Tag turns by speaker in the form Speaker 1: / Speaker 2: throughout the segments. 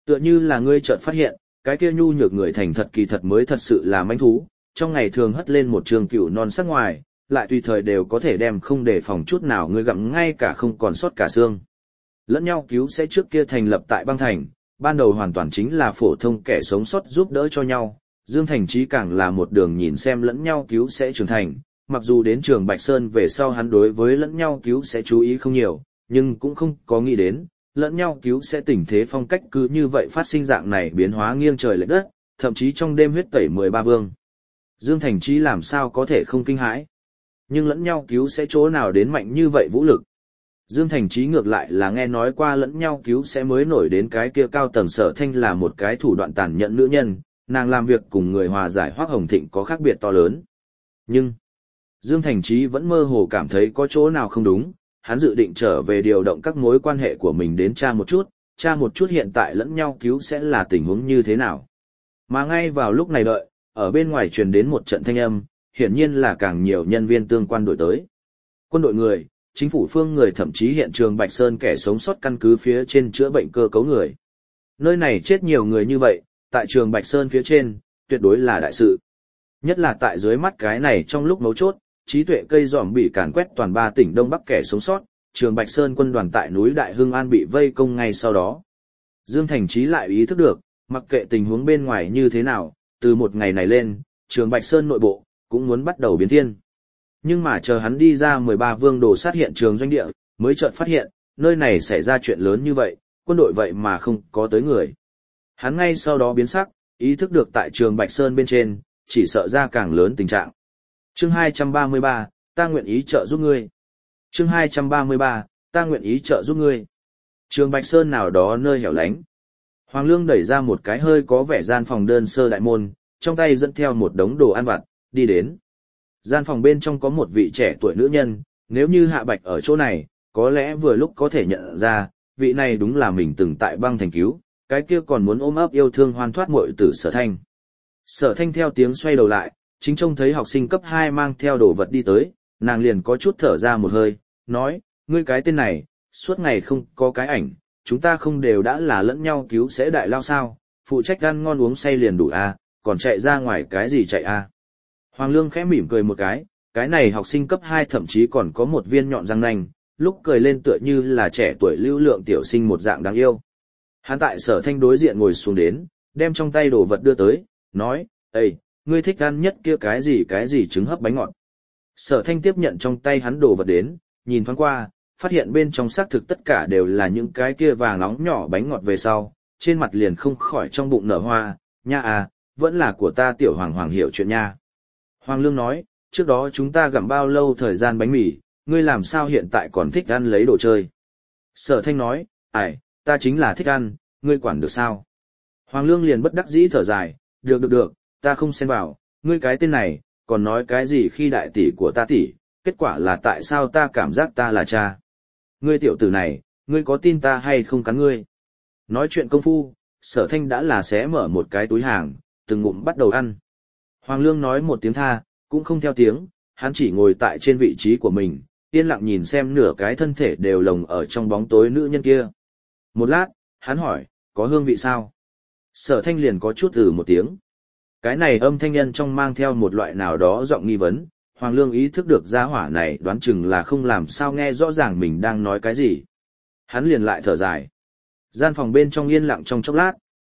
Speaker 1: Tựa như là ngươi chợt phát hiện, cái kia nhu nhược người thành thật kỳ thật mới thật sự là manh thú, trong ngày thường hất lên một trường cựu non sắc ngoài, lại tùy thời đều có thể đem không để phòng chút nào ngươi gặm ngay cả không còn sót cả xương. Lẫn nhau cứu sẽ trước kia thành lập tại băng thành, ban đầu hoàn toàn chính là phổ thông kẻ sống sót giúp đỡ cho nhau, Dương Thành Chí càng là một đường nhìn xem lẫn nhau cứu sẽ trưởng thành, mặc dù đến trường Bạch Sơn về sau hắn đối với lẫn nhau cứu sẽ chú ý không nhiều, nhưng cũng không có nghĩ đến, lẫn nhau cứu sẽ tình thế phong cách cứ như vậy phát sinh dạng này biến hóa nghiêng trời lệch đất, thậm chí trong đêm huyết tẩy 13 vương. Dương Thành Chí làm sao có thể không kinh hãi? Nhưng lẫn nhau cứu sẽ chỗ nào đến mạnh như vậy vũ lực? Dương Thành Chí ngược lại là nghe nói qua lẫn nhau cứu sẽ mới nổi đến cái kia cao tầng Sở Thanh là một cái thủ đoạn tàn nhẫn nữ nhân, nàng làm việc cùng người hòa giải Hoắc Hồng Thịnh có khác biệt to lớn. Nhưng, Dương Thành Chí vẫn mơ hồ cảm thấy có chỗ nào không đúng, hắn dự định trở về điều động các mối quan hệ của mình đến tra một chút hiện tại lẫn nhau cứu sẽ là tình huống như thế nào. Mà ngay vào lúc này đợi, ở bên ngoài truyền đến một trận thanh âm, hiển nhiên là càng nhiều nhân viên tương quan đội tới. Quân đội người, chính phủ phương người thậm chí hiện trường Bạch Sơn kẻ sống sót căn cứ phía trên chữa bệnh cơ cấu người. Nơi này chết nhiều người như vậy, tại trường Bạch Sơn phía trên, tuyệt đối là đại sự. Nhất là tại dưới mắt cái này trong lúc mấu chốt, trí tuệ cây giòm bị càn quét toàn 3 tỉnh Đông Bắc kẻ sống sót, trường Bạch Sơn quân đoàn tại núi Đại Hưng An bị vây công ngay sau đó. Dương Thành Chí lại ý thức được, mặc kệ tình huống bên ngoài như thế nào, từ một ngày này lên, trường Bạch Sơn nội bộ, cũng muốn bắt đầu biến thiên. Nhưng mà chờ hắn đi ra 13 vương đồ sát hiện trường doanh địa, mới chợt phát hiện, nơi này xảy ra chuyện lớn như vậy, quân đội vậy mà không có tới người. Hắn ngay sau đó biến sắc, ý thức được tại trường Bạch Sơn bên trên, chỉ sợ ra càng lớn tình trạng. Chương 233, ta nguyện ý trợ giúp ngươi. Chương 233, ta nguyện ý trợ giúp ngươi. Trường Bạch Sơn nào đó nơi hẻo lánh. Hoàng Lương đẩy ra một cái hơi có vẻ gian phòng đơn sơ đại môn, trong tay dẫn theo một đống đồ ăn vặt, đi đến. Gian phòng bên trong có một vị trẻ tuổi nữ nhân, nếu như Hạ Bạch ở chỗ này, có lẽ vừa lúc có thể nhận ra, vị này đúng là mình từng tại băng thành cứu, cái kia còn muốn ôm ấp yêu thương hoan thoát muội tử Sở Thanh. Sở Thanh theo tiếng xoay đầu lại, chính trông thấy học sinh cấp 2 mang theo đồ vật đi tới, nàng liền có chút thở ra một hơi, nói, ngươi cái tên này, suốt ngày không có cái ảnh, chúng ta không đều đã là lẫn nhau cứu sẽ đại lao sao, phụ trách ăn ngon uống say liền đủ à, còn chạy ra ngoài cái gì chạy à. Hoàng Lương khẽ mỉm cười một cái này học sinh cấp 2 thậm chí còn có một viên nhọn răng nanh, lúc cười lên tựa như là trẻ tuổi lưu lượng tiểu sinh một dạng đáng yêu. Hắn tại Sở Thanh đối diện ngồi xuống đến, đem trong tay đồ vật đưa tới, nói, Ê, ngươi thích ăn nhất kia cái gì trứng hấp bánh ngọt. Sở Thanh tiếp nhận trong tay hắn đồ vật đến, nhìn thoáng qua, phát hiện bên trong xác thực tất cả đều là những cái kia vàng nóng nhỏ bánh ngọt về sau, trên mặt liền không khỏi trong bụng nở hoa, nha à, vẫn là của ta tiểu hoàng hiểu chuyện nha. Hoàng Lương nói, trước đó chúng ta gặm bao lâu thời gian bánh mì, ngươi làm sao hiện tại còn thích ăn lấy đồ chơi. Sở Thanh nói, ải, ta chính là thích ăn, ngươi quản được sao. Hoàng Lương liền bất đắc dĩ thở dài, được, ta không xen vào, ngươi cái tên này, còn nói cái gì khi đại tỷ của ta tỷ, kết quả là tại sao ta cảm giác ta là cha. Ngươi tiểu tử này, ngươi có tin ta hay không cắn ngươi. Nói chuyện công phu, Sở Thanh đã là xé mở một cái túi hàng, từng ngụm bắt đầu ăn. Hoàng Lương nói một tiếng tha, cũng không theo tiếng, hắn chỉ ngồi tại trên vị trí của mình, yên lặng nhìn xem nửa cái thân thể đều lồng ở trong bóng tối nữ nhân kia. Một lát, hắn hỏi, có hương vị sao? Sở Thanh liền có chút một tiếng. Cái này âm thanh nhân trong mang theo một loại nào đó giọng nghi vấn, Hoàng Lương ý thức được gia hỏa này đoán chừng là không làm sao nghe rõ ràng mình đang nói cái gì. Hắn liền lại thở dài. Gian phòng bên trong yên lặng trong chốc lát.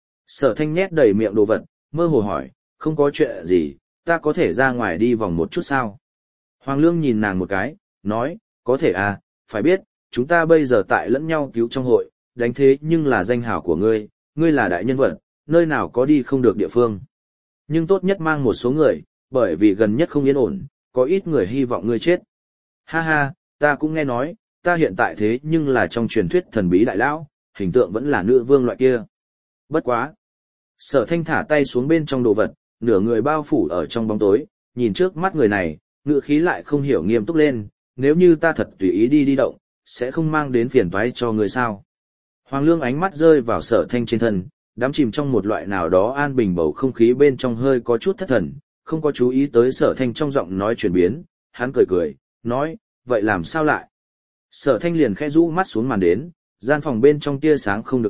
Speaker 1: Sở Thanh nhét đầy miệng đồ vật, mơ hồ hỏi, không có chuyện gì, ta có thể ra ngoài đi vòng một chút sao? Hoàng Lương nhìn nàng một cái, nói, có thể à, phải biết, chúng ta bây giờ tại lẫn nhau cứu trong hội, đánh thế nhưng là danh hào của ngươi là đại nhân vật, nơi nào có đi không được địa phương. Nhưng tốt nhất mang một số người, bởi vì gần nhất không yên ổn, có ít người hy vọng ngươi chết. Ha ha, ta cũng nghe nói, ta hiện tại thế nhưng là trong truyền thuyết thần bí đại lão, hình tượng vẫn là nữ vương loại kia. Bất quá. Sở Thanh thả tay xuống bên trong đồ vật, nửa người bao phủ ở trong bóng tối, nhìn trước mắt người này, ngữ khí lại không hiểu nghiêm túc lên, nếu như ta thật tùy ý đi động, sẽ không mang đến phiền toái cho người sao. Hoàng Lương ánh mắt rơi vào Sở Thanh trên thân, đắm chìm trong một loại nào đó an bình bầu không khí bên trong hơi có chút thất thần, không có chú ý tới Sở Thanh trong giọng nói chuyển biến, hắn cười, nói, vậy làm sao lại? Sở Thanh liền khẽ rũ mắt xuống màn đến, gian phòng bên trong tia sáng không được tốt,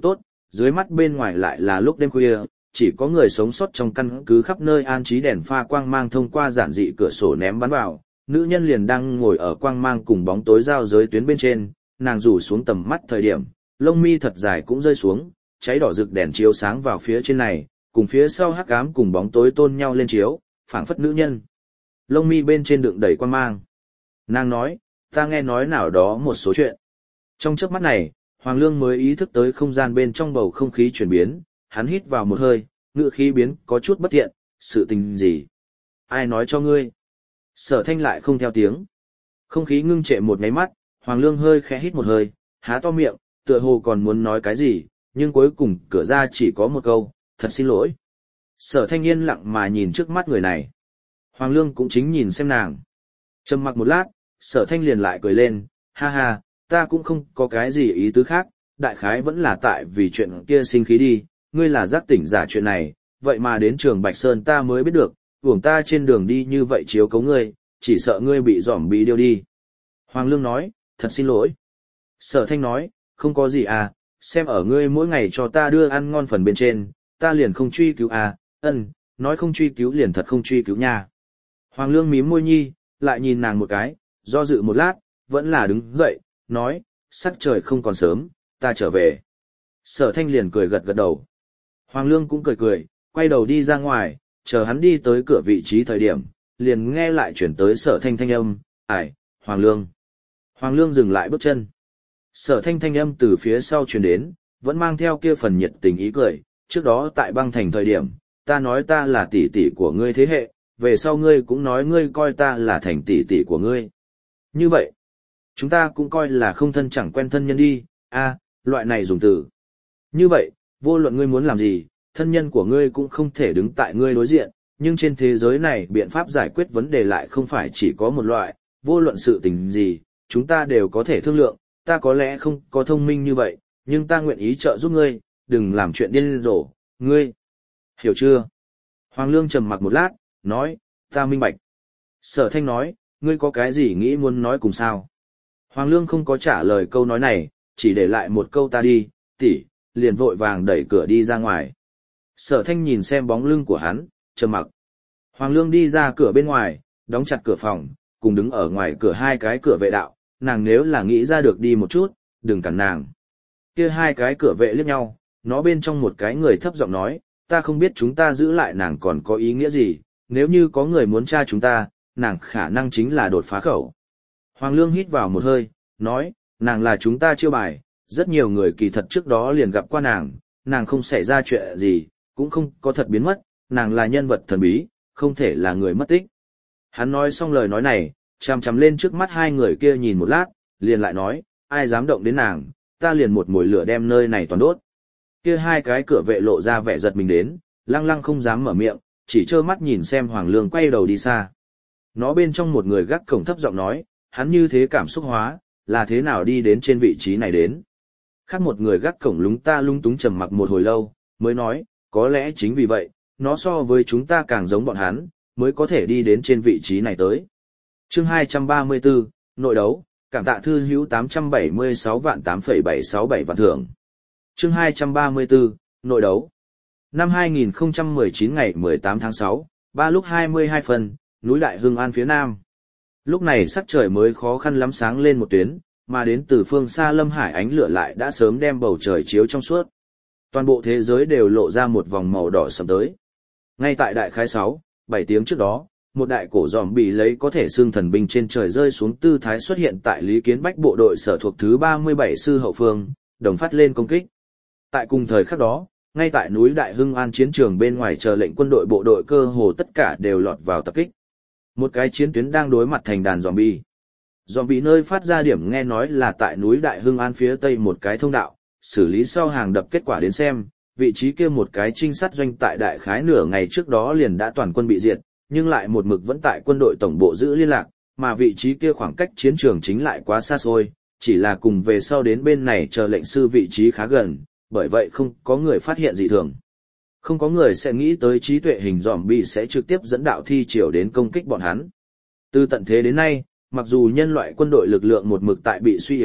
Speaker 1: dưới mắt bên ngoài lại là lúc đêm khuya, chỉ có người sống sót trong căn cứ khắp nơi an trí đèn pha quang mang thông qua giản dị cửa sổ ném bắn vào, nữ nhân liền đang ngồi ở quang mang cùng bóng tối giao giới tuyến bên trên, nàng rủ xuống tầm mắt thời điểm, lông mi thật dài cũng rơi xuống, cháy đỏ rực đèn chiếu sáng vào phía trên này, cùng phía sau hắc ám cùng bóng tối tôn nhau lên chiếu, phảng phất nữ nhân. Lông mi bên trên đựng đầy quang mang. Nàng nói, ta nghe nói nào đó một số chuyện. Trong chớp mắt này, Hoàng Lương mới ý thức tới không gian bên trong bầu không khí chuyển biến, hắn hít vào một hơi, ngữ khí biến có chút bất thiện, sự tình gì? Ai nói cho ngươi? Sở Thanh lại không theo tiếng. Không khí ngưng trệ một mấy mắt, Hoàng Lương hơi khẽ hít một hơi, há to miệng, tựa hồ còn muốn nói cái gì, nhưng cuối cùng cửa ra chỉ có một câu, thật xin lỗi. Sở Thanh yên lặng mà nhìn trước mắt người này. Hoàng Lương cũng chính nhìn xem nàng. Trầm mặc một lát, Sở Thanh liền lại cười lên, ha ha, ta cũng không có cái gì ý tứ khác, đại khái vẫn là tại vì chuyện kia sinh khí đi, ngươi là giác tỉnh giả chuyện này, vậy mà đến trường Bạch Sơn ta mới biết được, uổng ta trên đường đi như vậy chiếu cấu ngươi, chỉ sợ ngươi bị zombie điêu đi. Hoàng Lương nói, thật xin lỗi. Sở Thanh nói, không có gì à, xem ở ngươi mỗi ngày cho ta đưa ăn ngon phần bên trên, ta liền không truy cứu à, nói không truy cứu liền thật không truy cứu nha. Hoàng Lương mím môi nhi, lại nhìn nàng một cái, do dự một lát, vẫn là đứng dậy, nói, sắc trời không còn sớm, ta trở về. Sở Thanh liền cười gật gật đầu. Hoàng Lương cũng cười cười, quay đầu đi ra ngoài, chờ hắn đi tới cửa vị trí thời điểm, liền nghe lại chuyển tới Sở Thanh thanh âm, ải, Hoàng Lương. Hoàng Lương dừng lại bước chân. Sở Thanh thanh âm từ phía sau truyền đến, vẫn mang theo kia phần nhiệt tình ý cười, trước đó tại băng thành thời điểm, ta nói ta là tỷ tỷ của ngươi thế hệ, về sau ngươi cũng nói ngươi coi ta là thành tỷ tỷ của ngươi. Như vậy, chúng ta cũng coi là không thân chẳng quen thân nhân đi, loại này dùng từ. Như vậy, vô luận ngươi muốn làm gì, thân nhân của ngươi cũng không thể đứng tại ngươi đối diện, nhưng trên thế giới này biện pháp giải quyết vấn đề lại không phải chỉ có một loại, vô luận sự tình gì, chúng ta đều có thể thương lượng, ta có lẽ không có thông minh như vậy, nhưng ta nguyện ý trợ giúp ngươi, đừng làm chuyện điên rồ, ngươi. Hiểu chưa? Hoàng Lương trầm mặc một lát, nói, ta minh bạch. Sở Thanh nói, ngươi có cái gì nghĩ muốn nói cùng sao? Hoàng Lương không có trả lời câu nói này, chỉ để lại một câu ta đi, tỷ, liền vội vàng đẩy cửa đi ra ngoài. Sở Thanh nhìn xem bóng lưng của hắn, trầm mặc. Hoàng Lương đi ra cửa bên ngoài, đóng chặt cửa phòng, cùng đứng ở ngoài cửa hai cái cửa vệ đạo, nàng nếu là nghĩ ra được đi một chút, đừng cản nàng. Kia hai cái cửa vệ liếc nhau, nó bên trong một cái người thấp giọng nói, ta không biết chúng ta giữ lại nàng còn có ý nghĩa gì, nếu như có người muốn tra chúng ta, nàng khả năng chính là đột phá khẩu. Hoàng Lương hít vào một hơi, nói, nàng là chúng ta chiêu bài, rất nhiều người kỳ thật trước đó liền gặp qua nàng không xảy ra chuyện gì, cũng không có thật biến mất, nàng là nhân vật thần bí, không thể là người mất tích. Hắn nói xong lời nói này, chằm chằm lên trước mắt hai người kia nhìn một lát, liền lại nói, ai dám động đến nàng, ta liền một mồi lửa đem nơi này toàn đốt. Kia hai cái cửa vệ lộ ra vẻ giật mình đến, lăng lăng không dám mở miệng, chỉ trơ mắt nhìn xem Hoàng Lương quay đầu đi xa. Nó bên trong một người gác cổng thấp giọng nói, hắn như thế cảm xúc hóa, là thế nào đi đến trên vị trí này đến. Khác một người gác cổng lúng ta lung túng trầm mặc một hồi lâu, mới nói, có lẽ chính vì vậy, nó so với chúng ta càng giống bọn hắn, mới có thể đi đến trên vị trí này tới. Chương 234, nội đấu, cảm tạ thư hữu 876.8,767 vạn thưởng. Chương 234, nội đấu. Năm 2019 ngày 18 tháng 6, 3 lúc 22 phần, núi Đại Hưng An phía nam. Lúc này sắc trời mới khó khăn lắm sáng lên một tuyến, mà đến từ phương xa Lâm Hải ánh lửa lại đã sớm đem bầu trời chiếu trong suốt. Toàn bộ thế giới đều lộ ra một vòng màu đỏ sẫm tới. Ngay tại đại khái 6, 7 tiếng trước đó, một đại cổ zombie lấy có thể xương thần binh trên trời rơi xuống tư thái xuất hiện tại Lý Kiến Bách bộ đội sở thuộc thứ 37 sư hậu phương, đồng phát lên công kích. Tại cùng thời khắc đó, ngay tại núi Đại Hưng An chiến trường bên ngoài chờ lệnh quân đội bộ đội cơ hồ tất cả đều lọt vào tập kích. Một cái chiến tuyến đang đối mặt thành đàn zombie. Zombie nơi phát ra điểm nghe nói là tại núi Đại Hưng An phía tây một cái thông đạo, xử lý sau hàng đập kết quả đến xem, vị trí kia một cái trinh sát doanh tại đại khái nửa ngày trước đó liền đã toàn quân bị diệt, nhưng lại một mực vẫn tại quân đội tổng bộ giữ liên lạc, mà vị trí kia khoảng cách chiến trường chính lại quá xa xôi, chỉ là cùng về sau đến bên này chờ lệnh sư vị trí khá gần, bởi vậy không có người phát hiện dị thường. Không có người sẽ nghĩ tới trí tuệ hình zombie sẽ trực tiếp dẫn đạo thi triều đến công kích bọn hắn. Từ tận thế đến nay, mặc dù nhân loại quân đội lực lượng một mực tại bị suy yếu,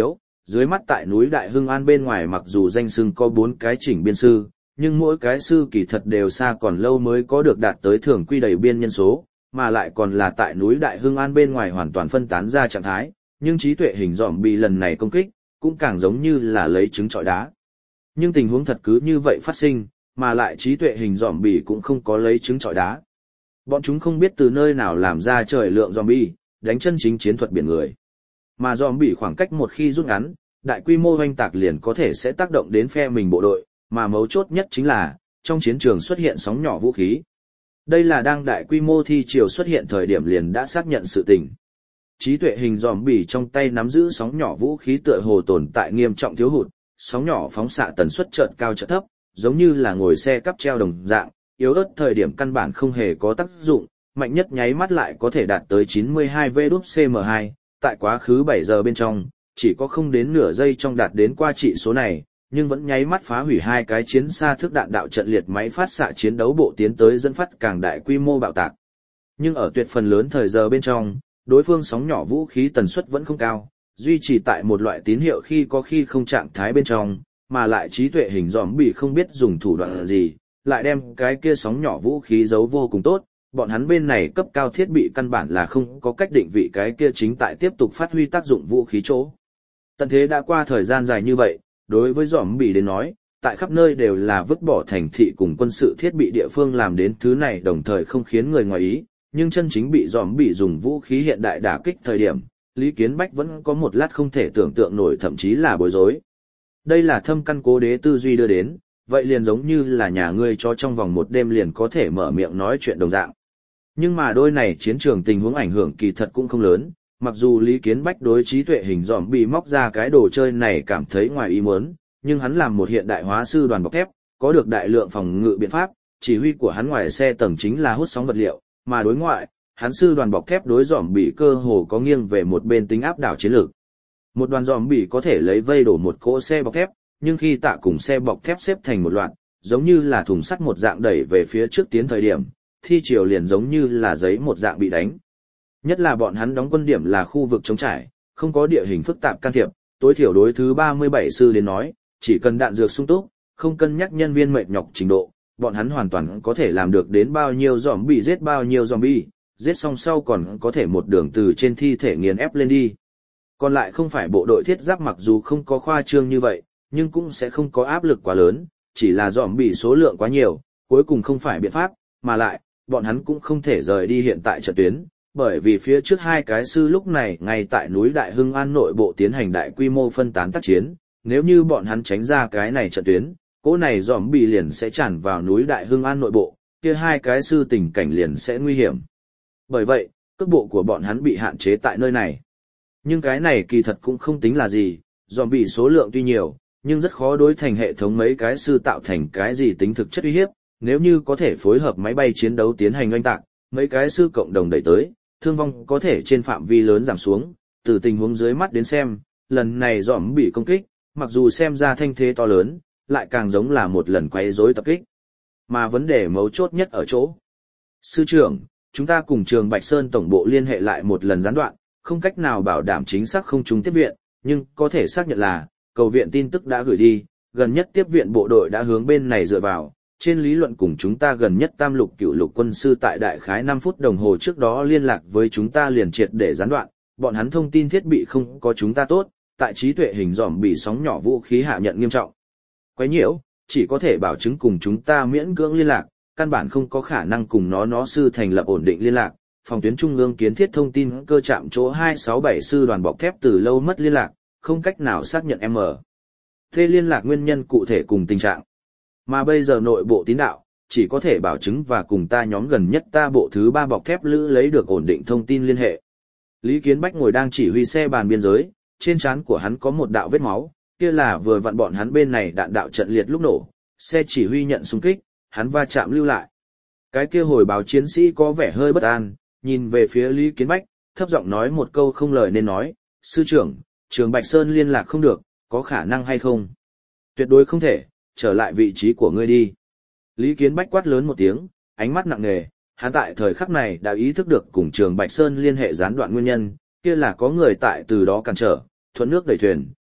Speaker 1: dưới mắt tại núi Đại Hưng An bên ngoài mặc dù danh xưng có 4 cái chỉnh biên sư, nhưng mỗi cái sư kỳ thật đều xa còn lâu mới có được đạt tới thường quy đầy biên nhân số, mà lại còn là tại núi Đại Hưng An bên ngoài hoàn toàn phân tán ra trạng thái, nhưng trí tuệ hình dòm bị lần này công kích, cũng càng giống như là lấy trứng trọi đá. Nhưng tình huống thật cứ như vậy phát sinh, mà lại trí tuệ hình dòm bị cũng không có lấy trứng trọi đá. Bọn chúng không biết từ nơi nào làm ra trời lượng zombie, đánh chân chính chiến thuật biển người. Mà zombie khoảng cách một khi rút ngắn, đại quy mô hoành tạc liền có thể sẽ tác động đến phe mình bộ đội, mà mấu chốt nhất chính là, trong chiến trường xuất hiện sóng nhỏ vũ khí. Đây là đang đại quy mô thi triều xuất hiện thời điểm liền đã xác nhận sự tình. Trí tuệ hình zombie trong tay nắm giữ sóng nhỏ vũ khí tựa hồ tồn tại nghiêm trọng thiếu hụt, sóng nhỏ phóng xạ tần suất chợt cao chợt thấp, giống như là ngồi xe cắp treo đồng dạng, yếu ớt thời điểm căn bản không hề có tác dụng, mạnh nhất nháy mắt lại có thể đạt tới 92 VđCm2, tại quá khứ 7 giờ bên trong, chỉ có không đến nửa giây trong đạt đến qua trị số này, nhưng vẫn nháy mắt phá hủy 2 cái chiến xa thức đạn đạo trận liệt máy phát xạ chiến đấu bộ tiến tới dẫn phát càng đại quy mô bạo tạc. Nhưng ở tuyệt phần lớn thời giờ bên trong, đối phương sóng nhỏ vũ khí tần suất vẫn không cao, duy trì tại một loại tín hiệu khi có khi không trạng thái bên trong, mà lại trí tuệ hình zombie không biết dùng thủ đoạn gì, lại đem cái kia sóng nhỏ vũ khí giấu vô cùng tốt, bọn hắn bên này cấp cao thiết bị căn bản là không có cách định vị cái kia chính tại tiếp tục phát huy tác dụng vũ khí chỗ. Tận thế đã qua thời gian dài như vậy, đối với zombie đến nói, tại khắp nơi đều là vứt bỏ thành thị cùng quân sự thiết bị địa phương làm đến thứ này đồng thời không khiến người ngoài ý, nhưng chân chính bị zombie dùng vũ khí hiện đại đả kích thời điểm, Lý Kiến Bách vẫn có một lát không thể tưởng tượng nổi thậm chí là bối rối. Đây là thâm căn cố đế tư duy đưa đến, vậy liền giống như là nhà ngươi cho trong vòng một đêm liền có thể mở miệng nói chuyện đồng dạng. Nhưng mà đôi này chiến trường tình huống ảnh hưởng kỳ thật cũng không lớn, mặc dù Lý Kiến Bách đối trí tuệ hình dòm bị móc ra cái đồ chơi này cảm thấy ngoài ý muốn, nhưng hắn làm một hiện đại hóa sư đoàn bọc thép, có được đại lượng phòng ngự biện pháp, chỉ huy của hắn ngoài xe tầng chính là hút sóng vật liệu, mà đối ngoại, hắn sư đoàn bọc thép đối dòm bị cơ hồ có nghiêng về một bên tính áp đảo chiến lược. Một đoàn dòm bị có thể lấy vây đổ một cỗ xe bọc thép, nhưng khi tạ cùng xe bọc thép xếp thành một loạt, giống như là thùng sắt một dạng đẩy về phía trước tiến thời điểm, thi triều liền giống như là giấy một dạng bị đánh. Nhất là bọn hắn đóng quân điểm là khu vực trống trải, không có địa hình phức tạp can thiệp, tối thiểu đối thứ 37 sư đến nói, chỉ cần đạn dược sung túc, không cân nhắc nhân viên mệt nhọc trình độ, bọn hắn hoàn toàn có thể làm được đến bao nhiêu zombie giết bao nhiêu zombie, giết xong sau còn có thể một đường từ trên thi thể nghiền ép lên đi. Còn lại không phải bộ đội thiết giáp mặc dù không có khoa trương như vậy, nhưng cũng sẽ không có áp lực quá lớn, chỉ là zombie số lượng quá nhiều, cuối cùng không phải biện pháp, mà lại, bọn hắn cũng không thể rời đi hiện tại trận tuyến, bởi vì phía trước 2 cái sư lúc này ngay tại núi Đại Hưng An nội bộ tiến hành đại quy mô phân tán tác chiến, nếu như bọn hắn tránh ra cái này trận tuyến, cỗ này zombie liền sẽ tràn vào núi Đại Hưng An nội bộ, kia 2 cái sư tình cảnh liền sẽ nguy hiểm. Bởi vậy, cước bộ của bọn hắn bị hạn chế tại nơi này. Nhưng cái này kỳ thật cũng không tính là gì, zombie số lượng tuy nhiều, nhưng rất khó đối thành hệ thống mấy cái sư tạo thành cái gì tính thực chất uy hiếp, nếu như có thể phối hợp máy bay chiến đấu tiến hành oanh tạc, mấy cái sư cộng đồng đẩy tới, thương vong có thể trên phạm vi lớn giảm xuống, từ tình huống dưới mắt đến xem, lần này zombie công kích, mặc dù xem ra thanh thế to lớn, lại càng giống là một lần quấy rối tập kích. Mà vấn đề mấu chốt nhất ở chỗ. Sư trưởng, chúng ta cùng trường Bạch Sơn tổng bộ liên hệ lại một lần gián đoạn, không cách nào bảo đảm chính xác không trùng tiếp viện, nhưng có thể xác nhận là, cầu viện tin tức đã gửi đi, gần nhất tiếp viện bộ đội đã hướng bên này dựa vào, trên lý luận cùng chúng ta gần nhất tam lục cựu lục quân sư tại đại khái 5 phút đồng hồ trước đó liên lạc với chúng ta liền triệt để gián đoạn, bọn hắn thông tin thiết bị không có chúng ta tốt, tại trí tuệ hình dòm bị sóng nhỏ vũ khí hạ nhận nghiêm trọng. Quấy nhiễu, chỉ có thể bảo chứng cùng chúng ta miễn cưỡng liên lạc, căn bản không có khả năng cùng nó sư thành lập ổn định liên lạc. Phòng tuyến trung ương kiến thiết thông tin cơ trạm chỗ 267 sư đoàn bọc thép từ lâu mất liên lạc, không cách nào xác nhận M. Thế liên lạc nguyên nhân cụ thể cùng tình trạng. Mà bây giờ nội bộ tín đạo, chỉ có thể bảo chứng và cùng ta nhóm gần nhất ta bộ thứ 3 bọc thép lữ lấy được ổn định thông tin liên hệ. Lý Kiến Bách ngồi đang chỉ huy xe bàn biên giới, trên trán của hắn có một đạo vết máu, kia là vừa vặn bọn hắn bên này đạn đạo trận liệt lúc nổ, xe chỉ huy nhận xung kích, hắn va chạm lưu lại. Cái kia hồi báo chiến sĩ có vẻ hơi bất an, nhìn về phía Lý Kiến Bách, thấp giọng nói một câu không lời nên nói, sư trưởng, trường Bạch Sơn liên lạc không được, có khả năng hay không? Tuyệt đối không thể, trở lại vị trí của ngươi đi. Lý Kiến Bách quát lớn một tiếng, ánh mắt nặng nề, hắn tại thời khắc này đã ý thức được cùng trường Bạch Sơn liên hệ gián đoạn nguyên nhân, kia là có người tại từ đó cản trở, thuận nước đẩy thuyền,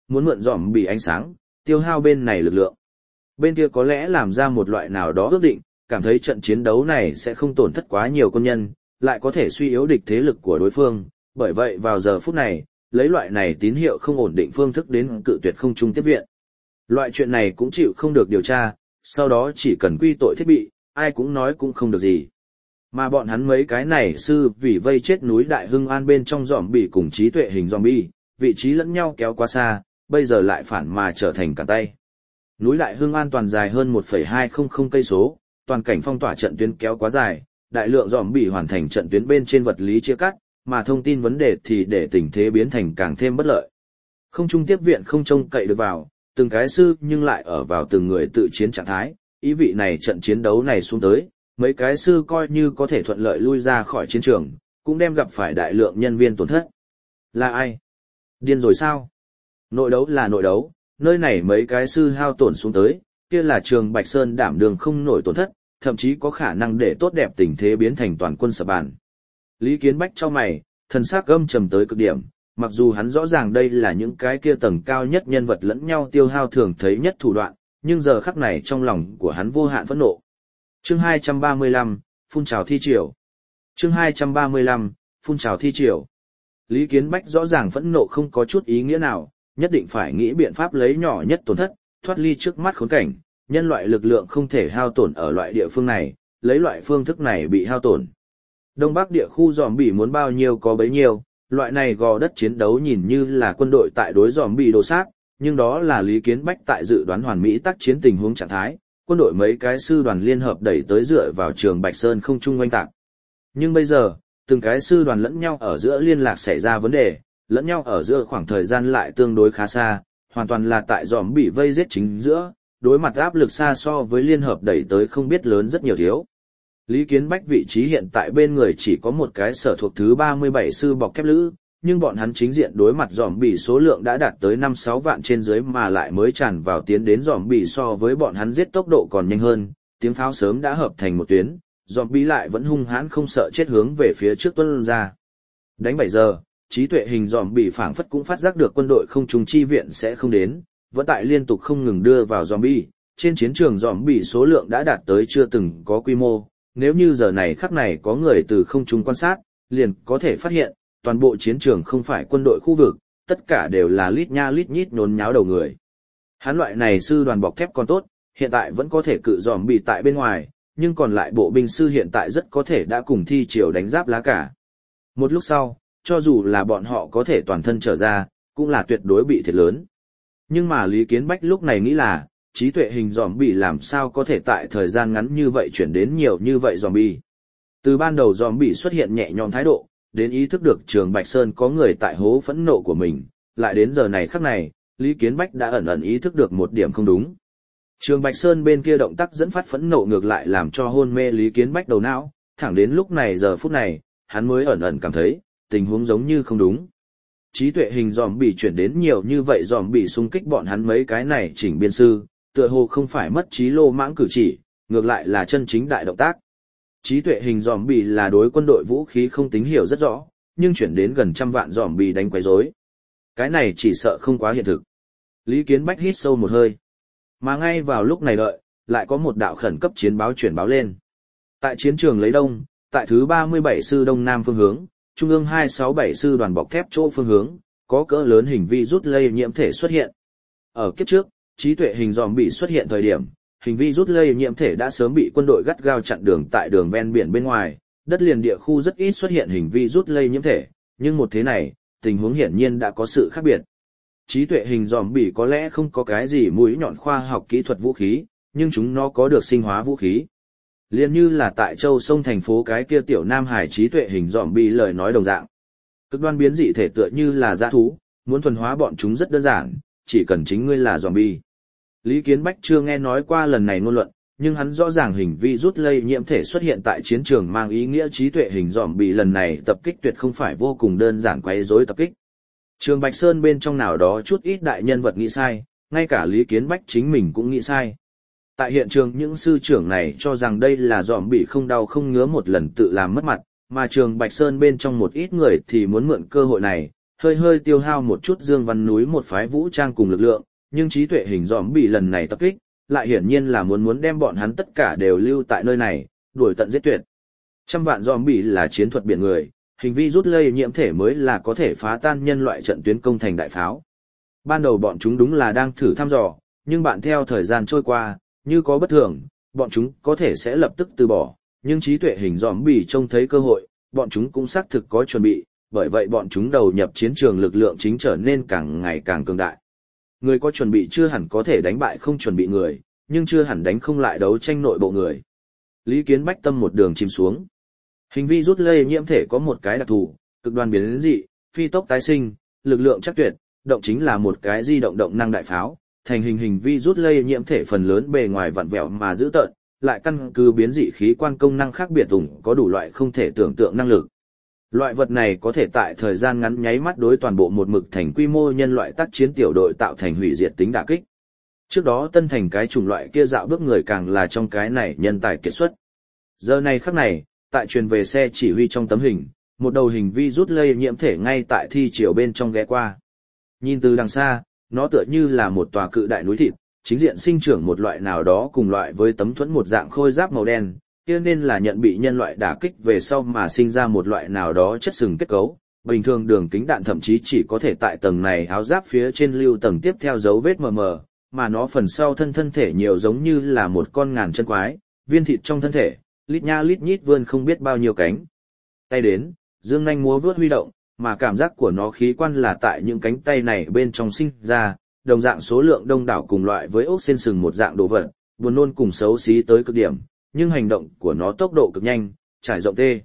Speaker 1: muốn mượn zombie ánh sáng, tiêu hao bên này lực lượng. Bên kia có lẽ làm ra một loại nào đó ước định, cảm thấy trận chiến đấu này sẽ không tổn thất quá nhiều quân nhân, lại có thể suy yếu địch thế lực của đối phương, bởi vậy vào giờ phút này, lấy loại này tín hiệu không ổn định phương thức đến cự tuyệt không trung tiếp viện. Loại chuyện này cũng chịu không được điều tra, sau đó chỉ cần quy tội thiết bị, ai cũng nói cũng không được gì. Mà bọn hắn mấy cái này sư vì vây chết núi Đại Hưng An bên trong zombie cùng trí tuệ hình zombie, vị trí lẫn nhau kéo quá xa, bây giờ lại phản mà trở thành cả tay. Núi Đại Hưng An toàn dài hơn 1,200 cây số, toàn cảnh phong tỏa trận tuyến kéo quá dài, đại lượng zombie hoàn thành trận tuyến bên trên vật lý chia cắt, mà thông tin vấn đề thì để tình thế biến thành càng thêm bất lợi. Không trung tiếp viện không trông cậy được vào, từng cái sư nhưng lại ở vào từng người tự chiến trạng thái, ý vị này trận chiến đấu này xuống tới, mấy cái sư coi như có thể thuận lợi lui ra khỏi chiến trường, cũng đem gặp phải đại lượng nhân viên tổn thất. Là ai? Điên rồi sao? Nội đấu là nội đấu, nơi này mấy cái sư hao tổn xuống tới, kia là Trường Bạch Sơn đảm đường không nổi tổn thất, thậm chí có khả năng để tốt đẹp tình thế biến thành toàn quân sập bàn. Lý Kiến Bách cho mày, thần sắc âm trầm tới cực điểm, mặc dù hắn rõ ràng đây là những cái kia tầng cao nhất nhân vật lẫn nhau tiêu hao thường thấy nhất thủ đoạn, nhưng giờ khắc này trong lòng của hắn vô hạn phẫn nộ. Chương 235, phun trào thi triều. Chương 235, phun trào thi triều. Lý Kiến Bách rõ ràng phẫn nộ không có chút ý nghĩa nào, nhất định phải nghĩ biện pháp lấy nhỏ nhất tổn thất, thoát ly trước mắt khốn cảnh, nhân loại lực lượng không thể hao tổn ở loại địa phương này, lấy loại phương thức này bị hao tổn. Đông Bắc địa khu zombie muốn bao nhiêu có bấy nhiêu, loại này gò đất chiến đấu nhìn như là quân đội tại đối zombie đồ sát, nhưng đó là Lý Kiến Bách tại dự đoán hoàn mỹ tác chiến tình huống trạng thái, quân đội mấy cái sư đoàn liên hợp đẩy tới dựa vào Trường Bạch Sơn không trung oanh tạc. Nhưng bây giờ, từng cái sư đoàn lẫn nhau ở giữa liên lạc xảy ra vấn đề, lẫn nhau ở giữa khoảng thời gian lại tương đối khá xa, hoàn toàn là tại zombie vây giết chính giữa, đối mặt áp lực xa so với liên hợp đẩy tới không biết lớn rất nhiều thiếu. Lý Kiến Bách vị trí hiện tại bên người chỉ có một cái sở thuộc thứ 37 sư bọc thép lữ, nhưng bọn hắn chính diện đối mặt zombie số lượng đã đạt tới 5-6 vạn trên dưới mà lại mới tràn vào tiến đến zombie so với bọn hắn giết tốc độ còn nhanh hơn, tiếng pháo sớm đã hợp thành một tuyến, zombie lại vẫn hung hãn không sợ chết hướng về phía trước tuân ra. Đánh 7 giờ, trí tuệ hình zombie phảng phất cũng phát giác được quân đội không trung chi viện sẽ không đến, vẫn tại liên tục không ngừng đưa vào zombie, trên chiến trường zombie số lượng đã đạt tới chưa từng có quy mô. Nếu như giờ này khắc này có người từ không trung quan sát, liền có thể phát hiện, toàn bộ chiến trường không phải quân đội khu vực, tất cả đều là lít nha lít nhít nhốn nháo đầu người. Hắn loại này sư đoàn bọc thép còn tốt, hiện tại vẫn có thể cự zombie tại bên ngoài, nhưng còn lại bộ binh sư hiện tại rất có thể đã cùng thi triều đánh giáp lá cả. Một lúc sau, cho dù là bọn họ có thể toàn thân trở ra, cũng là tuyệt đối bị thiệt lớn. Nhưng mà Lý Kiến Bách lúc này nghĩ là, trí tuệ hình zombie làm sao có thể tại thời gian ngắn như vậy chuyển đến nhiều như vậy zombie. Từ ban đầu zombie xuất hiện nhẹ nhõm thái độ, đến ý thức được Trường Bạch Sơn có người tại hố phẫn nộ của mình, lại đến giờ này khắc này, Lý Kiến Bách đã ẩn ẩn ý thức được một điểm không đúng. Trường Bạch Sơn bên kia động tác dẫn phát phẫn nộ ngược lại làm cho hôn mê Lý Kiến Bách đầu não, thẳng đến lúc này giờ phút này, hắn mới ẩn ẩn cảm thấy, tình huống giống như không đúng. Trí tuệ hình zombie chuyển đến nhiều như vậy zombie xung kích bọn hắn mấy cái này chỉnh biên sư, tựa hồ không phải mất trí lô mãng cử chỉ, ngược lại là chân chính đại động tác. Trí tuệ hình zombie là đối quân đội vũ khí không tính hiểu rất rõ, nhưng chuyển đến gần trăm vạn zombie đánh quấy rối. Cái này chỉ sợ không quá hiện thực. Lý Kiến Bách hít sâu một hơi. Mà ngay vào lúc này đợi, lại có một đạo khẩn cấp chiến báo chuyển báo lên. Tại chiến trường lấy đông, tại thứ 37 sư đông nam phương hướng, trung ương 267 sư đoàn bọc thép chỗ phương hướng, có cỡ lớn hình vi rút lây nhiễm thể xuất hiện. Ở kiếp trước, trí tuệ hình zombie xuất hiện thời điểm, hình vi rút lây nhiễm thể đã sớm bị quân đội gắt gao chặn đường tại đường ven biển bên ngoài, đất liền địa khu rất ít xuất hiện hình vi rút lây nhiễm thể, nhưng một thế này, tình huống hiển nhiên đã có sự khác biệt. Trí tuệ hình zombie có lẽ không có cái gì mũi nhọn khoa học kỹ thuật vũ khí, nhưng chúng nó có được sinh hóa vũ khí. Liên như là tại châu sông thành phố cái kia tiểu Nam Hải trí tuệ hình zombie lời nói đồng dạng. Cực đoan biến dị thể tựa như là dã thú, muốn thuần hóa bọn chúng rất đơn giản, chỉ cần chính ngươi là zombie. Lý Kiến Bách chưa nghe nói qua lần này ngôn luận, nhưng hắn rõ ràng hình vi rút lây nhiễm thể xuất hiện tại chiến trường mang ý nghĩa trí tuệ hình zombie lần này tập kích tuyệt không phải vô cùng đơn giản quấy rối tập kích. Trường Bạch Sơn bên trong nào đó chút ít đại nhân vật nghĩ sai, ngay cả Lý Kiến Bách chính mình cũng nghĩ sai. Tại hiện trường những sư trưởng này cho rằng đây là zombie không đau không ngứa một lần tự làm mất mặt, mà Trường Bạch Sơn bên trong một ít người thì muốn mượn cơ hội này, hơi hơi tiêu hao một chút Dương Văn núi một phái vũ trang cùng lực lượng, nhưng trí tuệ hình zombie lần này tập kích, lại hiển nhiên là muốn đem bọn hắn tất cả đều lưu tại nơi này, đuổi tận giết tuyệt. Trăm vạn zombie là chiến thuật biển người, hình vi rút lây nhiễm thể mới là có thể phá tan nhân loại trận tuyến công thành đại pháo. Ban đầu bọn chúng đúng là đang thử thăm dò, nhưng bạn theo thời gian trôi qua, như có bất thường, bọn chúng có thể sẽ lập tức từ bỏ, nhưng trí tuệ hình zombie trông thấy cơ hội, bọn chúng cũng xác thực có chuẩn bị, bởi vậy bọn chúng đầu nhập chiến trường lực lượng chính trở nên càng ngày càng cường đại. Người có chuẩn bị chưa hẳn có thể đánh bại không chuẩn bị người, nhưng chưa hẳn đánh không lại đấu tranh nội bộ người. Lý Kiến Bách tâm một đường chìm xuống. Hình vi rút lây nhiễm thể có một cái đặc thù, cực đoan biến dị, phi tốc tái sinh, lực lượng chắc tuyệt, động chính là một cái di động động năng đại pháo, thành hình vi rút lây nhiễm thể phần lớn bề ngoài vặn vẹo mà giữ tợn, lại căn cứ biến dị khí quan công năng khác biệt có đủ loại không thể tưởng tượng năng lực. Loại vật này có thể tại thời gian ngắn nháy mắt đối toàn bộ một mực thành quy mô nhân loại tác chiến tiểu đội tạo thành hủy diệt tính đả kích. Trước đó tân thành cái chủng loại kia dạo bước người càng là trong cái này nhân tài kiệt xuất. Giờ này khắc này, tại truyền về xe chỉ huy trong tấm hình, một đầu hình vi rút lây nhiễm thể ngay tại thi chiều bên trong ghé qua. Nhìn từ đằng xa, nó tựa như là một tòa cự đại núi thịt, chính diện sinh trưởng một loại nào đó cùng loại với tấm thuẫn một dạng khôi giáp màu đen, kia nên là nhận bị nhân loại đả kích về sau mà sinh ra một loại nào đó chất sừng kết cấu. Bình thường đường kính đạn thậm chí chỉ có thể tại tầng này áo giáp phía trên lưu tầng tiếp theo dấu vết mờ mờ, mà nó phần sau thân thể nhiều giống như là một con ngàn chân quái, viên thịt trong thân thể, lít nha lít nhít vươn không biết bao nhiêu cánh. Tay đến, dương nhanh múa vớt huy động, mà cảm giác của nó khí quan là tại những cánh tay này bên trong sinh ra, đồng dạng số lượng đông đảo cùng loại với ốc sen sừng một dạng đồ vật, buồn nôn cùng xấu xí tới cực điểm, nhưng hành động của nó tốc độ cực nhanh, trải rộng tê.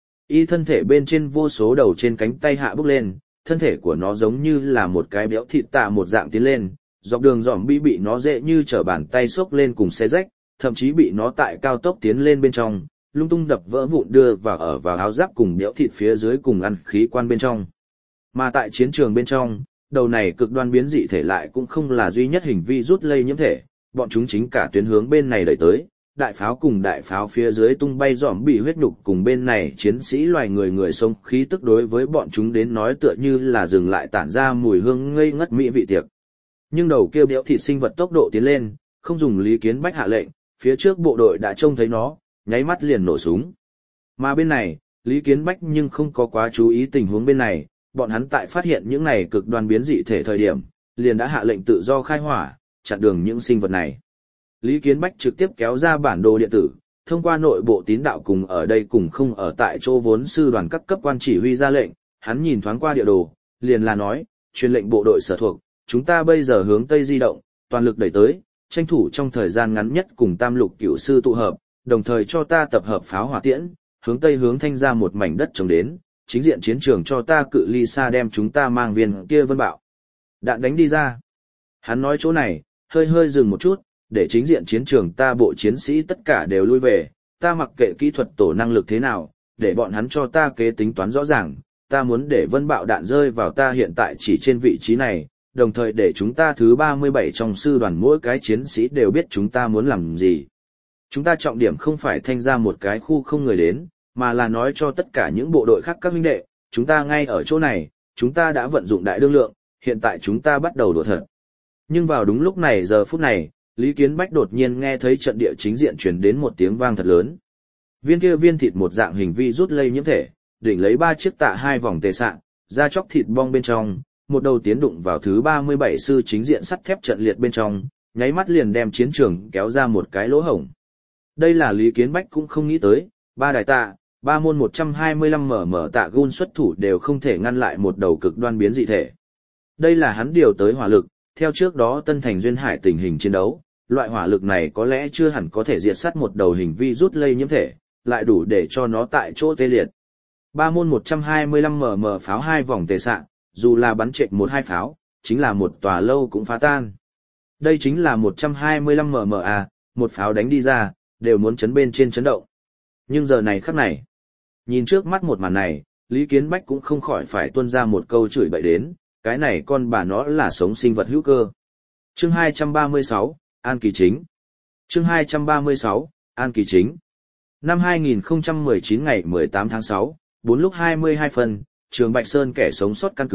Speaker 1: Y thân thể bên trên vô số đầu trên cánh tay hạ bước lên, thân thể của nó giống như là một cái béo thịt tạ một dạng tiến lên, dọc đường zombie bị nó dễ như trở bàn tay xốc lên cùng xé rách, thậm chí bị nó tại cao tốc tiến lên bên trong, lung tung đập vỡ vụn đưa vào áo giáp cùng béo thịt phía dưới cùng ăn khí quan bên trong. Mà tại chiến trường bên trong, đầu này cực đoan biến dị thể lại cũng không là duy nhất hình vi rút lây nhiễm thể, bọn chúng chính cả tuyến hướng bên này đẩy tới, đại pháo cùng đại pháo phía dưới tung bay zombie huyết nhục cùng bên này chiến sĩ loài người sống khí tức đối với bọn chúng đến nói tựa như là dừng lại tản ra mùi hương ngây ngất mỹ vị tiệc. Nhưng đầu kia béo thịt sinh vật tốc độ tiến lên, không dùng Lý Kiến Bách hạ lệnh, phía trước bộ đội đã trông thấy nó, nháy mắt liền nổ súng. Mà bên này, Lý Kiến Bách nhưng không có quá chú ý tình huống bên này, bọn hắn tại phát hiện những này cực đoan biến dị thể thời điểm, liền đã hạ lệnh tự do khai hỏa, chặn đường những sinh vật này. Lý Kiến Bách trực tiếp kéo ra bản đồ điện tử, thông qua nội bộ tín đạo cùng ở đây cùng không ở tại chỗ vốn sư đoàn các cấp quan chỉ huy ra lệnh, hắn nhìn thoáng qua địa đồ, liền là nói, truyền lệnh bộ đội sở thuộc, chúng ta bây giờ hướng Tây di động, toàn lực đẩy tới, tranh thủ trong thời gian ngắn nhất cùng Tam Lục Cửu sư tụ hợp, đồng thời cho ta tập hợp pháo hỏa tiễn, hướng Tây hướng Thanh ra một mảnh đất trồng đến, chính diện chiến trường cho ta cự ly xa đem chúng ta mang viên kia vân bạo đạn đánh đi ra. Hắn nói chỗ này, hơi hơi dừng một chút, để chính diện chiến trường ta bộ chiến sĩ tất cả đều lui về, ta mặc kệ kỹ thuật tổ năng lực thế nào, để bọn hắn cho ta kế tính toán rõ ràng, ta muốn để vân bạo đạn rơi vào ta hiện tại chỉ trên vị trí này, đồng thời để chúng ta thứ 37 trong sư đoàn mỗi cái chiến sĩ đều biết chúng ta muốn làm gì. Chúng ta trọng điểm không phải thanh ra một cái khu không người đến, mà là nói cho tất cả những bộ đội khác các huynh đệ, chúng ta ngay ở chỗ này, chúng ta đã vận dụng đại đương lượng, hiện tại chúng ta bắt đầu đùa thật. Nhưng vào đúng lúc này giờ phút này, Lý Kiến Bách đột nhiên nghe thấy trận địa chính diện truyền đến một tiếng vang thật lớn. Viên kia viên thịt một dạng hình vi rút lây nhiễm thể, đỉnh lấy 3 chiếc tạ 2 vòng tề sạng, ra chóc thịt bong bên trong, một đầu tiến đụng vào thứ 37 sư chính diện sắt thép trận liệt bên trong, nháy mắt liền đem chiến trường kéo ra một cái lỗ hổng. Đây là Lý Kiến Bách cũng không nghĩ tới, 3 đài tạ, 3 môn 125 mm tạ gun xuất thủ đều không thể ngăn lại một đầu cực đoan biến dị thể. Đây là hắn điều tới hỏa lực, theo trước đó Tân Thành Duyên Hải tình hình chiến đấu, loại hỏa lực này có lẽ chưa hẳn có thể diệt sát một đầu hình vi rút lây nhiễm thể, lại đủ để cho nó tại chỗ tê liệt. 3 môn 125 mm pháo 2 vòng tề sạng, dù là bắn trệch 1-2 pháo, chính là một tòa lâu cũng phá tan. Đây chính là 125 mm à, một pháo đánh đi ra, đều muốn chấn bên trên chấn động. Nhưng giờ này khắc này, nhìn trước mắt một màn này, Lý Kiến Bách cũng không khỏi phải tuôn ra một câu chửi bậy đến, cái này con bà nó là sống sinh vật hữu cơ. Chương 236, An Kỳ Chính. Chương 236, An Kỳ Chính. Năm 2019 ngày 18 tháng 6, 4 lúc 22 phân, trường Bạch Sơn kẻ sống sót căn cứ,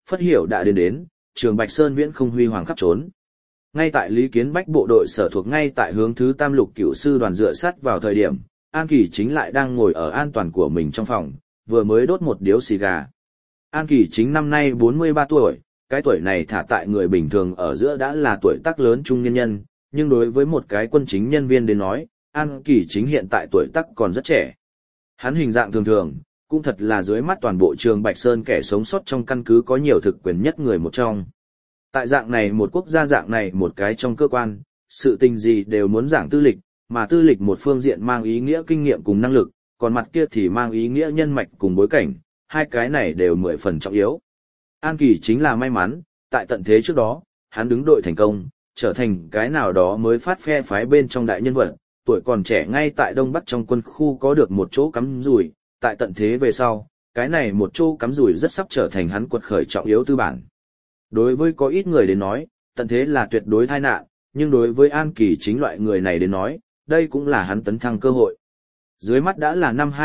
Speaker 1: Phất Hiểu đã đến, Trường Bạch Sơn viễn không huy hoàng khắp trốn. Ngay tại Lý Kiến Bách bộ đội sở thuộc ngay tại hướng thứ Tam Lục Cửu sư đoàn dựa sát vào thời điểm, An Kỳ Chính lại đang ngồi ở an toàn của mình trong phòng, vừa mới đốt một điếu xì gà. An Kỳ Chính năm nay 43 tuổi, cái tuổi này thả tại người bình thường ở giữa đã là tuổi tác lớn trung niên nhân, nhưng đối với một cái quân chính nhân viên đến nói, An Kỳ Chính hiện tại tuổi tác còn rất trẻ. Hắn hình dạng thường thường, cũng thật là dưới mắt toàn bộ Trường Bạch Sơn kẻ sống sót trong căn cứ có nhiều thực quyền nhất người một trong. Tại dạng này một quốc gia dạng này một cái trong cơ quan, sự tình gì đều muốn giảng tư lịch, mà tư lịch một phương diện mang ý nghĩa kinh nghiệm cùng năng lực, còn mặt kia thì mang ý nghĩa nhân mạch cùng bối cảnh, hai cái này đều 10 phần trọng yếu. An Kỳ Chính là may mắn, tại tận thế trước đó, hắn đứng đội thành công, trở thành cái nào đó mới phát phe phái bên trong đại nhân vật, tuổi còn trẻ ngay tại Đông Bắc trong quân khu có được một chỗ cắm rủi, tại tận thế về sau, cái này một chỗ cắm rủi rất sắp trở thành hắn quật khởi trọng yếu tư bản. Đối với có ít người đến nói, tận thế là tuyệt đối tai nạn, nhưng đối với An Kỳ Chính loại người này đến nói, đây cũng là hắn tấn thăng cơ hội. Dưới mắt đã là năm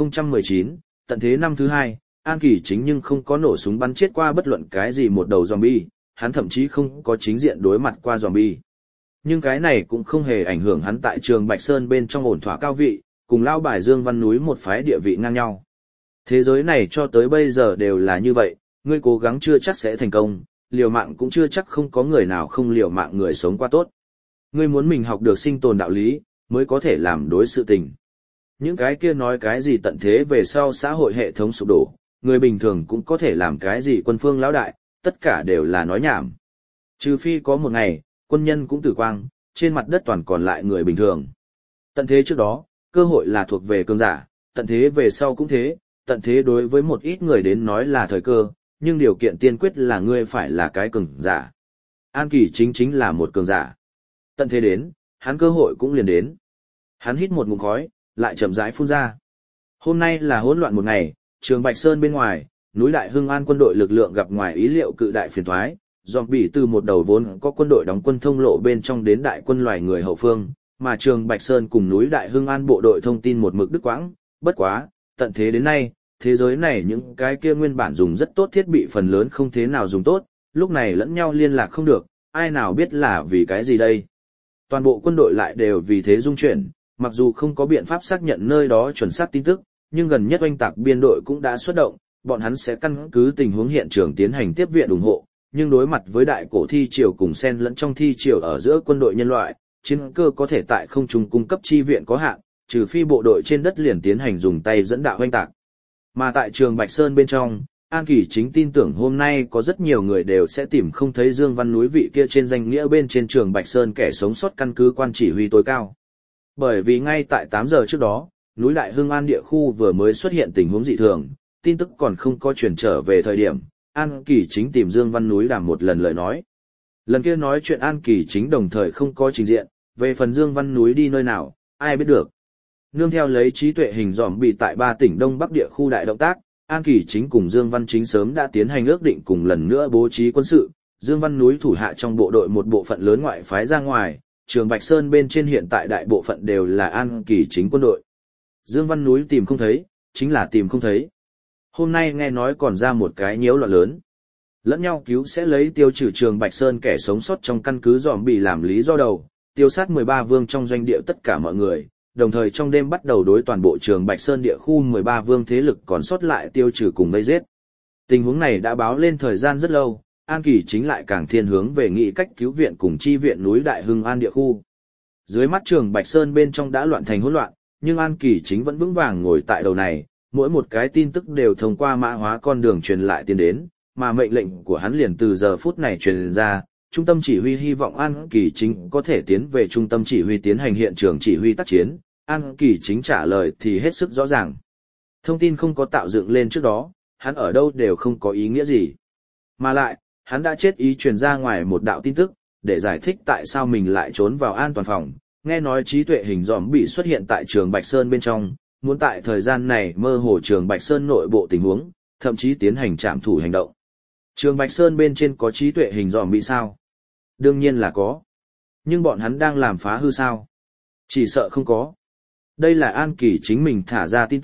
Speaker 1: 2019, tận thế năm thứ 2, An Kỳ Chính nhưng không có nổ súng bắn chết qua bất luận cái gì một đầu zombie, hắn thậm chí không có chính diện đối mặt qua zombie. Nhưng cái này cũng không hề ảnh hưởng hắn tại Trường Bạch Sơn bên trong ổn thỏa cao vị, cùng lao bài Dương Văn Núi một phái địa vị ngang nhau. Thế giới này cho tới bây giờ đều là như vậy, ngươi cố gắng chưa chắc sẽ thành công, liều mạng cũng chưa chắc không có người nào không liều mạng người sống qua tốt. Ngươi muốn mình học được sinh tồn đạo lý, mới có thể làm đối sự tình. Những cái kia nói cái gì tận thế về sau xã hội hệ thống sụp đổ, người bình thường cũng có thể làm cái gì quân phương lão đại, tất cả đều là nói nhảm. Trừ phi có một ngày, quân nhân cũng tử quang, trên mặt đất toàn còn lại người bình thường. Tận thế trước đó, cơ hội là thuộc về cường giả, tận thế về sau cũng thế, tận thế đối với một ít người đến nói là thời cơ, nhưng điều kiện tiên quyết là ngươi phải là cái cường giả. An Kỳ chính là một cường giả. Tận thế đến, hắn cơ hội cũng liền đến. Hắn hít một ngụm khói, lại chậm rãi phun ra. Hôm nay là hỗn loạn một ngày, Trường Bạch Sơn bên ngoài, núi Đại Hưng An quân đội lực lượng gặp ngoài ý liệu cự đại phiền toái, zombie từ một đầu vốn có quân đội đóng quân thông lộ bên trong đến đại quân loài người hậu phương, mà Trường Bạch Sơn cùng núi Đại Hưng An bộ đội thông tin một mực đứt quãng, bất quá, tận thế đến nay, thế giới này những cái kia nguyên bản dùng rất tốt thiết bị phần lớn không thế nào dùng tốt, lúc này lẫn nhau liên lạc không được, ai nào biết là vì cái gì đây. Toàn bộ quân đội lại đều vì thế rung chuyển, mặc dù không có biện pháp xác nhận nơi đó chuẩn xác tin tức, nhưng gần nhất oanh tạc biên đội cũng đã xuất động, bọn hắn sẽ căn cứ tình huống hiện trường tiến hành tiếp viện ủng hộ, nhưng đối mặt với đại cổ thi triều cùng xen lẫn trong thi triều ở giữa quân đội nhân loại, chiến cơ có thể tại không trung cung cấp chi viện có hạn, trừ phi bộ đội trên đất liền tiến hành dùng tay dẫn đạo oanh tạc. Mà tại Trường Bạch Sơn bên trong, An Kỳ Chính tin tưởng hôm nay có rất nhiều người đều sẽ tìm không thấy Dương Văn Núi vị kia trên danh nghĩa bên trên Trường Bạch Sơn kẻ sống sót căn cứ quan chỉ huy tối cao. Bởi vì ngay tại 8 giờ trước đó, núi Đại Hưng An địa khu vừa mới xuất hiện tình huống dị thường, tin tức còn không có truyền trở về thời điểm, An Kỳ Chính tìm Dương Văn Núi đàm một lần lời nói. Lần kia nói chuyện An Kỳ Chính đồng thời không có trình diện, về phần Dương Văn Núi đi nơi nào, ai biết được. Nương theo lấy trí tuệ hình dòm bị tại 3 tỉnh Đông Bắc địa khu đại động tác, An Kỳ Chính cùng Dương Văn Chính sớm đã tiến hành ước định cùng lần nữa bố trí quân sự, Dương Văn Núi thủ hạ trong bộ đội một bộ phận lớn ngoại phái ra ngoài, Trường Bạch Sơn bên trên hiện tại đại bộ phận đều là An Kỳ Chính quân đội. Dương Văn Núi tìm không thấy, chính là tìm không thấy. Hôm nay nghe nói còn ra một cái nhiễu loạn lớn. Lẫn nhau cứu sẽ lấy tiêu trừ Trường Bạch Sơn kẻ sống sót trong căn cứ dòm bị làm lý do đầu, tiêu sát 13 vương trong doanh địa tất cả mọi người, đồng thời trong đêm bắt đầu đối toàn bộ Trường Bạch Sơn địa khu 13 vương thế lực còn sót lại tiêu trừ cùng vây giết. Tình huống này đã báo lên thời gian rất lâu, An Kỳ Chính lại càng thiên hướng về nghị cách cứu viện cùng chi viện núi Đại Hưng An địa khu. Dưới mắt Trường Bạch Sơn bên trong đã loạn thành hỗn loạn, nhưng An Kỳ Chính vẫn vững vàng ngồi tại đầu này, mỗi một cái tin tức đều thông qua mã hóa con đường truyền lại tiến đến, mà mệnh lệnh của hắn liền từ giờ phút này truyền ra. Trung tâm chỉ huy hy vọng An Kỳ Chính có thể tiến về trung tâm chỉ huy tiến hành hiện trường chỉ huy tác chiến. An Kỳ Chính trả lời thì hết sức rõ ràng. Thông tin không có tạo dựng lên trước đó, hắn ở đâu đều không có ý nghĩa gì. Mà lại, hắn đã chết ý truyền ra ngoài một đạo tin tức, để giải thích tại sao mình lại trốn vào an toàn phòng. Nghe nói trí tuệ hình dòm bị xuất hiện tại Trường Bạch Sơn bên trong, muốn tại thời gian này mơ hồ Trường Bạch Sơn nội bộ tình huống, thậm chí tiến hành trảm thủ hành động. Trường Bạch Sơn bên trên có trí tuệ hình dòm bị sao? Đương nhiên là có. Nhưng bọn hắn đang làm phá hư sao? Chỉ sợ không có. Đây là An Kỳ Chính mình thả ra tin tức,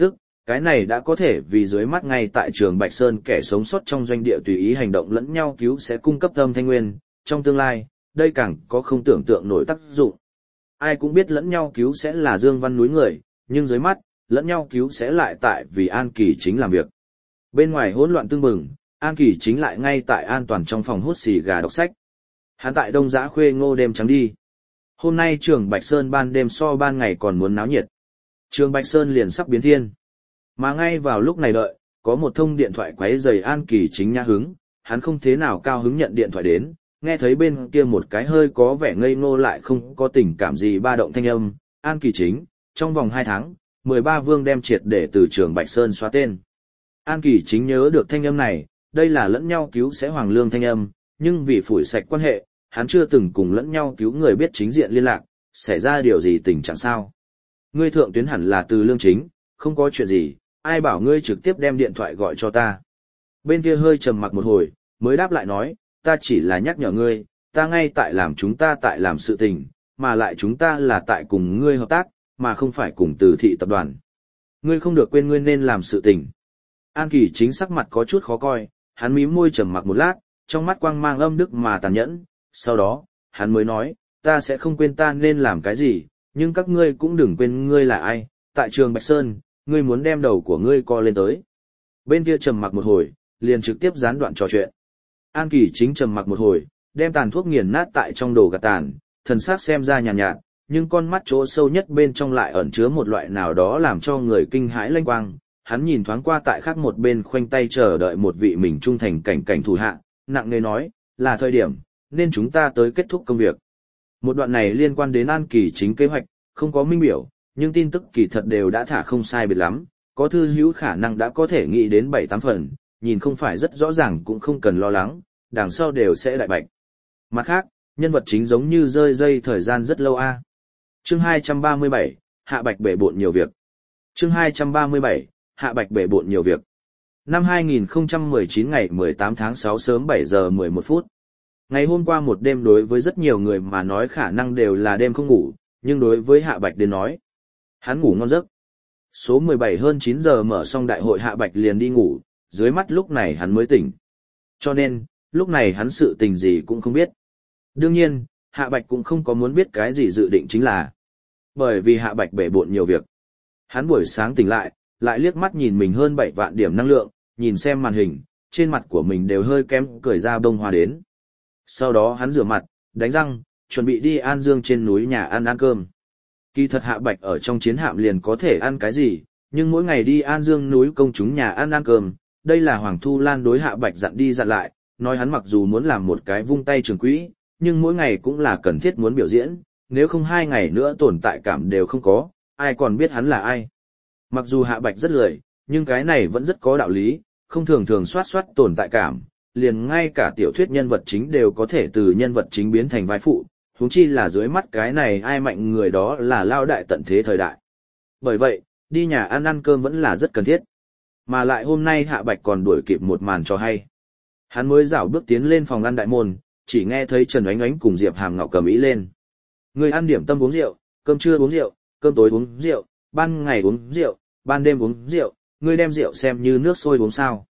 Speaker 1: Cái này đã có thể vì dưới mắt ngay tại trường Bạch Sơn kẻ sống sót trong doanh địa tùy ý hành động lẫn nhau cứu sẽ cung cấp âm thanh nguyên, trong tương lai, đây càng có không tưởng tượng nổi tác dụng. Ai cũng biết lẫn nhau cứu sẽ là Dương Văn núi người, nhưng dưới mắt, lẫn nhau cứu sẽ lại tại vì An Kỳ Chính làm việc. Bên ngoài hỗn loạn tương bừng, An Kỳ Chính lại ngay tại an toàn trong phòng hút xì gà đọc sách. Hắn tại Đông Giã Khuê Ngô đêm trắng đi. Hôm nay trường Bạch Sơn ban đêm so ban ngày còn muốn náo nhiệt. Trường Bạch Sơn liền sắp biến thiên. Mà ngay vào lúc này đợi, có một thông điện thoại quấy rầy An Kỳ Chính nhã hứng, hắn không thế nào cao hứng nhận điện thoại đến, nghe thấy bên kia một cái hơi có vẻ ngây ngô lại không có tình cảm gì ba động thanh âm, An Kỳ Chính, trong vòng 2 tháng, 13 vương đem triệt để từ trường Bạch Sơn xóa tên. An Kỳ Chính nhớ được thanh âm này, đây là lẫn nhau cứu sẽ Hoàng Lương thanh âm, nhưng vì phủi sạch quan hệ, hắn chưa từng cùng lẫn nhau cứu người biết chính diện liên lạc, xảy ra điều gì tình trạng sao. Ngươi thượng tuyến hẳn là từ Lương Chính, không có chuyện gì, ai bảo ngươi trực tiếp đem điện thoại gọi cho ta. Bên kia hơi trầm mặc một hồi, mới đáp lại nói, ta chỉ là nhắc nhở ngươi, ta ngay tại làm chúng ta tại làm sự tình, mà lại chúng ta là tại cùng ngươi hợp tác, mà không phải cùng từ thị tập đoàn. Ngươi không được quên ngươi nên làm sự tình. An Kỳ Chính sắc mặt có chút khó coi, hắn mím môi trầm mặc một lát, trong mắt quang mang âm đức mà tàn nhẫn, sau đó, hắn mới nói, ta sẽ không quên ta nên làm cái gì, nhưng các ngươi cũng đừng quên ngươi là ai, tại trường Bạch Sơn, ngươi muốn đem đầu của ngươi co lên tới. Bên kia trầm mặc một hồi, liền trực tiếp gián đoạn trò chuyện. An Kỳ Chính trầm mặc một hồi, đem tàn thuốc nghiền nát tại trong đồ gạt tàn, thần sắc xem ra nhàn nhạt, nhưng con mắt chỗ sâu nhất bên trong lại ẩn chứa một loại nào đó làm cho người kinh hãi lanh quang. Hắn nhìn thoáng qua tại khác một bên khoanh tay chờ đợi một vị mình trung thành cảnh thủ hạ, nặng nề nói, là thời điểm, nên chúng ta tới kết thúc công việc. Một đoạn này liên quan đến An Kỳ Chính kế hoạch, không có minh biểu, nhưng tin tức kỳ thật đều đã thả không sai biệt lắm, có thư hữu khả năng đã có thể nghĩ đến 7-8 phần, nhìn không phải rất rõ ràng cũng không cần lo lắng, đằng sau đều sẽ đại bạch. Mặt khác, nhân vật chính giống như rơi dây thời gian rất lâu a. Chương 237, Hạ Bạch bể bộn nhiều việc. Chương 237, Hạ Bạch bể bộn nhiều việc. Năm 2019 ngày 18 tháng 6 sớm 7 giờ 11 phút. Ngày hôm qua một đêm đối với rất nhiều người mà nói khả năng đều là đêm không ngủ, nhưng đối với Hạ Bạch đến nói, hắn ngủ ngon giấc. Số 17 hơn 9 giờ mở xong đại hội Hạ Bạch liền đi ngủ, dưới mắt lúc này hắn mới tỉnh. Cho nên, lúc này hắn sự tình gì cũng không biết. Đương nhiên, Hạ Bạch cũng không có muốn biết cái gì dự định chính là. Bởi vì Hạ Bạch bể bộn nhiều việc. Hắn buổi sáng tỉnh lại liếc mắt nhìn mình hơn 7 vạn điểm năng lượng, nhìn xem màn hình, trên mặt của mình đều hơi kém cười ra bông hoa đến. Sau đó hắn rửa mặt, đánh răng, chuẩn bị đi An Dương trên núi nhà ăn cơm. Kỳ thật Hạ Bạch ở trong chiến hạm liền có thể ăn cái gì, nhưng mỗi ngày đi An Dương núi công chúng nhà ăn cơm, đây là Hoàng Thu Lan đối Hạ Bạch dặn đi dặn lại, nói hắn mặc dù muốn làm một cái vung tay trường quỹ, nhưng mỗi ngày cũng là cần thiết muốn biểu diễn, nếu không 2 ngày nữa tồn tại cảm đều không có, ai còn biết hắn là ai. Mặc dù Hạ Bạch rất lười, nhưng cái này vẫn rất có đạo lý, không thường soát tồn tại cảm, liền ngay cả tiểu thuyết nhân vật chính đều có thể từ nhân vật chính biến thành vai phụ, huống chi là dưới mắt cái này ai mạnh người đó là lao đại tận thế thời đại. Bởi vậy, đi nhà ăn cơm vẫn là rất cần thiết. Mà lại hôm nay Hạ Bạch còn đuổi kịp một màn cho hay. Hắn mới dạo bước tiến lên phòng ăn đại môn, chỉ nghe thấy Trần Oánh Oánh cùng Diệp Hàm Ngọc cầm ý lên. Người ăn điểm tâm uống rượu, cơm trưa uống rượu, cơm tối uống rượu, ban ngày uống rượu, ban đêm uống rượu, ngươi đem rượu xem như nước sôi uống sao.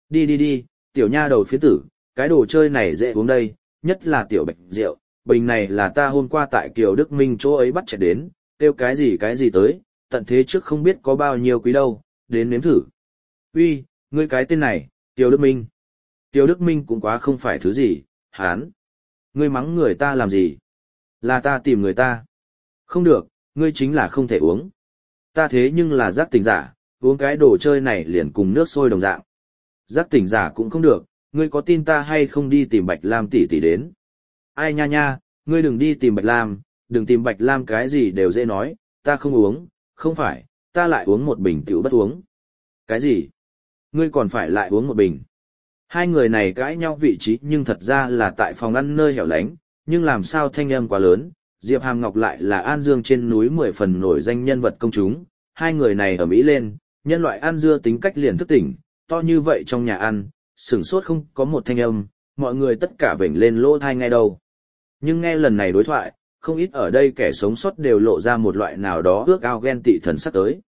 Speaker 1: Đi, tiểu nha đầu phiến tử, cái đồ chơi này dễ uống đây, nhất là tiểu Bạch rượu, bình này là ta hôm qua tại Kiều Đức Minh chỗ ấy bắt chạy đến, kêu cái gì tới, tận thế trước không biết có bao nhiêu quý đâu, đến nếm thử. Uy, ngươi cái tên này, Kiều Đức Minh. Kiều Đức Minh cũng quá không phải thứ gì, hán. Ngươi mắng người ta làm gì? Là ta tìm người ta. Không được, ngươi chính là không thể uống. Ta thế nhưng là giác tỉnh giả, uống cái đồ chơi này liền cùng nước sôi đồng dạng. Giác tỉnh giả cũng không được, ngươi có tin ta hay không đi tìm Bạch Lam tỷ tỷ đến? Ai nha, ngươi đừng đi tìm Bạch Lam, đừng tìm Bạch Lam cái gì đều dễ nói, ta không uống, không phải, ta lại uống một bình tiểu bất uống. Cái gì? Ngươi còn phải lại uống một bình. Hai người này cãi nhau vị trí nhưng thật ra là tại phòng ăn nơi hẻo lánh, nhưng làm sao thanh âm quá lớn, Diệp Hàm Ngọc lại là An Dương trên núi 10 phần nổi danh nhân vật công chúng, hai người này ở Mỹ lên, nhân loại ăn dưa tính cách liền thức tỉnh, to như vậy trong nhà ăn, sửng sốt không có một thanh âm, mọi người tất cả vểnh lên lỗ tai nghe đâu. Nhưng nghe lần này đối thoại, không ít ở đây kẻ sống sót đều lộ ra một loại nào đó ước ao ghen tị thần sắc tới.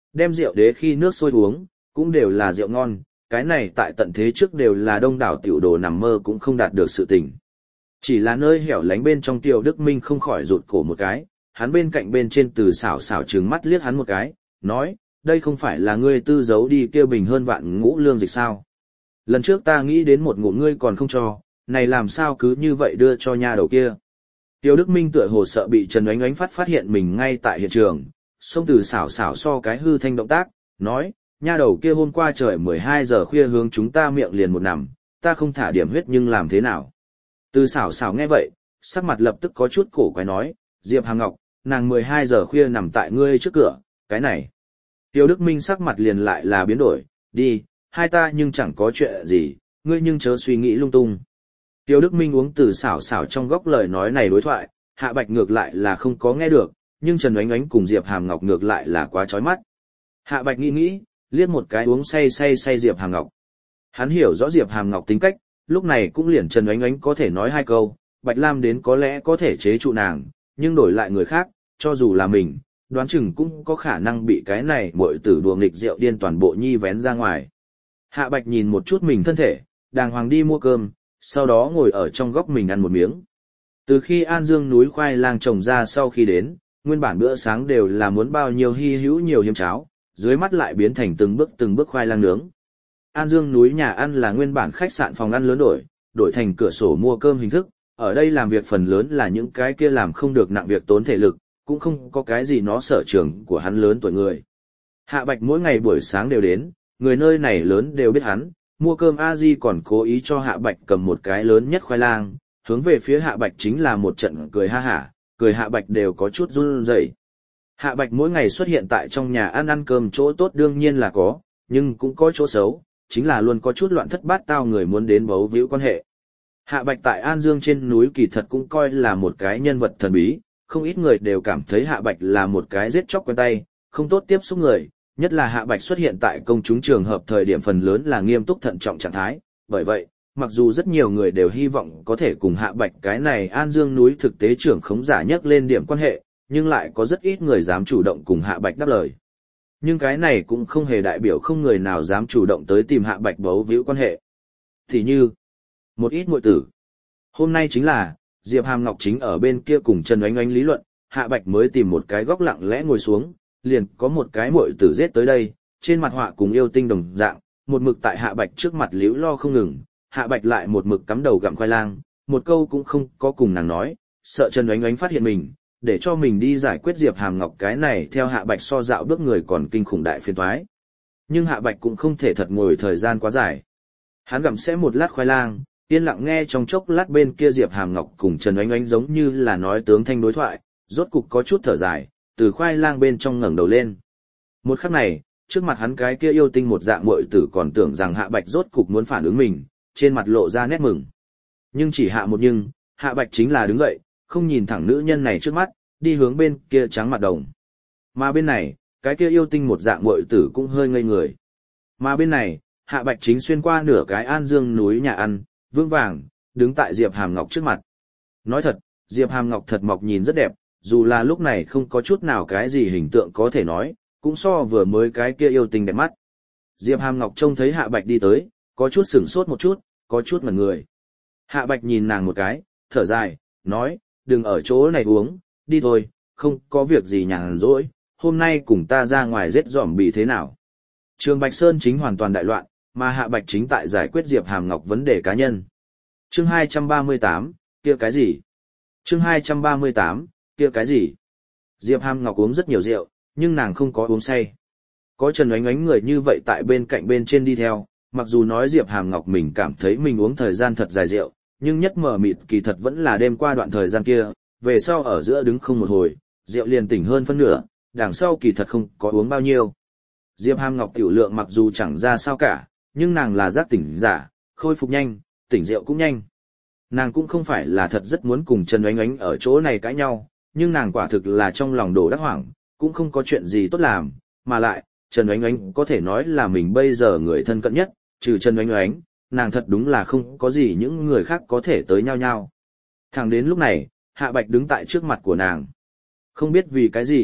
Speaker 1: Đem rượu đế khi nước sôi uống, cũng đều là rượu ngon, cái này tại tận thế trước đều là đông đảo tiểu đồ nằm mơ cũng không đạt được sự tình. Chỉ là nơi hẻo lánh bên trong Tiêu Đức Minh không khỏi rụt cổ một cái, hắn bên cạnh bên trên Từ xảo xảo trừng mắt liếc hắn một cái, nói, đây không phải là ngươi tư giấu đi kêu bình hơn vạn ngũ lương dịch sao. Lần trước ta nghĩ đến một ngụm ngươi còn không cho, này làm sao cứ như vậy đưa cho nha đầu kia. Tiêu Đức Minh tựa hồ sợ bị Trần Oánh Oánh phát hiện mình ngay tại hiện trường, xông Từ xảo xảo so cái hư thanh động tác, nói, nha đầu kia hôm qua trời 12 giờ khuya hướng chúng ta miệng liền một nằm, ta không thả điểm huyết nhưng làm thế nào. Từ xảo xảo nghe vậy, sắc mặt lập tức có chút cổ quái nói, Diệp Hàm Ngọc, nàng 12 giờ khuya nằm tại ngươi trước cửa, cái này. Tiêu Đức Minh sắc mặt liền lại là biến đổi, đi, hai ta nhưng chẳng có chuyện gì, ngươi nhưng chớ suy nghĩ lung tung. Tiêu Đức Minh uống Từ xảo xảo trong góc lời nói này đối thoại, Hạ Bạch ngược lại là không có nghe được, nhưng Trần Oánh Oánh cùng Diệp Hàm Ngọc ngược lại là quá chói mắt. Hạ Bạch nghĩ, liếc một cái uống say Diệp Hàm Ngọc. Hắn hiểu rõ Diệp Hàm Ngọc tính cách, lúc này cũng liền Trần Oánh Oánh có thể nói hai câu, Bạch Lam đến có lẽ có thể chế trụ nàng, nhưng đổi lại người khác, cho dù là mình, đoán chừng cũng có khả năng bị cái này muội tử đùa nghịch rượu điên toàn bộ nhi vén ra ngoài. Hạ Bạch nhìn một chút mình thân thể, đàng hoàng đi mua cơm, sau đó ngồi ở trong góc mình ăn một miếng. Từ khi An Dương núi khoai lang trồng ra sau khi đến, nguyên bản bữa sáng đều là muốn bao nhiêu hy hữu nhiều hiếm cháo, dưới mắt lại biến thành từng bước khoai lang nướng. An Dương núi nhà ăn là nguyên bản khách sạn phòng ăn lớn đổi thành cửa sổ mua cơm hình thức, ở đây làm việc phần lớn là những cái kia làm không được nặng việc tốn thể lực, cũng không có cái gì nó sở trường của hắn lớn tuổi người. Hạ Bạch mỗi ngày buổi sáng đều đến, người nơi này lớn đều biết hắn, mua cơm a di còn cố ý cho Hạ Bạch cầm một cái lớn nhất khoai lang, hướng về phía Hạ Bạch chính là một trận cười ha hả, cười Hạ Bạch đều có chút run rẩy. Hạ Bạch mỗi ngày xuất hiện tại trong nhà ăn cơm chỗ tốt đương nhiên là có, nhưng cũng có chỗ xấu, chính là luôn có chút loạn thất bát tao người muốn đến bấu víu quan hệ. Hạ Bạch tại An Dương trên núi kỳ thật cũng coi là một cái nhân vật thần bí, không ít người đều cảm thấy Hạ Bạch là một cái giết chóc quen tay, không tốt tiếp xúc người, nhất là Hạ Bạch xuất hiện tại công chúng trường hợp thời điểm phần lớn là nghiêm túc thận trọng trạng thái, bởi vậy, mặc dù rất nhiều người đều hy vọng có thể cùng Hạ Bạch cái này An Dương núi thực tế trưởng khống giả nhắc lên điểm quan hệ, nhưng lại có rất ít người dám chủ động cùng Hạ Bạch đáp lời. Nhưng cái này cũng không hề đại biểu không người nào dám chủ động tới tìm Hạ Bạch bấu víu quan hệ. Thì như, một ít muội tử. Hôm nay chính là, Diệp Hàm Ngọc chính ở bên kia cùng Trần Oánh Oánh lý luận, Hạ Bạch mới tìm một cái góc lặng lẽ ngồi xuống, liền có một cái muội tử giết tới đây, trên mặt họa cùng yêu tinh đồng dạng, một mực tại Hạ Bạch trước mặt liễu lo không ngừng, Hạ Bạch lại một mực cắm đầu gặm khoai lang, một câu cũng không có cùng nàng nói, sợ Trần Oánh Oánh phát hiện mình, để cho mình đi giải quyết Diệp Hàm Ngọc cái này theo Hạ Bạch so dạo bước người còn kinh khủng đại phiền toái. Nhưng Hạ Bạch cũng không thể thật ngồi thời gian quá dài. Hắn gặm sẽ một lát khoai lang, yên lặng nghe trong chốc lát bên kia Diệp Hàm Ngọc cùng Trần Oánh Oánh giống như là nói tướng thanh đối thoại, rốt cục có chút thở dài, từ khoai lang bên trong ngẩng đầu lên. Một khắc này, trước mặt hắn cái kia yêu tinh một dạng muội tử còn tưởng rằng Hạ Bạch rốt cục muốn phản ứng mình, trên mặt lộ ra nét mừng. Nhưng chỉ hạ một nhưng, Hạ Bạch chính là đứng dậy, không nhìn thẳng nữ nhân này trước mắt, đi hướng bên kia trắng mặt đồng. Mà bên này, cái kia yêu tinh một dạng muội tử cũng hơi ngây người. Mà bên này, Hạ Bạch chính xuyên qua nửa cái An Dương núi nhà ăn, vững vàng, đứng tại Diệp Hàm Ngọc trước mặt. Nói thật, Diệp Hàm Ngọc thật mọc nhìn rất đẹp, dù là lúc này không có chút nào cái gì hình tượng có thể nói, cũng so vừa mới cái kia yêu tinh đẹp mắt. Diệp Hàm Ngọc trông thấy Hạ Bạch đi tới, có chút sửng sốt một chút, có chút ngẩn người. Hạ Bạch nhìn nàng một cái, thở dài, nói, đừng ở chỗ này uống, đi thôi, không có việc gì nhàn rỗi, hôm nay cùng ta ra ngoài giết zombie thế nào. Trường Bạch Sơn chính hoàn toàn đại loạn, mà Hạ Bạch chính tại giải quyết Diệp Hàm Ngọc vấn đề cá nhân. Chương 238, kia cái gì? Chương 238, kia cái gì? Diệp Hàm Ngọc uống rất nhiều rượu, nhưng nàng không có uống say. Có Trần Oánh Oánh người như vậy tại bên cạnh bên trên đi theo, mặc dù nói Diệp Hàm Ngọc mình cảm thấy mình uống thời gian thật dài rượu, nhưng nhất mờ mịt kỳ thật vẫn là đêm qua đoạn thời gian kia, về sau ở giữa đứng không một hồi, rượu liền tỉnh hơn phân nửa, đằng sau kỳ thật không có uống bao nhiêu. Diệp Hàm Ngọc tiểu lượng mặc dù chẳng ra sao cả, nhưng nàng là giác tỉnh giả, khôi phục nhanh, tỉnh rượu cũng nhanh. Nàng cũng không phải là thật rất muốn cùng Trần Oánh Oánh ở chỗ này cãi nhau, nhưng nàng quả thực là trong lòng đổ đắc hoảng, cũng không có chuyện gì tốt làm, mà lại, Trần Oánh Oánh có thể nói là mình bây giờ người thân cận nhất, trừ Trần Oánh Oánh, nàng thật đúng là không có gì những người khác có thể tới nhau nhau. Thẳng đến lúc này, Hạ Bạch đứng tại trước mặt của nàng. Không biết vì cái gì,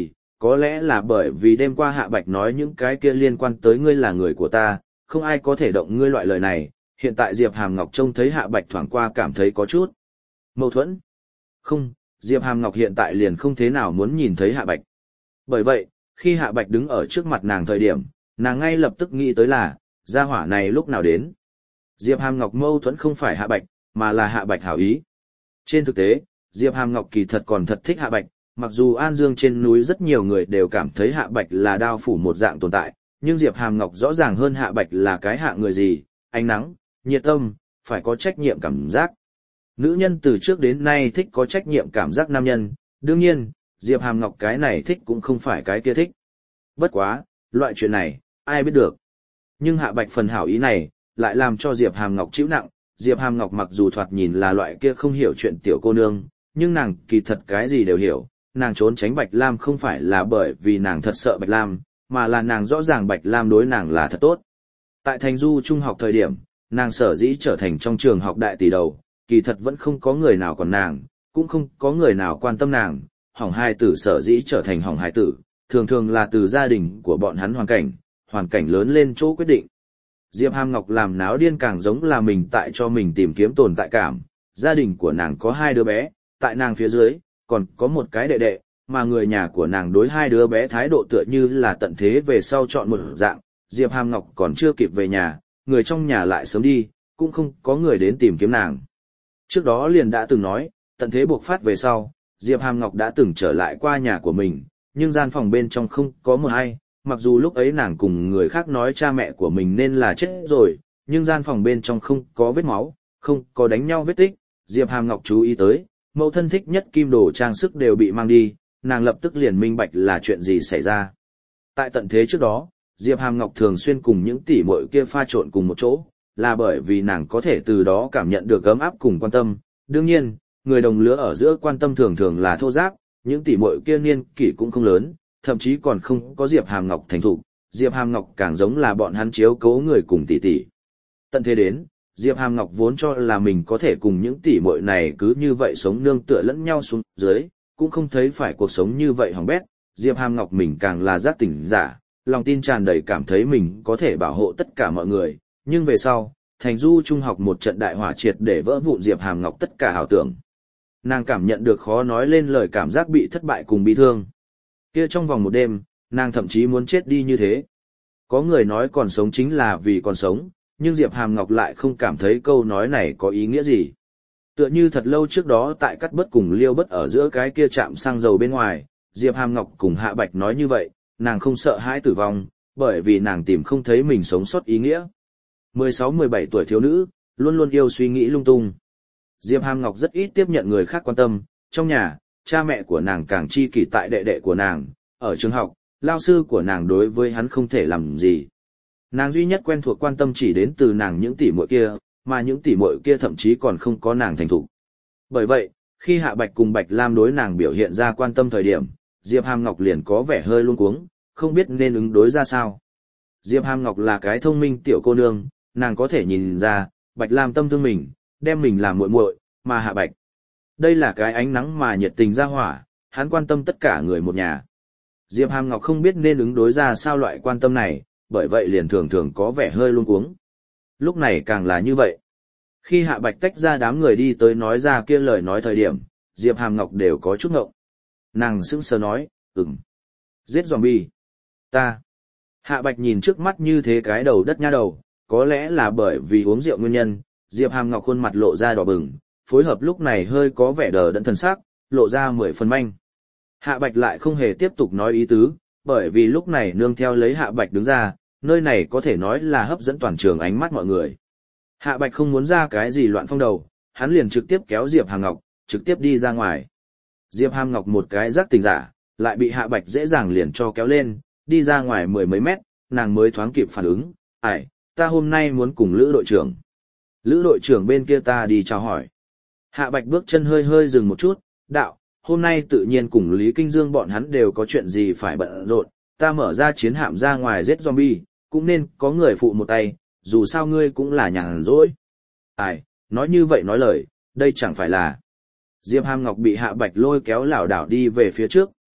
Speaker 1: có lẽ là bởi vì đêm qua Hạ Bạch nói những cái kia liên quan tới ngươi là người của ta, không ai có thể động ngươi loại lời này, hiện tại Diệp Hàm Ngọc trông thấy Hạ Bạch thoảng qua cảm thấy có chút mâu thuẫn. Không, Diệp Hàm Ngọc hiện tại liền không thế nào muốn nhìn thấy Hạ Bạch. Bởi vậy, khi Hạ Bạch đứng ở trước mặt nàng thời điểm, nàng ngay lập tức nghĩ tới là, gia hỏa này lúc nào đến. Diệp Hàm Ngọc mâu thuẫn không phải Hạ Bạch, mà là Hạ Bạch hảo ý. Trên thực tế, Diệp Hàm Ngọc kỳ thật còn thật thích Hạ Bạch, mặc dù An Dương trên núi rất nhiều người đều cảm thấy Hạ Bạch là đao phủ một dạng tồn tại, nhưng Diệp Hàm Ngọc rõ ràng hơn Hạ Bạch là cái hạ người gì, ánh nắng, nhiệt tâm, phải có trách nhiệm cảm giác. Nữ nhân từ trước đến nay thích có trách nhiệm cảm giác nam nhân, đương nhiên, Diệp Hàm Ngọc cái này thích cũng không phải cái kia thích. Bất quá, loại chuyện này, ai biết được. Nhưng Hạ Bạch phần hảo ý này, lại làm cho Diệp Hàm Ngọc chịu nặng. Diệp Hàm Ngọc mặc dù thoạt nhìn là loại kia không hiểu chuyện tiểu cô nương, nhưng nàng kỳ thật cái gì đều hiểu. Nàng trốn tránh Bạch Lam không phải là bởi vì nàng thật sợ Bạch Lam, mà là nàng rõ ràng Bạch Lam đối nàng là thật tốt. Tại Thành Du trung học thời điểm, nàng sở dĩ trở thành trong trường học đại tỷ đầu, kỳ thật vẫn không có người nào còn nàng, cũng không có người nào quan tâm nàng. Hỏng hai tử sở dĩ trở thành hỏng hai tử, thường thường là từ gia đình của bọn hắn hoàn cảnh lớn lên chỗ quyết định. Diệp Hàm Ngọc làm náo điên càng giống là mình tại cho mình tìm kiếm tồn tại cảm, gia đình của nàng có 2 đứa bé, tại nàng phía dưới, còn có một cái đệ đệ, mà người nhà của nàng đối 2 đứa bé thái độ tựa như là tận thế về sau chọn một dạng, Diệp Hàm Ngọc còn chưa kịp về nhà, người trong nhà lại sớm đi, cũng không có người đến tìm kiếm nàng. Trước đó liền đã từng nói, tận thế buộc phát về sau, Diệp Hàm Ngọc đã từng trở lại qua nhà của mình, nhưng gian phòng bên trong không có một ai, mặc dù lúc ấy nàng cùng người khác nói cha mẹ của mình nên là chết rồi, nhưng gian phòng bên trong không có vết máu, không có đánh nhau vết tích, Diệp Hàm Ngọc chú ý tới, mẫu thân thích nhất kim đồ trang sức đều bị mang đi, nàng lập tức liền minh bạch là chuyện gì xảy ra. Tại tận thế trước đó, Diệp Hàm Ngọc thường xuyên cùng những tỷ muội kia pha trộn cùng một chỗ, là bởi vì nàng có thể từ đó cảm nhận được ấm áp cùng quan tâm. Đương nhiên, người đồng lứa ở giữa quan tâm thường thường là thô giáp, những tỷ muội kia niên kỷ cũng không lớn, thậm chí còn không có Diệp Hàm Ngọc thành thục, Diệp Hàm Ngọc càng giống là bọn hắn chiếu cố người cùng tỷ tỷ. Tận thế đến, Diệp Hàm Ngọc vốn cho là mình có thể cùng những tỷ muội này cứ như vậy sống nương tựa lẫn nhau xuống dưới, cũng không thấy phải cuộc sống như vậy hỏng bét. Diệp Hàm Ngọc mình càng là giác tỉnh giả, lòng tin tràn đầy cảm thấy mình có thể bảo hộ tất cả mọi người, nhưng về sau, Thành Du trung học một trận đại hỏa triệt để vỡ vụn Diệp Hàm Ngọc tất cả ảo tưởng. Nàng cảm nhận được khó nói lên lời cảm giác bị thất bại cùng bi thương. Kia trong vòng một đêm, nàng thậm chí muốn chết đi như thế. Có người nói còn sống chính là vì còn sống, nhưng Diệp Hàm Ngọc lại không cảm thấy câu nói này có ý nghĩa gì. Tựa như thật lâu trước đó tại Cắt Bất cùng Liêu Bất ở giữa cái kia trạm xăng dầu bên ngoài, Diệp Hàm Ngọc cùng Hạ Bạch nói như vậy, nàng không sợ hãi tử vong, bởi vì nàng tìm không thấy mình sống sót ý nghĩa. 16-17 tuổi thiếu nữ, luôn luôn yêu suy nghĩ lung tung. Diệp Hàm Ngọc rất ít tiếp nhận người khác quan tâm, trong nhà, cha mẹ của nàng càng chi kỷ tại đệ đệ của nàng, ở trường học, lao sư của nàng đối với hắn không thể làm gì. Nàng duy nhất quen thuộc quan tâm chỉ đến từ nàng những tỷ muội kia, mà những tỷ muội kia thậm chí còn không có nàng thành thục. Bởi vậy, khi Hạ Bạch cùng Bạch Lam đối nàng biểu hiện ra quan tâm thời điểm, Diệp Hàm Ngọc liền có vẻ hơi luống cuống, không biết nên ứng đối ra sao. Diệp Hàm Ngọc là cái thông minh tiểu cô nương, nàng có thể nhìn ra, Bạch Lam tâm thương mình, đem mình làm muội muội, mà Hạ Bạch. Đây là cái ánh nắng mà nhiệt tình ra hỏa, hắn quan tâm tất cả người một nhà. Diệp Hàm Ngọc không biết nên ứng đối ra sao loại quan tâm này, bởi vậy liền thường thường có vẻ hơi luống cuống. Lúc này càng là như vậy. Khi Hạ Bạch tách ra đám người đi tới nói ra kia lời nói thời điểm, Diệp Hàm Ngọc đều có chút ngộng. Nàng sững sờ nói, giết zombie. Ta. Hạ Bạch nhìn trước mắt như thế cái đầu đất nha đầu, có lẽ là bởi vì uống rượu nguyên nhân, Diệp Hàm Ngọc khuôn mặt lộ ra đỏ bừng, phối hợp lúc này hơi có vẻ đờ đẫn thần sắc, lộ ra 10 phần manh. Hạ Bạch lại không hề tiếp tục nói ý tứ, bởi vì lúc này nương theo lấy Hạ Bạch đứng ra, nơi này có thể nói là hấp dẫn toàn trường ánh mắt mọi người. Hạ Bạch không muốn ra cái gì loạn phong đầu, hắn liền trực tiếp kéo Diệp Hàm Ngọc, trực tiếp đi ra ngoài. Diệp Hàm Ngọc một cái giác tỉnh giả, lại bị Hạ Bạch dễ dàng liền cho kéo lên, đi ra ngoài 10 mấy mét, nàng mới thoáng kịp phản ứng, ta hôm nay muốn cùng Lữ đội trưởng. Lữ đội trưởng bên kia ta đi chào hỏi. Hạ Bạch bước chân hơi hơi dừng một chút, đạo, hôm nay tự nhiên cùng Lý Kinh Dương bọn hắn đều có chuyện gì phải bận rộn, ta mở ra chiến hạm ra ngoài giết zombie, cũng nên có người phụ một tay, dù sao ngươi cũng là nhàn rỗi. Nói như vậy nói lời, đây chẳng phải là. Diệp Hàm Ngọc bị Hạ Bạch lôi kéo lảo đảo đi về phía trước,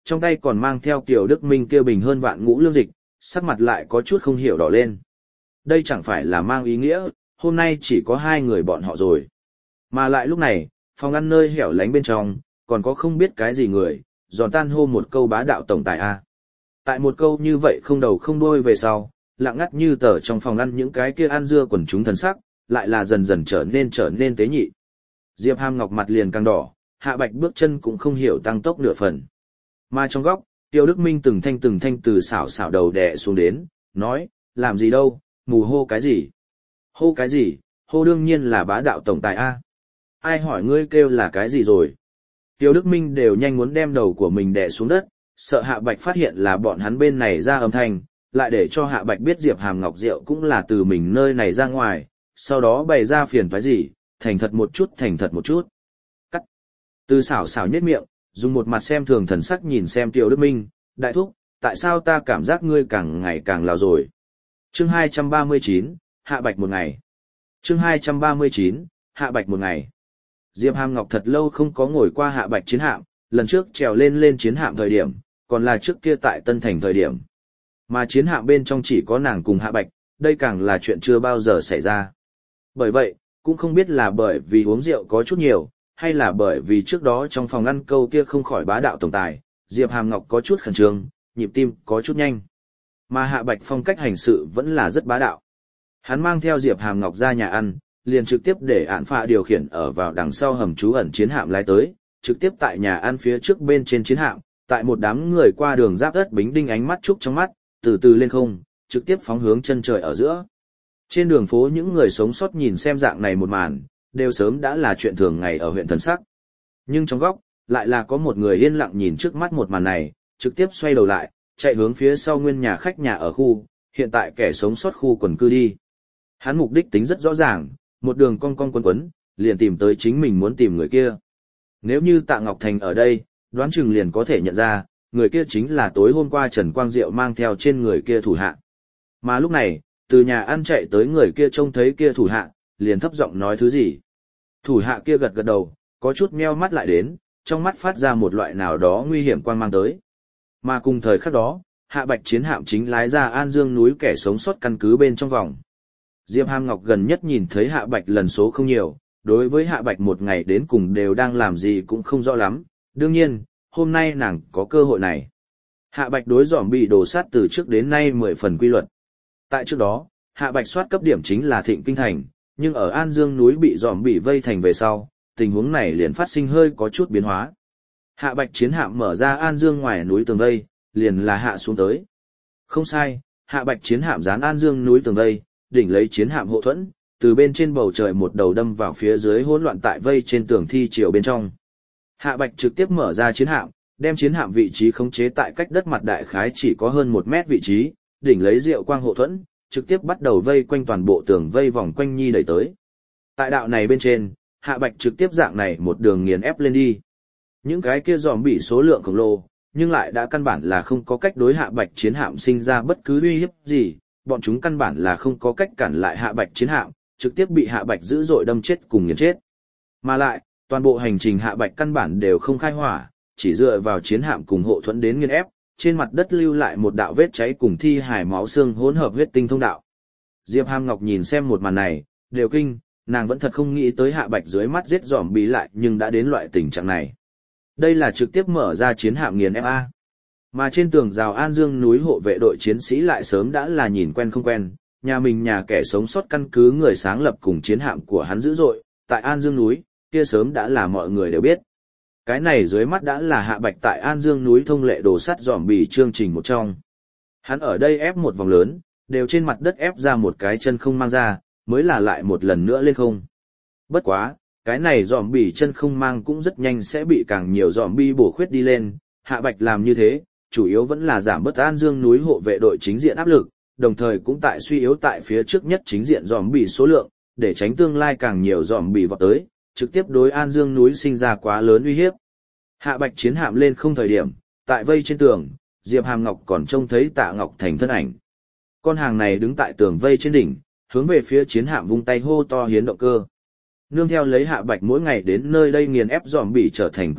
Speaker 1: trong tay còn mang theo Kiều Đức Minh kia bình hơn vạn ngũ lương dịch, sắc mặt lại có chút không hiểu đỏ lên. Đây chẳng phải là mang ý nghĩa, hôm nay chỉ có hai người bọn họ rồi. Mà lại lúc này, phòng ăn nơi hẻo lánh bên trong, còn có không biết cái gì người, giòn tan hô một câu bá đạo tổng tài A. Tại một câu như vậy không đầu không đuôi về sau, lặng ngắt như tờ trong phòng ăn những cái kia ăn dưa quần chúng thần sắc, lại là dần dần trở nên tế nhị. Diệp Hàm Ngọc mặt liền càng đỏ, Hạ Bạch bước chân cũng không hiểu tăng tốc nửa phần. Mà trong góc, Tiêu Đức Minh từng thanh từ xảo xảo đầu đè xuống đến, nói, làm gì đâu, mù hô cái gì? Hô cái gì? Hô đương nhiên là bá đạo tổng tài A. Ai hỏi ngươi kêu là cái gì rồi? Tiêu Đức Minh đều nhanh muốn đem đầu của mình đè xuống đất, sợ Hạ Bạch phát hiện là bọn hắn bên này ra âm thanh, lại để cho Hạ Bạch biết Diệp Hàm Ngọc rượu cũng là từ mình nơi này ra ngoài, sau đó bày ra phiền toái gì, thành thật một chút. Cắt. Từ xảo xảo nhếch miệng, dùng một mặt xem thường thần sắc nhìn xem Tiêu Đức Minh, đại thúc, tại sao ta cảm giác ngươi càng ngày càng lào rồi. Chương 239, Hạ Bạch một ngày. Chương 239, Hạ Bạch một ngày. Diệp Hàm Ngọc thật lâu không có ngồi qua Hạ Bạch chiến hạm, lần trước trèo lên chiến hạm thời điểm, còn là trước kia tại Tân Thành thời điểm. Mà chiến hạm bên trong chỉ có nàng cùng Hạ Bạch, đây càng là chuyện chưa bao giờ xảy ra. Bởi vậy, cũng không biết là bởi vì uống rượu có chút nhiều, hay là bởi vì trước đó trong phòng ăn câu kia không khỏi bá đạo tổng tài, Diệp Hàm Ngọc có chút khẩn trương, nhịp tim có chút nhanh. Mà Hạ Bạch phong cách hành sự vẫn là rất bá đạo. Hắn mang theo Diệp Hàm Ngọc ra nhà ăn, liền trực tiếp để án phạ điều khiển ở vào đằng sau hầm trú ẩn chiến hạm lái tới, trực tiếp tại nhà ăn phía trước bên trên chiến hạm, tại một đám người qua đường giáp đất bính đinh ánh mắt trúc trong mắt, từ từ lên không, trực tiếp phóng hướng chân trời ở giữa. Trên đường phố những người sống sót nhìn xem dạng này một màn, đều sớm đã là chuyện thường ngày ở huyện Thần Sắc. Nhưng trong góc, lại là có một người yên lặng nhìn trước mắt một màn này, trực tiếp xoay đầu lại, chạy hướng phía sau nguyên nhà khách nhà ở khu, hiện tại kẻ sống sót khu quần cư đi. Hắn mục đích tính rất rõ ràng, một đường cong cong quấn, liền tìm tới chính mình muốn tìm người kia. Nếu như Tạ Ngọc Thành ở đây, đoán chừng liền có thể nhận ra, người kia chính là tối hôm qua Trần Quang Diệu mang theo trên người kia thủ hạ. Mà lúc này, từ nhà ăn chạy tới người kia trông thấy kia thủ hạ, liền thấp giọng nói thứ gì. Thủ hạ kia gật gật đầu, có chút meo mắt lại đến, trong mắt phát ra một loại nào đó nguy hiểm quang mang tới. Mà cùng thời khắc đó, Hạ Bạch chiến hạm chính lái ra An Dương núi kẻ sống sót căn cứ bên trong vòng. Diệp Hàm Ngọc gần nhất nhìn thấy Hạ Bạch lần số không nhiều, đối với Hạ Bạch một ngày đến cùng đều đang làm gì cũng không rõ lắm, đương nhiên, hôm nay nàng có cơ hội này. Hạ Bạch đối giòm bị đổ sát từ trước đến nay 10 phần quy luật. Tại trước đó, Hạ Bạch soát cấp điểm chính là Thịnh Kinh Thành, nhưng ở An Dương núi bị giòm bị vây thành về sau, tình huống này liền phát sinh hơi có chút biến hóa. Hạ Bạch chiến hạm mở ra An Dương ngoài núi tường vây, liền là hạ xuống tới. Không sai, Hạ Bạch chiến hạm dán An Dương núi tường vây, đỉnh lấy chiến hạm hộ thuẫn, từ bên trên bầu trời một đầu đâm vào phía dưới hỗn loạn tại vây trên tường thi triều bên trong. Hạ Bạch trực tiếp mở ra chiến hạm, đem chiến hạm vị trí khống chế tại cách đất mặt đại khái chỉ có hơn 1 mét vị trí, đỉnh lấy diệu quang hộ thuẫn, trực tiếp bắt đầu vây quanh toàn bộ tường vây vòng quanh nhi đẩy tới. Tại đạo này bên trên, Hạ Bạch trực tiếp dạng này một đường nghiền ép lên đi. Những cái kia giòm bị số lượng khổng lồ, nhưng lại đã căn bản là không có cách đối Hạ Bạch chiến hạm sinh ra bất cứ uy hiếp gì, bọn chúng căn bản là không có cách cản lại Hạ Bạch chiến hạm, trực tiếp bị Hạ Bạch dữ dội đâm chết cùng nghiền chết. Mà lại, toàn bộ hành trình Hạ Bạch căn bản đều không khai hỏa, chỉ dựa vào chiến hạm cùng hộ thuẫn đến nghiền ép, trên mặt đất lưu lại một đạo vết cháy cùng thi hải máu xương hỗn hợp huyết tinh thông đạo. Diệp Hàm Ngọc nhìn xem một màn này, đều kinh, nàng vẫn thật không nghĩ tới Hạ Bạch dưới mắt giết giòm bị lại nhưng đã đến loại tình trạng này. Đây là trực tiếp mở ra chiến hạm nghiền ép A. Mà trên tường rào An Dương núi hộ vệ đội chiến sĩ lại sớm đã là nhìn quen không quen, nhà mình nhà kẻ sống sót căn cứ người sáng lập cùng chiến hạm của hắn dữ dội, tại An Dương núi, kia sớm đã là mọi người đều biết. Cái này dưới mắt đã là Hạ Bạch tại An Dương núi thông lệ đồ sắt giòm bì chương trình một trong. Hắn ở đây ép một vòng lớn, đều trên mặt đất ép ra một cái chân không mang ra, mới là lại một lần nữa lên không. Bất quá, cái này giòm bì chân không mang cũng rất nhanh sẽ bị càng nhiều giòm bi bổ khuyết đi lên, Hạ Bạch làm như thế, chủ yếu vẫn là giảm bớt An Dương núi hộ vệ đội chính diện áp lực, đồng thời cũng tại suy yếu tại phía trước nhất chính diện giòm bì số lượng, để tránh tương lai càng nhiều giòm bì vọt tới, trực tiếp đối An Dương núi sinh ra quá lớn uy hiếp. Hạ Bạch chiến hạm lên không thời điểm, tại vây trên tường, Diệp Hàm Ngọc còn trông thấy Tạ Ngọc Thành thân ảnh. Con hàng này đứng tại tường vây trên đỉnh, hướng về phía chiến hạm vung tay hô to hiến động cơ. Nương theo lấy Hạ Bạch mỗi ngày đến nơi đây nghiền ép giòm bì trở thành quy luật,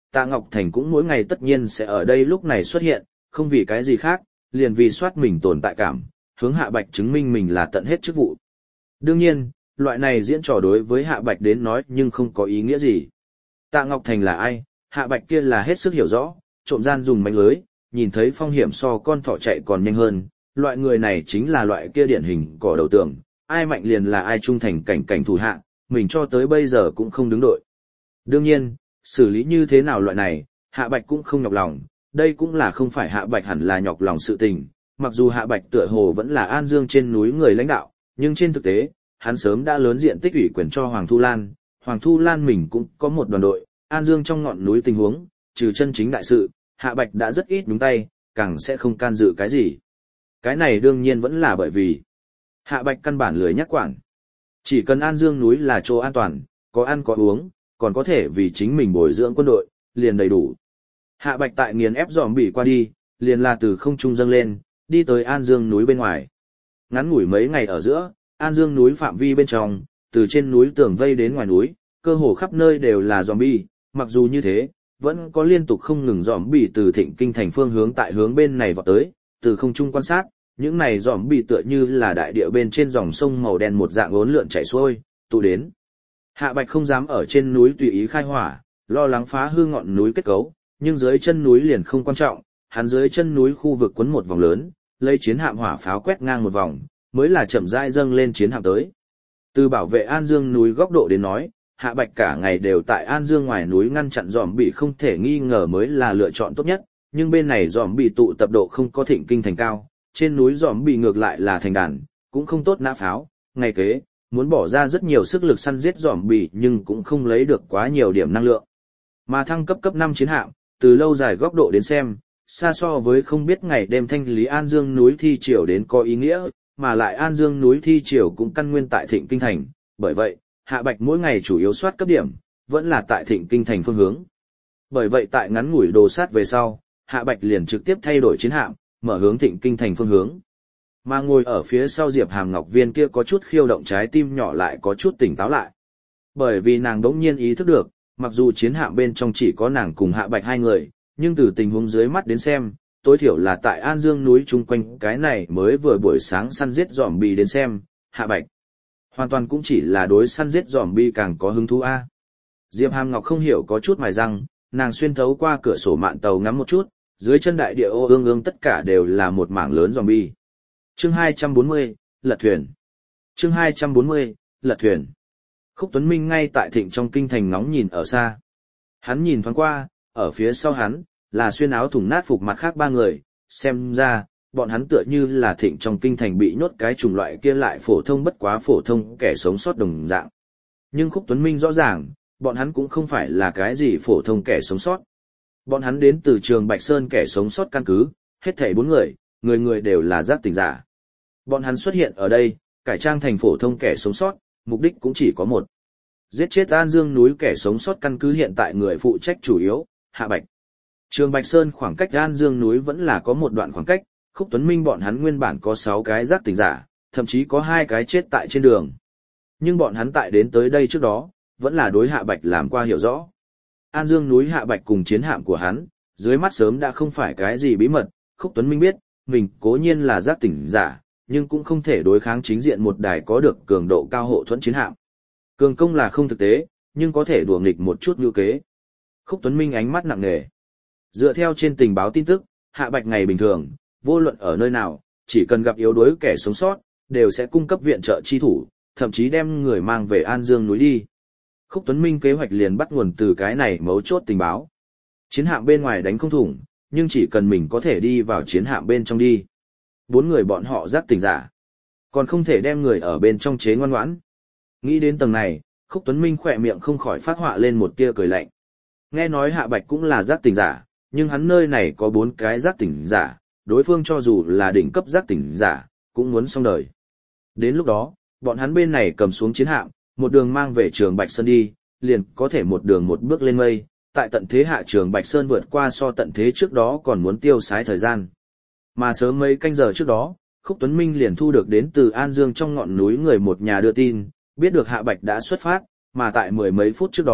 Speaker 1: Tạ Ngọc Thành cũng mỗi ngày tất nhiên sẽ ở đây lúc này xuất hiện, không vì cái gì khác, liền vì soát mình tồn tại cảm, hướng Hạ Bạch chứng minh mình là tận hết chức vụ. Đương nhiên, loại này diễn trò đối với Hạ Bạch đến nói nhưng không có ý nghĩa gì. Tạ Ngọc Thành là ai, Hạ Bạch kia là hết sức hiểu rõ, trộm gian dùng mánh lưới, nhìn thấy phong hiểm so con thỏ chạy còn nhanh hơn, loại người này chính là loại kia điển hình cỏ đầu tường, ai mạnh liền là ai trung thành cảnh thủ hạ, mình cho tới bây giờ cũng không đứng đội. Đương nhiên, xử lý như thế nào loại này, Hạ Bạch cũng không nhọc lòng, đây cũng là không phải Hạ Bạch hẳn là nhọc lòng sự tình, mặc dù Hạ Bạch tựa hồ vẫn là An Dương trên núi người lãnh đạo, nhưng trên thực tế, hắn sớm đã lớn diện tích ủy quyền cho Hoàng Thu Lan mình cũng có một đoàn đội, An Dương trong ngọn núi tình huống, trừ chân chính đại sự, Hạ Bạch đã rất ít nhúng tay, càng sẽ không can dự cái gì. Cái này đương nhiên vẫn là bởi vì Hạ Bạch căn bản lười nhắc quản. Chỉ cần An Dương núi là chỗ an toàn, có ăn có uống, còn có thể vì chính mình bồi dưỡng quân đội, liền đầy đủ. Hạ Bạch tại nghiền ép zombie qua đi, liền là từ không trung dâng lên, đi tới An Dương núi bên ngoài. Ngắn ngủi mấy ngày ở giữa, An Dương núi phạm vi bên trong, từ trên núi tường vây đến ngoài núi, cơ hồ khắp nơi đều là zombie, mặc dù như thế, vẫn có liên tục không ngừng zombie từ Thịnh Kinh thành phương hướng tại hướng bên này vọt tới, từ không trung quan sát, những này zombie tựa như là đại địa bên trên dòng sông màu đen một dạng uốn lượn chảy xuôi, tụ đến. Hạ Bạch không dám ở trên núi tùy ý khai hỏa, lo lắng phá hư ngọn núi kết cấu, nhưng dưới chân núi liền không quan trọng, hắn dưới chân núi khu vực quấn một vòng lớn, lấy chiến hạm hỏa pháo quét ngang một vòng, mới là chậm rãi dâng lên chiến hạm tới. Từ bảo vệ An Dương núi góc độ đến nói, Hạ Bạch cả ngày đều tại An Dương ngoài núi ngăn chặn zombie không thể nghi ngờ mới là lựa chọn tốt nhất, nhưng bên này zombie tụ tập độ không có Thịnh Kinh thành cao, trên núi zombie ngược lại là thành đàn, cũng không tốt nã pháo, ngày kế, muốn bỏ ra rất nhiều sức lực săn giết zombie nhưng cũng không lấy được quá nhiều điểm năng lượng. Mà thăng cấp 5 chiến hạm, từ lâu dài góc độ đến xem, xa so với không biết ngày đêm thanh lý An Dương núi thi triều đến có ý nghĩa, mà lại An Dương núi thi triều cũng căn nguyên tại Thịnh Kinh thành, bởi vậy, Hạ Bạch mỗi ngày chủ yếu soát cấp điểm, vẫn là tại Thịnh Kinh thành phương hướng. Bởi vậy tại ngắn ngủi đồ sát về sau, Hạ Bạch liền trực tiếp thay đổi chiến hạm, mở hướng Thịnh Kinh thành phương hướng. Mà ngồi ở phía sau Diệp Hàm Ngọc Viên kia có chút khiêu động trái tim nhỏ lại có chút tỉnh táo lại. Bởi vì nàng đống nhiên ý thức được, mặc dù chiến hạm bên trong chỉ có nàng cùng Hạ Bạch hai người, nhưng từ tình huống dưới mắt đến xem, tối thiểu là tại An Dương núi chung quanh cái này mới vừa buổi sáng săn giết zombie đến xem, Hạ Bạch hoàn toàn cũng chỉ là đối săn giết zombie càng có hứng thú a. Diệp Hàm Ngọc không hiểu có chút mài răng, nàng xuyên thấu qua cửa sổ mạn tàu ngắm một chút, dưới chân đại địa ô ương ương tất cả đều là một mảng lớn zombie. Chương 240, lật thuyền. Chương 240, lật thuyền. Khúc Tuấn Minh ngay tại Thịnh trong kinh thành ngóng nhìn ở xa. Hắn nhìn thoáng qua, ở phía sau hắn, là xuyên áo thủng nát phục mặt khác ba người, xem ra, bọn hắn tựa như là Thịnh trong kinh thành bị nhốt cái chủng loại kia lại phổ thông bất quá phổ thông kẻ sống sót đồng dạng. Nhưng Khúc Tuấn Minh rõ ràng, bọn hắn cũng không phải là cái gì phổ thông kẻ sống sót. Bọn hắn đến từ trường Bạch Sơn kẻ sống sót căn cứ, hết thảy 4 người, người người đều là giác tỉnh giả. Bọn hắn xuất hiện ở đây, cải trang thành phổ thông kẻ sống sót, mục đích cũng chỉ có một. Giết chết An Dương núi kẻ sống sót căn cứ hiện tại người phụ trách chủ yếu, Hạ Bạch. Trường Bạch Sơn khoảng cách An Dương núi vẫn là có một đoạn khoảng cách, Khúc Tuấn Minh bọn hắn nguyên bản có 6 cái giác tỉnh giả, thậm chí có 2 cái chết tại trên đường. Nhưng bọn hắn tại đến tới đây trước đó, vẫn là đối Hạ Bạch làm qua hiểu rõ. An Dương núi Hạ Bạch cùng chiến hạm của hắn, dưới mắt sớm đã không phải cái gì bí mật, Khúc Tuấn Minh biết, mình cố nhiên là giác tỉnh giả, nhưng cũng không thể đối kháng chính diện một đài có được cường độ cao hộ thuẫn chiến hạm. Cường công là không thực tế, nhưng có thể đùa nghịch một chút nhu kế. Khúc Tuấn Minh ánh mắt nặng nề. Dựa theo trên tình báo tin tức, Hạ Bạch ngày bình thường, vô luận ở nơi nào, chỉ cần gặp yếu đuối kẻ sống sót, đều sẽ cung cấp viện trợ chi thủ, thậm chí đem người mang về An Dương núi đi. Khúc Tuấn Minh kế hoạch liền bắt nguồn từ cái này mấu chốt tình báo. Chiến hạm bên ngoài đánh không thủng, nhưng chỉ cần mình có thể đi vào chiến hạm bên trong đi. 4 người bọn họ giác tỉnh giả, còn không thể đem người ở bên trong chế ngoan ngoãn. Nghĩ đến tầng này, Khúc Tuấn Minh khỏe miệng không khỏi phát họa lên một tia cười lạnh. Nghe nói Hạ Bạch cũng là giác tỉnh giả, nhưng hắn nơi này có 4 cái giác tỉnh giả, đối phương cho dù là đỉnh cấp giác tỉnh giả, cũng muốn xong đời. Đến lúc đó, bọn hắn bên này cầm xuống chiến hạm, một đường mang về trường Bạch Sơn đi, liền có thể một đường một bước lên mây, tại tận thế hạ trường Bạch Sơn vượt qua so tận thế trước đó còn muốn tiêu xái thời gian. Mà sớm mấy canh giờ trước đó, Khúc Tuấn Minh liền thu được đến từ An Dương trong ngọn núi người một nhà đưa tin, biết được Hạ Bạch đã xuất phát, mà tại 10 mấy phút trước đó,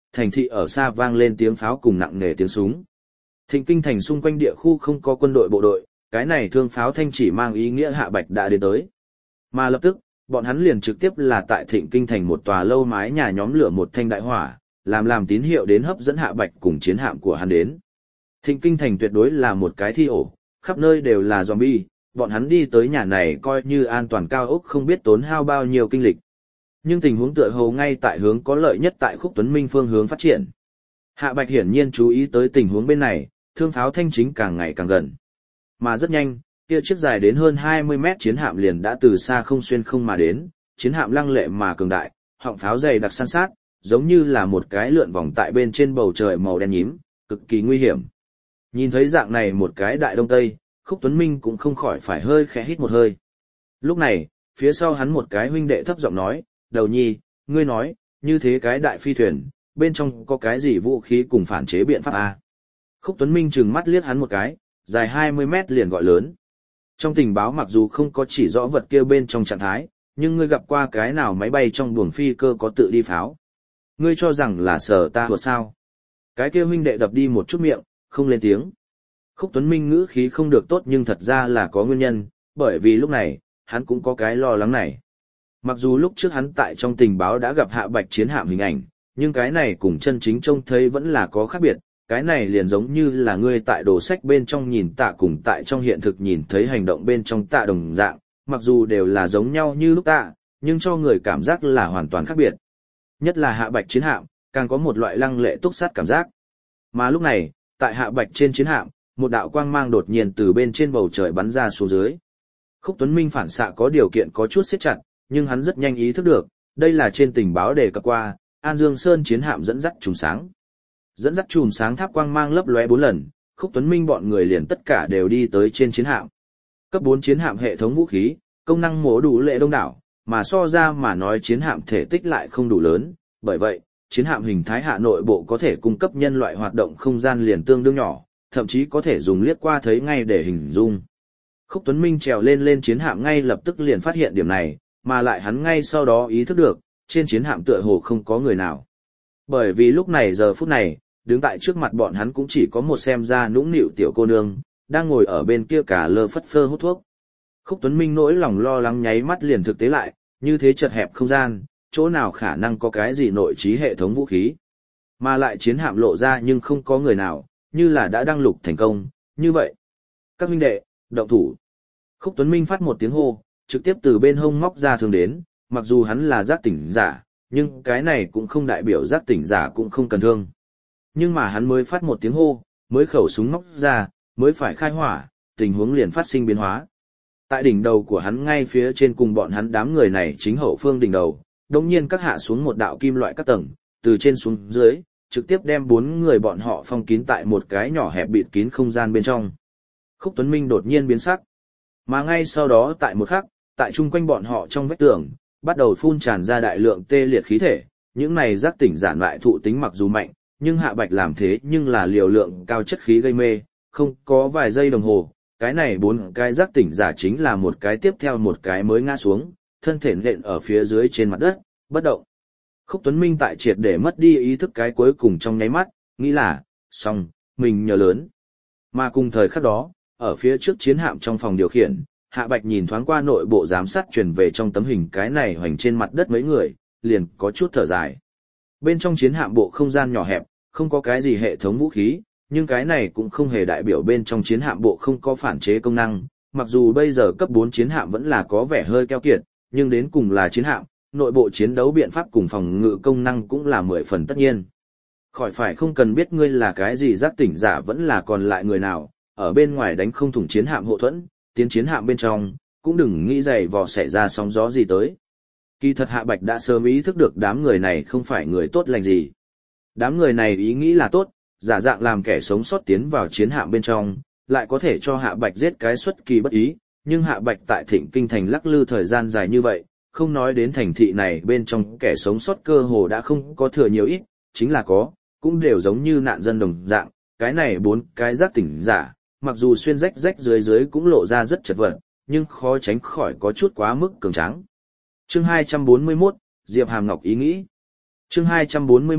Speaker 1: thành thị ở xa vang lên tiếng pháo cùng nặng nề tiếng súng. Thịnh Kinh thành xung quanh địa khu không có quân đội bộ đội, cái này thương pháo thanh chỉ mang ý nghĩa Hạ Bạch đã đến tới. Mà lập tức, bọn hắn liền trực tiếp là tại Thịnh Kinh thành một tòa lâu mái nhà nhóm lửa một thanh đại hỏa, làm tín hiệu đến hấp dẫn Hạ Bạch cùng chiến hạm của hắn đến. Thịnh Kinh thành tuyệt đối là một cái thi ổ, khắp nơi đều là zombie, bọn hắn đi tới nhà này coi như an toàn cao ốc không biết tốn hao bao nhiêu kinh lịch. Nhưng tình huống tựa hồ ngay tại hướng có lợi nhất tại Khúc Tuấn Minh phương hướng phát triển. Hạ Bạch hiển nhiên chú ý tới tình huống bên này, thương pháo thanh chính càng ngày càng gần. Mà rất nhanh, kia chiếc dài đến hơn 20 mét chiến hạm liền đã từ xa không xuyên không mà đến, chiến hạm lăng lệ mà cường đại, họng pháo dày đặc san sát, giống như là một cái lượn vòng tại bên trên bầu trời màu đen nhím, cực kỳ nguy hiểm. Nhìn thấy dạng này một cái đại đông tây, Khúc Tuấn Minh cũng không khỏi phải hơi khẽ hít một hơi. Lúc này, phía sau hắn một cái huynh đệ thấp giọng nói, đầu nhi, ngươi nói, như thế cái đại phi thuyền, bên trong có cái gì vũ khí cùng phản chế biện pháp à? Khúc Tuấn Minh trừng mắt liếc hắn một cái, dài 20 mét liền gọi lớn. Trong tình báo mặc dù không có chỉ rõ vật kia bên trong trạng thái, nhưng ngươi gặp qua cái nào máy bay trong buồng phi cơ có tự đi pháo. Ngươi cho rằng là sở ta hoặc sao? Cái kia huynh đệ đập đi một chút miệng, không lên tiếng. Khúc Tuấn Minh ngữ khí không được tốt nhưng thật ra là có nguyên nhân, bởi vì lúc này, hắn cũng có cái lo lắng này. Mặc dù lúc trước hắn tại trong tình báo đã gặp Hạ Bạch chiến hạm hình ảnh, nhưng cái này cùng chân chính trông thấy vẫn là có khác biệt, cái này liền giống như là ngươi tại đồ sách bên trong nhìn tạ cùng tại trong hiện thực nhìn thấy hành động bên trong tạ đồng dạng, mặc dù đều là giống nhau như lúc tạ, nhưng cho người cảm giác là hoàn toàn khác biệt. Nhất là Hạ Bạch chiến hạm, càng có một loại lăng lệ túc sát cảm giác. Mà lúc này, tại Hạ Bạch trên chiến hạm, một đạo quang mang đột nhiên từ bên trên bầu trời bắn ra xuống dưới. Khúc Tuấn Minh phản xạ có điều kiện có chút siết chặt, nhưng hắn rất nhanh ý thức được, đây là trên tình báo đề cập qua, An Dương Sơn chiến hạm dẫn dắt chùm sáng. Dẫn dắt chùm sáng tháp quang mang lấp lóe 4 lần, Khúc Tuấn Minh bọn người liền tất cả đều đi tới trên chiến hạm. Cấp 4 chiến hạm hệ thống vũ khí, công năng mổ đủ lệ đông đảo, mà so ra mà nói chiến hạm thể tích lại không đủ lớn, bởi vậy, chiến hạm hình thái hạ nội bộ có thể cung cấp nhân loại hoạt động không gian liền tương đương nhỏ, thậm chí có thể dùng liếc qua thấy ngay để hình dung. Khúc Tuấn Minh trèo lên chiến hạm ngay lập tức liền phát hiện điểm này, mà lại hắn ngay sau đó ý thức được, trên chiến hạm tựa hồ không có người nào. Bởi vì lúc này giờ phút này, đứng tại trước mặt bọn hắn cũng chỉ có một xem ra nũng nịu tiểu cô nương, đang ngồi ở bên kia cả lơ phất phơ hút thuốc. Khúc Tuấn Minh nỗi lòng lo lắng nháy mắt liền thực tế lại, như thế chật hẹp không gian, chỗ nào khả năng có cái gì nội trí hệ thống vũ khí. Mà lại chiến hạm lộ ra nhưng không có người nào, như là đã đăng lục thành công, như vậy. Các huynh đệ, động thủ. Khúc Tuấn Minh phát một tiếng hô, trực tiếp từ bên hông móc ra thương đến, mặc dù hắn là giác tỉnh giả, nhưng cái này cũng không đại biểu giác tỉnh giả cũng không cần thương. Nhưng mà hắn mới phát một tiếng hô, mới khẩu súng móc ra, mới phải khai hỏa, tình huống liền phát sinh biến hóa. Tại đỉnh đầu của hắn ngay phía trên cùng bọn hắn đám người này chính hậu phương đỉnh đầu, đồng nhiên các hạ xuống một đạo kim loại các tầng, từ trên xuống dưới, trực tiếp đem 4 người bọn họ phong kín tại một cái nhỏ hẹp bịt kín không gian bên trong. Khúc Tuấn Minh đột nhiên biến sắc. Mà ngay sau đó tại một khắc, tại chung quanh bọn họ trong vách tường, bắt đầu phun tràn ra đại lượng tê liệt khí thể, những này giác tỉnh giản lại thụ tính mặc dù mạnh, nhưng Hạ Bạch làm thế nhưng là liều lượng cao chất khí gây mê, không có vài giây đồng hồ, cái này 4 cái giác tỉnh giả chính là một cái tiếp theo một cái mới ngã xuống, thân thể nện ở phía dưới trên mặt đất, bất động. Khúc Tuấn Minh tại triệt để mất đi ý thức cái cuối cùng trong nháy mắt, nghĩ là, xong, mình nhờ lớn. Mà cùng thời khắc đó, ở phía trước chiến hạm trong phòng điều khiển, Hạ Bạch nhìn thoáng qua nội bộ giám sát truyền về trong tấm hình cái này hoành trên mặt đất mấy người, liền có chút thở dài. Bên trong chiến hạm bộ không gian nhỏ hẹp, không có cái gì hệ thống vũ khí, nhưng cái này cũng không hề đại biểu bên trong chiến hạm bộ không có phản chế công năng, mặc dù bây giờ cấp 4 chiến hạm vẫn là có vẻ hơi keo kiệt, nhưng đến cùng là chiến hạm, nội bộ chiến đấu biện pháp cùng phòng ngự công năng cũng là 10 phần tất nhiên. Khỏi phải không cần biết ngươi là cái gì giác tỉnh giả vẫn là còn lại người nào, ở bên ngoài đánh không thủng chiến hạm hộ thuẫn, tiến chiến hạm bên trong, cũng đừng nghĩ giày vò xảy ra sóng gió gì tới. Kỳ thật Hạ Bạch đã sớm ý thức được đám người này không phải người tốt lành gì. Đám người này ý nghĩ là tốt, giả dạng làm kẻ sống sót tiến vào chiến hạm bên trong, lại có thể cho Hạ Bạch giết cái xuất kỳ bất ý, nhưng Hạ Bạch tại Thịnh Kinh thành lắc lư thời gian dài như vậy, không nói đến thành thị này bên trong kẻ sống sót cơ hồ đã không có thừa nhiều ít, chính là có, cũng đều giống như nạn dân đồng dạng, cái này 4 cái giác tỉnh giả, mặc dù xuyên rách rách dưới dưới cũng lộ ra rất chật vật, nhưng khó tránh khỏi có chút quá mức cường tráng. Chương 241, Diệp Hàm Ngọc ý nghĩ. Chương 241,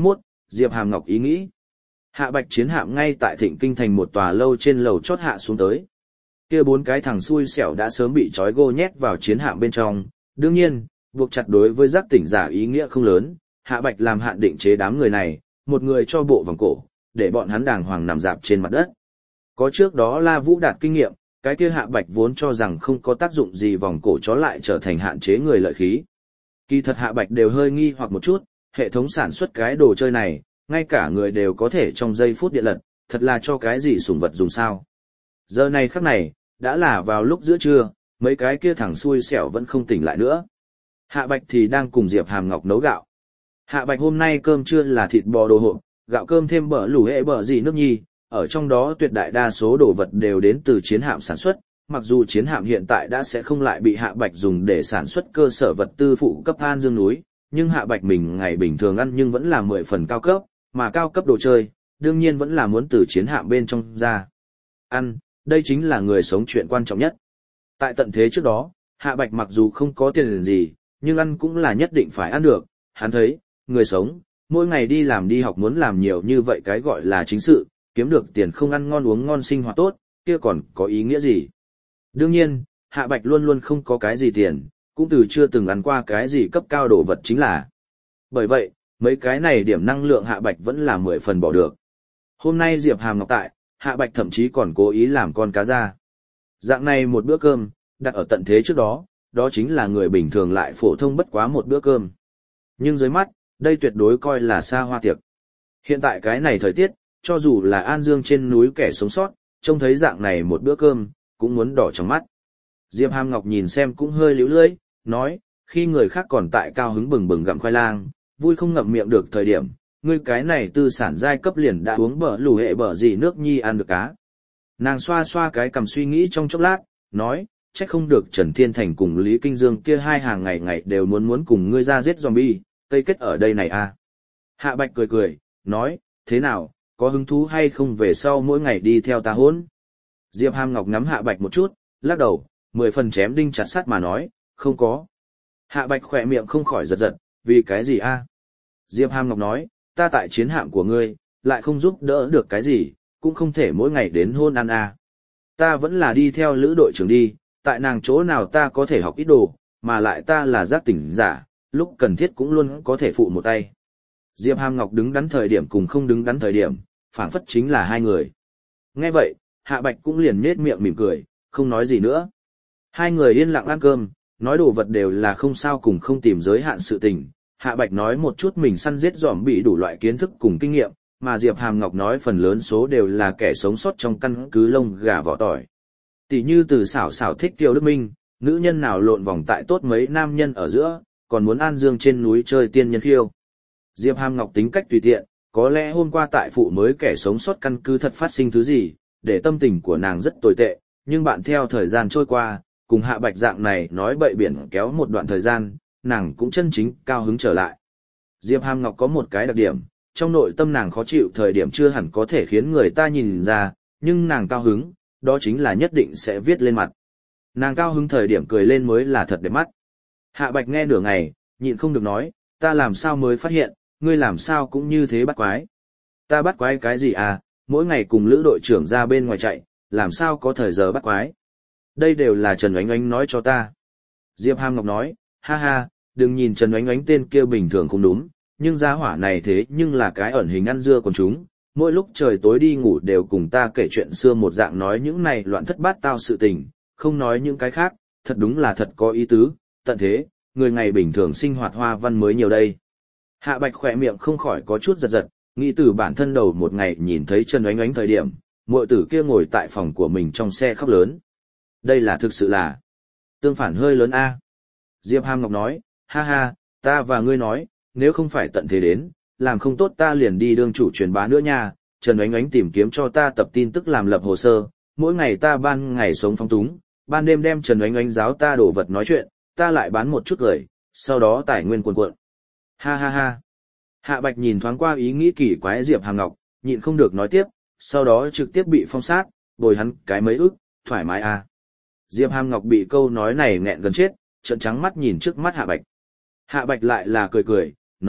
Speaker 1: Diệp Hàm Ngọc ý nghĩ. Hạ Bạch chiến hạm ngay tại Thịnh Kinh thành một tòa lâu trên lầu chót hạ xuống tới. Kia 4 cái thằng xui xẻo đã sớm bị trói gô nhét vào chiến hạm bên trong, đương nhiên, buộc chặt đối với giác tỉnh giả ý nghĩa không lớn, Hạ Bạch làm hạn định chế đám người này, một người cho bộ vòng cổ, để bọn hắn đàng hoàng nằm dạp trên mặt đất. Có trước đó La Vũ đạt kinh nghiệm, cái kia Hạ Bạch vốn cho rằng không có tác dụng gì vòng cổ chó lại trở thành hạn chế người lợi khí. Kỳ thật Hạ Bạch đều hơi nghi hoặc một chút, hệ thống sản xuất cái đồ chơi này, ngay cả người đều có thể trong giây phút điện lật, thật là cho cái gì sủng vật dùng sao. Giờ này khắc này, đã là vào lúc giữa trưa, mấy cái kia thằng xui xẻo vẫn không tỉnh lại nữa. Hạ Bạch thì đang cùng Diệp Hàm Ngọc nấu gạo. Hạ Bạch hôm nay cơm trưa là thịt bò đồ hộp, gạo cơm thêm bở lủ hệ bở gì nước nhi, ở trong đó tuyệt đại đa số đồ vật đều đến từ chiến hạm sản xuất, mặc dù chiến hạm hiện tại đã sẽ không lại bị Hạ Bạch dùng để sản xuất cơ sở vật tư phụ cấp An Dương núi, nhưng Hạ Bạch mình ngày bình thường ăn nhưng vẫn là 10 phần cao cấp, mà cao cấp đồ chơi, đương nhiên vẫn là muốn từ chiến hạm bên trong ra. Ăn, đây chính là người sống chuyện quan trọng nhất. Tại tận thế trước đó, Hạ Bạch mặc dù không có tiền gì, nhưng ăn cũng là nhất định phải ăn được, hắn thấy, người sống, mỗi ngày đi làm đi học muốn làm nhiều như vậy cái gọi là chính sự, kiếm được tiền không ăn ngon uống ngon sinh hoạt tốt, kia còn có ý nghĩa gì. Đương nhiên, Hạ Bạch luôn luôn không có cái gì tiền, cũng từ chưa từng ăn qua cái gì cấp cao đồ vật chính là. Bởi vậy, mấy cái này điểm năng lượng Hạ Bạch vẫn là 10 phần bỏ được. Hôm nay Diệp Hàm Ngọc tại, Hạ Bạch thậm chí còn cố ý làm con cá ra. Dạng này một bữa cơm, đặt ở tận thế trước đó, đó chính là người bình thường lại phổ thông bất quá một bữa cơm. Nhưng dưới mắt, đây tuyệt đối coi là xa hoa tiệc. Hiện tại cái này thời tiết, cho dù là An Dương trên núi kẻ sống sót, trông thấy dạng này một bữa cơm, cũng muốn đỏ trong mắt. Diệp Hàm Ngọc nhìn xem cũng hơi liễu lưỡi, nói, khi người khác còn tại cao hứng bừng bừng gặm khoai lang, vui không ngậm miệng được thời điểm, ngươi cái này tư sản giai cấp liền đã uống bở lù hệ bở gì nước nhi ăn được cá. Nàng xoa xoa cái cằm suy nghĩ trong chốc lát, nói, chắc không được Trần Thiên Thành cùng Lý Kinh Dương kia hai hàng ngày ngày đều muốn cùng ngươi ra giết zombie, cây kết ở đây này à. Hạ Bạch cười cười, nói, thế nào, có hứng thú hay không về sau mỗi ngày đi theo ta hôn. Diệp Hàm Ngọc ngắm Hạ Bạch một chút, lắc đầu, 10 phần chém đinh chặt sắt mà nói, không có. Hạ Bạch khỏe miệng không khỏi giật giật, vì cái gì a? Diệp Hàm Ngọc nói, ta tại chiến hạm của ngươi, lại không giúp đỡ được cái gì, cũng không thể mỗi ngày đến hôn ăn a. Ta vẫn là đi theo lữ đội trưởng đi, tại nàng chỗ nào ta có thể học ít đồ, mà lại ta là giác tỉnh giả, lúc cần thiết cũng luôn có thể phụ một tay. Diệp Hàm Ngọc đứng đắn thời điểm cùng không đứng đắn thời điểm, phảng phất chính là hai người. Nghe vậy, Hạ Bạch cũng liền nhếch miệng mỉm cười, không nói gì nữa. Hai người yên lặng ăn cơm, nói đồ vật đều là không sao cùng không tìm giới hạn sự tình. Hạ Bạch nói một chút mình săn giết giòm bị đủ loại kiến thức cùng kinh nghiệm, mà Diệp Hàm Ngọc nói phần lớn số đều là kẻ sống sót trong căn cứ lông gà vỏ tỏi. Tỷ như từ xảo xảo thích Tiêu Đức Minh, nữ nhân nào lộn vòng tại tốt mấy nam nhân ở giữa, còn muốn An Dương trên núi chơi tiên nhân khiêu. Diệp Hàm Ngọc tính cách tùy tiện, có lẽ hôm qua tại phụ mới kẻ sống sót căn cứ thật phát sinh thứ gì, để tâm tình của nàng rất tồi tệ, nhưng bạn theo thời gian trôi qua, cùng Hạ Bạch dạng này nói bậy biển kéo một đoạn thời gian, nàng cũng chân chính cao hứng trở lại. Diệp Hàm Ngọc có một cái đặc điểm, trong nội tâm nàng khó chịu thời điểm chưa hẳn có thể khiến người ta nhìn ra, nhưng nàng cao hứng, đó chính là nhất định sẽ viết lên mặt. Nàng cao hứng thời điểm cười lên mới là thật đẹp mắt. Hạ Bạch nghe nửa ngày, nhịn không được nói, ta làm sao mới phát hiện, ngươi làm sao cũng như thế bắt quái. Ta bắt quái cái gì à, mỗi ngày cùng lữ đội trưởng ra bên ngoài chạy, làm sao có thời giờ bắt quái. Đây đều là Trần Oánh Oánh nói cho ta. Diệp Hàm Ngọc nói, ha ha, đừng nhìn Trần Oánh Oánh tên kia bình thường không đúng, nhưng gia hỏa này thế nhưng là cái ẩn hình ăn dưa còn chúng, mỗi lúc trời tối đi ngủ đều cùng ta kể chuyện xưa một dạng nói những này loạn thất bát tao sự tình, không nói những cái khác, thật đúng là thật có ý tứ, tận thế, người ngày bình thường sinh hoạt hoa văn mới nhiều đây. Hạ Bạch khỏe miệng không khỏi có chút giật giật, nghĩ từ bản thân đầu một ngày nhìn thấy Trần Oánh Oánh thời điểm, muội tử kia ngồi tại phòng của mình trong xe khóc lớn. Đây là thực sự là tương phản hơi lớn a. Diệp Hàm Ngọc nói, ha ha, ta và ngươi nói, nếu không phải tận thế đến, làm không tốt ta liền đi đương chủ truyền bá nữa nha. Trần Oánh Oánh tìm kiếm cho ta tập tin tức làm lập hồ sơ, mỗi ngày ta ban ngày sống phóng túng, ban đêm đem Trần Oánh Oánh giáo ta đổ vật nói chuyện, ta lại bán một chút lời, sau đó tài nguyên cuồn cuộn. Ha ha ha. Hạ Bạch nhìn thoáng qua ý nghĩ kỳ quái Diệp Hàm Ngọc, nhịn không được nói tiếp, sau đó trực tiếp bị phong sát, bồi hắn cái mấy ức, thoải mái à. Diệp Hàm Ngọc bị câu nói này nghẹn gần chết, trợn trắng mắt nhìn trước mắt Hạ Bạch. Hạ Bạch lại là cười cười, nói,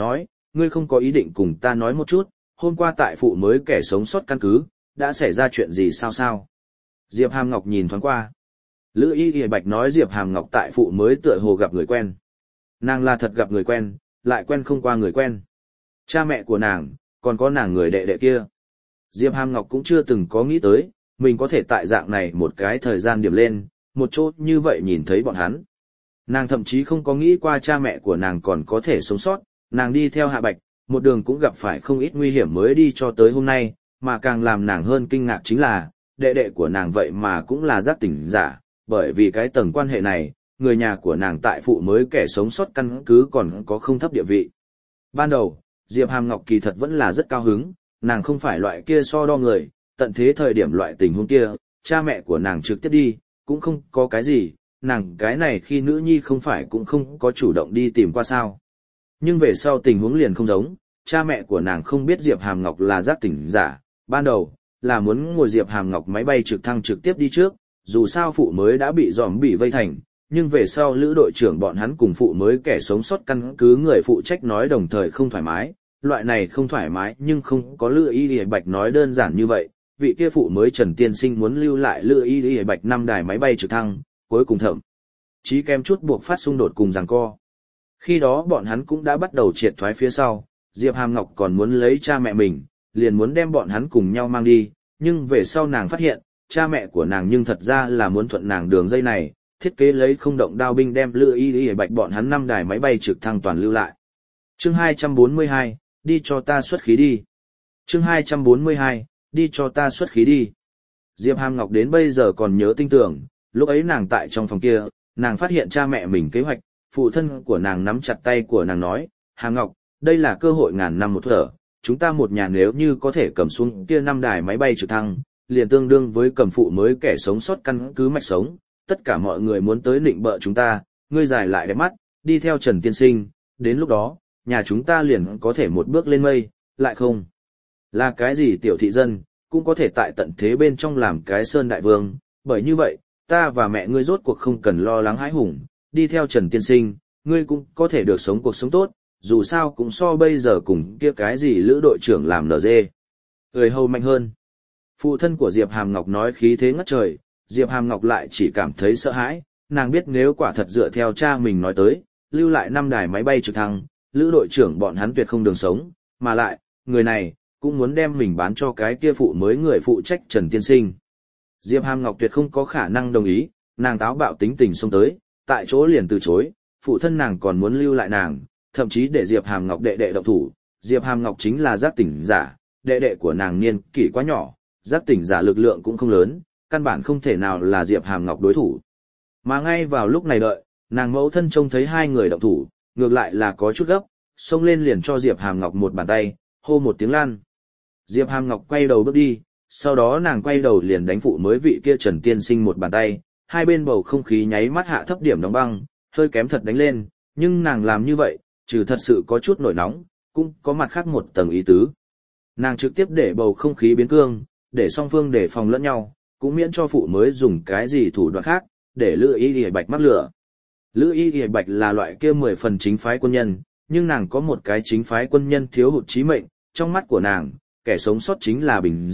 Speaker 1: ngươi không có ý định cùng ta nói một chút, hôm qua tại phụ mới kẻ sống sót căn cứ, đã xảy ra chuyện gì sao? Diệp Hàm Ngọc nhìn thoáng qua. Lữ Y Y Bạch nói Diệp Hàm Ngọc tại phụ mới tựa hồ gặp người quen. Nàng là thật gặp người quen, lại quen không qua người quen. Cha mẹ của nàng, còn có nàng người đệ đệ kia. Diệp Hàm Ngọc cũng chưa từng có nghĩ tới, mình có thể tại dạng này một cái thời gian điểm lên, một chỗ như vậy nhìn thấy bọn hắn. Nàng thậm chí không có nghĩ qua cha mẹ của nàng còn có thể sống sót, nàng đi theo Hạ Bạch, một đường cũng gặp phải không ít nguy hiểm mới đi cho tới hôm nay, mà càng làm nàng hơn kinh ngạc chính là, đệ đệ của nàng vậy mà cũng là giác tỉnh giả, bởi vì cái tầng quan hệ này, người nhà của nàng tại phụ mới kẻ sống sót căn cứ còn có không thấp địa vị. Ban đầu, Diệp Hàm Ngọc kỳ thật vẫn là rất cao hứng, nàng không phải loại kia so đo người, tận thế thời điểm loại tình huống kia, cha mẹ của nàng trực tiếp đi, cũng không có cái gì, nàng cái này khi nữ nhi không phải cũng không có chủ động đi tìm qua sao. Nhưng về sau tình huống liền không giống, cha mẹ của nàng không biết Diệp Hàm Ngọc là giác tỉnh giả, ban đầu, là muốn ngồi Diệp Hàm Ngọc máy bay trực thăng trực tiếp đi trước, dù sao phụ mới đã bị zombie vây thành, nhưng về sau lữ đội trưởng bọn hắn cùng phụ mới kẻ sống sót căn cứ người phụ trách nói đồng thời không thoải mái, loại này không thoải mái nhưng không có Lữ Y Y Bạch nói đơn giản như vậy, vị kia phụ mới Trần Tiên Sinh muốn lưu lại Lữ Y Y Bạch 5 đài máy bay trực thăng, cuối cùng thậm chí kém chút buộc phát xung đột cùng giằng co. Khi đó bọn hắn cũng đã bắt đầu triệt thoái phía sau, Diệp Hàm Ngọc còn muốn lấy cha mẹ mình, liền muốn đem bọn hắn cùng nhau mang đi, nhưng về sau nàng phát hiện, cha mẹ của nàng nhưng thật ra là muốn thuận nàng đường dây này, thiết kế lấy không động đao binh đem Lữ Y Y Bạch bọn hắn 5 đài máy bay trực thăng toàn lưu lại. Chương 242, đi cho ta xuất khí đi. Chương 242, đi cho ta xuất khí đi. Diệp Hàm Ngọc đến bây giờ còn nhớ tinh tưởng, lúc ấy nàng tại trong phòng kia, nàng phát hiện cha mẹ mình kế hoạch, phụ thân của nàng nắm chặt tay của nàng nói, Hàm Ngọc, đây là cơ hội ngàn năm một thở, chúng ta một nhà nếu như có thể cầm xuống kia 5 đài máy bay trực thăng, liền tương đương với cầm phụ mới kẻ sống sót căn cứ mạch sống, tất cả mọi người muốn tới nịnh bợ chúng ta, ngươi giải lại đẹp mắt, đi theo Trần Tiên Sinh, đến lúc đó, nhà chúng ta liền có thể một bước lên mây, lại không. Là cái gì tiểu thị dân, cũng có thể tại tận thế bên trong làm cái sơn đại vương, bởi như vậy, ta và mẹ ngươi rốt cuộc không cần lo lắng hãi hùng, đi theo Trần Tiên Sinh, ngươi cũng có thể được sống cuộc sống tốt, dù sao cũng so bây giờ cùng kia cái gì lữ đội trưởng làm NG. Người hầu mạnh hơn. Phụ thân của Diệp Hàm Ngọc nói khí thế ngất trời, Diệp Hàm Ngọc lại chỉ cảm thấy sợ hãi, nàng biết nếu quả thật dựa theo cha mình nói tới, lưu lại 5 đài máy bay trực thăng, lữ đội trưởng bọn hắn tuyệt không đường sống, mà lại, người này, cũng muốn đem mình bán cho cái kia phụ mới người phụ trách Trần Tiên Sinh. Diệp Hàm Ngọc tuyệt không có khả năng đồng ý, nàng táo bạo tính tình xông tới, tại chỗ liền từ chối, phụ thân nàng còn muốn lưu lại nàng, thậm chí để Diệp Hàm Ngọc đệ đệ động thủ. Diệp Hàm Ngọc chính là giác tỉnh giả, đệ đệ của nàng niên kỷ quá nhỏ, giác tỉnh giả lực lượng cũng không lớn, căn bản không thể nào là Diệp Hàm Ngọc đối thủ. Mà ngay vào lúc này đợi, nàng mẫu thân trông thấy hai người động thủ, ngược lại là có chút gấp, xông lên liền cho Diệp Hàm Ngọc một bàn tay, hô một tiếng lan. Diệp Hàm Ngọc quay đầu bước đi, sau đó nàng quay đầu liền đánh phụ mới vị kia Trần Tiên Sinh một bàn tay, hai bên bầu không khí nháy mắt hạ thấp điểm đóng băng, hơi kém thật đánh lên, nhưng nàng làm như vậy, trừ thật sự có chút nổi nóng, cũng có mặt khác một tầng ý tứ. Nàng trực tiếp để bầu không khí biến cương, để song phương đề phòng lẫn nhau, cũng miễn cho phụ mới dùng cái gì thủ đoạn khác, để Lữ Y Y Bạch mắc lửa. Lữ Y Y Bạch là loại kia 10 phần chính phái quân nhân, nhưng nàng có một cái chính phái quân nhân thiếu hụt chí mệnh, trong mắt của nàng, kẻ sống sót chính là bình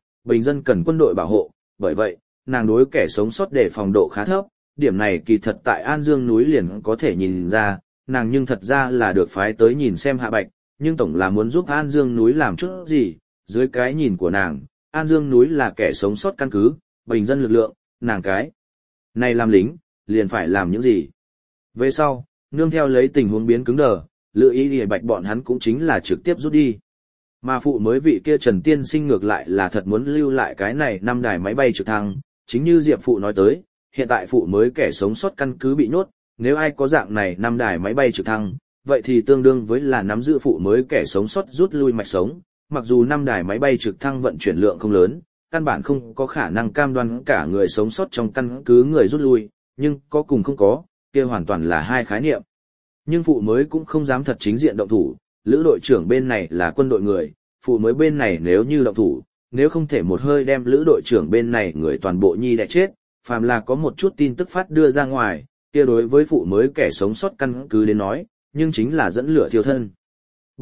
Speaker 1: dân cần quân đội bảo hộ, bởi vậy, nàng đối kẻ sống sót đề phòng độ khá thấp, điểm này kỳ thật tại An Dương núi liền có thể nhìn ra, nàng nhưng thật ra là được phái tới nhìn xem Hạ Bạch, nhưng tổng là muốn giúp An Dương núi làm chút gì, dưới cái nhìn của nàng, An Dương núi là kẻ sống sót căn cứ, bình dân lực lượng, nàng cái này làm lính, liền phải làm những gì. Về sau, nương theo lấy tình huống biến cứng đờ, Lữ Y Y Bạch bọn hắn cũng chính là trực tiếp rút đi. Mà phụ mới vị kia Trần Tiên Sinh ngược lại là thật muốn lưu lại cái này 5 đài máy bay trực thăng, chính như Diệp phụ nói tới, hiện tại phụ mới kẻ sống sót căn cứ bị nhốt, nếu ai có dạng này 5 đài máy bay trực thăng, vậy thì tương đương với là nắm giữ phụ mới kẻ sống sót rút lui mạch sống, mặc dù 5 đài máy bay trực thăng vận chuyển lượng không lớn, căn bản không có khả năng cam đoan cả người sống sót trong căn cứ người rút lui, nhưng có cùng không có, kia hoàn toàn là hai khái niệm. Nhưng phụ mới cũng không dám thật chính diện động thủ, lữ đội trưởng bên này là quân đội người, phụ mới bên này nếu như động thủ, nếu không thể một hơi đem lữ đội trưởng bên này người toàn bộ nhi đẻ chết, phàm là có một chút tin tức phát đưa ra ngoài, kia đối với phụ mới kẻ sống sót căn cứ đến nói, nhưng chính là dẫn lửa thiêu thân.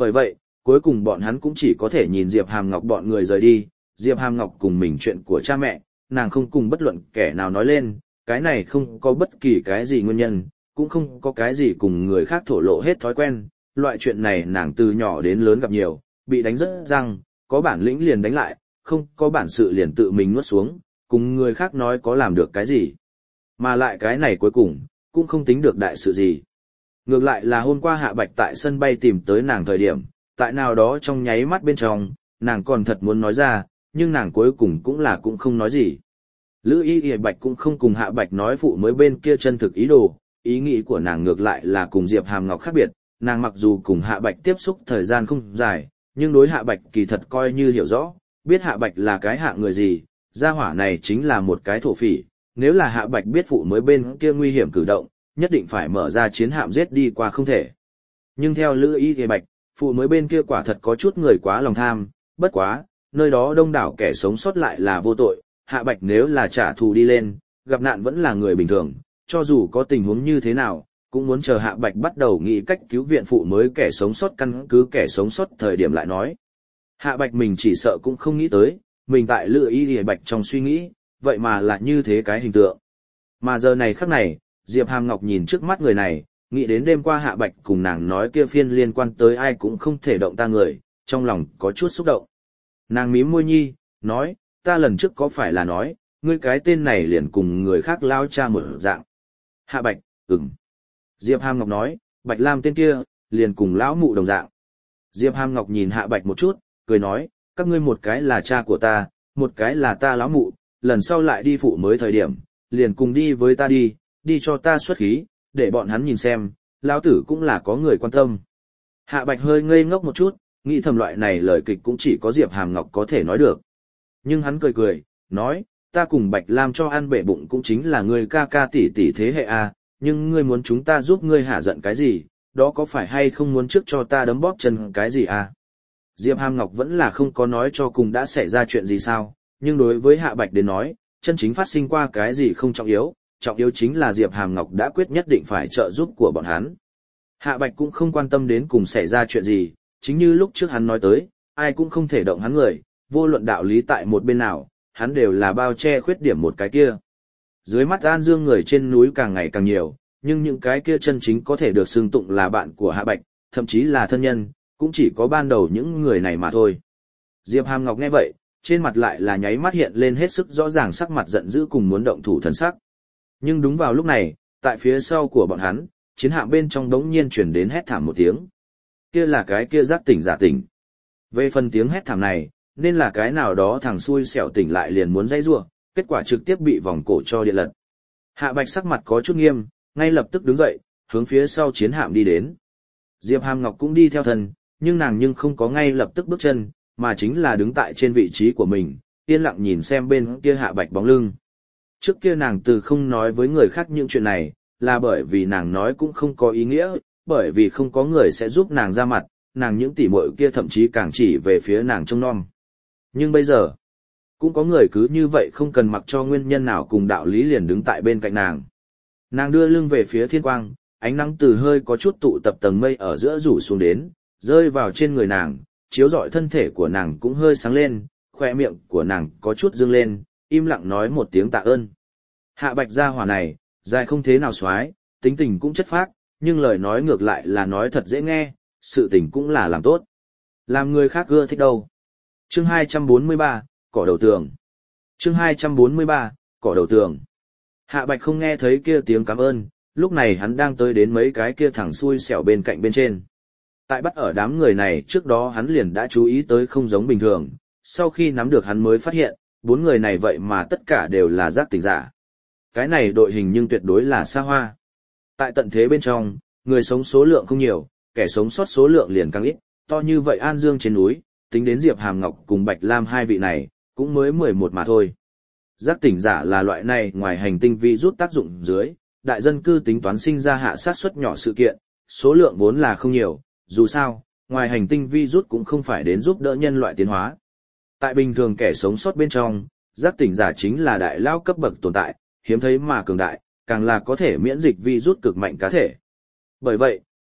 Speaker 1: Bởi vậy, cuối cùng bọn hắn cũng chỉ có thể nhìn Diệp Hàm Ngọc bọn người rời đi, Diệp Hàm Ngọc cùng mình chuyện của cha mẹ, nàng không cùng bất luận kẻ nào nói lên, cái này không có bất kỳ cái gì nguyên nhân, cũng không có cái gì cùng người khác thổ lộ hết thói quen, loại chuyện này nàng từ nhỏ đến lớn gặp nhiều, bị đánh rất răng, có bản lĩnh liền đánh lại, không có bản sự liền tự mình nuốt xuống, cùng người khác nói có làm được cái gì. Mà lại cái này cuối cùng, cũng không tính được đại sự gì. Ngược lại là hôm qua Hạ Bạch tại sân bay tìm tới nàng thời điểm, tại nào đó trong nháy mắt bên trong, nàng còn thật muốn nói ra, nhưng nàng cuối cùng cũng không nói gì. Lữ Y Bạch cũng không cùng Hạ Bạch nói phụ mới bên kia chân thực ý đồ, ý nghĩ của nàng ngược lại là cùng Diệp Hàm Ngọc khác biệt, nàng mặc dù cùng Hạ Bạch tiếp xúc thời gian không dài, nhưng đối Hạ Bạch kỳ thật coi như hiểu rõ, biết Hạ Bạch là cái hạ người gì, gia hỏa này chính là một cái thổ phỉ, nếu là Hạ Bạch biết phụ mới bên kia nguy hiểm cử động, nhất định phải mở ra chiến hạm giết đi qua không thể. Nhưng theo Lữ Y Bạch, phụ mới bên kia quả thật có chút người quá lòng tham, bất quá, nơi đó đông đảo kẻ sống sót lại là vô tội, Hạ Bạch nếu là trả thù đi lên, gặp nạn vẫn là người bình thường, cho dù có tình huống như thế nào, cũng muốn chờ Hạ Bạch bắt đầu nghĩ cách cứu viện phụ mới kẻ sống sót căn cứ kẻ sống sót thời điểm lại nói. Hạ Bạch mình chỉ sợ cũng không nghĩ tới, mình tại Lữ Y Bạch trong suy nghĩ, vậy mà là như thế cái hình tượng. Mà giờ này khắc này, Diệp Hàm Ngọc nhìn trước mắt người này, nghĩ đến đêm qua Hạ Bạch cùng nàng nói kia phiên liên quan tới ai cũng không thể động ta người, trong lòng có chút xúc động. Nàng mím môi nhi, nói, ta lần trước có phải là nói, ngươi cái tên này liền cùng người khác lao cha một dạng. Hạ Bạch, ừm. Diệp Hàm Ngọc nói, Bạch Lam tên kia, liền cùng lão mụ đồng dạng. Diệp Hàm Ngọc nhìn Hạ Bạch một chút, cười nói, các ngươi một cái là cha của ta, một cái là ta lão mụ, lần sau lại đi phụ mới thời điểm, liền cùng đi với ta đi cho ta xuất khí, để bọn hắn nhìn xem, lão tử cũng là có người quan tâm. Hạ Bạch hơi ngây ngốc một chút, nghĩ thầm loại này lời kịch cũng chỉ có Diệp Hàm Ngọc có thể nói được. Nhưng hắn cười cười, nói, ta cùng Bạch Lam cho ăn bể bụng cũng chính là ngươi ca ca tỷ tỷ thế hệ a, nhưng ngươi muốn chúng ta giúp ngươi hạ giận cái gì, đó có phải hay không muốn trước cho ta đấm bóp chân cái gì a? Diệp Hàm Ngọc vẫn là không có nói cho cùng đã xảy ra chuyện gì sao, nhưng đối với Hạ Bạch đến nói, chân chính phát sinh qua cái gì không trọng yếu chính là Diệp Hàm Ngọc đã quyết nhất định phải trợ giúp của bọn hắn. Hạ Bạch cũng không quan tâm đến cùng xảy ra chuyện gì, chính như lúc trước hắn nói tới, ai cũng không thể động hắn người, vô luận đạo lý tại một bên nào, hắn đều là bao che khuyết điểm một cái kia. Dưới mắt An Dương người trên núi càng ngày càng nhiều, nhưng những cái kia chân chính có thể được xưng tụng là bạn của Hạ Bạch, thậm chí là thân nhân, cũng chỉ có ban đầu những người này mà thôi. Diệp Hàm Ngọc nghe vậy, trên mặt lại là nháy mắt hiện lên hết sức rõ ràng sắc mặt giận dữ cùng muốn động thủ thần sắc. Nhưng đúng vào lúc này, tại phía sau của bọn hắn, chiến hạm bên trong đống nhiên chuyển đến hét thảm một tiếng. Kia là cái kia giác tỉnh giả tỉnh. Về phần tiếng hét thảm này, nên là cái nào đó thằng xui xẻo tỉnh lại liền muốn dãy rủa, kết quả trực tiếp bị vòng cổ cho điện lật. Hạ Bạch sắc mặt có chút nghiêm, ngay lập tức đứng dậy, hướng phía sau chiến hạm đi đến. Diệp Hàm Ngọc cũng đi theo thân, nhưng nàng không có ngay lập tức bước chân, mà chính là đứng tại trên vị trí của mình, yên lặng nhìn xem bên kia Hạ Bạch bóng lưng. Trước kia nàng từ không nói với người khác những chuyện này, là bởi vì nàng nói cũng không có ý nghĩa, bởi vì không có người sẽ giúp nàng ra mặt, nàng những tỉ muội kia thậm chí càng chỉ về phía nàng trông nom. Nhưng bây giờ, cũng có người cứ như vậy không cần mặc cho nguyên nhân nào cùng đạo lý liền đứng tại bên cạnh nàng. Nàng đưa lưng về phía thiên quang, ánh nắng từ hơi có chút tụ tập tầng mây ở giữa rủ xuống đến, rơi vào trên người nàng, chiếu rọi thân thể của nàng cũng hơi sáng lên, khoe miệng của nàng có chút dương lên, im lặng nói một tiếng tạ ơn. Hạ Bạch gia hỏa này, dài không thế nào xoái, tính tình cũng chất phác, nhưng lời nói ngược lại là nói thật dễ nghe, sự tình cũng là làm tốt. Làm người khác ưa thích đâu. Chương 243, cỏ đầu tường. Chương 243, cỏ đầu tường. Hạ Bạch không nghe thấy kia tiếng cảm ơn, lúc này hắn đang tới đến mấy cái kia thẳng xuôi xẻo bên cạnh bên trên. Tại bắt ở đám người này trước đó hắn liền đã chú ý tới không giống bình thường, sau khi nắm được hắn mới phát hiện, 4 người này vậy mà tất cả đều là giác tỉnh giả. Cái này đội hình nhưng tuyệt đối là xa hoa. Tại tận thế bên trong, người sống số lượng không nhiều, kẻ sống sót số lượng liền càng ít, to như vậy An Dương trên núi, tính đến Diệp Hàm Ngọc cùng Bạch Lam hai vị này, cũng mới 11 mà thôi. Giác tỉnh giả là loại này ngoài hành tinh vi rút tác dụng dưới, đại dân cư tính toán sinh ra hạ sát suất nhỏ sự kiện, số lượng vốn là không nhiều, dù sao, ngoài hành tinh vi rút cũng không phải đến giúp đỡ nhân loại tiến hóa. Tại bình thường kẻ sống sót bên trong, giác tỉnh giả chính là đại lao cấp bậc tồn tại, hiếm thấy mà cường đại, càng là có thể miễn dịch vi rút cực mạnh cá thể. Bởi vậy,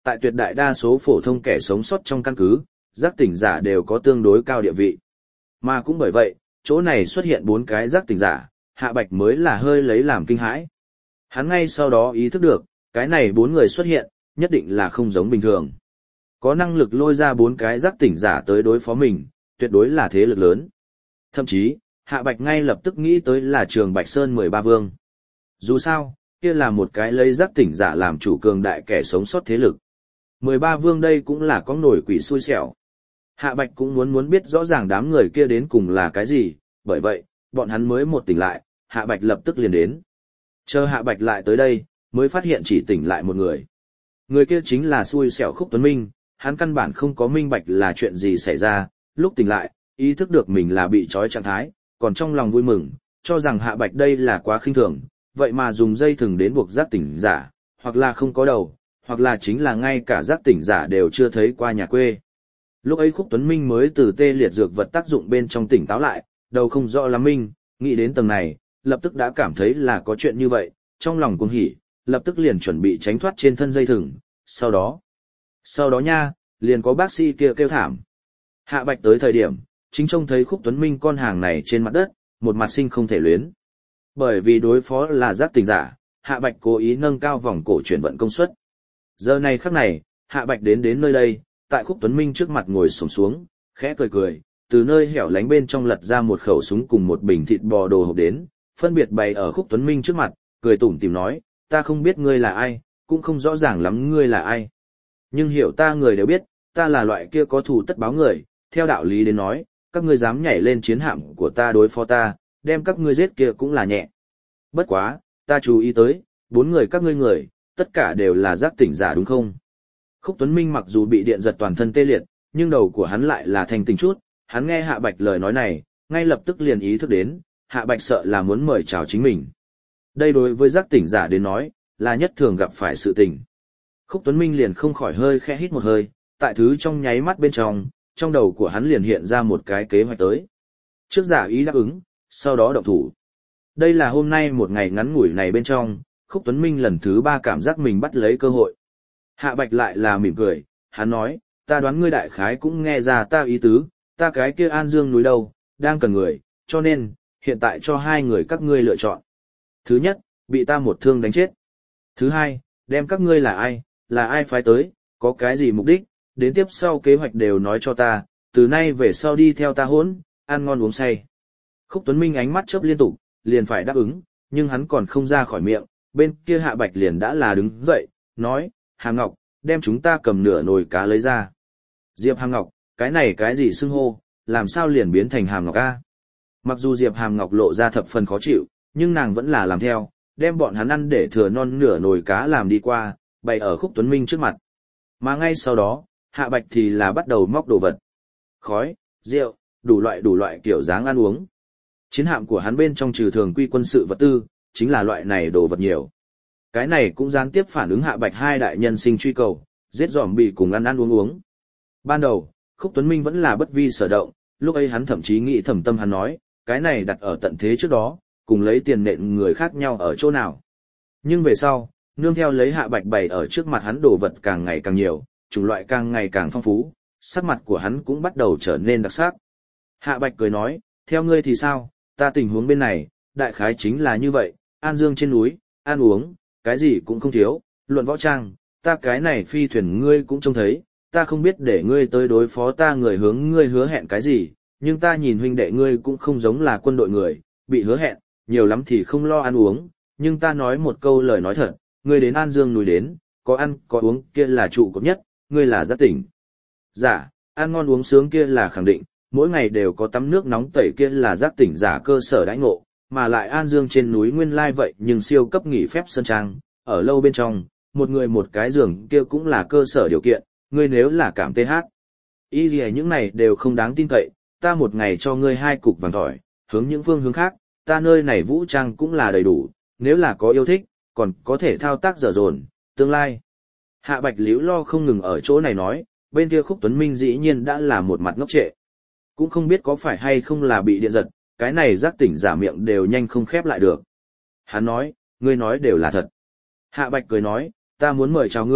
Speaker 1: Tại tuyệt đại đa số phổ thông kẻ sống sót trong căn cứ, giác tỉnh giả đều có tương đối cao địa vị. Mà cũng bởi vậy, chỗ này xuất hiện 4 cái giác tỉnh giả, Hạ Bạch mới là hơi lấy làm kinh hãi. Hắn ngay sau đó ý thức được, cái này 4 người xuất hiện, nhất định là không giống bình thường. Có năng lực lôi ra 4 cái giác tỉnh giả tới đối phó mình, tuyệt đối là thế lực lớn. Thậm chí, Hạ Bạch ngay lập tức nghĩ tới là Trường Bạch Sơn 13 Vương. Dù sao, kia là một cái lấy giác tỉnh giả làm chủ cường đại kẻ sống sót thế lực. 13 Vương đây cũng là có nổi quỷ xui xẻo. Hạ Bạch cũng muốn biết rõ ràng đám người kia đến cùng là cái gì, bởi vậy, bọn hắn mới một tỉnh lại, Hạ Bạch lập tức liền đến. Chờ Hạ Bạch lại tới đây, mới phát hiện chỉ tỉnh lại một người. Người kia chính là xui xẻo Khúc Tuấn Minh, hắn căn bản không có minh bạch là chuyện gì xảy ra, lúc tỉnh lại, ý thức được mình là bị trói trạng thái, còn trong lòng vui mừng, cho rằng Hạ Bạch đây là quá khinh thường, vậy mà dùng dây thừng đến buộc giác tỉnh giả, hoặc là không có đầu, hoặc là chính là ngay cả giác tỉnh giả đều chưa thấy qua nhà quê. Lúc ấy Khúc Tuấn Minh mới từ tê liệt dược vật tác dụng bên trong tỉnh táo lại, đầu không rõ lắm minh, nghĩ đến tầng này, lập tức đã cảm thấy là có chuyện như vậy, trong lòng cuồng hỉ, lập tức liền chuẩn bị tránh thoát trên thân dây thừng, sau đó nha, liền có bác sĩ kia kêu thảm. Hạ Bạch tới thời điểm, chính trông thấy Khúc Tuấn Minh con hàng này trên mặt đất, một mặt sinh không thể luyến. Bởi vì đối phó là giác tỉnh giả, Hạ Bạch cố ý nâng cao vòng cổ chuyển vận công suất. Giờ này khắc này, Hạ Bạch đến nơi đây, tại Khúc Tuấn Minh trước mặt ngồi xổm xuống, khẽ cười, từ nơi hẻo lánh bên trong lật ra một khẩu súng cùng một bình thịt bò đồ hộp đến, phân biệt bày ở Khúc Tuấn Minh trước mặt, cười tủm tỉm nói, ta không biết ngươi là ai, cũng không rõ ràng lắm ngươi là ai. Nhưng hiểu ta người đều biết, ta là loại kia có thù tất báo người, theo đạo lý đến nói, các ngươi dám nhảy lên chiến hạm của ta đối phó ta, đem các ngươi giết kia cũng là nhẹ. Bất quá, ta chú ý tới, 4 người các ngươi người, tất cả đều là giác tỉnh giả đúng không? Khúc Tuấn Minh mặc dù bị điện giật toàn thân tê liệt, nhưng đầu của hắn lại là thanh tỉnh chút, hắn nghe Hạ Bạch lời nói này, ngay lập tức liền ý thức đến, Hạ Bạch sợ là muốn mời chào chính mình. Đây đối với giác tỉnh giả đến nói, là nhất thường gặp phải sự tình. Khúc Tuấn Minh liền không khỏi hơi khẽ hít một hơi, tại thứ trong nháy mắt bên trong đầu của hắn liền hiện ra một cái kế hoạch tới. Trước giả ý đáp ứng, sau đó động thủ. Đây là hôm nay một ngày ngắn ngủi này bên trong, Khúc Tuấn Minh lần thứ 3 cảm giác mình bắt lấy cơ hội. Hạ Bạch lại là mỉm cười, hắn nói, ta đoán ngươi đại khái cũng nghe ra ta ý tứ, ta cái kia An Dương núi đâu, đang cần người, cho nên, hiện tại cho 2 người các ngươi lựa chọn. Thứ nhất, bị ta một thương đánh chết. Thứ hai, đem các ngươi là ai phái tới, có cái gì mục đích, đến tiếp sau kế hoạch đều nói cho ta, từ nay về sau đi theo ta hỗn, ăn ngon uống say. Khúc Tuấn Minh ánh mắt chớp liên tục, liền phải đáp ứng, nhưng hắn còn không ra khỏi miệng, bên kia Hạ Bạch liền đã là đứng dậy, nói, Hàm Ngọc, đem chúng ta cầm nửa nồi cá lấy ra. Diệp Hàm Ngọc, cái này cái gì xưng hô, làm sao liền biến thành Hàm Ngọc a? Mặc dù Diệp Hàm Ngọc lộ ra thập phần khó chịu, nhưng nàng vẫn là làm theo, đem bọn hắn ăn để thừa non nửa nồi cá làm đi qua, bày ở Khúc Tuấn Minh trước mặt. Mà ngay sau đó, Hạ Bạch thì là bắt đầu móc đồ vật. Khói, rượu, đủ loại kiểu dáng ăn uống. Chiến hạm của hắn bên trong trừ thường quy quân sự vật tư, chính là loại này đồ vật nhiều. Cái này cũng gián tiếp phản ứng Hạ Bạch 2 đại nhân sinh truy cầu, giết zombie cùng ăn uống. Ban đầu, Khúc Tuấn Minh vẫn là bất vi sở động, lúc ấy hắn thậm chí nghĩ thầm tâm hắn nói, cái này đặt ở tận thế trước đó, cùng lấy tiền nện người khác nhau ở chỗ nào. Nhưng về sau, nương theo lấy Hạ Bạch bày ở trước mặt hắn đồ vật càng ngày càng nhiều, chủng loại càng ngày càng phong phú, sắc mặt của hắn cũng bắt đầu trở nên đặc sắc. Hạ Bạch cười nói, theo ngươi thì sao, ta tình huống bên này, đại khái chính là như vậy, An Dương trên núi, ăn uống, cái gì cũng không thiếu, luận võ trang, ta cái này phi thuyền ngươi cũng trông thấy, ta không biết để ngươi tới đối phó ta người hướng ngươi hứa hẹn cái gì, nhưng ta nhìn huynh đệ ngươi cũng không giống là quân đội người, bị hứa hẹn, nhiều lắm thì không lo ăn uống, nhưng ta nói một câu lời nói thật, ngươi đến An Dương núi đến, có ăn có uống kia là trụ cột nhất, ngươi là giác tỉnh. Giả, ăn ngon uống sướng kia là khẳng định, mỗi ngày đều có tắm nước nóng tẩy kia là giác tỉnh giả cơ sở đãi ngộ, mà lại An Dương trên núi nguyên lai vậy nhưng siêu cấp nghỉ phép sân trang, ở lâu bên trong, một người một cái giường kia cũng là cơ sở điều kiện, ngươi nếu là cảm TH. Ý gì những này đều không đáng tin cậy, ta một ngày cho ngươi 2 cục vàng tỏi, hướng những phương hướng khác, ta nơi này vũ trang cũng là đầy đủ, nếu là có yêu thích, còn có thể thao tác dở dồn, tương lai. Hạ Bạch liễu lo không ngừng ở chỗ này nói, bên kia Khúc Tuấn Minh dĩ nhiên đã là một mặt ngốc trệ. Cũng không biết có phải hay không là bị điện giật, cái này giác tỉnh giả miệng đều nhanh không khép lại được. Hắn nói, ngươi nói đều là thật. Hạ Bạch cười nói, ta muốn mời chào ngươi,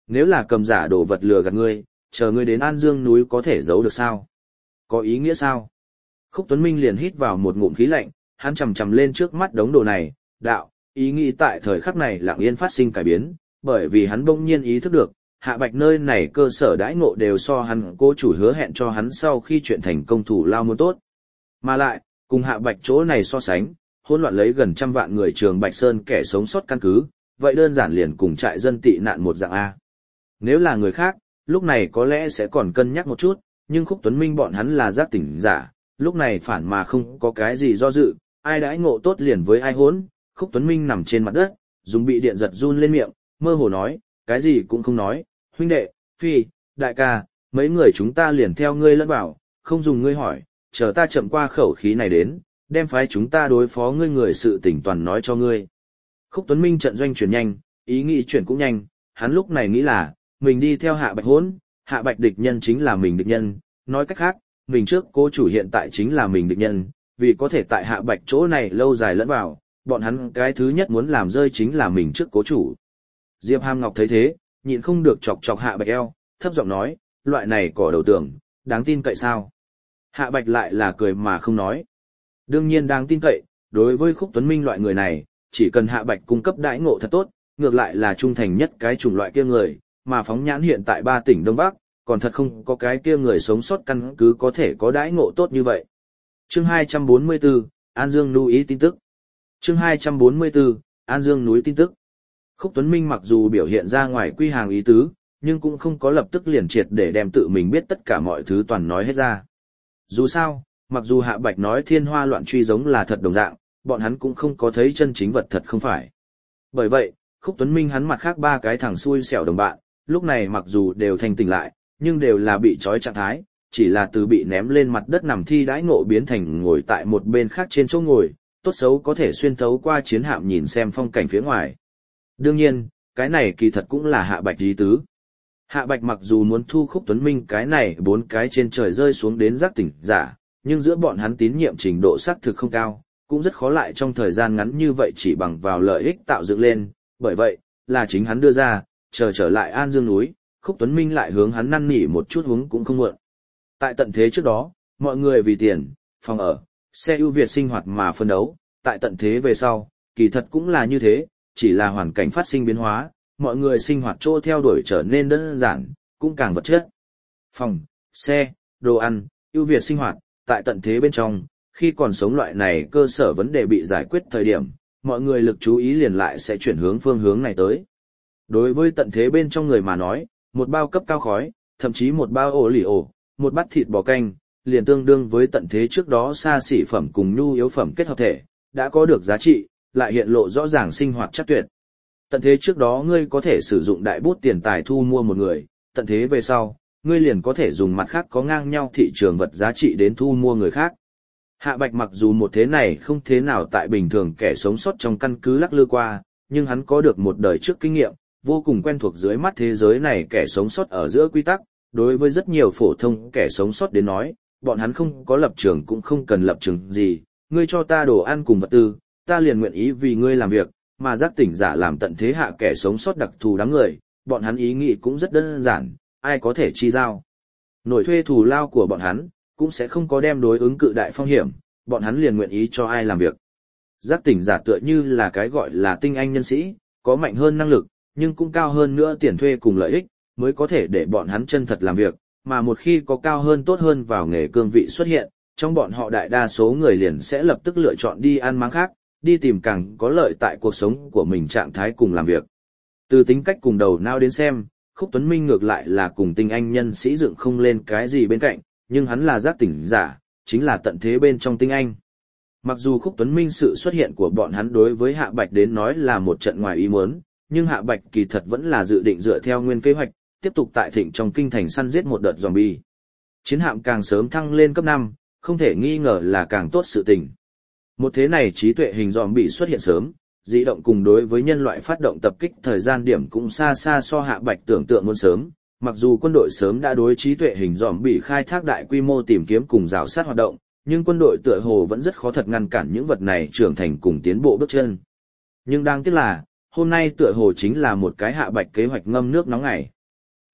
Speaker 1: Nếu là cầm giả đồ vật lừa gạt ngươi, chờ ngươi đến An Dương núi có thể giấu được sao? Có ý nghĩa sao? Khúc Tuấn Minh liền hít vào một ngụm khí lạnh, hắn chầm chầm lên trước mắt đống đồ này, đạo, ý nghĩ tại thời khắc này lặng yên phát sinh cải biến, bởi vì hắn bỗng nhiên ý thức được, Hạ Bạch nơi này cơ sở đãi ngộ đều so hắn cô chủ hứa hẹn cho hắn sau khi chuyện thành công thủ lao muốn tốt. Mà lại, cùng Hạ Bạch chỗ này so sánh, hỗn loạn lấy gần 100 vạn người Trường Bạch Sơn kẻ sống sót căn cứ, vậy đơn giản liền cùng trại dân tị nạn một dạng A. Nếu là người khác, lúc này có lẽ sẽ còn cân nhắc một chút, nhưng Khúc Tuấn Minh bọn hắn là giác tỉnh giả, lúc này phản mà không có cái gì do dự, ai đãi ngộ tốt liền với ai hỗn. Khúc Tuấn Minh nằm trên mặt đất, dùng bị điện giật run lên miệng, mơ hồ nói, cái gì cũng không nói, huynh đệ, phi, đại ca, mấy người chúng ta liền theo ngươi lẫn vào, không dùng ngươi hỏi, chờ ta chậm qua khẩu khí này đến, đem phái chúng ta đối phó ngươi người sự tỉnh toàn nói cho ngươi. Khúc Tuấn Minh trận doanh chuyển nhanh, ý nghĩ chuyển cũng nhanh, hắn lúc này nghĩ là, mình đi theo Hạ Bạch hỗn, Hạ Bạch địch nhân chính là mình địch nhân, nói cách khác, mình trước cố chủ hiện tại chính là mình địch nhân, vì có thể tại Hạ Bạch chỗ này lâu dài lẫn vào, bọn hắn cái thứ nhất muốn làm rơi chính là mình trước cố chủ. Diệp Hàm Ngọc thấy thế, nhịn không được chọc chọc Hạ Bạch eo, thấp giọng nói, loại này cỏ đầu tường, đáng tin cậy sao? Hạ Bạch lại là cười mà không nói. Đương nhiên đáng tin cậy, đối với Khúc Tuấn Minh loại người này, chỉ cần Hạ Bạch cung cấp đãi ngộ thật tốt, ngược lại là trung thành nhất cái chủng loại kia người, mà phóng nhãn hiện tại 3 tỉnh Đông Bắc, còn thật không có cái kia người sống sót căn cứ có thể có đãi ngộ tốt như vậy. Chương 244, An Dương núi tin tức. Chương 244, An Dương núi tin tức. Khúc Tuấn Minh mặc dù biểu hiện ra ngoài quy hàng ý tứ, nhưng cũng không có lập tức liền triệt để đem tự mình biết tất cả mọi thứ toàn nói hết ra. Dù sao, mặc dù Hạ Bạch nói thiên hoa loạn truy giống là thật đồng dạng, bọn hắn cũng không có thấy chân chính vật thật không phải. Bởi vậy, Khúc Tuấn Minh hắn mặt khác 3 cái thằng xui xẻo đồng bạn, lúc này mặc dù đều thanh tỉnh lại, nhưng đều là bị trói trạng thái, chỉ là từ bị ném lên mặt đất nằm thi đãi ngộ biến thành ngồi tại một bên khác trên chỗ ngồi, tốt xấu có thể xuyên thấu qua chiến hạm nhìn xem phong cảnh phía ngoài. Đương nhiên, cái này kỳ thật cũng là Hạ Bạch ý tứ. Hạ Bạch mặc dù muốn thu Khúc Tuấn Minh cái này 4 cái trên trời rơi xuống đến giác tỉnh giả, nhưng giữa bọn hắn tín nhiệm trình độ xác thực không cao, cũng rất khó lại trong thời gian ngắn như vậy chỉ bằng vào lợi ích tạo dựng lên, bởi vậy, là chính hắn đưa ra, chờ trở lại An Dương núi, Khúc Tuấn Minh lại hướng hắn năn nỉ một chút huống cũng không muộn. Tại tận thế trước đó, mọi người vì tiền, phòng ở, xe ưu việt sinh hoạt mà phân đấu, tại tận thế về sau, kỳ thật cũng là như thế, chỉ là hoàn cảnh phát sinh biến hóa, mọi người sinh hoạt chỗ theo đuổi trở nên đơn giản, cũng càng vật chất. Phòng, xe, đồ ăn, ưu việt sinh hoạt, tại tận thế bên trong, khi còn sống loại này cơ sở vấn đề bị giải quyết thời điểm, mọi người lực chú ý liền lại sẽ chuyển hướng phương hướng này tới. Đối với tận thế bên trong người mà nói, một bao cấp cao khói, thậm chí một bao ổ lì ổ, một bát thịt bò canh, liền tương đương với tận thế trước đó xa xỉ phẩm cùng nhu yếu phẩm kết hợp thể, đã có được giá trị, lại hiện lộ rõ ràng sinh hoạt chắc tuyệt. Tận thế trước đó ngươi có thể sử dụng đại bút tiền tài thu mua một người, tận thế về sau, ngươi liền có thể dùng mặt khác có ngang nhau thị trường vật giá trị đến thu mua người khác. Hạ Bạch mặc dù một thế này không thế nào tại bình thường kẻ sống sót trong căn cứ lắc lư qua, nhưng hắn có được một đời trước kinh nghiệm, vô cùng quen thuộc dưới mắt thế giới này kẻ sống sót ở giữa quy tắc, đối với rất nhiều phổ thông kẻ sống sót đến nói, bọn hắn không có lập trường cũng không cần lập trường gì, ngươi cho ta đồ ăn cùng vật tư, ta liền nguyện ý vì ngươi làm việc, mà giác tỉnh giả làm tận thế hạ kẻ sống sót đặc thù đám người, bọn hắn ý nghĩ cũng rất đơn giản, ai có thể chi giao. Nổi thuê thù lao của bọn hắn, cũng sẽ không có đem đối ứng cự đại phong hiểm, bọn hắn liền nguyện ý cho ai làm việc. Giác tỉnh giả tựa như là cái gọi là tinh anh nhân sĩ, có mạnh hơn năng lực, nhưng cũng cao hơn nữa tiền thuê cùng lợi ích, mới có thể để bọn hắn chân thật làm việc, mà một khi có cao hơn tốt hơn vào nghề cương vị xuất hiện, trong bọn họ đại đa số người liền sẽ lập tức lựa chọn đi ăn máng khác, đi tìm càng có lợi tại cuộc sống của mình trạng thái cùng làm việc. Từ tính cách cùng đầu não đến xem, Khúc Tuấn Minh ngược lại là cùng tinh anh nhân sĩ dựng không lên cái gì bên cạnh, nhưng hắn là giác tỉnh giả, chính là tận thế bên trong tinh anh. Mặc dù Khúc Tuấn Minh sự xuất hiện của bọn hắn đối với Hạ Bạch đến nói là một trận ngoài ý muốn, nhưng Hạ Bạch kỳ thật vẫn là dự định dựa theo nguyên kế hoạch, tiếp tục tại Thịnh trong kinh thành săn giết một đợt zombie. Chiến hạm càng sớm thăng lên cấp 5, không thể nghi ngờ là càng tốt sự tình. Một thế này trí tuệ hình zombie xuất hiện sớm, dị động cùng đối với nhân loại phát động tập kích thời gian điểm cũng xa xa so Hạ Bạch tưởng tượng muốn sớm. Mặc dù quân đội sớm đã đối trí tuệ hình zombie khai thác đại quy mô tìm kiếm cùng rào sát hoạt động, nhưng quân đội tựa hồ vẫn rất khó thật ngăn cản những vật này trưởng thành cùng tiến bộ bước chân. Nhưng đáng tiếc là, hôm nay tựa hồ chính là một cái Hạ Bạch kế hoạch ngâm nước nóng ngày.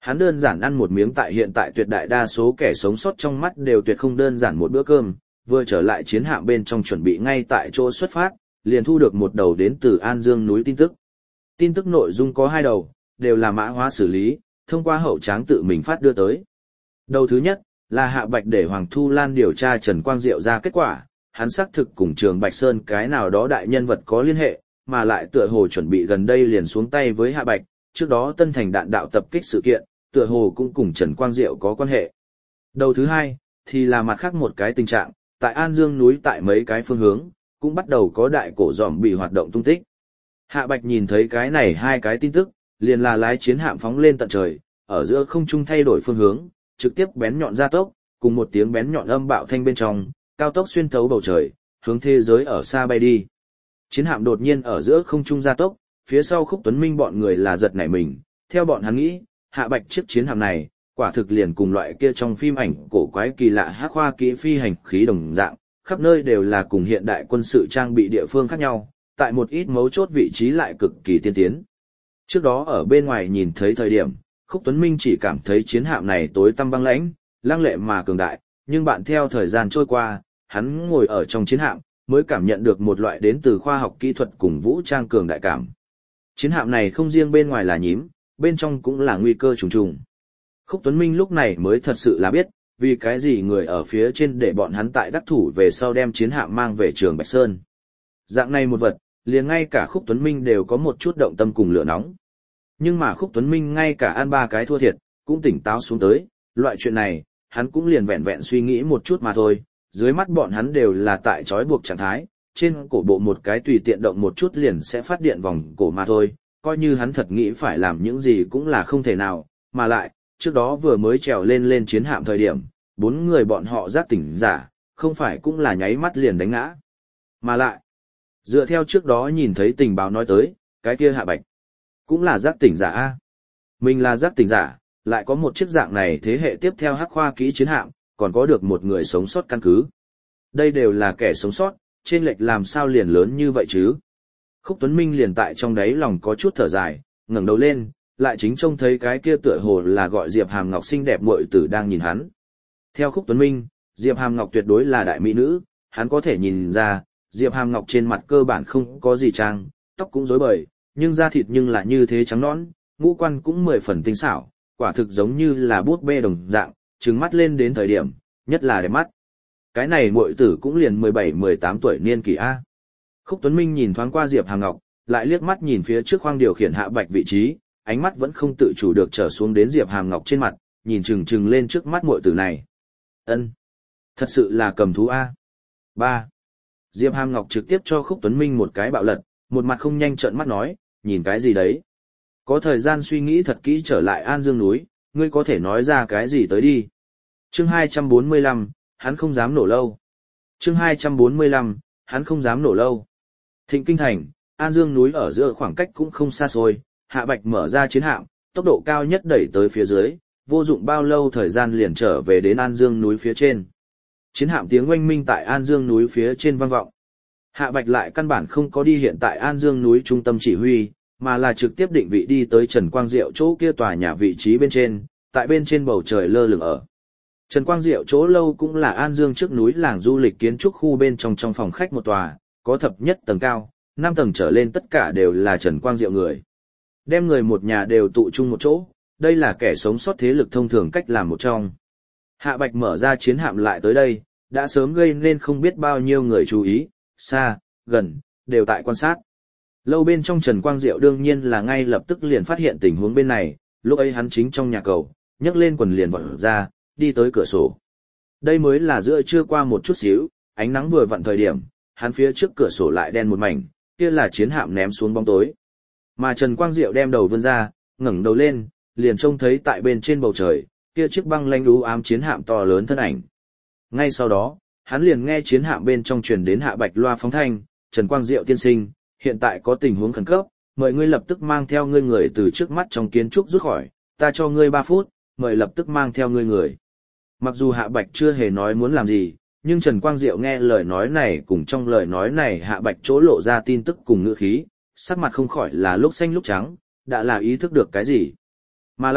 Speaker 1: Hắn đơn giản ăn một miếng tại hiện tại tuyệt đại đa số kẻ sống sót trong mắt đều tuyệt không đơn giản một bữa cơm, vừa trở lại chiến hạm bên trong chuẩn bị ngay tại chỗ xuất phát, liền thu được một đầu đến từ An Dương núi tin tức. Tin tức nội dung có hai đầu, đều là mã hóa xử lý, thông qua hậu tráng tự mình phát đưa tới. Đầu thứ nhất, là Hạ Bạch để Hoàng Thu Lan điều tra Trần Quang Diệu ra kết quả, hắn xác thực cùng Trường Bạch Sơn cái nào đó đại nhân vật có liên hệ, mà lại tựa hồ chuẩn bị gần đây liền xuống tay với Hạ Bạch, trước đó Tân Thành đạn đạo tập kích sự kiện, tựa hồ cũng cùng Trần Quang Diệu có quan hệ. Đầu thứ hai, thì là mặt khác một cái tình trạng, tại An Dương núi tại mấy cái phương hướng, cũng bắt đầu có đại cổ giòm bị hoạt động tung tích. Hạ Bạch nhìn thấy cái này hai cái tin tức, liền là lái chiến hạm phóng lên tận trời, ở giữa không trung thay đổi phương hướng, trực tiếp bén nhọn gia tốc, cùng một tiếng bén nhọn âm bạo thanh bên trong, cao tốc xuyên thấu bầu trời, hướng thế giới ở xa bay đi. Chiến hạm đột nhiên ở giữa không trung gia tốc, phía sau Khúc Tuấn Minh bọn người là giật nảy mình, theo bọn hắn nghĩ, Hạ Bạch chiếc chiến hạm này, quả thực liền cùng loại kia trong phim ảnh cổ quái kỳ lạ hắc khoa kỹ phi hành khí đồng dạng, khắp nơi đều là cùng hiện đại quân sự trang bị địa phương khác nhau, tại một ít mấu chốt vị trí lại cực kỳ tiên tiến. Trước đó ở bên ngoài nhìn thấy thời điểm, Khúc Tuấn Minh chỉ cảm thấy chiến hạm này tối tăm băng lãnh, lăng lệ mà cường đại, nhưng bạn theo thời gian trôi qua, hắn ngồi ở trong chiến hạm, mới cảm nhận được một loại đến từ khoa học kỹ thuật cùng vũ trang cường đại cảm. Chiến hạm này không riêng bên ngoài là nhím, bên trong cũng là nguy cơ trùng trùng. Khúc Tuấn Minh lúc này mới thật sự là biết, vì cái gì người ở phía trên để bọn hắn tại đắc thủ về sau đem chiến hạm mang về Trường Bạch Sơn. Dạng này một vật, liền ngay cả Khúc Tuấn Minh đều có một chút động tâm cùng lửa nóng. Nhưng mà Khúc Tuấn Minh ngay cả ăn ba cái thua thiệt, cũng tỉnh táo xuống tới, loại chuyện này, hắn cũng liền vẹn vẹn suy nghĩ một chút mà thôi, dưới mắt bọn hắn đều là tại trói buộc trạng thái, trên cổ bộ một cái tùy tiện động một chút liền sẽ phát điện vòng cổ mà thôi, coi như hắn thật nghĩ phải làm những gì cũng là không thể nào, mà lại, trước đó vừa mới trèo lên chiến hạm thời điểm, 4 người bọn họ giác tỉnh giả, không phải cũng là nháy mắt liền đánh ngã. Mà lại, dựa theo trước đó nhìn thấy tình báo nói tới, cái kia Hạ Bạch, cũng là giác tỉnh giả A. Mình là giác tỉnh giả, lại có một chiếc dạng này thế hệ tiếp theo hắc khoa kỹ chiến hạm, còn có được một người sống sót căn cứ. Đây đều là kẻ sống sót, trên lệch làm sao liền lớn như vậy chứ? Khúc Tuấn Minh liền tại trong đáy lòng có chút thở dài, ngẩng đầu lên, lại chính trông thấy cái kia tựa hồ là gọi Diệp Hàm Ngọc xinh đẹp muội tử đang nhìn hắn. Theo Khúc Tuấn Minh, Diệp Hàm Ngọc tuyệt đối là đại mỹ nữ, hắn có thể nhìn ra, Diệp Hàm Ngọc trên mặt cơ bản không có gì trang, tóc cũng rối bời, nhưng da thịt nhưng là như thế trắng nõn, ngũ quan cũng 10 phần tinh xảo, quả thực giống như là bút bê đồng dạng, trừng mắt lên đến thời điểm, nhất là đẹp mắt. Cái này muội tử cũng liền 17-18 tuổi niên kỳ A. Khúc Tuấn Minh nhìn thoáng qua Diệp Hàm Ngọc, lại liếc mắt nhìn phía trước khoang điều khiển Hạ Bạch vị trí, ánh mắt vẫn không tự chủ được trở xuống đến Diệp Hàm Ngọc trên mặt, nhìn chừng lên trước mắt muội tử này. Ân, thật sự là cầm thú A. 3. Diệp Hàm Ngọc trực tiếp cho Khúc Tuấn Minh một cái bạo lật, một mặt không nhanh trợn mắt nói, nhìn cái gì đấy? Có thời gian suy nghĩ thật kỹ trở lại An Dương núi, ngươi có thể nói ra cái gì tới đi. Chương 245, hắn không dám nổ lâu. Chương 245, hắn không dám nổ lâu. Thịnh Kinh Thành, An Dương núi ở giữa khoảng cách cũng không xa xôi, Hạ Bạch mở ra chiến hạm, tốc độ cao nhất đẩy tới phía dưới, vô dụng bao lâu thời gian liền trở về đến An Dương núi phía trên. Chiến hạm tiếng oanh minh tại An Dương núi phía trên vang vọng. Hạ Bạch lại căn bản không có đi hiện tại An Dương núi trung tâm chỉ huy, mà là trực tiếp định vị đi tới Trần Quang Diệu chỗ kia tòa nhà vị trí bên trên, tại bên trên bầu trời lơ lửng ở. Trần Quang Diệu chỗ lâu cũng là An Dương trước núi làng du lịch kiến trúc khu bên trong phòng khách một tòa, có thập nhất tầng cao, 5 tầng trở lên tất cả đều là Trần Quang Diệu người. Đem người một nhà đều tụ chung một chỗ, đây là kẻ sống sót thế lực thông thường cách làm một trong. Hạ Bạch mở ra chiến hạm lại tới đây, đã sớm gây nên không biết bao nhiêu người chú ý, xa, gần, đều tại quan sát. Lâu bên trong Trần Quang Diệu đương nhiên là ngay lập tức liền phát hiện tình huống bên này, lúc ấy hắn chính trong nhà cầu, nhấc lên quần liền vọt ra, đi tới cửa sổ. Đây mới là giữa trưa qua một chút xíu, ánh nắng vừa vặn thời điểm, hắn phía trước cửa sổ lại đen một mảnh, kia là chiến hạm ném xuống bóng tối. Mà Trần Quang Diệu đem đầu vươn ra, ngẩng đầu lên, liền trông thấy tại bên trên bầu trời, kia chiếc băng lanh u ám chiến hạm to lớn thân ảnh. Ngay sau đó, hắn liền nghe chiến hạm bên trong truyền đến Hạ Bạch loa phóng thanh, Trần Quang Diệu tiên sinh, hiện tại có tình huống khẩn cấp, mời ngươi lập tức mang theo ngươi người từ trước mắt trong kiến trúc rút khỏi, ta cho ngươi 3 phút, mời lập tức mang theo ngươi người. Mặc dù Hạ Bạch chưa hề nói muốn làm gì, nhưng Trần Quang Diệu nghe lời nói này cùng trong lời nói này Hạ Bạch chỗ lộ ra tin tức cùng ngữ khí, sắc mặt không khỏi là lúc xanh lúc trắng, đã là ý thức được cái gì. Mà lại,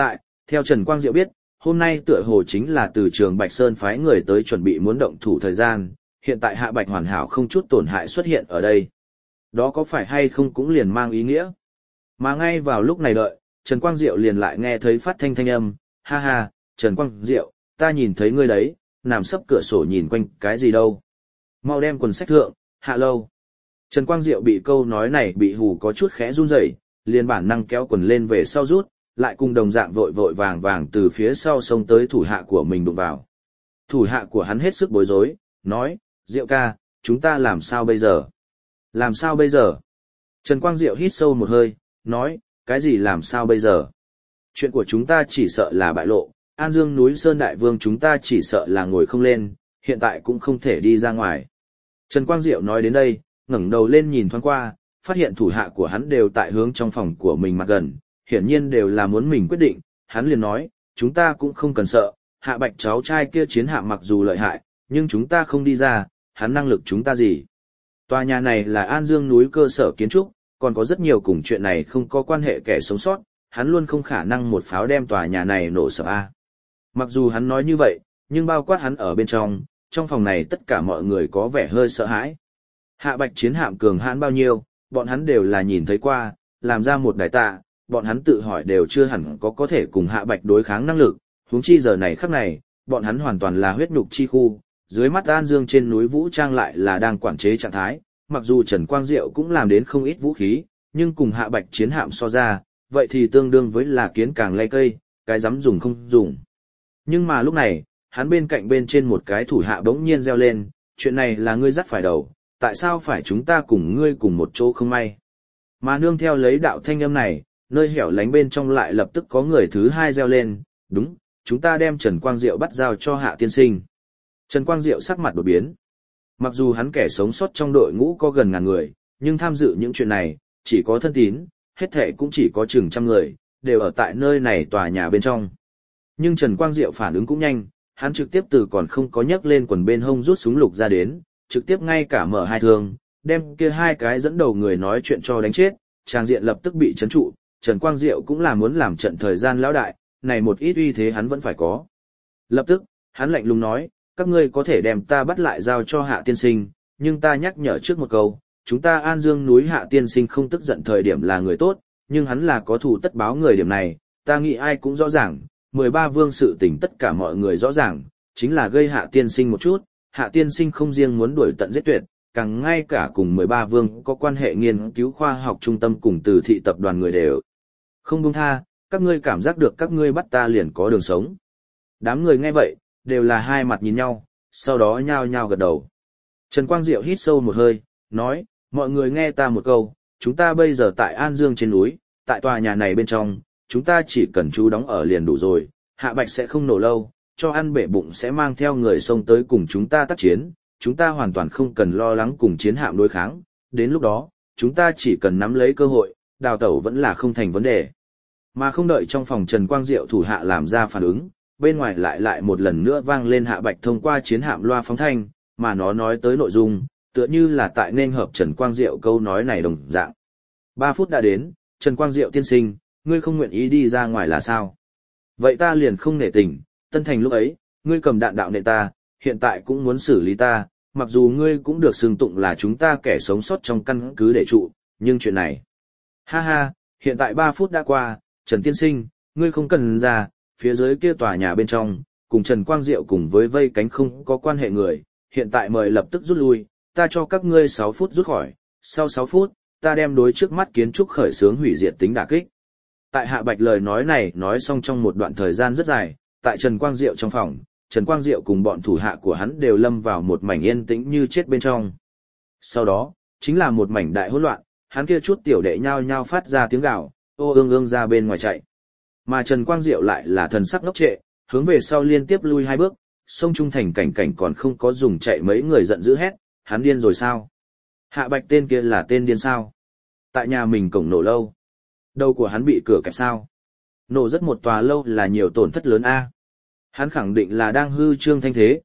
Speaker 1: Theo Trần Quang Diệu biết, hôm nay tựa hồ chính là từ trường Bạch Sơn phái người tới chuẩn bị muốn động thủ thời gian, hiện tại Hạ Bạch hoàn hảo không chút tổn hại xuất hiện ở đây. Đó có phải hay không cũng liền mang ý nghĩa. Mà ngay vào lúc này đợi, Trần Quang Diệu liền lại nghe thấy phát thanh âm, ha ha, Trần Quang Diệu, ta nhìn thấy ngươi đấy, nằm sấp cửa sổ nhìn quanh cái gì đâu. Mau đem quần sách thượng, hạ lâu. Trần Quang Diệu bị câu nói này bị hù có chút khẽ run rẩy, liền bản năng kéo quần lên về sau rút, lại cùng đồng dạng vội vội vàng vàng từ phía sau xông tới thủ hạ của mình đụng vào. Thủ hạ của hắn hết sức bối rối, nói, Diệu ca, chúng ta làm sao bây giờ? Làm sao bây giờ? Trần Quang Diệu hít sâu một hơi, nói, cái gì làm sao bây giờ? Chuyện của chúng ta chỉ sợ là bại lộ, An Dương núi Sơn Đại Vương chúng ta chỉ sợ là ngồi không lên, hiện tại cũng không thể đi ra ngoài. Trần Quang Diệu nói đến đây, ngẩng đầu lên nhìn thoáng qua, phát hiện thủ hạ của hắn đều tại hướng trong phòng của mình mặt gần, hiển nhiên đều là muốn mình quyết định, hắn liền nói, chúng ta cũng không cần sợ, Hạ Bạch cháu trai kia chiến hạ mặc dù lợi hại, nhưng chúng ta không đi ra, hắn năng lực chúng ta gì. Tòa nhà này là An Dương núi cơ sở kiến trúc, còn có rất nhiều cùng chuyện này không có quan hệ kẻ sống sót, hắn luôn không khả năng một pháo đem tòa nhà này nổ sập a. Mặc dù hắn nói như vậy, nhưng bao quát hắn ở bên trong phòng này tất cả mọi người có vẻ hơi sợ hãi. Hạ Bạch chiến hạm cường hãn bao nhiêu, bọn hắn đều là nhìn thấy qua, làm ra một đài tạ, bọn hắn tự hỏi đều chưa hẳn có thể cùng Hạ Bạch đối kháng năng lực, huống chi giờ này khắc này, bọn hắn hoàn toàn là huyết nhục chi khu, dưới mắt An Dương trên núi Vũ Trang lại là đang quản chế trạng thái, mặc dù Trần Quang Diệu cũng làm đến không ít vũ khí, nhưng cùng Hạ Bạch chiến hạm so ra, vậy thì tương đương với là kiến càng lay cây, cái dám dùng không dùng. Nhưng mà lúc này, hắn bên cạnh bên trên một cái thủ hạ bỗng nhiên reo lên, chuyện này là ngươi dắt phải đầu, tại sao phải chúng ta cùng ngươi cùng một chỗ không may. Mà nương theo lấy đạo thanh âm này, nơi hẻo lánh bên trong lại lập tức có người thứ hai reo lên, đúng, chúng ta đem Trần Quang Diệu bắt giao cho Hạ tiên sinh. Trần Quang Diệu sắc mặt đột biến. Mặc dù hắn kẻ sống sót trong đội ngũ có gần ngàn người, nhưng tham dự những chuyện này, chỉ có thân tín, hết thệ cũng chỉ có chừng trăm người, đều ở tại nơi này tòa nhà bên trong. Nhưng Trần Quang Diệu phản ứng cũng nhanh, hắn trực tiếp từ còn không có nhấc lên quần bên hông rút súng lục ra đến, trực tiếp ngay cả mở hai thương, đem kia hai cái dẫn đầu người nói chuyện cho đánh chết, tràng diện lập tức bị chấn trụ, Trần Quang Diệu cũng là muốn làm trận thời gian lão đại, này một ít uy thế hắn vẫn phải có. Lập tức, hắn lạnh lùng nói, các ngươi có thể đem ta bắt lại giao cho Hạ tiên sinh, nhưng ta nhắc nhở trước một câu, chúng ta An Dương núi Hạ tiên sinh không tức giận thời điểm là người tốt, nhưng hắn là có thù tất báo người điểm này, ta nghĩ ai cũng rõ ràng, 13 vương sự tình tất cả mọi người rõ ràng, chính là gây Hạ tiên sinh một chút, Hạ tiên sinh không riêng muốn đuổi tận giết tuyệt, càng ngay cả cùng 13 vương có quan hệ nghiên cứu khoa học trung tâm cùng từ thị tập đoàn người đều không buông tha, các ngươi cảm giác được các ngươi bắt ta liền có đường sống. Đám người nghe vậy, đều là hai mặt nhìn nhau, sau đó nhao nhao gật đầu. Trần Quang Diệu hít sâu một hơi, nói, mọi người nghe ta một câu, chúng ta bây giờ tại An Dương trên núi, tại tòa nhà này bên trong, chúng ta chỉ cần chú đóng ở liền đủ rồi, Hạ Bạch sẽ không nổ lâu, cho ăn bể bụng sẽ mang theo người xông tới cùng chúng ta tác chiến, chúng ta hoàn toàn không cần lo lắng cùng chiến hạm đối kháng, đến lúc đó, chúng ta chỉ cần nắm lấy cơ hội, đào tẩu vẫn là không thành vấn đề. Mà không đợi trong phòng Trần Quang Diệu thủ hạ làm ra phản ứng, bên ngoài lại một lần nữa vang lên Hạ Bạch thông qua chiến hạm loa phóng thanh, mà nó nói tới nội dung, tựa như là tại nên hợp Trần Quang Diệu câu nói này đồng dạng. 3 phút đã đến, Trần Quang Diệu tiên sinh, ngươi không nguyện ý đi ra ngoài là sao? Vậy ta liền không nể tình, Tân Thành lúc ấy, ngươi cầm đạn đạo nệ ta, hiện tại cũng muốn xử lý ta, mặc dù ngươi cũng được xưng tụng là chúng ta kẻ sống sót trong căn cứ để trụ, nhưng chuyện này. Ha ha, hiện tại 3 phút đã qua, Trần tiên sinh, ngươi không cần ra, phía dưới kia tòa nhà bên trong, cùng Trần Quang Diệu cùng với vây cánh không có quan hệ người, hiện tại mời lập tức rút lui, ta cho các ngươi 6 phút rút khỏi, sau 6 phút, ta đem đối trước mắt kiến trúc khởi xướng hủy diệt tính đả kích. Tại Hạ Bạch lời nói này nói xong trong một đoạn thời gian rất dài, tại Trần Quang Diệu trong phòng, Trần Quang Diệu cùng bọn thủ hạ của hắn đều lâm vào một mảnh yên tĩnh như chết bên trong. Sau đó, chính là một mảnh đại hỗn loạn, hắn kia chút tiểu đệ nhao nhao phát ra tiếng gào, ô ương ương ra bên ngoài chạy. Mà Trần Quang Diệu lại là thần sắc ngốc trệ, hướng về sau liên tiếp lui 2 bước, sông Trung Thành cảnh còn không có dùng chạy mấy người giận dữ hét, hắn điên rồi sao? Hạ Bạch tên kia là tên điên sao? Tại nhà mình cổng nổ lâu. Đầu của hắn bị cửa kẹp sao? Nổ rất một tòa lâu là nhiều tổn thất lớn a. Hắn khẳng định là đang hư trương thanh thế,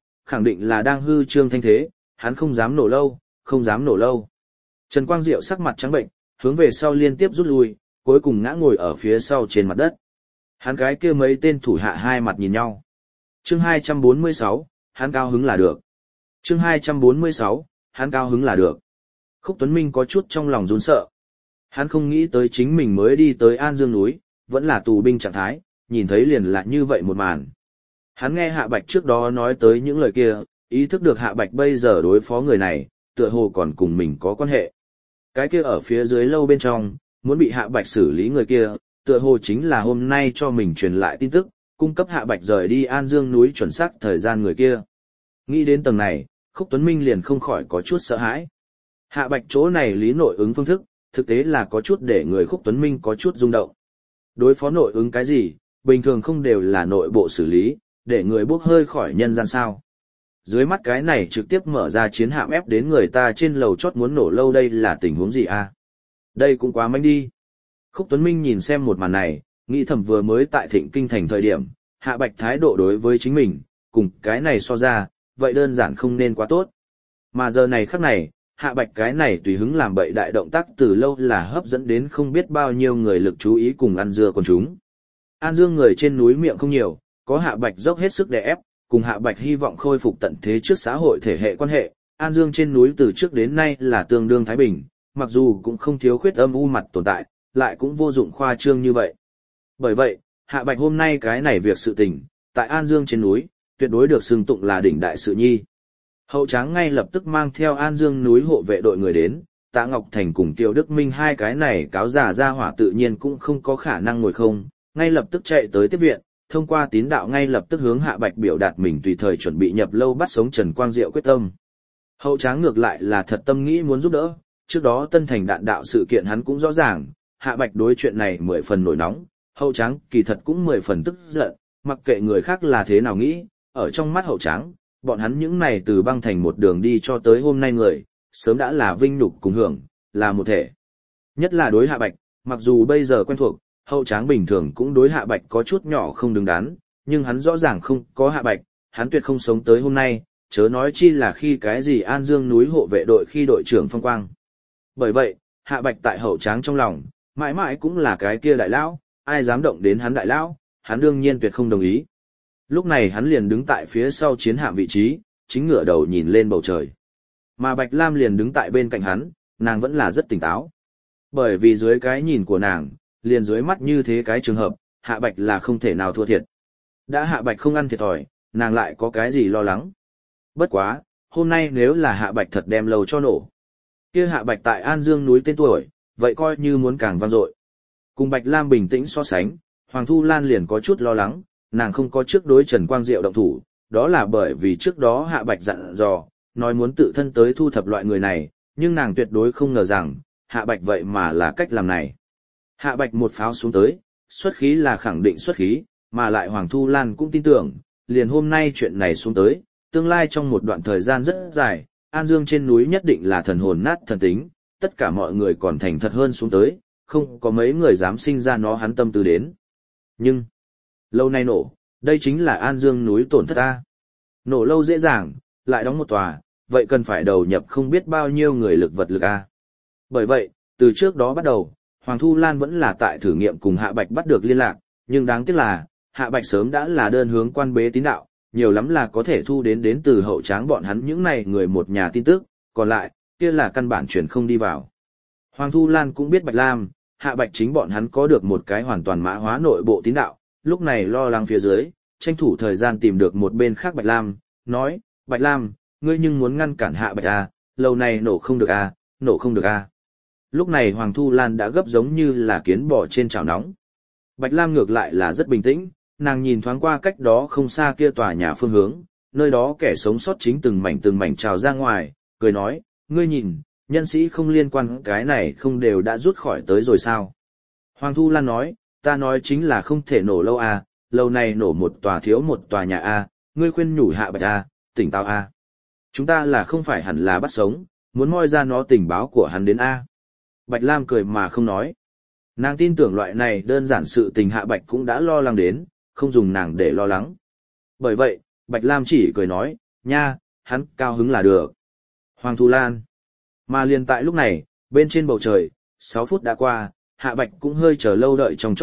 Speaker 1: hắn không dám nổ lâu, không dám nổ lâu. Trần Quang Diệu sắc mặt trắng bệnh, hướng về sau liên tiếp rút lui, cuối cùng ngã ngồi ở phía sau trên mặt đất. Hắn cái kia mấy tên thủ hạ hai mặt nhìn nhau. Chương 246, hắn cao hứng là được. Chương 246, hắn cao hứng là được. Khúc Tuấn Minh có chút trong lòng run sợ. Hắn không nghĩ tới chính mình mới đi tới An Dương núi, vẫn là tù binh trạng thái, nhìn thấy liền là như vậy một màn. Hắn nghe Hạ Bạch trước đó nói tới những lời kia, ý thức được Hạ Bạch bây giờ đối phó người này, tựa hồ còn cùng mình có quan hệ. Cái kia ở phía dưới lâu bên trong, muốn bị Hạ Bạch xử lý người kia, tựa hồ chính là hôm nay cho mình truyền lại tin tức, cung cấp Hạ Bạch rời đi An Dương núi chuẩn xác thời gian người kia. Nghĩ đến tầng này, Khúc Tuấn Minh liền không khỏi có chút sợ hãi. Hạ Bạch chỗ này lý nội ứng phương thức, thực tế là có chút để người Khúc Tuấn Minh có chút rung động. Đối phó nội ứng cái gì, bình thường không đều là nội bộ xử lý, để người bốc hơi khỏi nhân gian sao. Dưới mắt cái này trực tiếp mở ra chiến hạm ép đến người ta trên lầu chót muốn nổ lâu, đây là tình huống gì a? Đây cũng quá manh đi. Khúc Tuấn Minh nhìn xem một màn này, nghĩ thầm vừa mới tại Thịnh Kinh thành thời điểm, Hạ Bạch thái độ đối với chính mình, cùng cái này so ra, vậy đơn giản không nên quá tốt. Mà giờ này khắc này, Hạ Bạch cái này tùy hứng làm bậy đại động tác từ lâu là hấp dẫn đến không biết bao nhiêu người lực chú ý cùng ăn dưa con chúng. An Dương người trên núi miệng không nhiều, có Hạ Bạch dốc hết sức đè ép, cùng Hạ Bạch hy vọng khôi phục tận thế trước xã hội thể hệ quan hệ, An Dương trên núi từ trước đến nay là tương đương thái bình, mặc dù cũng không thiếu khuyết âm u mặt tồn tại, lại cũng vô dụng khoa trương như vậy. Bởi vậy, Hạ Bạch hôm nay cái này việc sự tình, tại An Dương trên núi, tuyệt đối được xưng tụng là đỉnh đại sự nhi. Hậu Tráng ngay lập tức mang theo An Dương núi hộ vệ đội người đến, Tạ Ngọc Thành cùng Tiêu Đức Minh hai cái này cáo giả ra hỏa tự nhiên cũng không có khả năng ngồi không, ngay lập tức chạy tới tiếp viện, thông qua tín đạo ngay lập tức hướng Hạ Bạch biểu đạt mình tùy thời chuẩn bị nhập lâu bắt sống Trần Quang Diệu quyết tâm. Hậu Tráng ngược lại là thật tâm nghĩ muốn giúp đỡ, trước đó Tân Thành đạn đạo sự kiện hắn cũng rõ ràng, Hạ Bạch đối chuyện này 10 phần nổi nóng, Hậu Tráng kỳ thật cũng 10 phần tức giận, mặc kệ người khác là thế nào nghĩ, ở trong mắt Hậu Tráng, bọn hắn những này từ băng thành một đường đi cho tới hôm nay người, sớm đã là vinh nhục cùng hưởng, là một thể. Nhất là đối Hạ Bạch, mặc dù bây giờ quen thuộc, Hậu Tráng bình thường cũng đối Hạ Bạch có chút nhỏ không đứng đắn, nhưng hắn rõ ràng không có Hạ Bạch, hắn tuyệt không sống tới hôm nay, chớ nói chi là khi cái gì An Dương núi hộ vệ đội khi đội trưởng phong quang. Bởi vậy, Hạ Bạch tại Hậu Tráng trong lòng, mãi mãi cũng là cái kia đại lão, ai dám động đến hắn đại lão, hắn đương nhiên tuyệt không đồng ý. Lúc này hắn liền đứng tại phía sau chiến hạm vị trí, chính ngửa đầu nhìn lên bầu trời. Mà Bạch Lam liền đứng tại bên cạnh hắn, nàng vẫn là rất tỉnh táo. Bởi vì dưới cái nhìn của nàng, liền dưới mắt như thế cái trường hợp, Hạ Bạch là không thể nào thua thiệt. Đã Hạ Bạch không ăn thiệt thòi, nàng lại có cái gì lo lắng. Bất quá, hôm nay nếu là Hạ Bạch thật đem lầu cho nổ, kia Hạ Bạch tại An Dương núi tên tuổi, vậy coi như muốn càng vang dội. Cùng Bạch Lam bình tĩnh so sánh, Hoàng Thu Lan liền có chút lo lắng, nàng không có trước đối Trần Quang Diệu động thủ, đó là bởi vì trước đó Hạ Bạch dặn dò, nói muốn tự thân tới thu thập loại người này, nhưng nàng tuyệt đối không ngờ rằng, Hạ Bạch vậy mà là cách làm này. Hạ Bạch một pháo xuống tới, xuất khí là khẳng định xuất khí, mà lại Hoàng Thu Lan cũng tin tưởng, liền hôm nay chuyện này xuống tới, tương lai trong một đoạn thời gian rất dài, An Dương trên núi nhất định là thần hồn nát thần tính, tất cả mọi người còn thành thật hơn xuống tới, không có mấy người dám sinh ra nó hắn tâm tư đến. Nhưng, lâu nay nổ, đây chính là An Dương núi tổn thất ta. Nổ lâu dễ dàng, lại đóng một tòa, vậy cần phải đầu nhập không biết bao nhiêu người lực vật lực a. Bởi vậy, từ trước đó bắt đầu, Hoàng Thu Lan vẫn là tại thử nghiệm cùng Hạ Bạch bắt được liên lạc, nhưng đáng tiếc là, Hạ Bạch sớm đã là đơn hướng quan bế tín đạo, nhiều lắm là có thể thu đến từ Hậu Tráng bọn hắn những này người một nhà tin tức, còn lại, kia là căn bản chuyển không đi vào. Hoàng Thu Lan cũng biết Bạch Lam, Hạ Bạch chính bọn hắn có được một cái hoàn toàn mã hóa nội bộ tín đạo, lúc này lo lắng phía dưới, tranh thủ thời gian tìm được một bên khác Bạch Lam, nói, Bạch Lam, ngươi nhưng muốn ngăn cản Hạ Bạch à, lâu này nổ không được à, nổ không được à. Lúc này Hoàng Thu Lan đã gấp giống như là kiến bò trên chảo nóng. Bạch Lam ngược lại là rất bình tĩnh, nàng nhìn thoáng qua cách đó không xa kia tòa nhà phương hướng, nơi đó kẻ sống sót chính từng mảnh trào ra ngoài, cười nói, ngươi nhìn, nhân sĩ không liên quan cái này không đều đã rút khỏi tới rồi sao. Hoàng Thu Lan nói, ta nói chính là không thể nổ lâu à, lâu này nổ một tòa thiếu một tòa nhà à, ngươi khuyên nhủ Hạ Bạch à, tỉnh táo à. Chúng ta là không phải hẳn là bắt sống, muốn moi ra nó tình báo của hắn đến à. Bạch Lam cười mà không nói. Nàng tin tưởng loại này đơn giản sự tình Hạ Bạch cũng đã lo lắng đến, không dùng nàng để lo lắng. Bởi vậy, Bạch Lam chỉ cười nói, nha, hắn cao hứng là được. Hoàng Thu Lan. Mà liền tại lúc này, bên trên bầu trời, 6 phút đã qua, Hạ Bạch cũng hơi chờ lâu đợi trong chốc lát,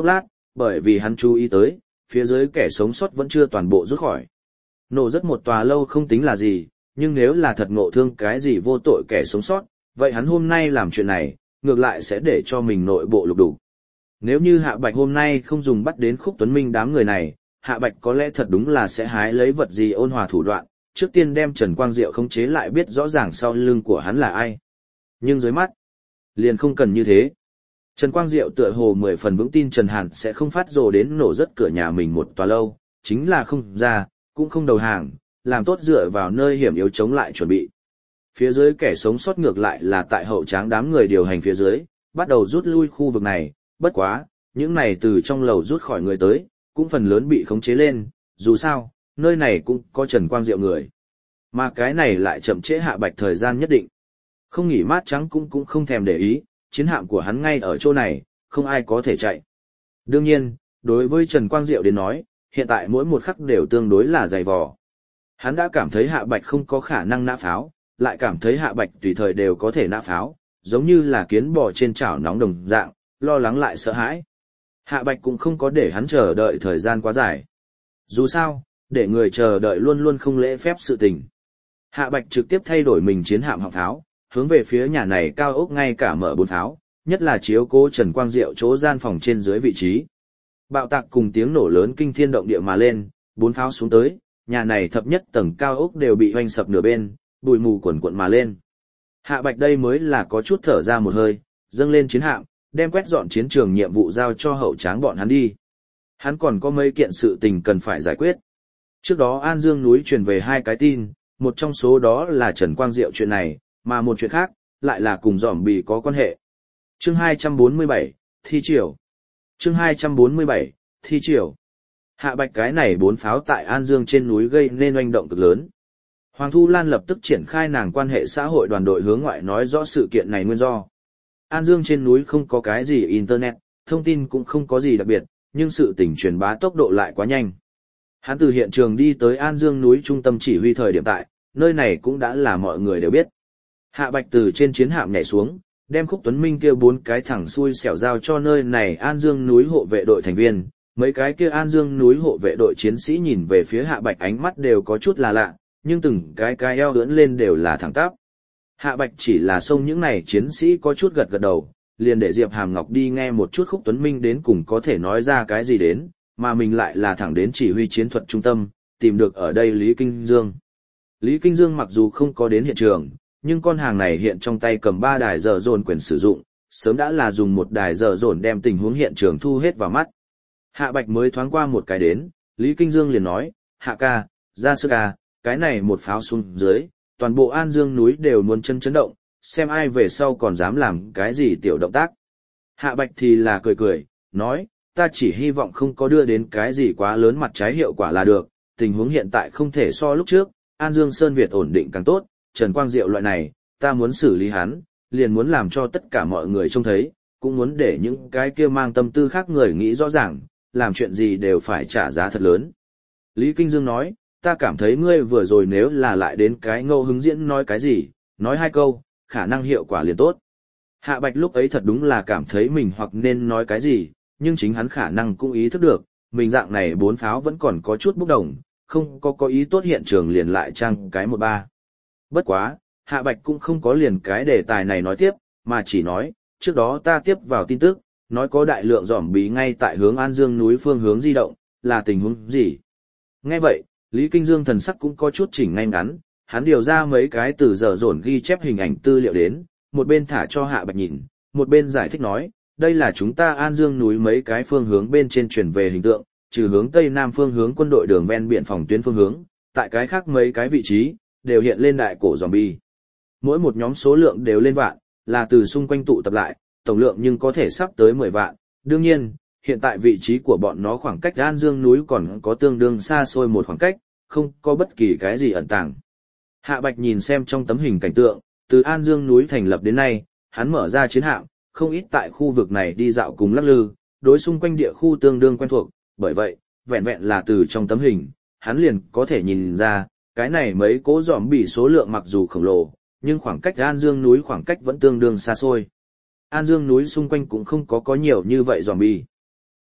Speaker 1: bởi vì hắn chú ý tới, phía dưới kẻ sống sót vẫn chưa toàn bộ rút khỏi. Nổ rất một tòa lâu không tính là gì, nhưng nếu là thật ngộ thương cái gì vô tội kẻ sống sót, vậy hắn hôm nay làm chuyện này, ngược lại sẽ để cho mình nội bộ lục đục. Nếu như Hạ Bạch hôm nay không dùng bắt đến Khúc Tuấn Minh đám người này, Hạ Bạch có lẽ thật đúng là sẽ hái lấy vật gì ôn hòa thủ đoạn, trước tiên đem Trần Quang Diệu khống chế lại biết rõ ràng sau lưng của hắn là ai. Nhưng dưới mắt, liền không cần như thế. Trần Quang Diệu tựa hồ 10 phần vững tin Trần Hàn sẽ không phát rồ đến nổ rất cửa nhà mình một tòa lâu, chính là không ra, cũng không đầu hàng, làm tốt dựa vào nơi hiểm yếu chống lại chuẩn bị. Phía dưới kẻ sống sót ngược lại là tại hậu tráng đám người điều hành phía dưới, bắt đầu rút lui khu vực này, bất quá, những này từ trong lầu rút khỏi người tới, cũng phần lớn bị khống chế lên, dù sao, nơi này cũng có Trần Quang Diệu người. Mà cái này lại chậm trễ Hạ Bạch thời gian nhất định. Không nghỉ mát trắng cũng không thèm để ý, chiến hạm của hắn ngay ở chỗ này, không ai có thể chạy. Đương nhiên, đối với Trần Quang Diệu đến nói, hiện tại mỗi một khắc đều tương đối là dày vò. Hắn đã cảm thấy Hạ Bạch không có khả năng nã pháo, lại cảm thấy Hạ Bạch tùy thời đều có thể nã pháo, giống như là kiến bò trên chảo nóng đồng dạng, lo lắng lại sợ hãi. Hạ Bạch cũng không có để hắn chờ đợi thời gian quá dài. Dù sao, để người chờ đợi luôn luôn không lễ phép sự tình. Hạ Bạch trực tiếp thay đổi mình chiến hạm họng pháo, hướng về phía nhà này cao ốc ngay cả mở 4 pháo, nhất là chiếu cố Trần Quang Diệu chỗ gian phòng trên dưới vị trí. Bạo tạc cùng tiếng nổ lớn kinh thiên động địa mà lên, 4 pháo xuống tới, nhà này thập nhất tầng cao ốc đều bị hoành sập nửa bên, bụi mù quần cuộn mà lên. Hạ Bạch đây mới là có chút thở ra một hơi, dâng lên chiến hạm, đem quét dọn chiến trường nhiệm vụ giao cho hậu tráng bọn hắn đi. Hắn còn có mấy kiện sự tình cần phải giải quyết. Trước đó An Dương núi truyền về 2 cái tin, một trong số đó là Trần Quang Diệu chuyện này, mà một chuyện khác, lại là cùng zombie có quan hệ. Chương 247, Thi Triều. Chương 247, Thi Triều. Hạ Bạch cái này 4 pháo tại An Dương trên núi gây nên oanh động cực lớn. Hoàng Thu Lan lập tức triển khai nàng quan hệ xã hội đoàn đội hướng ngoại nói rõ sự kiện này nguyên do. An Dương trên núi không có cái gì internet, thông tin cũng không có gì đặc biệt, nhưng sự tình truyền bá tốc độ lại quá nhanh. Hắn từ hiện trường đi tới An Dương núi trung tâm chỉ huy thời điểm tại, nơi này cũng đã là mọi người đều biết. Hạ Bạch từ trên chiến hạm nhảy xuống, đem Khúc Tuấn Minh kia 4 cái thẳng xuôi xẻo giao cho nơi này An Dương núi hộ vệ đội thành viên. Mấy cái kia An Dương núi hộ vệ đội chiến sĩ nhìn về phía Hạ Bạch ánh mắt đều có chút là lạ, nhưng từng cái eo ưỡn lên đều là thẳng tắp. Hạ Bạch chỉ là xông những này chiến sĩ có chút gật gật đầu, liền để Diệp Hàm Ngọc đi nghe một chút Khúc Tuấn Minh đến cùng có thể nói ra cái gì đến, mà mình lại là thẳng đến chỉ huy chiến thuật trung tâm, tìm được ở đây Lý Kinh Dương. Lý Kinh Dương mặc dù không có đến hiện trường, nhưng con hàng này hiện trong tay cầm 3 đài giờ dồn quyền sử dụng, sớm đã là dùng một đài giờ dồn đem tình huống hiện trường thu hết vào mắt. Hạ Bạch mới thoáng qua một cái đến, Lý Kinh Dương liền nói, Hạ ca, ra sức ca, cái này một pháo xuống dưới, toàn bộ An Dương núi đều muốn chân chấn động, xem ai về sau còn dám làm cái gì tiểu động tác. Hạ Bạch thì là cười cười, nói, ta chỉ hy vọng không có đưa đến cái gì quá lớn mặt trái hiệu quả là được, tình huống hiện tại không thể so lúc trước, An Dương Sơn Việt ổn định càng tốt, Trần Quang Diệu loại này, ta muốn xử lý hắn, liền muốn làm cho tất cả mọi người trông thấy, cũng muốn để những cái kia mang tâm tư khác người nghĩ rõ ràng, làm chuyện gì đều phải trả giá thật lớn. Lý Kinh Dương nói, ta cảm thấy ngươi vừa rồi nếu là lại đến cái ngẫu hứng diễn nói cái gì, nói 2 câu, khả năng hiệu quả liền tốt. Hạ Bạch lúc ấy thật đúng là cảm thấy mình hoặc nên nói cái gì, nhưng chính hắn khả năng cũng ý thức được, mình dạng này 4 pháo vẫn còn có chút bốc đồng, không có ý tốt hiện trường liền lại trang cái 1-3. Bất quá, Hạ Bạch cũng không có liền cái đề tài này nói tiếp, mà chỉ nói, trước đó ta tiếp vào tin tức, nói có đại lượng zombie ngay tại hướng An Dương núi phương hướng di động, là tình huống gì? Nghe vậy, Lý Kinh Dương thần sắc cũng có chút chỉnh ngay ngắn, hắn điều ra mấy cái từ giờ dồn ghi chép hình ảnh tư liệu đến, một bên thả cho Hạ Bạch nhìn, một bên giải thích nói, đây là chúng ta An Dương núi mấy cái phương hướng bên trên truyền về hình tượng, trừ hướng Tây Nam phương hướng quân đội đường ven biển phòng tuyến phương hướng, tại cái khác mấy cái vị trí, đều hiện lên đại cổ zombie. Mỗi một nhóm số lượng đều lên vạn, là từ xung quanh tụ tập lại, tổng lượng nhưng có thể sắp tới 10 vạn. Đương nhiên, hiện tại vị trí của bọn nó khoảng cách An Dương núi còn có tương đương xa xôi một khoảng cách, không có bất kỳ cái gì ẩn tàng. Hạ Bạch nhìn xem trong tấm hình cảnh tượng, từ An Dương núi thành lập đến nay, hắn mở ra chiến hạm, không ít tại khu vực này đi dạo cùng lắc lư, đối xung quanh địa khu tương đương quen thuộc, bởi vậy, vẹn vẹn là từ trong tấm hình, hắn liền có thể nhìn ra, cái này mấy cố zombie số lượng mặc dù khổng lồ, nhưng khoảng cách An Dương núi khoảng cách vẫn tương đương xa xôi. An Dương núi xung quanh cũng không có nhiều như vậy zombie.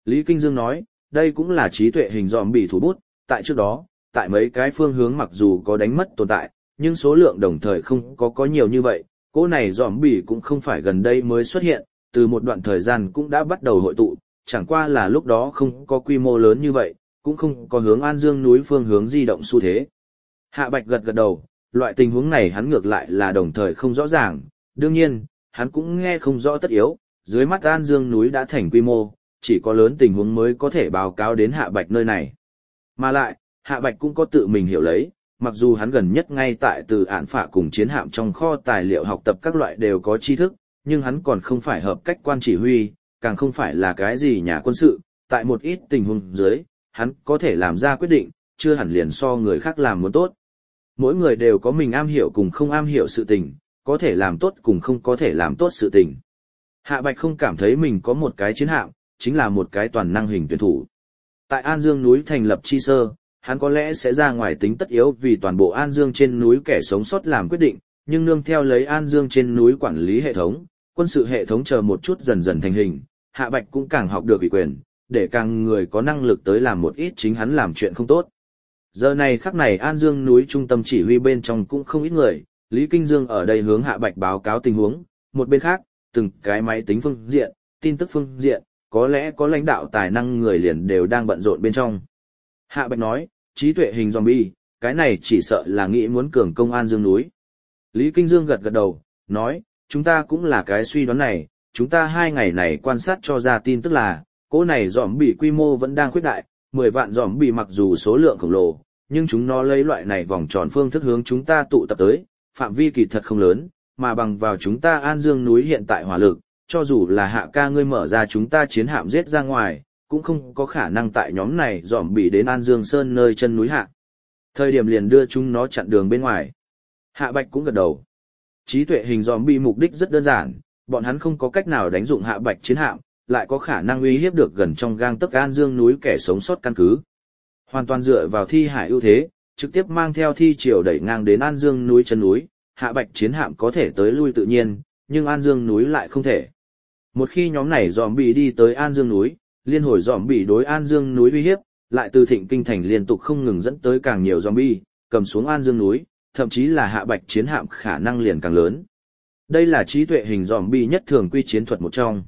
Speaker 1: Lý Kinh Dương nói, đây cũng là trí tuệ hình zombie thủ bút, tại trước đó, tại mấy cái phương hướng mặc dù có đánh mất tồn tại, nhưng số lượng đồng thời không có nhiều như vậy, cỗ này zombie cũng không phải gần đây mới xuất hiện, từ một đoạn thời gian cũng đã bắt đầu hội tụ, chẳng qua là lúc đó không có quy mô lớn như vậy, cũng không có hướng An Dương núi phương hướng di động xu thế. Hạ Bạch gật gật đầu, loại tình huống này hắn ngược lại là đồng thời không rõ ràng, đương nhiên, hắn cũng nghe không rõ tất yếu, dưới mắt An Dương núi đã thành quy mô, chỉ có lớn tình huống mới có thể báo cáo đến Hạ Bạch nơi này. Mà lại, Hạ Bạch cũng có tự mình hiểu lấy, mặc dù hắn gần nhất ngay tại từ án phạ cùng chiến hạm trong kho tài liệu học tập các loại đều có tri thức, nhưng hắn còn không phải hợp cách quan chỉ huy, càng không phải là cái gì nhà quân sự, tại một ít tình huống dưới, hắn có thể làm ra quyết định, chưa hẳn liền so người khác làm muốn tốt. Mỗi người đều có mình am hiểu cùng không am hiểu sự tình, có thể làm tốt cùng không có thể làm tốt sự tình. Hạ Bạch không cảm thấy mình có một cái chiến hạm, chính là một cái toàn năng hình tuyển thủ. Tại An Dương núi thành lập chi sơ, hắn có lẽ sẽ ra ngoài tính tất yếu vì toàn bộ An Dương trên núi kẻ sống sót làm quyết định, nhưng nương theo lấy An Dương trên núi quản lý hệ thống, quân sự hệ thống chờ một chút dần dần thành hình, Hạ Bạch cũng càng học được ủy quyền, để càng người có năng lực tới làm một ít chính hắn làm chuyện không tốt. Giờ này khắc này An Dương núi trung tâm chỉ huy bên trong cũng không ít người, Lý Kinh Dương ở đây hướng Hạ Bạch báo cáo tình huống, một bên khác, từng cái máy tính phương diện, tin tức phương diện, có lẽ có lãnh đạo tài năng người liền đều đang bận rộn bên trong. Hạ Bạch nói, trí tuệ hình zombie, cái này chỉ sợ là nghĩ muốn cường công An Dương núi. Lý Kinh Dương gật gật đầu, nói, chúng ta cũng là cái suy đoán này, chúng ta 2 ngày này quan sát cho ra tin tức là, cỗ này zombie quy mô vẫn đang khuyết đại, 10 vạn zombie mặc dù số lượng khổng lồ, nhưng chúng nó lấy loại này vòng tròn phương thức hướng chúng ta tụ tập tới, phạm vi kỳ thật không lớn, mà bằng vào chúng ta An Dương núi hiện tại hỏa lực, cho dù là Hạ ca ngươi mở ra chúng ta chiến hạm giết ra ngoài, cũng không có khả năng tại nhóm này zombie đến An Dương Sơn nơi chân núi hạ. Thời điểm liền đưa chúng nó chặn đường bên ngoài. Hạ Bạch cũng gật đầu. Trí tuệ hình zombie mục đích rất đơn giản, bọn hắn không có cách nào đánh dụng Hạ Bạch chiến hạm, lại có khả năng uy hiếp được gần trong gang tấc An Dương núi kẻ sống sót căn cứ. Hoàn toàn dựa vào thi hải ưu thế, trực tiếp mang theo thi triều đẩy ngang đến An Dương núi chân núi, Hạ Bạch chiến hạm có thể tới lui tự nhiên, nhưng An Dương núi lại không thể. Một khi nhóm này zombie đi tới An Dương núi, liên hồi zombie đối An Dương núi uy hiếp, lại từ Thịnh Kinh thành liên tục không ngừng dẫn tới càng nhiều zombie, cầm xuống An Dương núi, thậm chí là Hạ Bạch chiến hạm khả năng liền càng lớn. Đây là trí tuệ hình zombie nhất thường quy chiến thuật một trong.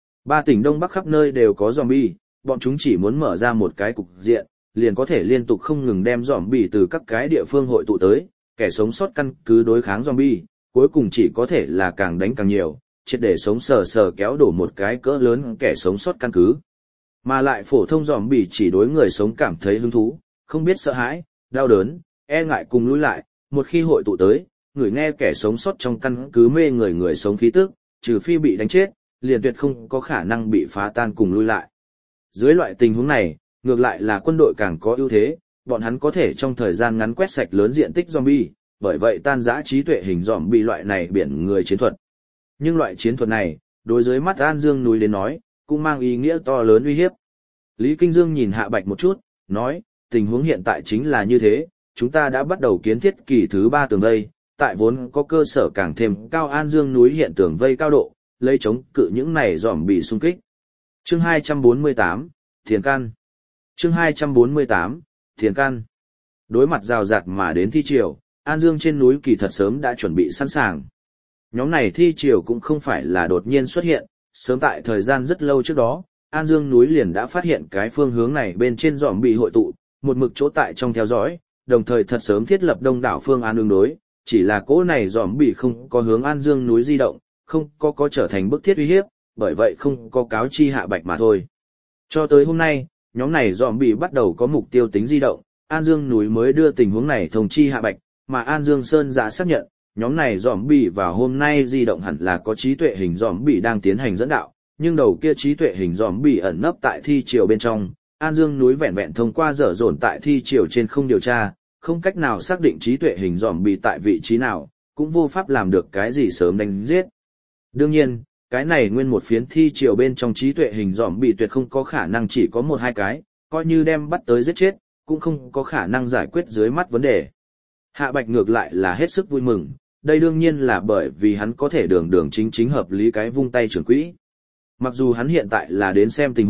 Speaker 1: 3 tỉnh Đông Bắc khắp nơi đều có zombie, bọn chúng chỉ muốn mở ra một cái cục diện, liền có thể liên tục không ngừng đem zombie từ các cái địa phương hội tụ tới, kẻ sống sót căn cứ đối kháng zombie, cuối cùng chỉ có thể là càng đánh càng nhiều, triệt để sống sờ sờ kéo đổ một cái cỡ lớn kẻ sống sót căn cứ. Mà lại phổ thông zombie chỉ đối người sống cảm thấy hứng thú, không biết sợ hãi, đau đớn, e ngại cùng lùi lại, một khi hội tụ tới, người nghe kẻ sống sót trong căn cứ mê người sống khí tức, trừ phi bị đánh chết, liền tuyệt không có khả năng bị phá tan cùng lui lại. Dưới loại tình huống này, ngược lại là quân đội càng có ưu thế, bọn hắn có thể trong thời gian ngắn quét sạch lớn diện tích zombie, bởi vậy tan rã trí tuệ hình zombie loại này biển người chiến thuật. Nhưng loại chiến thuật này, đối với mắt An Dương núi đến nói, cũng mang ý nghĩa to lớn uy hiếp. Lý Kinh Dương nhìn Hạ Bạch một chút, nói, tình huống hiện tại chính là như thế, chúng ta đã bắt đầu kiến thiết kỳ thứ 3 tường vây, tại vốn có cơ sở càng thêm cao An Dương núi hiện tường vây cao độ, lấy chống cự những này zombie xung kích. Chương 248, Thiền Căn. Chương 248, Thiền Căn. Đối mặt rào rạt mà đến thi triều, An Dương trên núi kỳ thật sớm đã chuẩn bị sẵn sàng. Nhóm này thi triều cũng không phải là đột nhiên xuất hiện, sớm tại thời gian rất lâu trước đó, An Dương núi liền đã phát hiện cái phương hướng này bên trên zombie hội tụ, một mực chỗ tại trong theo dõi, đồng thời thật sớm thiết lập đông đảo phương án ứng đối, chỉ là cỗ này zombie không có hướng An Dương núi di động, không có trở thành bức thiết uy hiếp, bởi vậy không có cáo chi Hạ Bạch mà thôi. Cho tới hôm nay, nhóm này zombie bắt đầu có mục tiêu tính di động, An Dương núi mới đưa tình huống này thông chi Hạ Bạch, mà An Dương Sơn đã xác nhận, nhóm này zombie vào hôm nay di động hẳn là có trí tuệ hình zombie đang tiến hành dẫn đạo, nhưng đầu kia trí tuệ hình zombie ẩn nấp tại thi triều bên trong, An Dương núi vẹn vẹn thông qua dở dồn tại thi triều trên không điều tra, không cách nào xác định trí tuệ hình zombie tại vị trí nào, cũng vô pháp làm được cái gì sớm đánh giết. Đương nhiên, cái này nguyên một phiến thi triều bên trong trí tuệ hình zombie tuyệt không có khả năng chỉ có 1-2 cái, coi như đem bắt tới giết chết, cũng không có khả năng giải quyết dưới mắt vấn đề. Hạ Bạch ngược lại là hết sức vui mừng, đây đương nhiên là bởi vì hắn có thể đường chính hợp lý cái vung tay trưởng quỹ. Mặc dù hắn hiện tại là đến xem tình huống,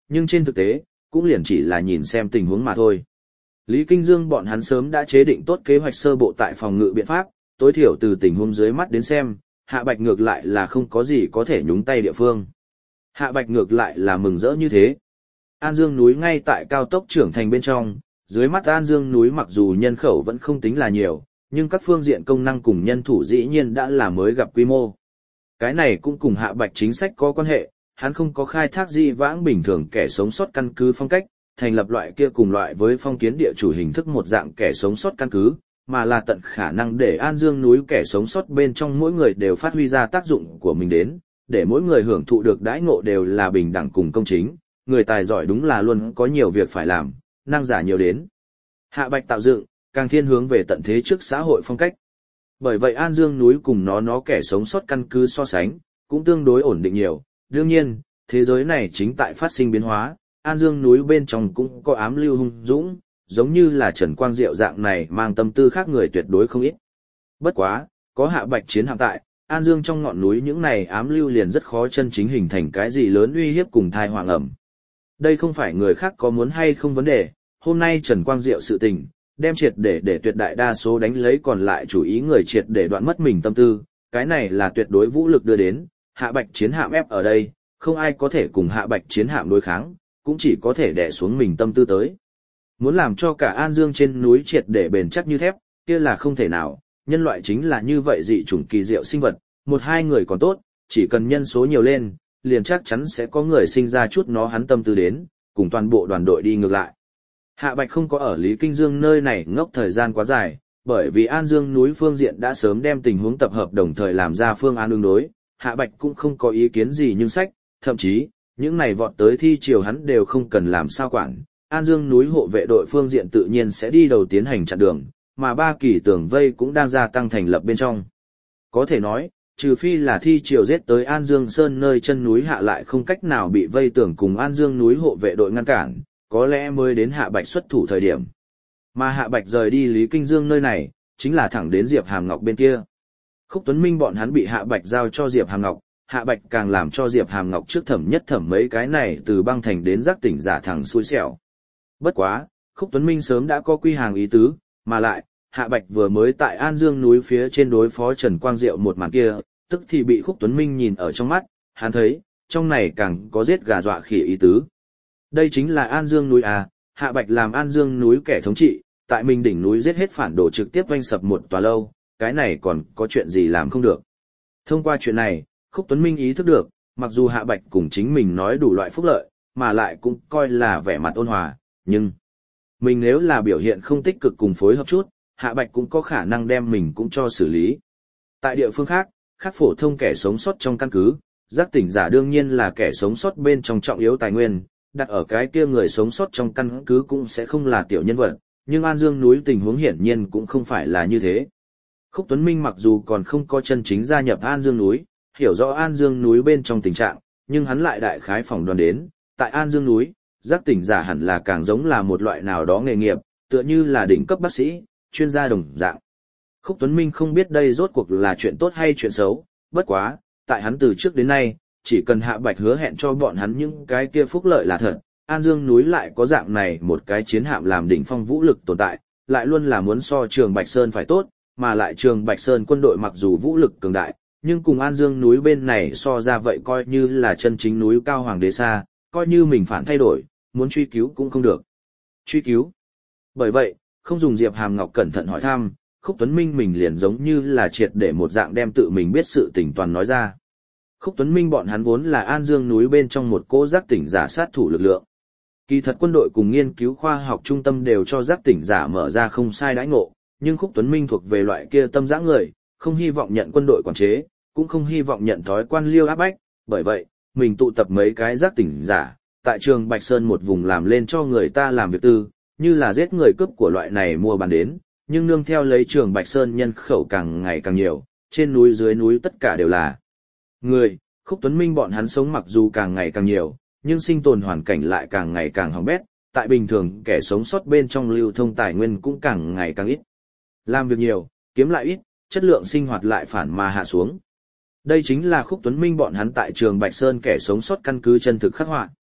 Speaker 1: nhưng trên thực tế, cũng liền chỉ là nhìn xem tình huống mà thôi. Lý Kinh Dương bọn hắn sớm đã chế định tốt kế hoạch sơ bộ tại phòng ngự biện pháp, tối thiểu từ tình huống dưới mắt đến xem, Hạ Bạch ngược lại là không có gì có thể nhúng tay địa phương. Hạ Bạch ngược lại là mừng rỡ như thế. An Dương núi ngay tại cao tốc trưởng thành bên trong, dưới mắt An Dương núi mặc dù nhân khẩu vẫn không tính là nhiều, nhưng các phương diện công năng cùng nhân thủ dĩ nhiên đã là mới gặp quy mô. Cái này cũng cùng Hạ Bạch chính sách có quan hệ, hắn không có khai thác dị vãng bình thường kẻ sống sót căn cứ phong cách, thành lập loại kia cùng loại với phong kiến địa chủ hình thức một dạng kẻ sống sót căn cứ, mà là tận khả năng để An Dương núi kẻ sống sót bên trong mỗi người đều phát huy ra tác dụng của mình đến, để mỗi người hưởng thụ được đãi ngộ đều là bình đẳng cùng công chính, người tài giỏi đúng là luôn có nhiều việc phải làm, năng giả nhiều đến. Hạ Bạch tạo dựng, càng thiên hướng về tận thế trước xã hội phong cách. Bởi vậy An Dương núi cùng nó kẻ sống sót căn cứ so sánh, cũng tương đối ổn định nhiều. Đương nhiên, thế giới này chính tại phát sinh biến hóa, An Dương núi bên trong cũng có ám lưu hung dũng, giống như là Trần Quang Diệu dạng này mang tâm tư khác người tuyệt đối không ít. Bất quá, có Hạ Bạch chiến hạm tại, An Dương trong ngọn núi những này ám lưu liền rất khó chân chính hình thành cái gì lớn uy hiếp cùng thai hoàng ẩm. Đây không phải người khác có muốn hay không vấn đề, hôm nay Trần Quang Diệu sự tình, đem triệt để tuyệt đại đa số đánh lấy còn lại chủ ý người triệt để đoạn mất mình tâm tư, cái này là tuyệt đối vũ lực đưa đến, Hạ Bạch chiến hạm ép ở đây, không ai có thể cùng Hạ Bạch chiến hạm đối kháng, cũng chỉ có thể đè xuống mình tâm tư tới. Muốn làm cho cả An Dương trên núi triệt để bền chắc như thép, kia là không thể nào, nhân loại chính là như vậy dị chủng kỳ diệu sinh vật, một hai người còn tốt, chỉ cần nhân số nhiều lên, liền chắc chắn sẽ có người sinh ra chút nó hắn tâm tư đến, cùng toàn bộ đoàn đội đi ngược lại. Hạ Bạch không có ở Lý Kinh Dương nơi này ngốc thời gian quá dài, bởi vì An Dương núi phương diện đã sớm đem tình huống tập hợp đồng thời làm ra phương án ứng đối, Hạ Bạch cũng không có ý kiến gì nhưng sách, thậm chí, những này vọt tới thi triều hắn đều không cần làm sao quản. An Dương núi hộ vệ đội phương diện tự nhiên sẽ đi đầu tiến hành chặn đường, mà ba kỳ tường vây cũng đang gia tăng thành lập bên trong. Có thể nói, trừ phi là thi triều giết tới An Dương Sơn nơi chân núi hạ lại không cách nào bị vây tường cùng An Dương núi hộ vệ đội ngăn cản, có lẽ mới đến Hạ Bạch xuất thủ thời điểm. Mà Hạ Bạch rời đi Lý Kinh Dương nơi này, chính là thẳng đến Diệp Hàm Ngọc bên kia. Khúc Tuấn Minh bọn hắn bị Hạ Bạch giao cho Diệp Hàm Ngọc, Hạ Bạch càng làm cho Diệp Hàm Ngọc trước thẩm nhất thẩm mấy cái này từ băng thành đến giác tỉnh giả thẳng xui xẻo. Bất quá, Khúc Tuấn Minh sớm đã có quy hàng ý tứ, mà lại, Hạ Bạch vừa mới tại An Dương núi phía trên đối phó Trần Quang Diệu một màn kia, tức thì bị Khúc Tuấn Minh nhìn ở trong mắt, hắn thấy, trong này càng có giết gà dọa khỉ ý tứ. Đây chính là An Dương núi à, Hạ Bạch làm An Dương núi kẻ thống trị, tại mình đỉnh núi giết hết phản đồ trực tiếp oanh sập một tòa lâu, cái này còn có chuyện gì làm không được. Thông qua chuyện này, Khúc Tuấn Minh ý thức được, mặc dù Hạ Bạch cùng chính mình nói đủ loại phúc lợi, mà lại cũng coi là vẻ mặt ôn hòa, nhưng mình nếu là biểu hiện không tích cực cùng phối hợp chút, Hạ Bạch cũng có khả năng đem mình cũng cho xử lý. Tại địa phương khác, khác phổ thông kẻ sống sót trong căn cứ, giác tỉnh giả đương nhiên là kẻ sống sót bên trong trọng yếu tài nguyên, đặt ở cái kia người sống sót trong căn cứ cũng sẽ không là tiểu nhân vật, nhưng An Dương núi tình huống hiển nhiên cũng không phải là như thế. Khúc Tuấn Minh mặc dù còn không có chân chính gia nhập An Dương núi, hiểu rõ An Dương núi bên trong tình trạng, nhưng hắn lại đại khái phỏng đoán đến, tại An Dương núi, giác tỉnh giả hẳn là càng giống là một loại nào đó nghề nghiệp, tựa như là đỉnh cấp bác sĩ, chuyên gia đồng dạng. Khúc Tuấn Minh không biết đây rốt cuộc là chuyện tốt hay chuyện xấu, bất quá, tại hắn từ trước đến nay, chỉ cần Hạ Bạch hứa hẹn cho bọn hắn những cái kia phúc lợi là thật, An Dương núi lại có dạng này một cái chiến hạm làm đỉnh phong vũ lực tồn tại, lại luôn là muốn so Trường Bạch Sơn phải tốt, mà lại Trường Bạch Sơn quân đội mặc dù vũ lực cường đại, nhưng cùng An Dương núi bên này so ra vậy coi như là chân chính núi cao hoàng đế xa, coi như mình phản thay đổi, muốn truy cứu cũng không được. Truy cứu. Bởi vậy, không dùng Diệp Hàm Ngọc cẩn thận hỏi thăm, Khúc Tuấn Minh mình liền giống như là triệt để một dạng đem tự mình biết sự tình toàn nói ra. Khúc Tuấn Minh bọn hắn vốn là An Dương núi bên trong một cỗ giác tỉnh giả sát thủ lực lượng. Kỳ thật quân đội cùng nghiên cứu khoa học trung tâm đều cho giác tỉnh giả mở ra không sai đãi ngộ, nhưng Khúc Tuấn Minh thuộc về loại kia tâm dã người, không hy vọng nhận quân đội quản chế, cũng không hy vọng nhận thói quan liêu áp bách, bởi vậy, mình tụ tập mấy cái giác tỉnh giả, tại Trường Bạch Sơn một vùng làm lên cho người ta làm việc tư, như là giết người cướp của loại này mua bán đến, nhưng nương theo lấy Trường Bạch Sơn nhân khẩu càng ngày càng nhiều, trên núi dưới núi tất cả đều là người. Khúc Tuấn Minh bọn hắn sống mặc dù càng ngày càng nhiều, nhưng sinh tồn hoàn cảnh lại càng ngày càng hỏng bét, tại bình thường kẻ sống sót bên trong lưu thông tài nguyên cũng càng ngày càng ít. Làm việc nhiều, kiếm lại ít, chất lượng sinh hoạt lại phản mà hạ xuống. Đây chính là Khúc Tuấn Minh bọn hắn tại Trường Bạch Sơn kẻ sống sót căn cứ chân thực khắc họa.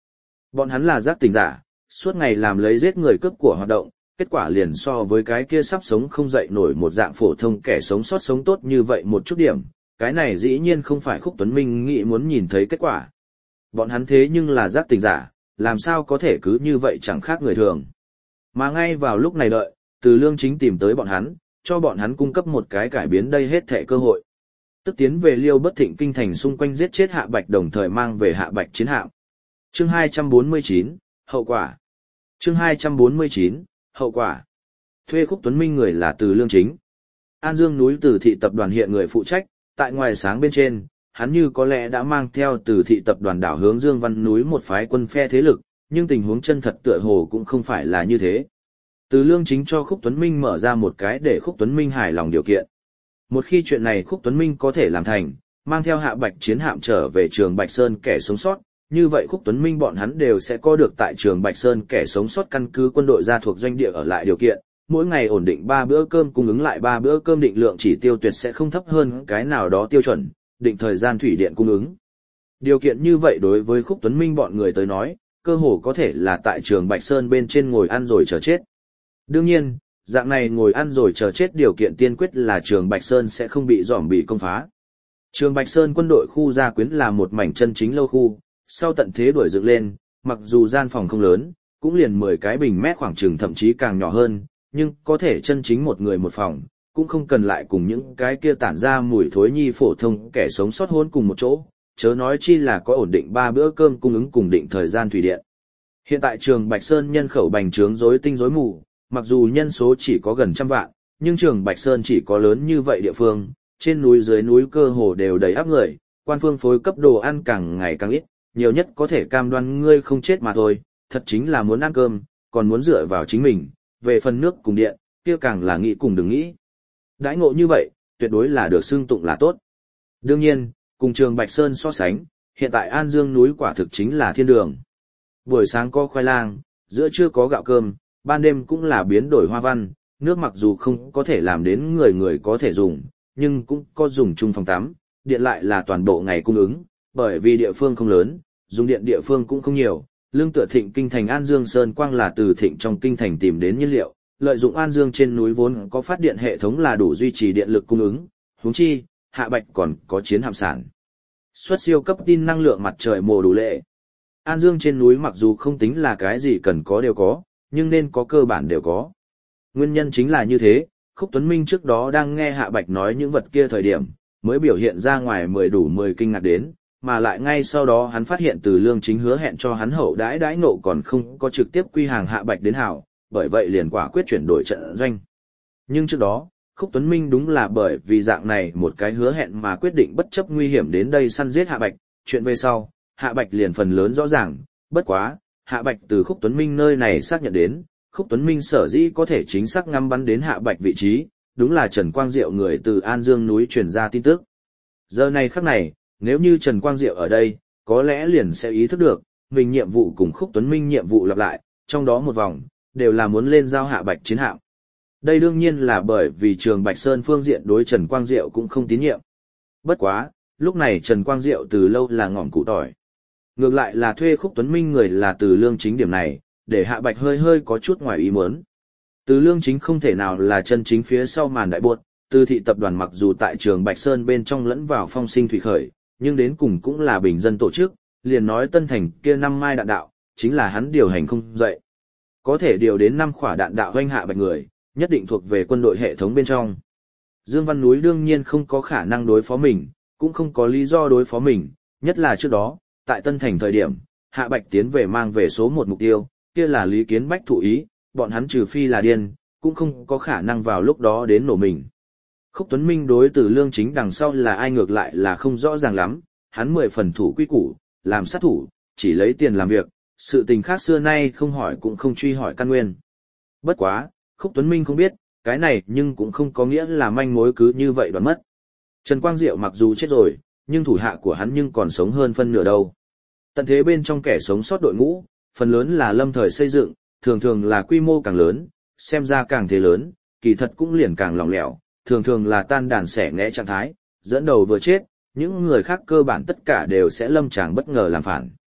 Speaker 1: Bọn hắn là giác tỉnh giả, suốt ngày làm lấy giết người cướp của hoạt động, kết quả liền so với cái kia sắp sống không dậy nổi một dạng phổ thông kẻ sống sót sống tốt như vậy một chút điểm, cái này dĩ nhiên không phải Khúc Tuấn Minh nghĩ muốn nhìn thấy kết quả. Bọn hắn thế nhưng là giác tỉnh giả, làm sao có thể cứ như vậy chẳng khác người thường. Mà ngay vào lúc này đợi, Từ Lương Chính tìm tới bọn hắn, cho bọn hắn cung cấp một cái cải biến đây hết thảy cơ hội. Tức tiến về Liêu Bất Thịnh kinh thành xung quanh giết chết Hạ Bạch đồng thời mang về Hạ Bạch chiến hạm. Chương 249, hậu quả. Chương 249, hậu quả. Thuê Khúc Tuấn Minh người là Từ Lương Chính. An Dương núi Từ thị tập đoàn hiện người phụ trách, tại ngoài sáng bên trên, hắn như có lẽ đã mang theo Từ thị tập đoàn đảo hướng Dương Văn núi một phái quân phe thế lực, nhưng tình huống chân thật tựa hồ cũng không phải là như thế. Từ Lương Chính cho Khúc Tuấn Minh mở ra một cái để Khúc Tuấn Minh hài lòng điều kiện. Một khi chuyện này Khúc Tuấn Minh có thể làm thành, mang theo Hạ Bạch chiến hạm trở về Trường Bạch Sơn kẻ sống sót, như vậy Khúc Tuấn Minh bọn hắn đều sẽ có được tại Trường Bạch Sơn kẻ sống sót căn cứ quân đội ra thuộc doanh địa ở lại điều kiện, mỗi ngày ổn định 3 bữa cơm cung ứng lại 3 bữa cơm định lượng chỉ tiêu tuyệt sẽ không thấp hơn cái nào đó tiêu chuẩn, định thời gian thủy điện cung ứng. Điều kiện như vậy đối với Khúc Tuấn Minh bọn người tới nói, cơ hồ có thể là tại Trường Bạch Sơn bên trên ngồi ăn rồi chờ chết. Đương nhiên, dạng này ngồi ăn rồi chờ chết điều kiện tiên quyết là Trường Bạch Sơn sẽ không bị bị công phá. Trường Bạch Sơn quân đội khu gia quyến là một mảnh chân chính lâu khu, sau tận thế đuổi dựng lên, mặc dù gian phòng không lớn, cũng liền 10 cái bình mét khoảng chừng thậm chí càng nhỏ hơn, nhưng có thể chân chính một người một phòng, cũng không cần lại cùng những cái kia tản ra mùi thối nhi phổ thông kẻ sống sót hôn cùng một chỗ, chớ nói chi là có ổn định 3 bữa cơm cung ứng cùng định thời gian thủy điện. Hiện tại Trường Bạch Sơn nhân khẩu bành trướng rối tinh rối mù, mặc dù nhân số chỉ có gần 100 vạn, nhưng Trường Bạch Sơn chỉ có lớn như vậy địa phương, trên núi dưới núi cơ hồ đều đầy áp người, quan phương phối cấp đồ ăn càng ngày càng ít, nhiều nhất có thể cam đoan ngươi không chết mà thôi, thật chính là muốn ăn cơm, còn muốn dựa vào chính mình, về phần nước cùng điện, kia càng là nghĩ cùng đừng nghĩ. Đãi ngộ như vậy, tuyệt đối là được xưng tụng là tốt. Đương nhiên, cùng Trường Bạch Sơn so sánh, hiện tại An Dương núi quả thực chính là thiên đường. Buổi sáng có khoai lang, giữa trưa có gạo cơm, ban đêm cũng là biến đổi hoa văn, nước mặc dù không có thể làm đến người người có thể dùng, nhưng cũng có dùng chung phòng tắm, điện lại là toàn bộ ngày cung ứng, bởi vì địa phương không lớn, dùng điện địa phương cũng không nhiều. Lương tựa Thịnh kinh thành An Dương Sơn Quang là từ Thịnh trong kinh thành tìm đến nhiên liệu, lợi dụng An Dương trên núi vốn có phát điện hệ thống là đủ duy trì điện lực cung ứng, huống chi, Hạ Bạch còn có chiến hạm sản. Xuất siêu cấp tin năng lượng mặt trời mùa đủ lệ. An Dương trên núi mặc dù không tính là cái gì cần có đều có, nhưng nên có cơ bản đều có. Nguyên nhân chính là như thế, Khúc Tuấn Minh trước đó đang nghe Hạ Bạch nói những vật kia thời điểm, mới biểu hiện ra ngoài 10 kinh ngạc đến, mà lại ngay sau đó hắn phát hiện Từ Lương Chính hứa hẹn cho hắn hậu đãi nộ còn không có trực tiếp quy hàng Hạ Bạch đến hảo, bởi vậy liền quả quyết chuyển đổi trận doanh. Nhưng trước đó, Khúc Tuấn Minh đúng là bởi vì dạng này một cái hứa hẹn mà quyết định bất chấp nguy hiểm đến đây săn giết Hạ Bạch, chuyện về sau, Hạ Bạch liền phần lớn rõ ràng, bất quá, Hạ Bạch từ Khúc Tuấn Minh nơi này xác nhận đến, Khúc Tuấn Minh sở dĩ có thể chính xác ngắm bắn đến Hạ Bạch vị trí, đúng là Trần Quang Diệu người từ An Dương núi truyền ra tin tức. Giờ này khắc này, nếu như Trần Quang Diệu ở đây, có lẽ liền sẽ ý thức được, mình nhiệm vụ cùng Khúc Tuấn Minh nhiệm vụ lặp lại, trong đó một vòng, đều là muốn lên giao Hạ Bạch chiến hạm. Đây đương nhiên là bởi vì Trường Bạch Sơn phương diện đối Trần Quang Diệu cũng không tín nhiệm. Bất quá, lúc này Trần Quang Diệu từ lâu là ngọn cụ tỏi. Ngược lại là thuê Khúc Tuấn Minh người là Từ Lương Chính điểm này, để Hạ Bạch hơi có chút ngoài ý muốn. Từ Lương Chính không thể nào là chân chính phía sau màn đại buột, Từ thị tập đoàn mặc dù tại Trường Bạch Sơn bên trong lẫn vào phong sinh thủy khởi, nhưng đến cùng cũng là bình dân tổ chức, liền nói Tân Thành kia 5 mai đạn đạo, chính là hắn điều hành không dậy. Có thể điều đến 5 quả đạn đạo hoanh Hạ Bạch người, nhất định thuộc về quân đội hệ thống bên trong. Dương Văn Núi đương nhiên không có khả năng đối phó mình, cũng không có lý do đối phó mình, nhất là trước đó, tại Tân Thành thời điểm, Hạ Bạch tiến về mang về số 1 mục tiêu, kia là Lý Kiến Bách thụ ý, bọn hắn trừ phi là điên, cũng không có khả năng vào lúc đó đến nổ mình. Khúc Tuấn Minh đối Từ Lương Chính đằng sau là ai ngược lại là không rõ ràng lắm, hắn 10 phần thủ quy củ, làm sát thủ, chỉ lấy tiền làm việc, sự tình khác xưa nay không hỏi cũng không truy hỏi căn nguyên. Bất quá, Khúc Tuấn Minh không biết, cái này nhưng cũng không có nghĩa là manh mối cứ như vậy đoán mất. Trần Quang Diệu mặc dù chết rồi, nhưng thủ hạ của hắn nhưng còn sống hơn phân nửa đâu. Tận thế bên trong kẻ sống sót đội ngũ, phần lớn là lâm thời xây dựng, thường thường là quy mô càng lớn, xem ra càng thế lớn, kỳ thật cũng liền càng lỏng lẻo, thường thường là tan đàn xẻ nghẽ trạng thái, dẫn đầu vừa chết, những người khác cơ bản tất cả đều sẽ lâm tràng bất ngờ làm phản.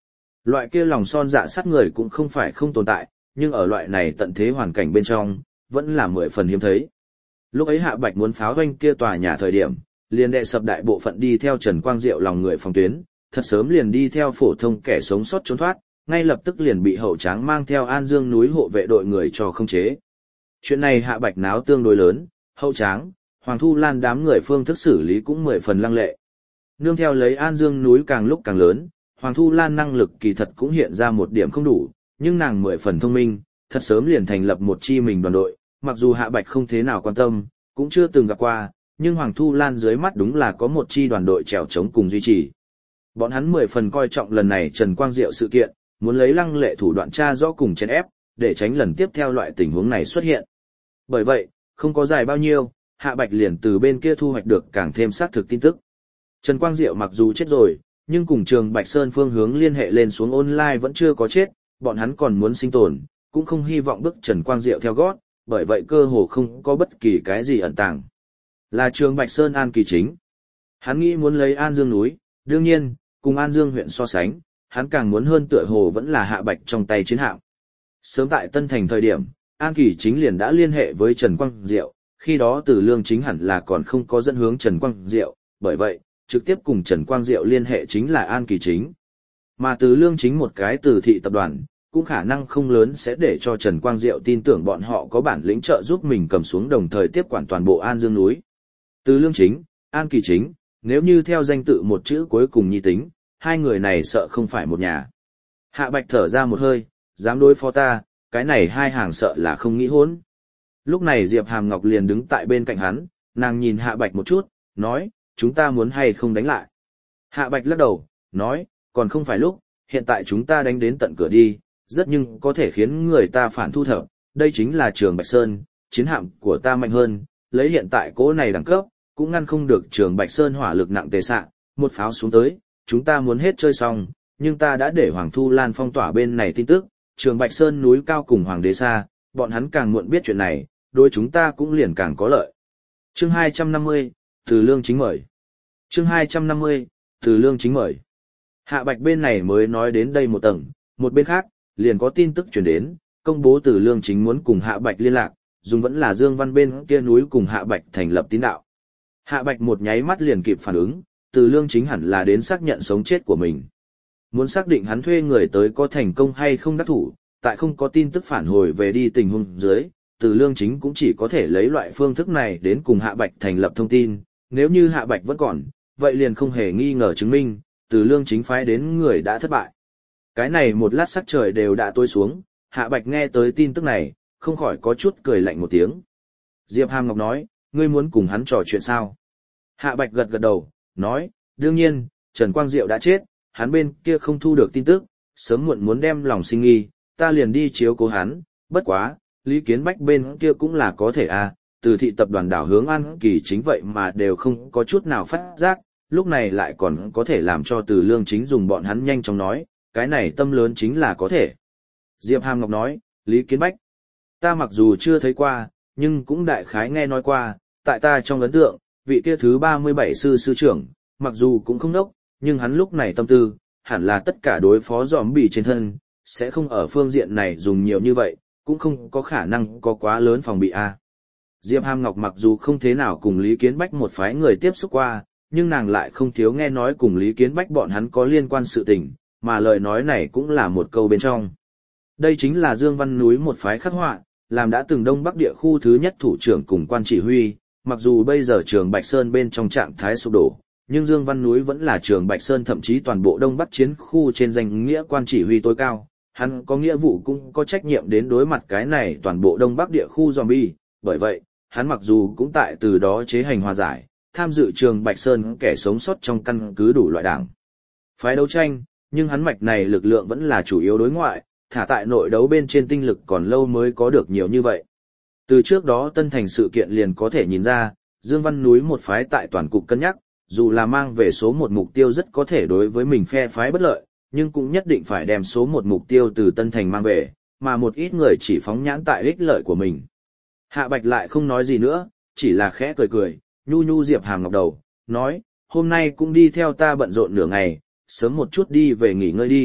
Speaker 1: Loại kia lòng son dạ sắt người cũng không phải không tồn tại, nhưng ở loại này tận thế hoàn cảnh bên trong, vẫn là 10 phần hiếm thấy. Lúc ấy Hạ Bạch muốn pháo doanh kia tòa nhà thời điểm, liền đệ sập đại bộ phận đi theo Trần Quang Diệu lòng người phòng tuyến, thật sớm liền đi theo phổ thông kẻ sống sót trốn thoát, ngay lập tức liền bị Hậu Tráng mang theo An Dương núi hộ vệ đội người cho không chế. Chuyện này Hạ Bạch náo tương đối lớn, Hậu Tráng, Hoàng Thu Lan đám người phương thức xử lý cũng 10 phần lăng lệ. Nương theo lấy An Dương núi càng lúc càng lớn, Hoàng Thu Lan năng lực kỳ thật cũng hiện ra một điểm không đủ, nhưng nàng 10 phần thông minh, thật sớm liền thành lập một chi mình đoàn đội, mặc dù Hạ Bạch không thế nào quan tâm, cũng chưa từng gặp qua, nhưng Hoàng Thu Lan dưới mắt đúng là có một chi đoàn đội trèo chống cùng duy trì. Bọn hắn 10 phần coi trọng lần này Trần Quang Diệu sự kiện, muốn lấy lăng lệ thủ đoạn tra rõ cùng chèn ép, để tránh lần tiếp theo loại tình huống này xuất hiện. Bởi vậy, không có dài bao nhiêu, Hạ Bạch liền từ bên kia thu hoạch được càng thêm xác thực tin tức. Trần Quang Diệu mặc dù chết rồi, nhưng cùng Trường Bạch Sơn phương hướng liên hệ lên xuống online vẫn chưa có chết, bọn hắn còn muốn sinh tồn, cũng không hy vọng bước Trần Quang Diệu theo gót, bởi vậy cơ hồ không có bất kỳ cái gì ẩn tàng. Là Trường Bạch Sơn An Kỳ Chính. Hắn nghĩ muốn lấy An Dương núi, đương nhiên, cùng An Dương huyện so sánh, hắn càng muốn hơn tựa hồ vẫn là Hạ Bạch trong tay chiến hạm. Sớm tại Tân Thành thời điểm, An Kỳ Chính liền đã liên hệ với Trần Quang Diệu, khi đó Từ Lương Chính hẳn là còn không có dẫn hướng Trần Quang Diệu, bởi vậy, trực tiếp cùng Trần Quang Diệu liên hệ chính là An Kỳ Chính. Mà Từ Lương Chính một cái từ thị tập đoàn, cũng khả năng không lớn sẽ để cho Trần Quang Diệu tin tưởng bọn họ có bản lĩnh trợ giúp mình cầm xuống đồng thời tiếp quản toàn bộ An Dương núi. Từ Lương Chính, An Kỳ Chính, nếu như theo danh tự một chữ cuối cùng nhi tính, hai người này sợ không phải một nhà. Hạ Bạch thở ra một hơi, dám đối phó ta, cái này hai hàng sợ là không nghĩ hỗn. Lúc này Diệp Hàm Ngọc liền đứng tại bên cạnh hắn, nàng nhìn Hạ Bạch một chút, nói, chúng ta muốn hay không đánh lại. Hạ Bạch lắc đầu, nói, còn không phải lúc, hiện tại chúng ta đánh đến tận cửa đi, rất nhưng có thể khiến người ta phản thu thập, đây chính là Trường Bạch Sơn, chiến hạm của ta mạnh hơn, lấy hiện tại cỗ này đẳng cấp, cũng ngăn không được Trường Bạch Sơn hỏa lực nặng tề xạ, một pháo xuống tới, chúng ta muốn hết chơi xong, nhưng ta đã để Hoàng Thu Lan phong tỏa bên này tin tức, Trường Bạch Sơn núi cao cùng Hoàng Đế xa, bọn hắn càng muộn biết chuyện này, đối chúng ta cũng liền càng có lợi. Chương 250, Từ Lương Chính mời. Chương 250, Từ Lương Chính mời. Hạ Bạch bên này mới nói đến đây một tầng, một bên khác, liền có tin tức truyền đến, công bố Từ Lương Chính muốn cùng Hạ Bạch liên lạc, dùng vẫn là Dương Văn bên kia núi cùng Hạ Bạch thành lập tín đạo. Hạ Bạch một nháy mắt liền kịp phản ứng, Từ Lương Chính hẳn là đến xác nhận sống chết của mình. Muốn xác định hắn thuê người tới có thành công hay không đắc thủ, tại không có tin tức phản hồi về đi tình huống dưới, Từ Lương Chính cũng chỉ có thể lấy loại phương thức này đến cùng Hạ Bạch thành lập thông tin, nếu như Hạ Bạch vẫn còn, vậy liền không hề nghi ngờ chứng minh, Từ Lương Chính phái đến người đã thất bại. Cái này một lát sắc trời đều đã tối xuống, Hạ Bạch nghe tới tin tức này, không khỏi có chút cười lạnh một tiếng. Diệp Hàm Ngọc nói, ngươi muốn cùng hắn trò chuyện sao? Hạ Bạch gật gật đầu, nói, đương nhiên, Trần Quang Diệu đã chết, hắn bên kia không thu được tin tức, sớm muộn muốn đem lòng sinh nghi, ta liền đi chiếu cố hắn, bất quá, Lý Kiến Bách bên kia cũng là có thể à, từ thị tập đoàn đảo hướng An Kỳ Chính vậy mà đều không có chút nào phát giác, lúc này lại còn có thể làm cho Từ Lương Chính dùng bọn hắn nhanh chóng nói, cái này tâm lớn chính là có thể. Diệp Hàm Ngọc nói, Lý Kiến Bách, ta mặc dù chưa thấy qua, nhưng cũng đại khái nghe nói qua, tại ta trong ấn tượng, vị kia thứ 37 sư trưởng, mặc dù cũng không đốc, nhưng hắn lúc này tâm tư, hẳn là tất cả đối phó zombie trên thân, sẽ không ở phương diện này dùng nhiều như vậy, cũng không có khả năng có quá lớn phòng bị a. Diệp Hàm Ngọc mặc dù không thế nào cùng Lý Kiến Bách một phái người tiếp xúc qua, nhưng nàng lại không thiếu nghe nói cùng Lý Kiến Bách bọn hắn có liên quan sự tình, mà lời nói này cũng là một câu bên trong. Đây chính là Dương Văn núi một phái khắc họa, làm đã từng Đông Bắc địa khu thứ nhất thủ trưởng cùng quan chỉ huy, mặc dù bây giờ Trường Bạch Sơn bên trong trạng thái sụp đổ, nhưng Dương Văn núi vẫn là Trường Bạch Sơn thậm chí toàn bộ Đông Bắc chiến khu trên danh nghĩa quan chỉ huy tối cao, hắn có nghĩa vụ cũng có trách nhiệm đến đối mặt cái này toàn bộ Đông Bắc địa khu zombie, bởi vậy, hắn mặc dù cũng tại từ đó chế hành hòa giải, tham dự Trường Bạch Sơn kẻ sống sót trong căn cứ đủ loại đảng phái đấu tranh, nhưng hắn mạch này lực lượng vẫn là chủ yếu đối ngoại, thả tại nội đấu bên trên tinh lực còn lâu mới có được nhiều như vậy. Từ trước đó Tân Thành sự kiện liền có thể nhìn ra, Dương Văn núi một phái tại toàn cục cân nhắc, dù là mang về số một mục tiêu rất có thể đối với mình phe phái bất lợi, nhưng cũng nhất định phải đem số một mục tiêu từ Tân Thành mang về, mà một ít người chỉ phóng nhãn tại ích lợi của mình. Hạ Bạch lại không nói gì nữa, chỉ là khẽ cười cười, nhu nhu Diệp Hàm Ngọc đầu, nói, hôm nay cũng đi theo ta bận rộn nửa ngày, sớm một chút đi về nghỉ ngơi đi,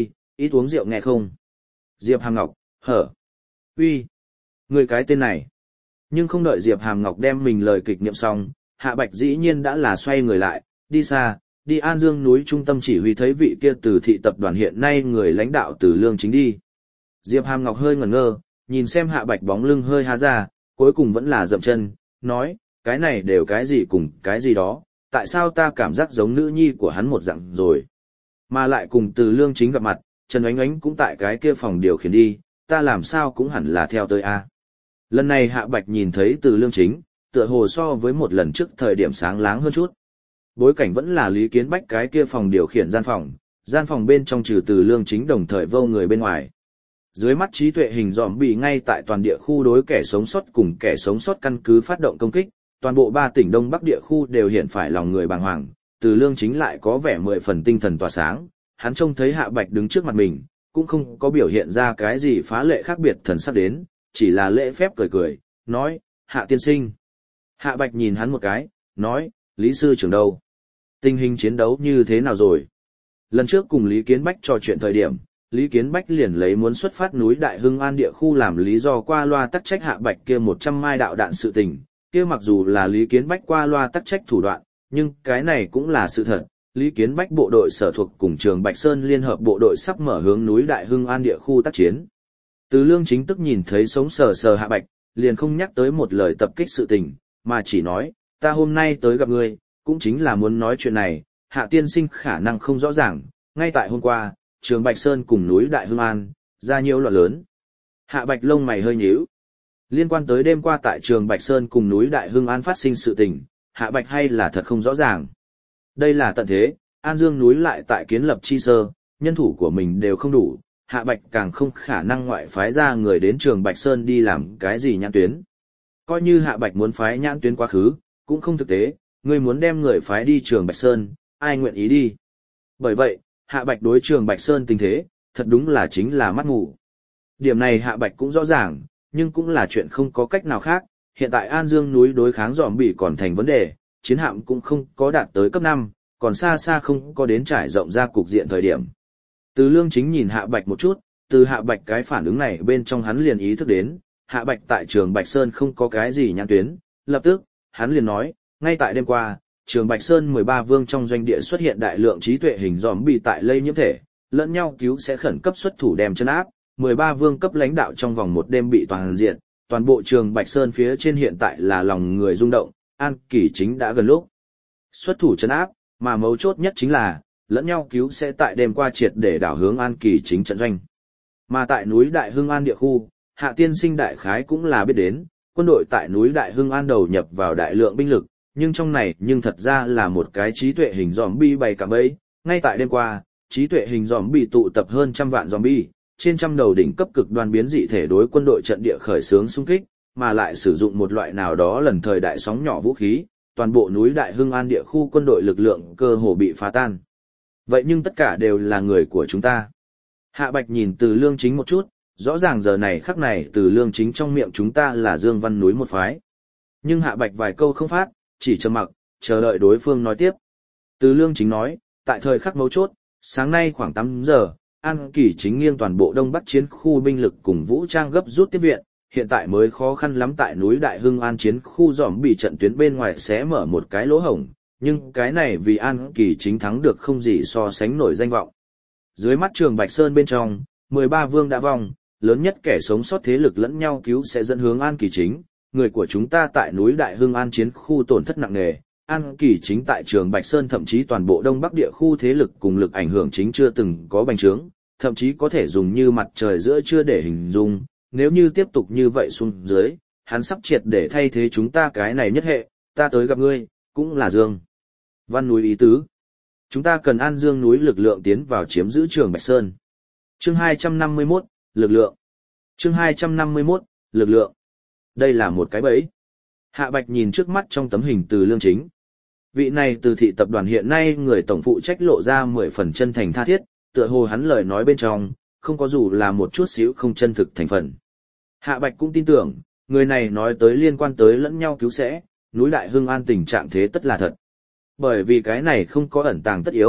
Speaker 1: ít uống rượu nghe không? Diệp Hàm Ngọc, hở. Uy, người cái tên này. Nhưng không đợi Diệp Hàm Ngọc đem mình lời kịch niệm xong, Hạ Bạch dĩ nhiên đã là xoay người lại, đi xa, đi An Dương núi trung tâm chỉ huy thấy vị kia Từ thị tập đoàn hiện nay người lãnh đạo Từ Lương Chính đi. Diệp Hàm Ngọc hơi ngẩn ngơ, nhìn xem Hạ Bạch bóng lưng hơi há ra, cuối cùng vẫn là dậm chân, nói, cái này đều cái gì cùng cái gì đó, tại sao ta cảm giác giống nữ nhi của hắn một dạng rồi. Mà lại cùng Từ Lương Chính gặp mặt, Trần Oánh Oánh cũng tại cái kia phòng điều khiển đi, ta làm sao cũng hẳn là theo tới a. Lần này Hạ Bạch nhìn thấy Từ Lương Chính, tựa hồ so với một lần trước thời điểm sáng láng hơn chút. Bối cảnh vẫn là Lý Kiến Bách cái kia phòng điều khiển gian phòng bên trong trừ Từ Lương Chính đồng thời vô người bên ngoài. Dưới mắt trí tuệ hình dòm bị ngay tại toàn địa khu đối kẻ sống sót cùng kẻ sống sót căn cứ phát động công kích, toàn bộ 3 tỉnh Đông Bắc địa khu đều hiện phải lòng người bàng hoàng, Từ Lương Chính lại có vẻ 10 phần tinh thần tỏa sáng, hắn trông thấy Hạ Bạch đứng trước mặt mình, cũng không có biểu hiện ra cái gì phá lệ khác biệt thần sắc đến, chỉ là lễ phép cười cười, nói, Hạ tiên sinh. Hạ Bạch nhìn hắn một cái, nói, Lý sư trưởng đâu? Tình hình chiến đấu như thế nào rồi? Lần trước cùng Lý Kiến Bách trò chuyện thời điểm, Lý Kiến Bách liền lấy muốn xuất phát núi Đại Hưng An địa khu làm lý do qua loa tắc trách Hạ Bạch kia 100 mai đạo đạn sự tình, kia mặc dù là Lý Kiến Bách qua loa tắc trách thủ đoạn, nhưng cái này cũng là sự thật. Lý Kiến Bách bộ đội sở thuộc cùng trường Bạch Sơn liên hợp bộ đội sắp mở hướng núi Đại Hưng An địa khu tác chiến. Từ Lương Chính tức nhìn thấy sống sờ sờ Hạ Bạch, liền không nhắc tới một lời tập kích sự tình, mà chỉ nói, ta hôm nay tới gặp ngươi, cũng chính là muốn nói chuyện này, Hạ tiên sinh khả năng không rõ ràng, ngay tại hôm qua, trường Bạch Sơn cùng núi Đại Hưng An, ra nhiều loạn lớn. Hạ Bạch lông mày hơi nhíu. Liên quan tới đêm qua tại trường Bạch Sơn cùng núi Đại Hưng An phát sinh sự tình, Hạ Bạch hay là thật không rõ ràng. Đây là tận thế, An Dương núi lại tại kiến lập chi sơ, nhân thủ của mình đều không đủ, Hạ Bạch càng không khả năng ngoại phái ra người đến trường Bạch Sơn đi làm cái gì nhãn tuyến. Coi như Hạ Bạch muốn phái nhãn tuyến quá khứ, cũng không thực tế, người muốn đem người phái đi trường Bạch Sơn, ai nguyện ý đi. Bởi vậy, Hạ Bạch đối trường Bạch Sơn tình thế, thật đúng là chính là mắt ngủ. Điểm này Hạ Bạch cũng rõ ràng, nhưng cũng là chuyện không có cách nào khác, hiện tại An Dương núi đối kháng dòm bị còn thành vấn đề, chiến hạm cũng không có đạt tới cấp 5, còn xa xa không có đến trải rộng ra cục diện thời điểm. Từ Lương Chính nhìn Hạ Bạch một chút, từ Hạ Bạch cái phản ứng này bên trong hắn liền ý thức đến, Hạ Bạch tại trường Bạch Sơn không có cái gì nhãn tuyến, lập tức, hắn liền nói, ngay tại đêm qua, trường Bạch Sơn 13 vương trong doanh địa xuất hiện đại lượng trí tuệ hình dòm bị tại lây nhiễm thể, lẫn nhau cứu sẽ khẩn cấp xuất thủ đem chân áp, 13 vương cấp lãnh đạo trong vòng một đêm bị toàn diện, toàn bộ trường Bạch Sơn phía trên hiện tại là lòng người rung động, An Kỳ Chính đã gần lúc xuất thủ chân áp, mà mấu chốt nhất chính là, lẫn nhau cứu sẽ tại đêm qua triệt để đảo hướng An Kỳ Chính trận doanh. Mà tại núi Đại Hưng An địa khu, Hạ tiên sinh đại khái cũng là biết đến, quân đội tại núi Đại Hưng An đầu nhập vào đại lượng binh lực, nhưng trong này nhưng thật ra là một cái trí tuệ hình zombie bày cả bẫy. Ngay tại đêm qua, trí tuệ hình zombie tụ tập hơn 100 vạn zombie, trên trăm đầu đỉnh cấp cực đoan biến dị thể đối quân đội trận địa khởi xướng xung kích, mà lại sử dụng một loại nào đó lần thời đại sóng nhỏ vũ khí, toàn bộ núi Đại Hưng An địa khu quân đội lực lượng cơ hồ bị phá tan. Vậy nhưng tất cả đều là người của chúng ta. Hạ Bạch nhìn Từ Lương Chính một chút, rõ ràng giờ này khắc này Từ Lương Chính trong miệng chúng ta là Dương Văn núi một phái. Nhưng Hạ Bạch vài câu không phát, chỉ trầm mặc, chờ đợi đối phương nói tiếp. Từ Lương Chính nói, tại thời khắc mấu chốt, sáng nay khoảng 8 giờ, An Kỳ Chính nghiêng toàn bộ Đông Bắc chiến khu binh lực cùng vũ trang gấp rút tiếp viện, hiện tại mới khó khăn lắm tại núi Đại Hưng An chiến khu dòm bị trận tuyến bên ngoài xé mở một cái lỗ hổng, nhưng cái này vì An Kỳ Chính thắng được không gì so sánh nổi danh vọng. Dưới mắt trường Bạch Sơn bên trong, 13 vương đã vong, lớn nhất kẻ sống sót thế lực lẫn nhau cứu sẽ dẫn hướng An Kỳ Chính, người của chúng ta tại núi Đại Hưng An chiến khu tổn thất nặng nề, An Kỳ Chính tại trường Bạch Sơn thậm chí toàn bộ Đông Bắc địa khu thế lực cùng lực ảnh hưởng chính chưa từng có bành trướng, thậm chí có thể dùng như mặt trời giữa trưa để hình dung, nếu như tiếp tục như vậy xuống dưới, hắn sắp triệt để thay thế chúng ta cái này nhất hệ, ta tới gặp ngươi, cũng là Dương Văn núi ý tứ. Chúng ta cần An Dương núi lực lượng tiến vào chiếm giữ trường Bạch Sơn. Chương 251, lực lượng. Chương 251, lực lượng. Đây là một cái bẫy. Hạ Bạch nhìn trước mắt trong tấm hình Từ Lương Chính. Vị này Từ thị tập đoàn hiện nay người tổng phụ trách lộ ra 10 phần chân thành tha thiết, tựa hồ hắn lời nói bên trong, không có dù là một chút xíu không chân thực thành phần. Hạ Bạch cũng tin tưởng, người này nói tới liên quan tới lẫn nhau cứu sẽ, núi Đại Hưng An tình trạng thế tất là thật. Bởi vì cái này không có ẩn tàng tất yếu,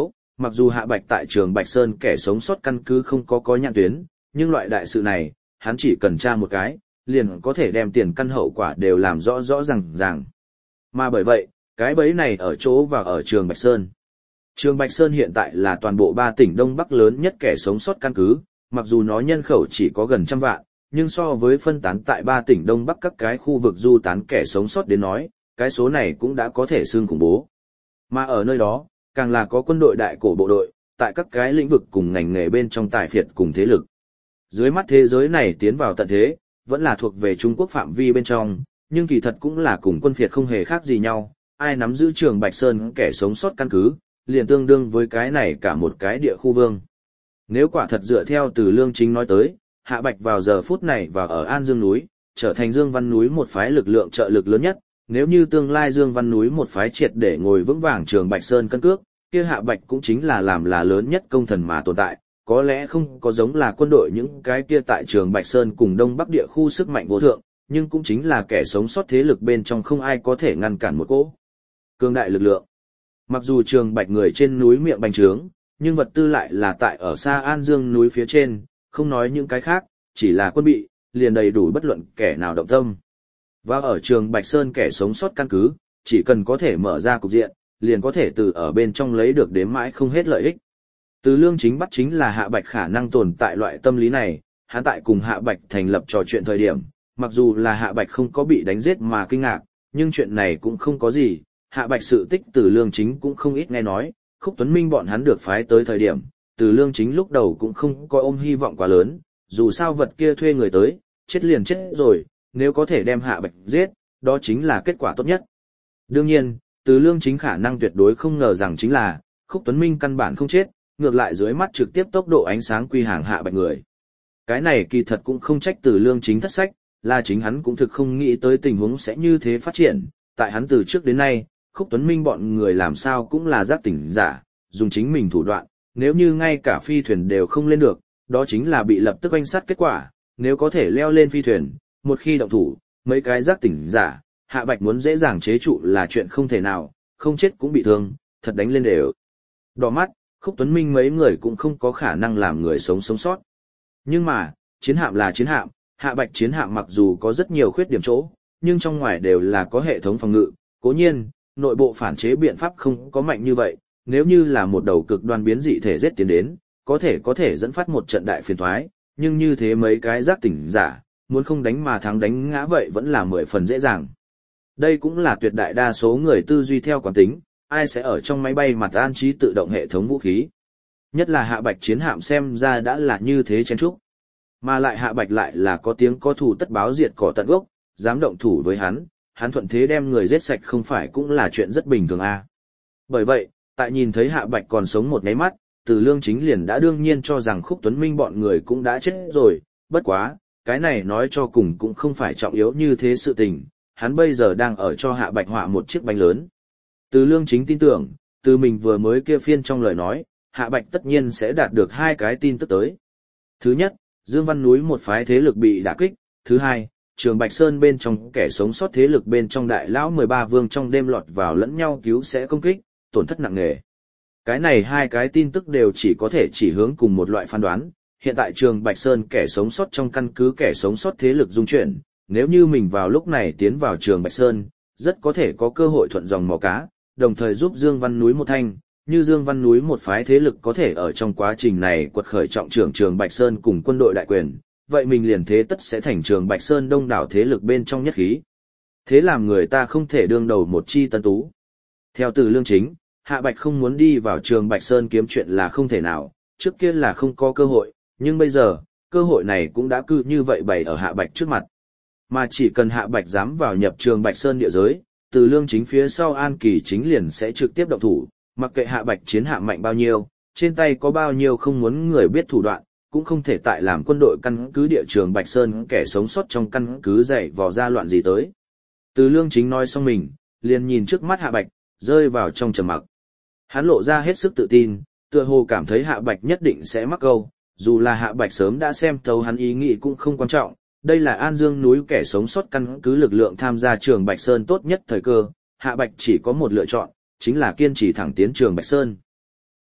Speaker 1: mặc dù Hạ Bạch tại Trường Bạch Sơn kẻ sống sót căn cứ không có nhãn tuyến, nhưng loại đại sự này, hắn chỉ cần tra một cái, liền có thể đem tiền căn hậu quả đều làm rõ rõ ràng. Mà bởi vậy, cái bẫy này ở chỗ và ở Trường Bạch Sơn. Trường Bạch Sơn hiện tại là toàn bộ 3 tỉnh Đông Bắc lớn nhất kẻ sống sót căn cứ, mặc dù nó nhân khẩu chỉ có gần 100 vạn, nhưng so với phân tán tại 3 tỉnh Đông Bắc các cái khu vực du tán kẻ sống sót đến nói, cái số này cũng đã có thể xương khủng bố. Mà ở nơi đó, càng là có quân đội đại cổ bộ đội, tại các cái lĩnh vực cùng ngành nghề bên trong tài phiệt cùng thế lực. Dưới mắt thế giới này tiến vào tận thế, vẫn là thuộc về Trung Quốc phạm vi bên trong, nhưng kỳ thật cũng là cùng quân phiệt không hề khác gì nhau, ai nắm giữ Trường Bạch Sơn kẻ sống sót căn cứ, liền tương đương với cái này cả một cái địa khu vương. Nếu quả thật dựa theo Từ Lương Chính nói tới, Hạ Bạch vào giờ phút này và ở An Dương núi, trở thành Dương Văn núi một phái lực lượng trợ lực lớn nhất, nếu như tương lai Dương Văn núi một phái triệt để ngồi vững vàng Trường Bạch Sơn cân cước, kia Hạ Bạch cũng chính là làm là lớn nhất công thần mà tồn tại, có lẽ không có giống là quân đội những cái kia tại Trường Bạch Sơn cùng Đông Bắc địa khu sức mạnh vô thượng, nhưng cũng chính là kẻ sống sót thế lực bên trong không ai có thể ngăn cản một cỗ cường đại lực lượng. Mặc dù Trường Bạch người trên núi miệng bành trướng, nhưng vật tư lại là tại ở xa An Dương núi phía trên, không nói những cái khác, chỉ là quân bị, liền đầy đủ bất luận kẻ nào động tâm. Và ở Trường Bạch Sơn kẻ sống sót căn cứ, chỉ cần có thể mở ra cục diện, liền có thể từ ở bên trong lấy được đếm mãi không hết lợi ích. Từ Lương Chính bắt chính là Hạ Bạch khả năng tồn tại loại tâm lý này, hắn tại cùng Hạ Bạch thành lập trò chuyện thời điểm, mặc dù là Hạ Bạch không có bị đánh giết mà kinh ngạc, nhưng chuyện này cũng không có gì, Hạ Bạch sự tích Từ Lương Chính cũng không ít nghe nói, Khúc Tuấn Minh bọn hắn được phái tới thời điểm, Từ Lương Chính lúc đầu cũng không có ôm hy vọng quá lớn, dù sao vật kia thuê người tới, chết liền chết rồi, nếu có thể đem Hạ Bạch giết, đó chính là kết quả tốt nhất. Đương nhiên, Từ Lương Chính khả năng tuyệt đối không ngờ rằng chính là, Khúc Tuấn Minh căn bản không chết, ngược lại dưới mắt trực tiếp tốc độ ánh sáng quy hàng Hạ Bạch người. Cái này kỳ thật cũng không trách Từ Lương Chính thất sách, là chính hắn cũng thực không nghĩ tới tình huống sẽ như thế phát triển, tại hắn từ trước đến nay, Khúc Tuấn Minh bọn người làm sao cũng là giác tỉnh giả, dùng chính mình thủ đoạn, nếu như ngay cả phi thuyền đều không lên được, đó chính là bị lập tức oanh sát kết quả, nếu có thể leo lên phi thuyền, một khi động thủ, mấy cái giác tỉnh giả, Hạ Bạch muốn dễ dàng chế trụ là chuyện không thể nào, không chết cũng bị thương, thật đánh lên đều. Đỏ mắt, Khúc Tuấn Minh mấy người cũng không có khả năng làm người sống sót. Nhưng mà, chiến hạm là chiến hạm, Hạ Bạch chiến hạm mặc dù có rất nhiều khuyết điểm chỗ, nhưng trong ngoài đều là có hệ thống phòng ngự, cố nhiên, nội bộ phản chế biện pháp không có mạnh như vậy, nếu như là một đầu cực đoan biến dị thể giết tiến đến, có thể dẫn phát một trận đại phiền toái, nhưng như thế mấy cái giác tỉnh giả, muốn không đánh mà thắng đánh ngã vậy vẫn là 10 phần dễ dàng. Đây cũng là tuyệt đại đa số người tư duy theo quán tính, ai sẽ ở trong máy bay mặt an trí tự động hệ thống vũ khí. Nhất là Hạ Bạch chiến hạm xem ra đã là như thế chen trúc. Mà lại Hạ Bạch lại là có tiếng có thù tất báo diệt cỏ tận gốc, dám động thủ với hắn thuận thế đem người giết sạch không phải cũng là chuyện rất bình thường à. Bởi vậy, tại nhìn thấy Hạ Bạch còn sống một nháy mắt, Từ Lương Chính liền đã đương nhiên cho rằng Khúc Tuấn Minh bọn người cũng đã chết rồi, bất quá, cái này nói cho cùng cũng không phải trọng yếu như thế sự tình, hắn bây giờ đang ở cho Hạ Bạch họa một chiếc bánh lớn. Từ Lương Chính tin tưởng, từ mình vừa mới kia phiên trong lời nói, Hạ Bạch tất nhiên sẽ đạt được 2 cái tin tức tới. Thứ nhất, Dương Văn núi một phái thế lực bị đả kích, thứ hai, Trường Bạch Sơn bên trong kẻ sống sót thế lực bên trong đại lão 13 vương trong đêm lọt vào lẫn nhau cứu sẽ công kích, tổn thất nặng nề. Cái này 2 cái tin tức đều chỉ có thể chỉ hướng cùng một loại phán đoán, hiện tại Trường Bạch Sơn kẻ sống sót trong căn cứ kẻ sống sót thế lực dung chuyển, nếu như mình vào lúc này tiến vào Trường Bạch Sơn, rất có thể có cơ hội thuận dòng mò cá, đồng thời giúp Dương Văn núi một thanh, như Dương Văn núi một phái thế lực có thể ở trong quá trình này quật khởi trọng trưởng Trường Bạch Sơn cùng quân đội đại quyền, vậy mình liền thế tất sẽ thành Trường Bạch Sơn đông đảo thế lực bên trong nhất khí. Thế làm người ta không thể đương đầu một chi tân tú. Theo Từ Lương Chính, Hạ Bạch không muốn đi vào Trường Bạch Sơn kiếm chuyện là không thể nào, trước kia là không có cơ hội, nhưng bây giờ, cơ hội này cũng đã cứ như vậy bày ở Hạ Bạch trước mặt. Mà chỉ cần Hạ Bạch dám vào nhập Trường Bạch Sơn địa giới, Từ Lương Chính phía sau An Kỳ Chính liền sẽ trực tiếp động thủ, mặc kệ Hạ Bạch chiến hạm mạnh bao nhiêu, trên tay có bao nhiêu không muốn người biết thủ đoạn, cũng không thể tại làm quân đội căn cứ địa Trường Bạch Sơn kẻ sống sót trong căn cứ dạy vò ra loạn gì tới. Từ Lương Chính nói xong mình, liền nhìn trước mắt Hạ Bạch, rơi vào trong trầm mặc. Hắn lộ ra hết sức tự tin, tựa hồ cảm thấy Hạ Bạch nhất định sẽ mắc câu, dù là Hạ Bạch sớm đã xem thấu hắn ý nghĩ cũng không quan trọng, đây là An Dương núi kẻ sống sót căn cứ lực lượng tham gia Trường Bạch Sơn tốt nhất thời cơ, Hạ Bạch chỉ có một lựa chọn, chính là kiên trì thẳng tiến Trường Bạch Sơn.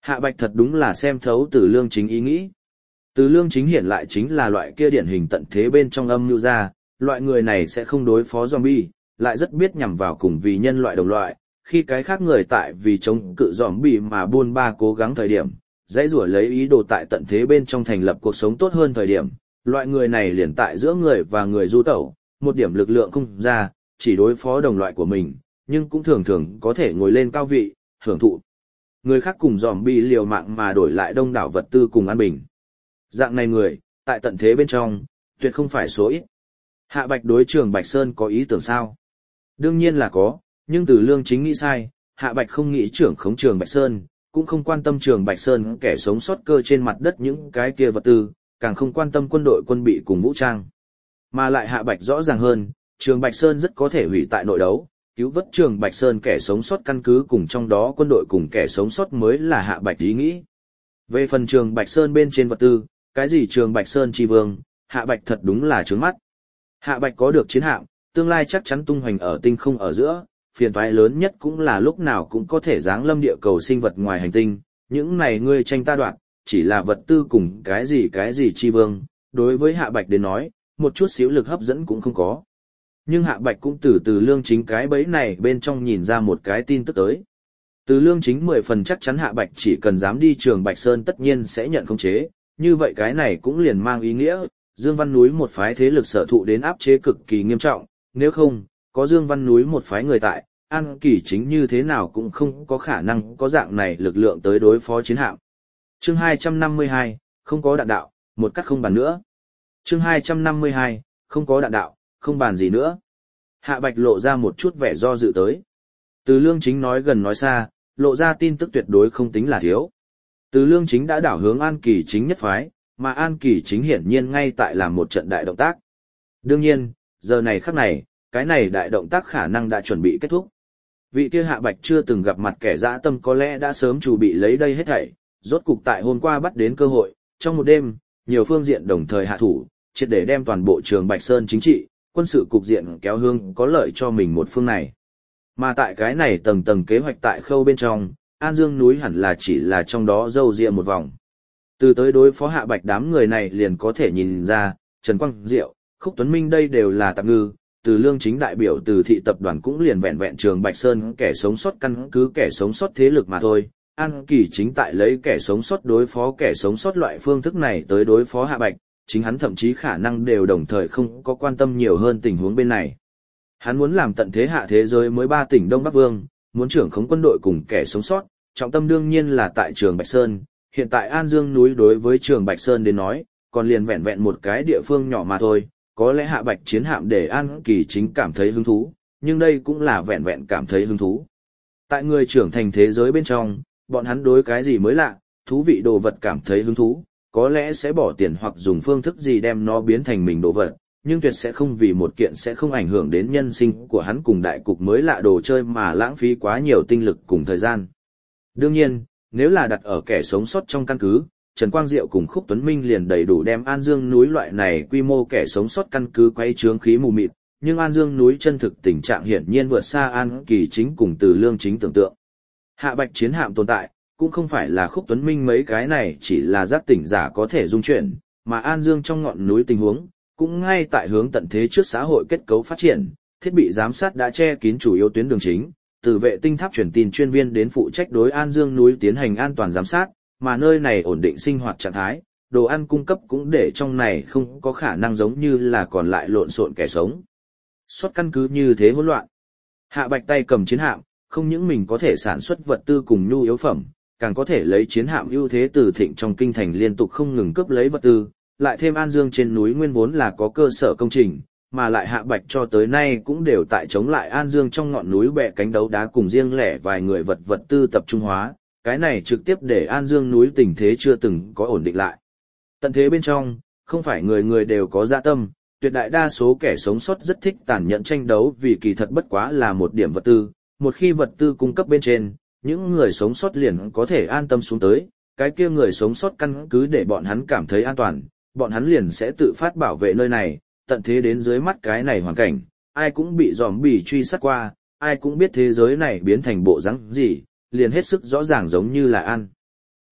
Speaker 1: Hạ Bạch thật đúng là xem thấu Từ Lương Chính ý nghĩ. Từ Lương Chính hiện lại chính là loại kia điển hình tận thế bên trong âm mưu ra, loại người này sẽ không đối phó zombie, lại rất biết nhằm vào cùng vì nhân loại đồng loại, khi cái khác người tại vì chống cự zombie mà buôn ba cố gắng thời điểm, dãy rủa lấy ý đồ tại tận thế bên trong thành lập cuộc sống tốt hơn thời điểm, loại người này liền tại giữa người và người du tẩu, một điểm lực lượng không ra, chỉ đối phó đồng loại của mình, nhưng cũng thường thường có thể ngồi lên cao vị, hưởng thụ. Người khác cùng zombie liều mạng mà đổi lại đông đảo vật tư cùng an bình. Dạng này người, tại tận thế bên trong, tuyệt không phải số ít. Hạ Bạch đối Trường Bạch Sơn có ý tưởng sao? Đương nhiên là có, nhưng Từ Lương Chính nghĩ sai, Hạ Bạch không nghĩ trưởng khống Trường Bạch Sơn, cũng không quan tâm Trường Bạch Sơn kẻ sống sót cơ trên mặt đất những cái kia vật tư, càng không quan tâm quân đội quân bị cùng vũ trang. Mà lại Hạ Bạch rõ ràng hơn, Trường Bạch Sơn rất có thể hủy tại nội đấu, cứu vớt Trường Bạch Sơn kẻ sống sót căn cứ cùng trong đó quân đội cùng kẻ sống sót mới là Hạ Bạch ý nghĩ. Về phần Trường Bạch Sơn bên trên vật tư, cái gì Trường Bạch Sơn tri vương, Hạ Bạch thật đúng là trướng mắt. Hạ Bạch có được chiến hạm, tương lai chắc chắn tung hoành ở tinh không ở giữa, phiền toái lớn nhất cũng là lúc nào cũng có thể giáng lâm địa cầu sinh vật ngoài hành tinh, những này ngươi tranh ta đoạt, chỉ là vật tư cùng cái gì chi vương, đối với Hạ Bạch đến nói, một chút xíu lực hấp dẫn cũng không có. Nhưng Hạ Bạch cũng từ Lương Chính cái bẫy này bên trong nhìn ra một cái tin tức tới. Từ Lương Chính 10 phần chắc chắn Hạ Bạch chỉ cần dám đi Trường Bạch Sơn tất nhiên sẽ nhận khống chế, như vậy cái này cũng liền mang ý nghĩa, Dương Văn Núi một phái thế lực sở thụ đến áp chế cực kỳ nghiêm trọng, nếu không, có Dương Văn Núi một phái người tại, An Kỳ Chính như thế nào cũng không có khả năng có dạng này lực lượng tới đối phó chiến hạm. Chương 252, không có đạn đạo, một cắt không bàn nữa. Chương 252, không có đạn đạo, không bàn gì nữa. Hạ Bạch lộ ra một chút vẻ do dự tới. Từ Lương Chính nói gần nói xa, lộ ra tin tức tuyệt đối không tính là thiếu. Từ Lương Chính đã đảo hướng An Kỳ Chính nhất phái, mà An Kỳ Chính hiển nhiên ngay tại làm một trận đại động tác. Đương nhiên, giờ này khắc này, cái này đại động tác khả năng đã chuẩn bị kết thúc. Vị kia Hạ Bạch chưa từng gặp mặt kẻ dã tâm có lẽ đã sớm chuẩn bị lấy đây hết thảy, rốt cục tại hôm qua bắt đến cơ hội, trong một đêm, nhiều phương diện đồng thời hạ thủ, triệt để đem toàn bộ Trường Bạch Sơn chính trị, quân sự cục diện kéo hương có lợi cho mình một phương này. Mà tại cái này tầng tầng kế hoạch tại khâu bên trong, An Dương núi hẳn là chỉ là trong đó râu ria một vòng. Từ tới đối phó Hạ Bạch đám người này liền có thể nhìn ra, Trần Quang Diệu, Khúc Tuấn Minh đây đều là tạm ngư, Từ Lương Chính đại biểu từ thị tập đoàn cũng liền vẹn vẹn Trường Bạch Sơn kẻ sống sót căn cứ kẻ sống sót thế lực mà thôi. An Kỳ Chính tại lấy kẻ sống sót đối phó kẻ sống sót loại phương thức này tới đối phó Hạ Bạch, chính hắn thậm chí khả năng đều đồng thời không có quan tâm nhiều hơn tình huống bên này. Hắn muốn làm tận thế hạ thế giới mới 3 tỉnh Đông Bắc Vương, muốn trưởng khống quân đội cùng kẻ sống sót, trọng tâm đương nhiên là tại Trường Bạch Sơn. Hiện tại An Dương núi đối với Trường Bạch Sơn đến nói, còn liền vẹn vẹn một cái địa phương nhỏ mà thôi, có lẽ Hạ Bạch chiến hạm để An Kỳ Chính cảm thấy hứng thú, nhưng đây cũng là vẹn vẹn cảm thấy hứng thú. Tại người trưởng thành thế giới bên trong, bọn hắn đối cái gì mới lạ, thú vị đồ vật cảm thấy hứng thú, có lẽ sẽ bỏ tiền hoặc dùng phương thức gì đem nó biến thành mình đồ vật, nhưng tuyệt sẽ không vì một kiện sẽ không ảnh hưởng đến nhân sinh của hắn cùng đại cục mới lạ đồ chơi mà lãng phí quá nhiều tinh lực cùng thời gian. Đương nhiên, nếu là đặt ở kẻ sống sót trong căn cứ, Trần Quang Diệu cùng Khúc Tuấn Minh liền đầy đủ đem An Dương núi loại này quy mô kẻ sống sót căn cứ quay trướng khí mù mịt, nhưng An Dương núi chân thực tình trạng hiển nhiên vượt xa An Kỳ Chính cùng Từ Lương Chính tưởng tượng. Hạ Bạch chiến hạm tồn tại, cũng không phải là Khúc Tuấn Minh mấy cái này chỉ là giác tỉnh giả có thể dung chuyển, mà An Dương trong ngọn núi tình huống, cũng ngay tại hướng tận thế trước xã hội kết cấu phát triển, thiết bị giám sát đã che kín chủ yếu tuyến đường chính, từ vệ tinh tháp truyền tin chuyên viên đến phụ trách đối An Dương núi tiến hành an toàn giám sát, mà nơi này ổn định sinh hoạt trạng thái, đồ ăn cung cấp cũng để trong này không có khả năng giống như là còn lại lộn xộn kẻ sống. Xuất căn cứ như thế hỗn loạn. Hạ Bạch tay cầm chiến hạm, không những mình có thể sản xuất vật tư cùng nhu yếu phẩm, càng có thể lấy chiến hạm ưu thế từ thịnh trong kinh thành liên tục không ngừng cướp lấy vật tư, lại thêm An Dương trên núi nguyên vốn là có cơ sở công trình, mà lại Hạ Bạch cho tới nay cũng đều tại chống lại An Dương trong ngọn núi bè cánh đấu đá cùng riêng lẻ vài người vật tư tập trung hóa, cái này trực tiếp để An Dương núi tình thế chưa từng có ổn định lại. Tận thế bên trong, không phải người người đều có dạ tâm, tuyệt đại đa số kẻ sống sót rất thích tàn nhẫn tranh đấu vì kỳ thật bất quá là một điểm vật tư, một khi vật tư cung cấp bên trên, những người sống sót liền có thể an tâm xuống tới, cái kia người sống sót căn cứ để bọn hắn cảm thấy an toàn, bọn hắn liền sẽ tự phát bảo vệ nơi này, tận thế đến dưới mắt cái này hoàn cảnh, ai cũng bị zombie truy sát qua, ai cũng biết thế giới này biến thành bộ dáng gì, liền hết sức rõ ràng giống như là ăn.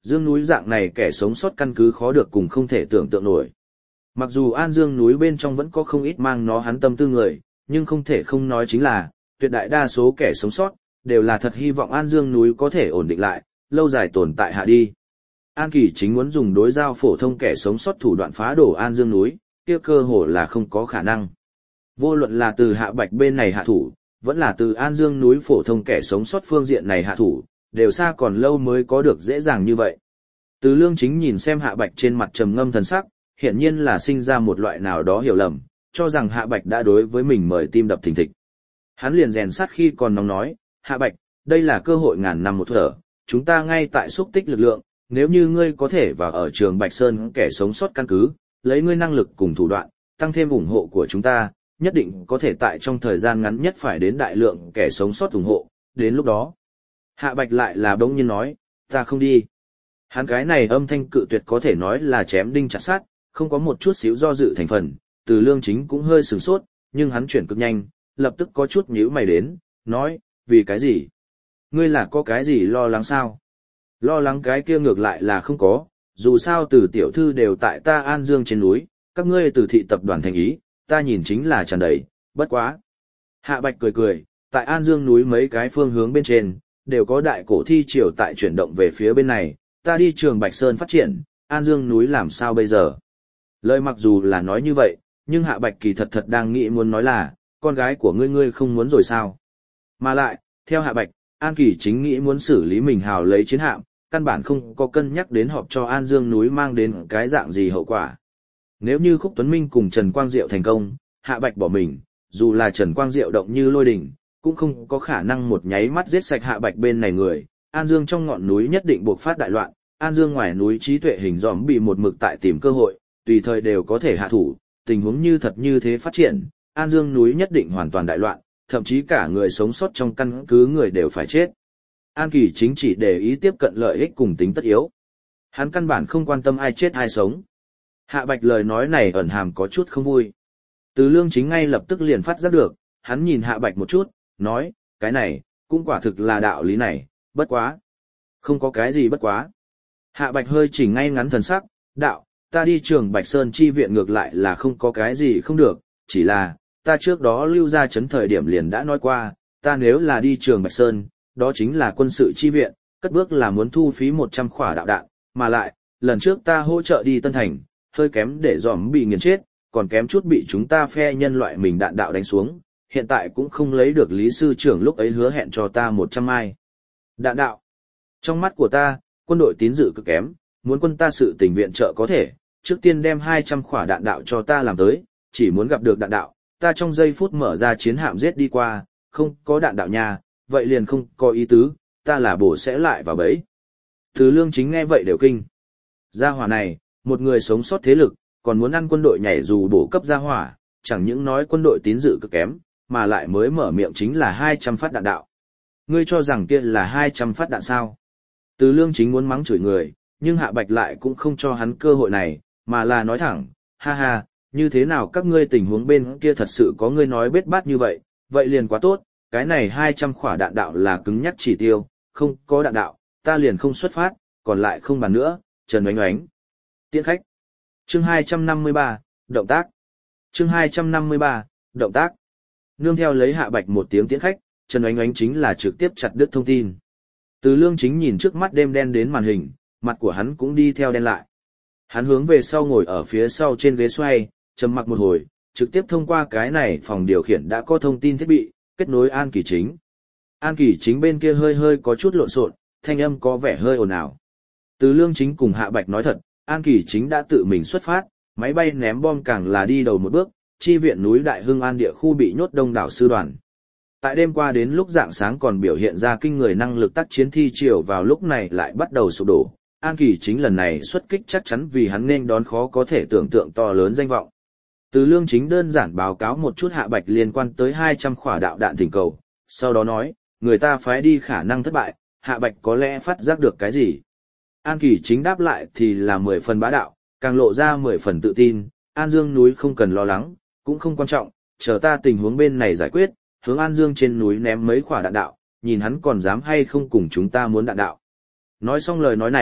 Speaker 1: Dương núi dạng này kẻ sống sót căn cứ khó được cùng không thể tưởng tượng nổi. Mặc dù An Dương núi bên trong vẫn có không ít mang nó hắn tâm tư người, nhưng không thể không nói chính là, tuyệt đại đa số kẻ sống sót, đều là thật hy vọng An Dương núi có thể ổn định lại, lâu dài tồn tại hạ đi. An Kỳ chính muốn dùng đối giao phổ thông kẻ sống sót thủ đoạn phá đổ An Dương núi, kia cơ hồ là không có khả năng. Vô luận là từ Hạ Bạch bên này hạ thủ, vẫn là từ An Dương núi phổ thông kẻ sống sót phương diện này hạ thủ, đều xa còn lâu mới có được dễ dàng như vậy. Từ Lương Chính nhìn xem Hạ Bạch trên mặt trầm ngâm thần sắc, hiển nhiên là sinh ra một loại nào đó hiểu lầm, cho rằng Hạ Bạch đã đối với mình mời tim đập thình thịch. Hắn liền rèn sát khi còn nóng nói, Hạ Bạch, đây là cơ hội ngàn năm một thở, chúng ta ngay tại xúc tích lực lượng, nếu như ngươi có thể vào ở trường Bạch Sơn kẻ sống sót căn cứ, lấy ngươi năng lực cùng thủ đoạn, tăng thêm ủng hộ của chúng ta, nhất định có thể tại trong thời gian ngắn nhất phải đến đại lượng kẻ sống sót ủng hộ, đến lúc đó. Hạ Bạch lại là bỗng nhiên nói, ta không đi. Hắn cái này âm thanh cự tuyệt có thể nói là chém đinh chặt sắt, không có một chút xíu do dự thành phần, Từ Lương Chính cũng hơi sửng sốt, nhưng hắn chuyển cực nhanh, lập tức có chút nhíu mày đến, nói, vì cái gì? Ngươi là có cái gì lo lắng sao? Lo lắng cái kia ngược lại là không có, dù sao Từ tiểu thư đều tại ta An Dương trên núi, các ngươi Từ thị tập đoàn thành ý, ta nhìn chính là tràn đầy, bất quá. Hạ Bạch cười cười, tại An Dương núi mấy cái phương hướng bên trên, đều có đại cổ thi triều tại chuyển động về phía bên này, ta đi trường Bạch Sơn phát triển, An Dương núi làm sao bây giờ? Lời mặc dù là nói như vậy, nhưng Hạ Bạch kỳ thật đang nghĩ muốn nói là, con gái của ngươi không muốn rồi sao? Mà lại, theo Hạ Bạch, An Kỳ chính nghĩ muốn xử lý mình hào lấy chiến hạm, căn bản không có cân nhắc đến họp cho An Dương núi mang đến cái dạng gì hậu quả. Nếu như Khúc Tuấn Minh cùng Trần Quang Diệu thành công, Hạ Bạch bỏ mình, dù là Trần Quang Diệu động như lôi đình, cũng không có khả năng một nháy mắt giết sạch Hạ Bạch bên này người. An Dương trong ngọn núi nhất định buộc phát đại loạn, An Dương ngoài núi trí tuệ hình dòm bị một mực tại tìm cơ hội, tùy thời đều có thể hạ thủ, tình huống như thật như thế phát triển, An Dương núi nhất định hoàn toàn đại loạn, thậm chí cả người sống sót trong căn cứ người đều phải chết. An Kỳ chính chỉ để ý tiếp cận lợi ích cùng tính tất yếu. Hắn căn bản không quan tâm ai chết ai sống. Hạ Bạch lời nói này ẩn hàm có chút không vui. Từ Lương Chính ngay lập tức liền phát giác được, hắn nhìn Hạ Bạch một chút, nói, cái này, cũng quả thực là đạo lý này, bất quá. Không có cái gì bất quá. Hạ Bạch hơi chỉnh ngay ngắn thần sắc, đạo, ta đi trường Bạch Sơn chi viện ngược lại là không có cái gì không được, chỉ là, ta trước đó lưu ra chấn thời điểm liền đã nói qua, ta nếu là đi trường Bạch Sơn, đó chính là quân sự chi viện, cất bước là muốn thu phí 100 khỏa đạo đạn, mà lại, lần trước ta hỗ trợ đi Tân Thành, hơi kém để giòm bị nghiền chết, còn kém chút bị chúng ta phe nhân loại mình đạn đạo đánh xuống, hiện tại cũng không lấy được Lý Sư trưởng lúc ấy hứa hẹn cho ta 100 mai. Đạn đạo. Trong mắt của ta, quân đội tín dự cực kém, muốn quân ta sự tình viện trợ có thể, trước tiên đem 200 khỏa đạn đạo cho ta làm tới, chỉ muốn gặp được đạn đạo, ta trong giây phút mở ra chiến hạm giết đi qua, không có đạn đạo nha, vậy liền không có ý tứ, ta là bổ sẽ lại vào bẫy. Từ Lương Chính nghe vậy đều kinh. Gia hỏa này, một người sống sót thế lực, còn muốn ăn quân đội nhảy dù bổ cấp gia hỏa, chẳng những nói quân đội tín dự cực kém, mà lại mới mở miệng chính là 200 phát đạn đạo. Ngươi cho rằng kia là 200 phát đạn sao? Từ Lương Chính muốn mắng chửi người, nhưng Hạ Bạch lại cũng không cho hắn cơ hội này, mà là nói thẳng, ha ha, như thế nào các ngươi tình huống bên kia thật sự có ngươi nói bết bát như vậy, vậy liền quá tốt, cái này 200 khỏa đạn đạo là cứng nhắc chỉ tiêu, không có đạn đạo, ta liền không xuất phát, còn lại không bàn nữa, Trần Oánh Oánh. Tiễn khách. Chương 253, động tác. Chương 253, động tác. Nương theo lấy Hạ Bạch một tiếng tiễn khách, Trần Oánh Oánh chính là trực tiếp chặt đứt thông tin. Từ Lương Chính nhìn trước mắt đêm đen đến màn hình, mặt của hắn cũng đi theo đen lại. Hắn hướng về sau ngồi ở phía sau trên ghế xoay, trầm mặc một hồi, trực tiếp thông qua cái này phòng điều khiển đã có thông tin thiết bị, kết nối An Kỳ Chính. An Kỳ Chính bên kia hơi có chút lộn xộn, thanh âm có vẻ hơi ồn ào. Từ Lương Chính cùng Hạ Bạch nói thật, An Kỳ Chính đã tự mình xuất phát, máy bay ném bom càng là đi đầu một bước, chi viện núi Đại Hưng An địa khu bị nhốt đông đảo sư đoàn. Tại đêm qua đến lúc rạng sáng còn biểu hiện ra kinh người năng lực tác chiến thi triều vào lúc này lại bắt đầu sụp đổ. An Kỳ Chính lần này xuất kích chắc chắn vì hắn nên đón khó có thể tưởng tượng to lớn danh vọng. Từ Lương Chính đơn giản báo cáo một chút Hạ Bạch liên quan tới 200 khỏa đạo đạn thỉnh cầu, sau đó nói, người ta phái đi khả năng thất bại, Hạ Bạch có lẽ phát giác được cái gì. An Kỳ Chính đáp lại thì là 10 phần bá đạo, càng lộ ra 10 phần tự tin, An Dương núi không cần lo lắng, cũng không quan trọng, chờ ta tình huống bên này giải quyết, hướng An Dương trên núi ném mấy quả đạn đạo, nhìn hắn còn dám hay không cùng chúng ta muốn đạn đạo. Nói xong lời nói này,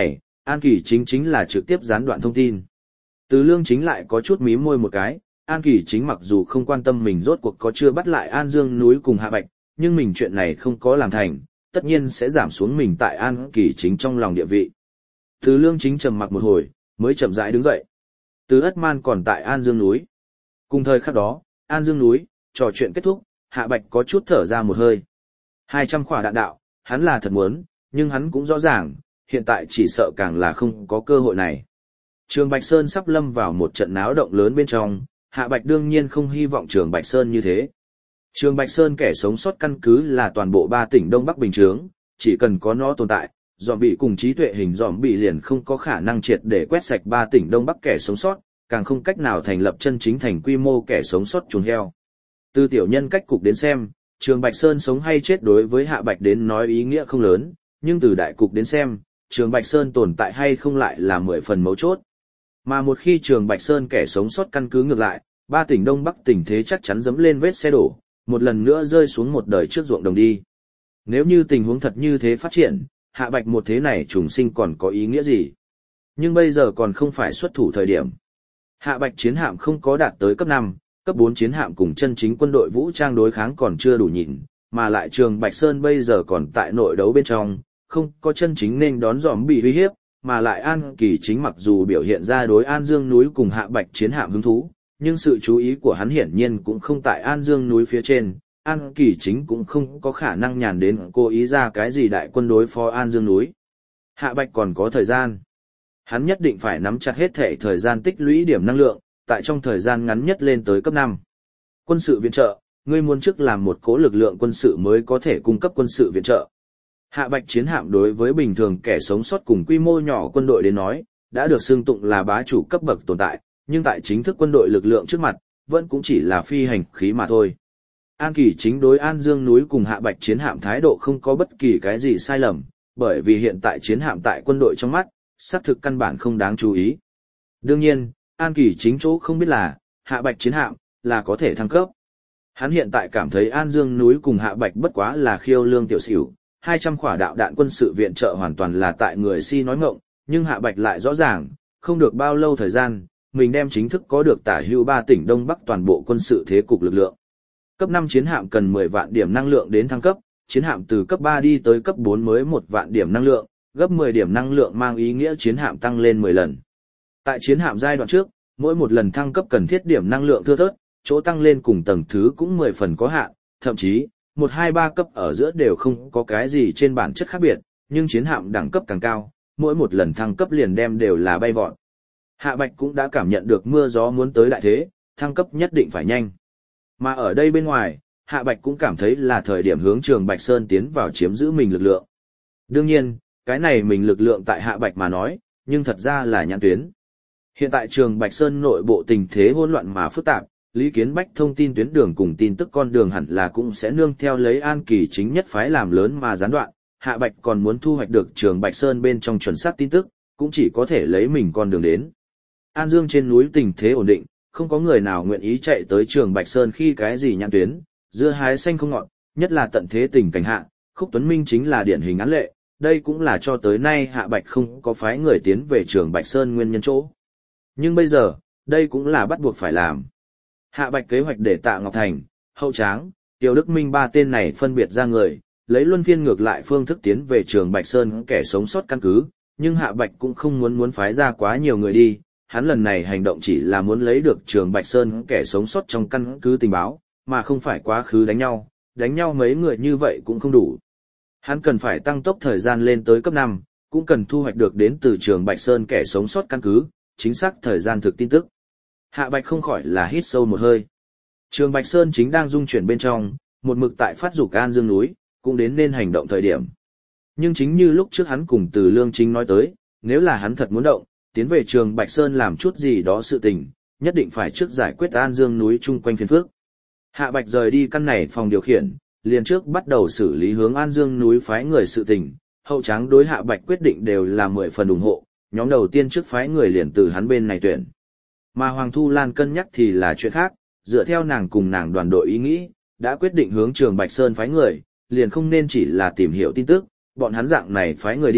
Speaker 1: An Kỳ chính là trực tiếp gián đoạn thông tin. Từ Lương Chính lại có chút mím môi một cái, An Kỳ chính mặc dù không quan tâm mình rốt cuộc có chưa bắt lại An Dương núi cùng Hạ Bạch, nhưng mình chuyện này không có làm thành, tất nhiên sẽ giảm xuống mình tại An Kỳ chính trong lòng địa vị. Từ Lương Chính trầm mặc một hồi, mới chậm rãi đứng dậy. Từ Ất Man còn tại An Dương núi. Cùng thời khắc đó, An Dương núi, trò chuyện kết thúc, Hạ Bạch có chút thở ra một hơi. 200 khỏa đạn đạo, hắn là thật muốn, nhưng hắn cũng rõ ràng, hiện tại chỉ sợ càng là không có cơ hội này. Trường Bạch Sơn sắp lâm vào một trận náo động lớn bên trong, Hạ Bạch đương nhiên không hy vọng Trường Bạch Sơn như thế. Trường Bạch Sơn kẻ sống sót căn cứ là toàn bộ 3 tỉnh Đông Bắc bình chướng, chỉ cần có nó tồn tại, zombie cùng trí tuệ hình zombie liền không có khả năng triệt để quét sạch 3 tỉnh Đông Bắc kẻ sống sót, càng không cách nào thành lập chân chính thành quy mô kẻ sống sót chuồng heo. Từ tiểu nhân cách cục đến xem, Trường Bạch Sơn sống hay chết đối với Hạ Bạch đến nói ý nghĩa không lớn, nhưng từ đại cục đến xem, Trường Bạch Sơn tồn tại hay không lại là 10 phần mấu chốt. Mà một khi Trường Bạch Sơn kẻ sống sót căn cứ ngược lại, 3 tỉnh Đông Bắc tình thế chắc chắn dẫm lên vết xe đổ, một lần nữa rơi xuống một đời trước ruộng đồng đi. Nếu như tình huống thật như thế phát triển, Hạ Bạch một thế này trùng sinh còn có ý nghĩa gì? Nhưng bây giờ còn không phải xuất thủ thời điểm. Hạ Bạch chiến hạm không có đạt tới cấp 5, cấp 4 chiến hạm cùng chân chính quân đội vũ trang đối kháng còn chưa đủ nhìn, mà lại Trường Bạch Sơn bây giờ còn tại nội đấu bên trong, không có chân chính nên đón dòm bị uy hiếp, mà lại An Kỳ chính mặc dù biểu hiện ra đối An Dương núi cùng Hạ Bạch chiến hạm hứng thú, nhưng sự chú ý của hắn hiển nhiên cũng không tại An Dương núi phía trên, An Kỳ chính cũng không có khả năng nhàn đến cố ý ra cái gì đại quân đối phó An Dương núi. Hạ Bạch còn có thời gian. Hắn nhất định phải nắm chặt hết thể thời gian tích lũy điểm năng lượng, tại trong thời gian ngắn nhất lên tới cấp 5. Quân sự viện trợ, ngươi muốn trước làm một cố lực lượng quân sự mới có thể cung cấp quân sự viện trợ. Hạ Bạch chiến hạm đối với bình thường kẻ sống sót cùng quy mô nhỏ quân đội đến nói, đã được xưng tụng là bá chủ cấp bậc tồn tại, nhưng tại chính thức quân đội lực lượng trước mặt, vẫn cũng chỉ là phi hành khí mà thôi. An Kỳ chính đối An Dương núi cùng Hạ Bạch chiến hạm thái độ không có bất kỳ cái gì sai lầm, bởi vì hiện tại chiến hạm tại quân đội trong mắt, xác thực căn bản không đáng chú ý. Đương nhiên, An Kỳ chính chỗ không biết là, Hạ Bạch chiến hạm là có thể thăng cấp. Hắn hiện tại cảm thấy An Dương núi cùng Hạ Bạch bất quá là khiêu lương tiểu xỉu, 200 khỏa đạo đạn quân sự viện trợ hoàn toàn là tại người si nói ngọng, nhưng Hạ Bạch lại rõ ràng, không được bao lâu thời gian, mình đem chính thức có được tả hữu 3 tỉnh Đông Bắc toàn bộ quân sự thế cục lực lượng. Cấp 5 chiến hạm cần 10 vạn điểm năng lượng đến thăng cấp, chiến hạm từ cấp 3 đi tới cấp 4 mới 1 vạn điểm năng lượng, gấp 10 điểm năng lượng mang ý nghĩa chiến hạm tăng lên 10 lần. Tại chiến hạm giai đoạn trước, mỗi một lần thăng cấp cần thiết điểm năng lượng thưa thớt, chỗ tăng lên cùng tầng thứ cũng 10 phần có hạn, thậm chí, 1, 2, 3 cấp ở giữa đều không có cái gì trên bản chất khác biệt, nhưng chiến hạm đẳng cấp càng cao, mỗi một lần thăng cấp liền đem đều là bay vọt. Hạ Bạch cũng đã cảm nhận được mưa gió muốn tới đại thế, thăng cấp nhất định phải nhanh. Mà ở đây bên ngoài, Hạ Bạch cũng cảm thấy là thời điểm hướng Trường Bạch Sơn tiến vào chiếm giữ mình lực lượng. Đương nhiên, cái này mình lực lượng tại Hạ Bạch mà nói, nhưng thật ra là nhãn tuyến. Hiện tại Trường Bạch Sơn nội bộ tình thế hỗn loạn mà phức tạp, Lý Kiến Bách thông tin tuyến đường cùng tin tức con đường hẳn là cũng sẽ nương theo lấy An Kỳ chính nhất phái làm lớn mà gián đoạn, Hạ Bạch còn muốn thu hoạch được Trường Bạch Sơn bên trong chuẩn xác tin tức, cũng chỉ có thể lấy mình con đường đến. An Dương trên núi tình thế ổn định, không có người nào nguyện ý chạy tới Trường Bạch Sơn khi cái gì nhãn tuyến, dưa hái xanh không ngọt, nhất là tận thế tình cảnh hạ, Khúc Tuấn Minh chính là điển hình án lệ, đây cũng là cho tới nay Hạ Bạch không có phái người tiến về Trường Bạch Sơn nguyên nhân chỗ. Nhưng bây giờ, đây cũng là bắt buộc phải làm. Hạ Bạch kế hoạch để Tạ Ngọc Thành, Hậu Tráng, Tiêu Đức Minh 3 tên này phân biệt ra người, lấy luân phiên ngược lại phương thức tiến về Trường Bạch Sơn kẻ sống sót căn cứ, nhưng Hạ Bạch cũng không muốn phái ra quá nhiều người đi, hắn lần này hành động chỉ là muốn lấy được Trường Bạch Sơn kẻ sống sót trong căn cứ tình báo, mà không phải quá khứ đánh nhau mấy người như vậy cũng không đủ. Hắn cần phải tăng tốc thời gian lên tới cấp 5, cũng cần thu hoạch được đến từ Trường Bạch Sơn kẻ sống sót căn cứ, chính xác thời gian thực tin tức. Hạ Bạch không khỏi là hít sâu một hơi. Trường Bạch Sơn chính đang dung chuyển bên trong, một mực tại phát dục An Dương núi, cũng đến nên hành động thời điểm. Nhưng chính như lúc trước hắn cùng Từ Lương Chính nói tới, nếu là hắn thật muốn động, tiến về Trường Bạch Sơn làm chút gì đó sự tình, nhất định phải trước giải quyết An Dương núi chung quanh phiền phức. Hạ Bạch rời đi căn này phòng điều khiển, liền trước bắt đầu xử lý hướng An Dương núi phái người sự tình, Hậu Tráng đối Hạ Bạch quyết định đều là 10 phần ủng hộ, nhóm đầu tiên trước phái người liền từ hắn bên này tuyển. Mà Hoàng Thu Lan cân nhắc thì là chuyện khác, dựa theo nàng cùng nàng đoàn đội ý nghĩ, đã quyết định hướng Trường Bạch Sơn phái người, liền không nên chỉ là tìm hiểu tin tức, bọn hắn dạng này phái người đi,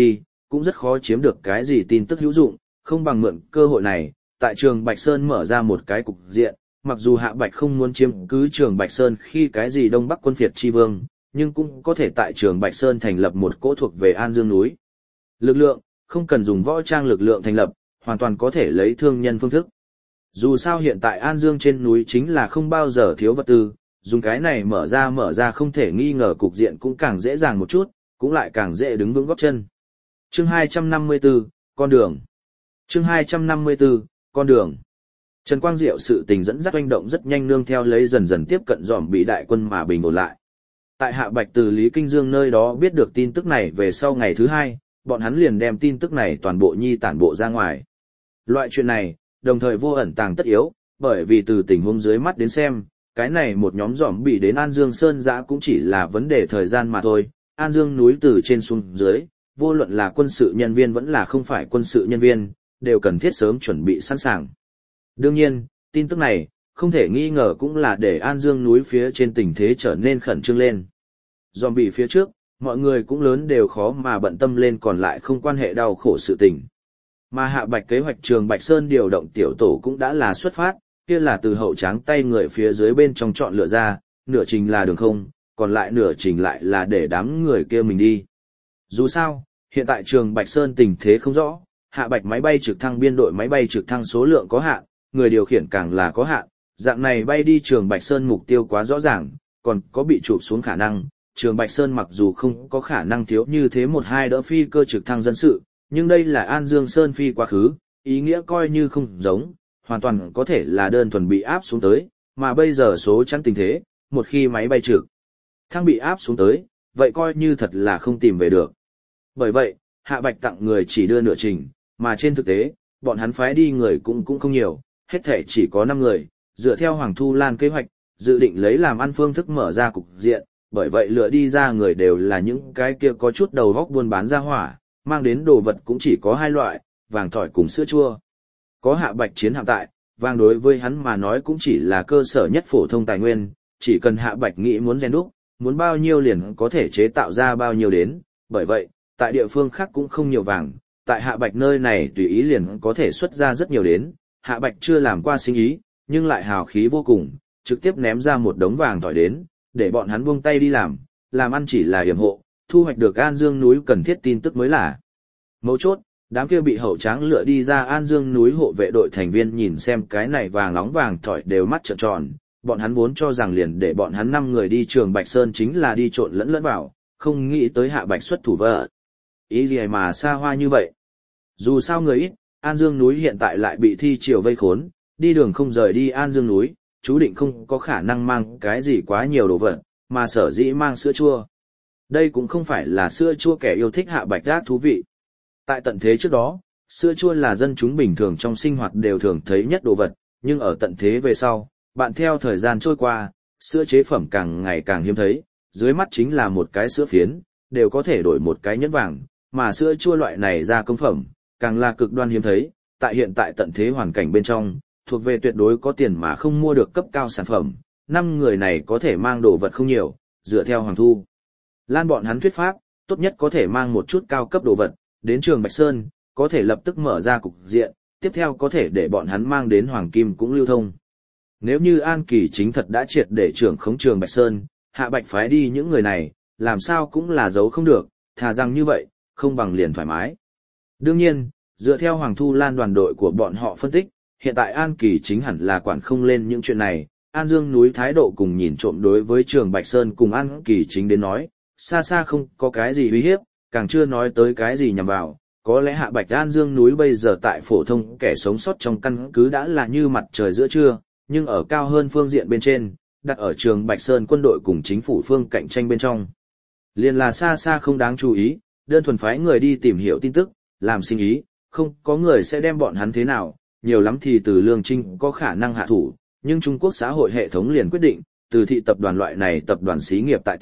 Speaker 1: cũng rất khó chiếm được cái gì tin tức hữu dụng, không bằng mượn cơ hội này, tại trường Bạch Sơn mở ra một cái cục diện, mặc dù Hạ Bạch không muốn chiếm cứ trường Bạch Sơn khi cái gì Đông Bắc quân phiệt chi vương, nhưng cũng có thể tại trường Bạch Sơn thành lập một cỗ thuộc về An Dương núi. Lực lượng, không cần dùng võ trang lực lượng thành lập, hoàn toàn có thể lấy thương nhân phương thức. Dù sao hiện tại An Dương trên núi chính là không bao giờ thiếu vật tư, dùng cái này mở ra không thể nghi ngờ cục diện cũng càng dễ dàng một chút, cũng lại càng dễ đứng vững góp chân. Chương 254, con đường. Chương 254, con đường. Trần Quang Diệu sự tình dẫn dắt oanh động rất nhanh nương theo lấy dần dần tiếp cận dòm bị đại quân mà bình ổn lại. Tại Hạ Bạch từ Lý Kinh Dương nơi đó biết được tin tức này về sau ngày thứ hai, bọn hắn liền đem tin tức này toàn bộ nhi tản bộ ra ngoài. Loại chuyện này, đồng thời vô ẩn tàng tất yếu, bởi vì từ tình huống dưới mắt đến xem, cái này một nhóm dòm bị đến An Dương Sơn Giã cũng chỉ là vấn đề thời gian mà thôi. An Dương núi từ trên xuống dưới, vô luận là quân sự nhân viên vẫn là không phải quân sự nhân viên, đều cần thiết sớm chuẩn bị sẵn sàng. Đương nhiên, tin tức này, không thể nghi ngờ cũng là để An Dương núi phía trên tình thế trở nên khẩn trương lên. Zombie phía trước, mọi người cũng lớn đều khó mà bận tâm lên còn lại không quan hệ đau khổ sự tình. Mà Hạ Bạch kế hoạch trường Bạch Sơn điều động tiểu tổ cũng đã là xuất phát, kia là từ hậu tráng tay người phía dưới bên trong chọn lựa ra, nửa trình là đường không, còn lại nửa trình lại là để đám người kia mình đi. Dù sao, hiện tại trường Bạch Sơn tình thế không rõ, Hạ Bạch máy bay trực thăng biên đội máy bay trực thăng số lượng có hạn, người điều khiển càng là có hạn, dạng này bay đi trường Bạch Sơn mục tiêu quá rõ ràng, còn có bị chụp xuống khả năng. Trường Bạch Sơn mặc dù không có khả năng thiếu như thế một hai đỡ phi cơ trực thăng dân sự, nhưng đây là An Dương Sơn phi quá khứ, ý nghĩa coi như không giống, hoàn toàn có thể là đơn thuần bị áp xuống tới, mà bây giờ số chắn tình thế, một khi máy bay trực thăng bị áp xuống tới, vậy coi như thật là không tìm về được. Bởi vậy, Hạ Bạch tặng người chỉ đưa nửa trình, mà trên thực tế, bọn hắn phái đi người cũng không nhiều, hết thể chỉ có 5 người, dựa theo Hoàng Thu Lan kế hoạch, dự định lấy làm ăn phương thức mở ra cục diện, bởi vậy lựa đi ra người đều là những cái kia có chút đầu góc buôn bán ra hỏa, mang đến đồ vật cũng chỉ có 2 loại, vàng thỏi cùng sữa chua. Có Hạ Bạch chiến hạm tại, vàng đối với hắn mà nói cũng chỉ là cơ sở nhất phổ thông tài nguyên, chỉ cần Hạ Bạch nghĩ muốn rèn đúc, muốn bao nhiêu liền có thể chế tạo ra bao nhiêu đến, bởi vậy, tại địa phương khác cũng không nhiều vàng, tại Hạ Bạch nơi này tùy ý liền có thể xuất ra rất nhiều đến. Hạ Bạch chưa làm qua sinh ý, nhưng lại hào khí vô cùng, trực tiếp ném ra một đống vàng tỏi đến, để bọn hắn buông tay đi làm ăn chỉ là yểm hộ, thu hoạch được An Dương núi cần thiết tin tức mới là mấu chốt. Đám kia bị hậu tráng lựa đi ra An Dương núi hộ vệ đội thành viên nhìn xem cái này vàng nóng vàng tỏi đều mắt trợn tròn, bọn hắn vốn cho rằng liền để bọn hắn 5 người đi trường Bạch Sơn chính là đi trộn lẫn vào, không nghĩ tới Hạ Bạch xuất thủ vợ. Ý gì mà xa hoa như vậy? Dù sao người ít, An Dương núi hiện tại lại bị thi triều vây khốn, đi đường không rời đi An Dương núi, chú định không có khả năng mang cái gì quá nhiều đồ vật, mà sở dĩ mang sữa chua. Đây cũng không phải là sữa chua kẻ yêu thích Hạ Bạch ác thú vị. Tại tận thế trước đó, sữa chua là dân chúng bình thường trong sinh hoạt đều thường thấy nhất đồ vật, nhưng ở tận thế về sau, bạn theo thời gian trôi qua, sữa chế phẩm càng ngày càng hiếm thấy, dưới mắt chính là một cái sữa phiến, đều có thể đổi một cái nhẫn vàng, mà sữa chua loại này ra công phẩm, càng là cực đoan hiếm thấy, tại hiện tại tận thế hoàn cảnh bên trong, thuộc về tuyệt đối có tiền mà không mua được cấp cao sản phẩm, 5 người này có thể mang đồ vật không nhiều, dựa theo Hoàng Thu Lan bọn hắn thuyết pháp, tốt nhất có thể mang một chút cao cấp đồ vật, đến trường Bạch Sơn, có thể lập tức mở ra cục diện, tiếp theo có thể để bọn hắn mang đến Hoàng Kim cũng lưu thông. Nếu như An Kỳ chính thật đã triệt để trưởng khống trường Bạch Sơn, Hạ Bạch phái đi những người này, làm sao cũng là giấu không được, thà rằng như vậy, không bằng liền thoải mái. Đương nhiên, dựa theo Hoàng Thu Lan đoàn đội của bọn họ phân tích, hiện tại An Kỳ chính hẳn là quản không lên những chuyện này, An Dương núi thái độ cùng nhìn trộm đối với trường Bạch Sơn cùng An Kỳ chính đến nói, xa xa không có cái gì uy hiếp, càng chưa nói tới cái gì nhằm vào, có lẽ Hạ Bạch An Dương núi bây giờ tại phổ thông kẻ sống sót trong căn cứ đã là như mặt trời giữa trưa, nhưng ở cao hơn phương diện bên trên, đặt ở trường Bạch Sơn quân đội cùng chính phủ phương cạnh tranh bên trong. Liền là xa xa không đáng chú ý, đơn thuần phái người đi tìm hiểu tin tức, làm sinh ý, không có người sẽ đem bọn hắn thế nào, nhiều lắm thì từ Lương Trinh có khả năng hạ thủ, nhưng Trung Quốc xã hội hệ thống liền quyết định, từ thị tập đoàn loại này tập đoàn xí nghiệp tại T.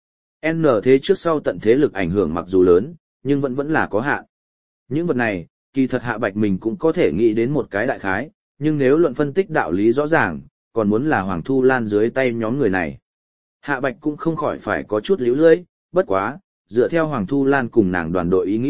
Speaker 1: N thế trước sau tận thế lực ảnh hưởng mặc dù lớn, nhưng vẫn là có hạn. Những vật này, kỳ thật Hạ Bạch mình cũng có thể nghĩ đến một cái đại khái, nhưng nếu luận phân tích đạo lý rõ ràng, còn muốn là Hoàng Thu Lan dưới tay nhóm người này. Hạ Bạch cũng không khỏi phải có chút líu lưỡi, bất quá, dựa theo Hoàng Thu Lan cùng nàng đoàn đội ý nghĩ,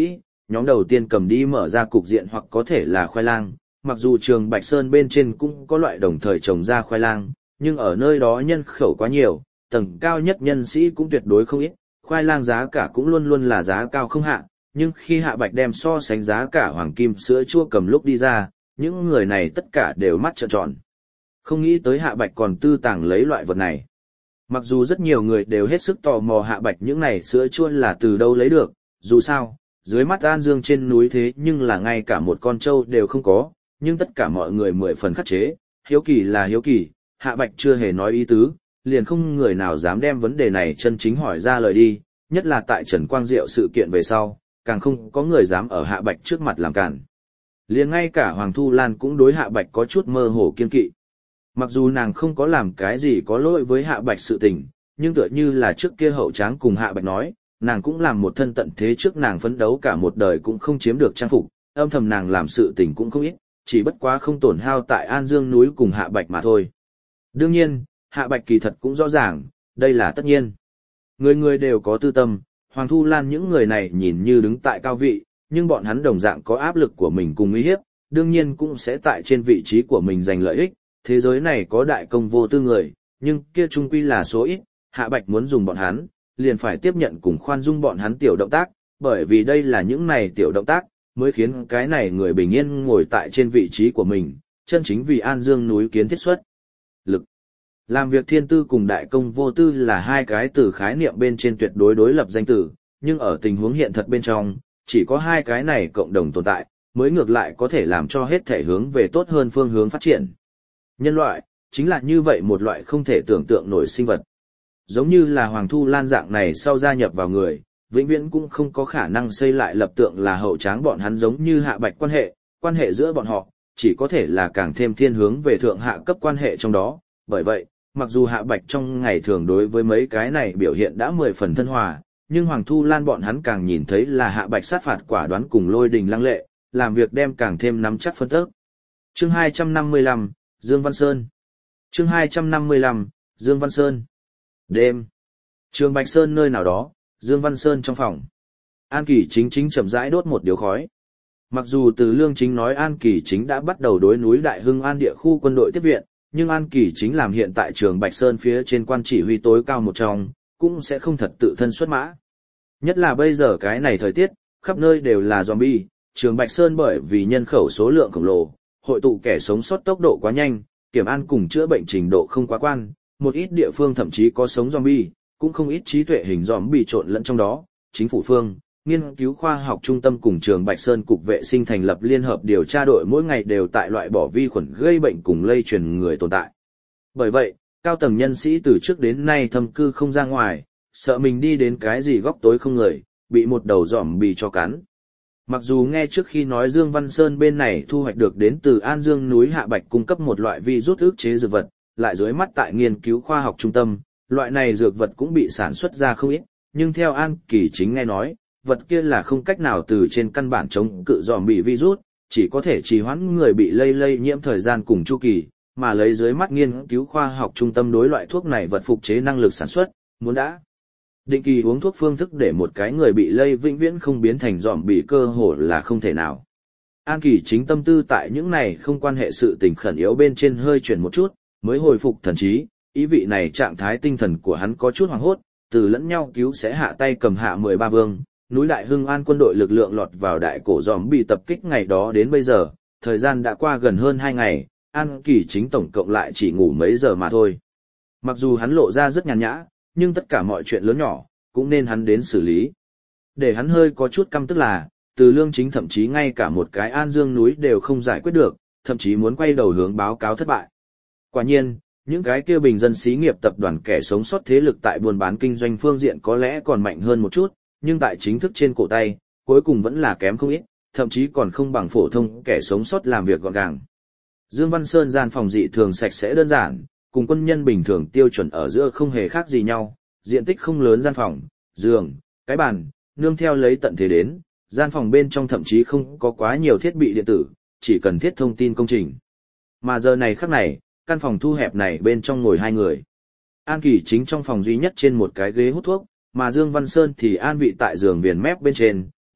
Speaker 1: nhóm đầu tiên cầm đi mở ra cục diện hoặc có thể là khoai lang, mặc dù trường Bạch Sơn bên trên cũng có loại đồng thời trồng ra khoai lang, nhưng ở nơi đó nhân khẩu quá nhiều, tầng cao nhất nhân sĩ cũng tuyệt đối không ít, khoai lang giá cả cũng luôn luôn là giá cao không hạ, nhưng khi Hạ Bạch đem so sánh giá cả hoàng kim sữa chua cầm lúc đi ra, những người này tất cả đều mắt trợn tròn. Không nghĩ tới Hạ Bạch còn tư tàng lấy loại vật này. Mặc dù rất nhiều người đều hết sức tò mò Hạ Bạch những này sữa chua là từ đâu lấy được, dù sao, dưới mắt An Dương trên núi thế nhưng là ngay cả một con trâu đều không có, nhưng tất cả mọi người 10 phần khắc chế, hiếu kỳ là hiếu kỳ, Hạ Bạch chưa hề nói ý tứ, liền không người nào dám đem vấn đề này chân chính hỏi ra lời đi, nhất là tại Trần Quang Diệu sự kiện về sau, càng không có người dám ở Hạ Bạch trước mặt làm cản. Liền ngay cả Hoàng Thu Lan cũng đối Hạ Bạch có chút mơ hồ kiên kỵ. Mặc dù nàng không có làm cái gì có lỗi với Hạ Bạch sự tình, nhưng tựa như là trước kia Hậu Tráng cùng Hạ Bạch nói, nàng cũng làm một thân tận thế trước nàng phấn đấu cả một đời cũng không chiếm được trang phục, âm thầm nàng làm sự tình cũng không ít, chỉ bất quá không tổn hao tại An Dương núi cùng Hạ Bạch mà thôi. Đương nhiên, Hạ Bạch kỳ thật cũng rõ ràng, đây là tất nhiên. Người người đều có tư tâm, Hoàng Thu Lan những người này nhìn như đứng tại cao vị, nhưng bọn hắn đồng dạng có áp lực của mình cùng uy hiếp, đương nhiên cũng sẽ tại trên vị trí của mình giành lợi ích. Thế giới này có đại công vô tư người, nhưng kia chung quy là số ít, Hạ Bạch muốn dùng bọn hắn, liền phải tiếp nhận cùng khoan dung bọn hắn tiểu động tác, bởi vì đây là những này tiểu động tác, mới khiến cái này người bình yên ngồi tại trên vị trí của mình, chân chính vì An Dương núi kiến thiết xuất. Lực. Làm việc thiên tư cùng đại công vô tư là hai cái từ khái niệm bên trên tuyệt đối đối lập danh từ, nhưng ở tình huống hiện thật bên trong, chỉ có hai cái này cộng đồng tồn tại, mới ngược lại có thể làm cho hết thể hướng về tốt hơn phương hướng phát triển. Nhân loại, chính là như vậy một loại không thể tưởng tượng nổi sinh vật. Giống như là Hoàng Thu Lan dạng này sau gia nhập vào người, vĩnh viễn cũng không có khả năng xây lại lập tượng là Hậu Tráng bọn hắn giống như Hạ Bạch quan hệ giữa bọn họ, chỉ có thể là càng thêm thiên hướng về thượng hạ cấp quan hệ trong đó. Bởi vậy, mặc dù Hạ Bạch trong ngày thường đối với mấy cái này biểu hiện đã 10 phần thân hòa, nhưng Hoàng Thu Lan bọn hắn càng nhìn thấy là Hạ Bạch sát phạt quả đoán cùng lôi đình lăng lệ, làm việc đem càng thêm nắm chắc phân tức. Chương 255, Dương Văn Sơn. Chương 255, Dương Văn Sơn. Đêm. Trường Bạch Sơn nơi nào đó, Dương Văn Sơn trong phòng. An Kỳ Chính chậm rãi đốt một điếu khói. Mặc dù từ Lương Chính nói An Kỳ Chính đã bắt đầu đối núi Đại Hưng An địa khu quân đội tiếp viện, nhưng An Kỳ Chính làm hiện tại Trường Bạch Sơn phía trên quan chỉ huy tối cao một trong, cũng sẽ không thật tự thân xuất mã. Nhất là bây giờ cái này thời tiết, khắp nơi đều là zombie, Trường Bạch Sơn bởi vì nhân khẩu số lượng khổng lồ, hội tụ kẻ sống sót tốc độ quá nhanh, kiểm an cùng chữa bệnh trình độ không quá quan, một ít địa phương thậm chí có sống zombie, cũng không ít trí tuệ hình zombie trộn lẫn trong đó. Chính phủ phương, nghiên cứu khoa học trung tâm cùng Trường Bạch Sơn cục vệ sinh thành lập liên hợp điều tra đội mỗi ngày đều tại loại bỏ vi khuẩn gây bệnh cùng lây truyền người tồn tại. Bởi vậy, cao tầng nhân sĩ từ trước đến nay thâm cư không ra ngoài, sợ mình đi đến cái gì góc tối không người, bị một đầu zombie cho cắn. Mặc dù nghe trước khi nói Dương Văn Sơn bên này thu hoạch được đến từ An Dương núi Hạ Bạch cung cấp một loại virus ức chế dược vật, lại dưới mắt tại nghiên cứu khoa học trung tâm, loại này dược vật cũng bị sản xuất ra không ít, nhưng theo An Kỳ Chính nghe nói, vật kia là không cách nào từ trên căn bản chống cự zombie virus, chỉ có thể trì hoãn người bị lây nhiễm thời gian cùng chu kỳ, mà lấy dưới mắt nghiên cứu khoa học trung tâm đối loại thuốc này vật phục chế năng lực sản xuất, muốn đã định kỳ uống thuốc phương thức để một cái người bị lây vĩnh viễn không biến thành zombie cơ hồ là không thể nào. An Kỳ Chính tâm tư tại những này không quan hệ sự tình khẩn yếu bên trên hơi chuyển một chút, mới hồi phục thần trí, ý vị này trạng thái tinh thần của hắn có chút hoảng hốt, từ lẫn nhau cứu sẽ hạ tay cầm hạ 13 vương, núi Đại Hưng An quân đội lực lượng lọt vào đại cổ zombie tập kích ngày đó đến bây giờ, thời gian đã qua gần hơn 2 ngày, An Kỳ Chính tổng cộng lại chỉ ngủ mấy giờ mà thôi. Mặc dù hắn lộ ra rất nhàn nhã, nhưng tất cả mọi chuyện lớn nhỏ, cũng nên hắn đến xử lý. Để hắn hơi có chút căm tức là, từ Lương Chính thậm chí ngay cả một cái An Dương núi đều không giải quyết được, thậm chí muốn quay đầu hướng báo cáo thất bại. Quả nhiên, những cái kia bình dân xí nghiệp tập đoàn kẻ sống sót thế lực tại buôn bán kinh doanh phương diện có lẽ còn mạnh hơn một chút, nhưng tại chính thức trên cổ tay, cuối cùng vẫn là kém không ít, thậm chí còn không bằng phổ thông kẻ sống sót làm việc gọn gàng. Dương Văn Sơn gian phòng dị thường sạch sẽ đơn giản, cùng quân nhân bình thường tiêu chuẩn ở giữa không hề khác gì nhau, diện tích không lớn gian phòng, giường, cái bàn, nương theo lấy tận thế đến, gian phòng bên trong thậm chí không có quá nhiều thiết bị điện tử, chỉ cần thiết thông tin công trình. Mà giờ này khắc này, căn phòng thu hẹp này bên trong ngồi 2 người. An Kỳ Chính trong phòng duy nhất trên một cái ghế hút thuốc, mà Dương Văn Sơn thì an vị tại giường viền mép bên trên,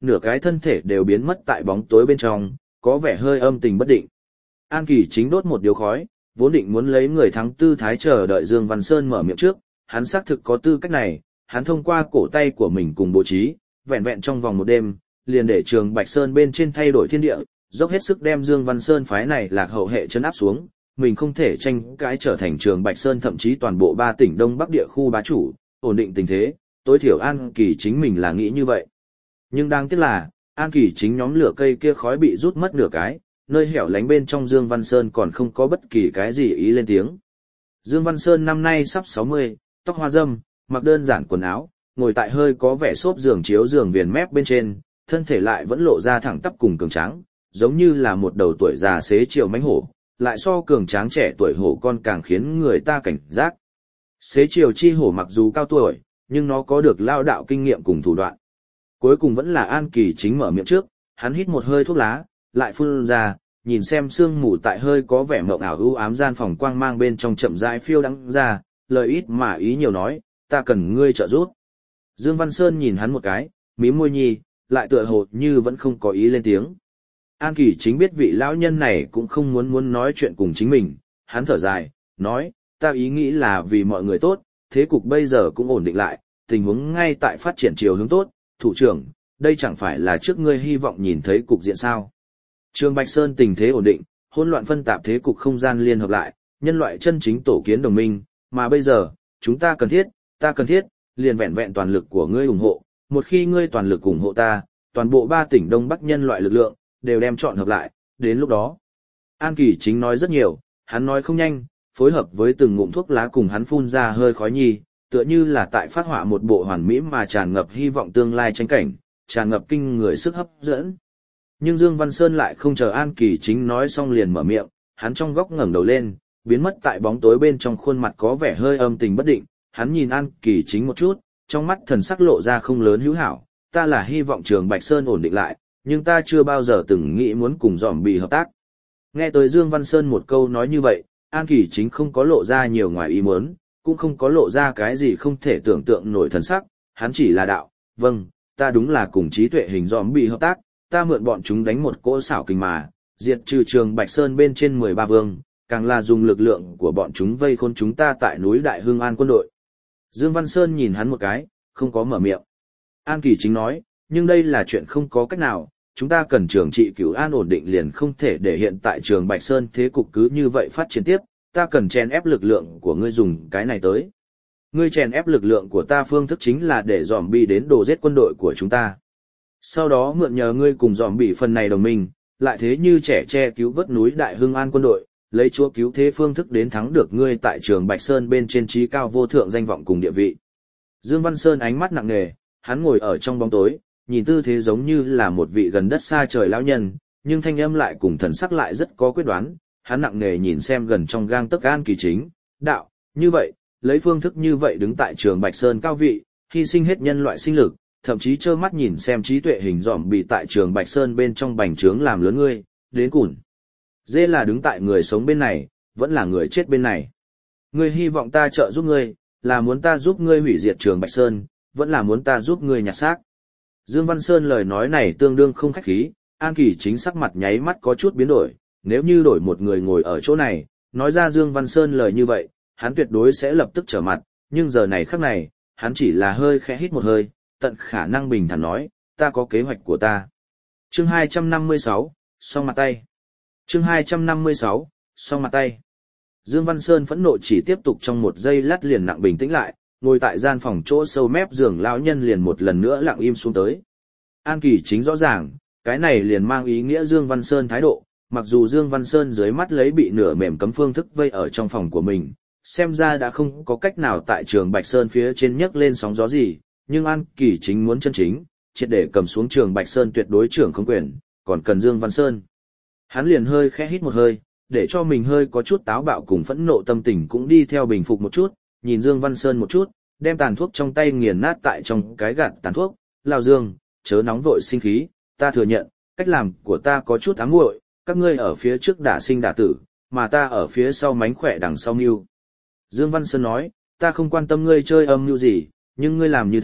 Speaker 1: nửa cái thân thể đều biến mất tại bóng tối bên trong, có vẻ hơi âm tình bất định. An Kỳ Chính đốt một điếu khói, vốn định muốn lấy người thắng tư thái chờ đợi Dương Văn Sơn mở miệng trước, hắn xác thực có tư cách này, hắn thông qua cổ tay của mình cùng bố trí, vẹn vẹn trong vòng một đêm, liền để Trường Bạch Sơn bên trên thay đổi thiên địa, dốc hết sức đem Dương Văn Sơn phái này lạc hậu hệ trấn áp xuống, mình không thể tranh cãi trở thành Trường Bạch Sơn thậm chí toàn bộ 3 tỉnh Đông Bắc địa khu bá chủ, ổn định tình thế, tối thiểu An Kỳ Chính mình là nghĩ như vậy. Nhưng đáng tiếc là, An Kỳ Chính nhóm lửa cây kia khói bị rút mất nửa cái, nơi hẻo lánh bên trong Dương Văn Sơn còn không có bất kỳ cái gì ý lên tiếng. Dương Văn Sơn năm nay sắp 60, tóc hoa râm, mặc đơn giản quần áo, ngồi tại hơi có vẻ xốp giường chiếu giường viền mép bên trên, thân thể lại vẫn lộ ra thẳng tắp cùng cường tráng, giống như là một đầu tuổi già xế chiều mãnh hổ, lại so cường tráng trẻ tuổi hổ con càng khiến người ta cảnh giác. Xế chiều chi hổ mặc dù cao tuổi, nhưng nó có được lao đạo kinh nghiệm cùng thủ đoạn. Cuối cùng vẫn là An Kỳ Chính mở miệng trước, hắn hít một hơi thuốc lá, lại phun ra, nhìn xem sương mù tại hơi có vẻ mộng ảo u ám gian phòng quang mang bên trong chậm rãi phiêu đắng ra, lời ít mà ý nhiều nói, ta cần ngươi trợ giúp. Dương Văn Sơn nhìn hắn một cái, mím môi nhi, lại tựa hồ như vẫn không có ý lên tiếng. An Kỳ Chính biết vị lão nhân này cũng không muốn nói chuyện cùng chính mình, hắn thở dài, nói, ta ý nghĩ là vì mọi người tốt, thế cục bây giờ cũng ổn định lại, tình huống ngay tại phát triển chiều hướng tốt, thủ trưởng, đây chẳng phải là trước ngươi hy vọng nhìn thấy cục diện sao. Trường Bạch Sơn tình thế ổn định, hỗn loạn phân tạp thế cục không gian liên hợp lại, nhân loại chân chính tổ kiến đồng minh, mà bây giờ, chúng ta cần thiết, liền vẹn vẹn toàn lực của ngươi ủng hộ, một khi ngươi toàn lực ủng hộ ta, toàn bộ 3 tỉnh Đông Bắc nhân loại lực lượng, đều đem chọn hợp lại, đến lúc đó. An Kỳ Chính nói rất nhiều, hắn nói không nhanh, phối hợp với từng ngụm thuốc lá cùng hắn phun ra hơi khói nhi, tựa như là tại phát họa một bộ hoàn mỹ mà tràn ngập hy vọng tương lai tranh cảnh, tràn ngập kinh người sức hấp dẫn. Nhưng Dương Văn Sơn lại không chờ An Kỳ Chính nói xong liền mở miệng, hắn trong góc ngẩng đầu lên, biến mất tại bóng tối bên trong khuôn mặt có vẻ hơi âm tình bất định, hắn nhìn An Kỳ Chính một chút, trong mắt thần sắc lộ ra không lớn hữu hảo, ta là hy vọng Trường Bạch Sơn ổn định lại, nhưng ta chưa bao giờ từng nghĩ muốn cùng Zombie hợp tác. Nghe tới Dương Văn Sơn một câu nói như vậy, An Kỳ Chính không có lộ ra nhiều ngoài ý muốn, cũng không có lộ ra cái gì không thể tưởng tượng nổi thần sắc, hắn chỉ là đạo, vâng, ta đúng là cùng trí tuệ hình Zombie hợp tác, ta mượn bọn chúng đánh một cỗ xảo kình mà, diệt trừ Trường Bạch Sơn bên trên 13 vương, càng là dùng lực lượng của bọn chúng vây khốn chúng ta tại núi Đại Hưng An quân đội. Dương Văn Sơn nhìn hắn một cái, không có mở miệng. An Kỳ Chính nói, nhưng đây là chuyện không có cách nào, chúng ta cần trường trị Cửu An ổn định liền không thể để hiện tại Trường Bạch Sơn thế cục cứ như vậy phát triển tiếp, ta cần chèn ép lực lượng của ngươi dùng cái này tới. Ngươi chèn ép lực lượng của ta phương thức chính là để zombie đến đồ giết quân đội của chúng ta. Sau đó mượn nhờ ngươi cùng zombie phần này đồng minh, lại thế như trẻ tre cứu vớt núi Đại Hưng An quân đội, lấy chúa cứu thế phương thức đến thắng được ngươi tại Trường Bạch Sơn bên trên trí cao vô thượng danh vọng cùng địa vị. Dương Văn Sơn ánh mắt nặng nề, hắn ngồi ở trong bóng tối, nhìn tư thế giống như là một vị gần đất xa trời lão nhân, nhưng thanh âm lại cùng thần sắc lại rất có quyết đoán, hắn nặng nề nhìn xem gần trong gang tấc An Kỳ Chính, đạo, như vậy, lấy phương thức như vậy đứng tại Trường Bạch Sơn cao vị, hy sinh hết nhân loại sinh lực, thậm chí trơ mắt nhìn xem trí tuệ hình dòm bị tại Trường Bạch Sơn bên trong bành trướng làm lớn ngươi, đến cùn. Dê là đứng tại người sống bên này, vẫn là người chết bên này. Ngươi hy vọng ta trợ giúp ngươi, là muốn ta giúp ngươi hủy diệt Trường Bạch Sơn, vẫn là muốn ta giúp ngươi nhặt xác. Dương Văn Sơn lời nói này tương đương không khách khí, An Kỳ Chính sắc mặt nháy mắt có chút biến đổi, nếu như đổi một người ngồi ở chỗ này, nói ra Dương Văn Sơn lời như vậy, hắn tuyệt đối sẽ lập tức trở mặt, nhưng giờ này khắc này, hắn chỉ là hơi khẽ hít một hơi, tận khả năng bình thản nói, ta có kế hoạch của ta. Chương 256, song mặt tay. Chương 256, song mặt tay. Dương Văn Sơn phẫn nộ chỉ tiếp tục trong một giây lát liền nặng bình tĩnh lại, ngồi tại gian phòng chỗ sâu mép giường lão nhân liền một lần nữa lặng im xuống tới. An Kỳ Chính rõ ràng, cái này liền mang ý nghĩa Dương Văn Sơn thái độ, mặc dù Dương Văn Sơn dưới mắt lấy bị nửa mềm cấm phương thức vây ở trong phòng của mình, xem ra đã không có cách nào tại Trường Bạch Sơn phía trên nhấc lên sóng gió gì, nhưng An Kỳ Chính muốn chân chính, triệt để cầm xuống Trường Bạch Sơn tuyệt đối trưởng không quyền, còn cần Dương Văn Sơn. Hắn liền hơi khẽ hít một hơi, để cho mình hơi có chút táo bạo cùng phẫn nộ tâm tình cũng đi theo bình phục một chút, nhìn Dương Văn Sơn một chút, đem tàn thuốc trong tay nghiền nát tại trong cái gạt tàn thuốc, lao Dương, chớ nóng vội sinh khí, ta thừa nhận, cách làm của ta có chút ám muội, các ngươi ở phía trước đả sinh đả tử, mà ta ở phía sau mánh khỏe đằng sau mưu. Dương Văn Sơn nói, ta không quan tâm ngươi chơi âm mưu gì, nhưng ngươi làm như thế,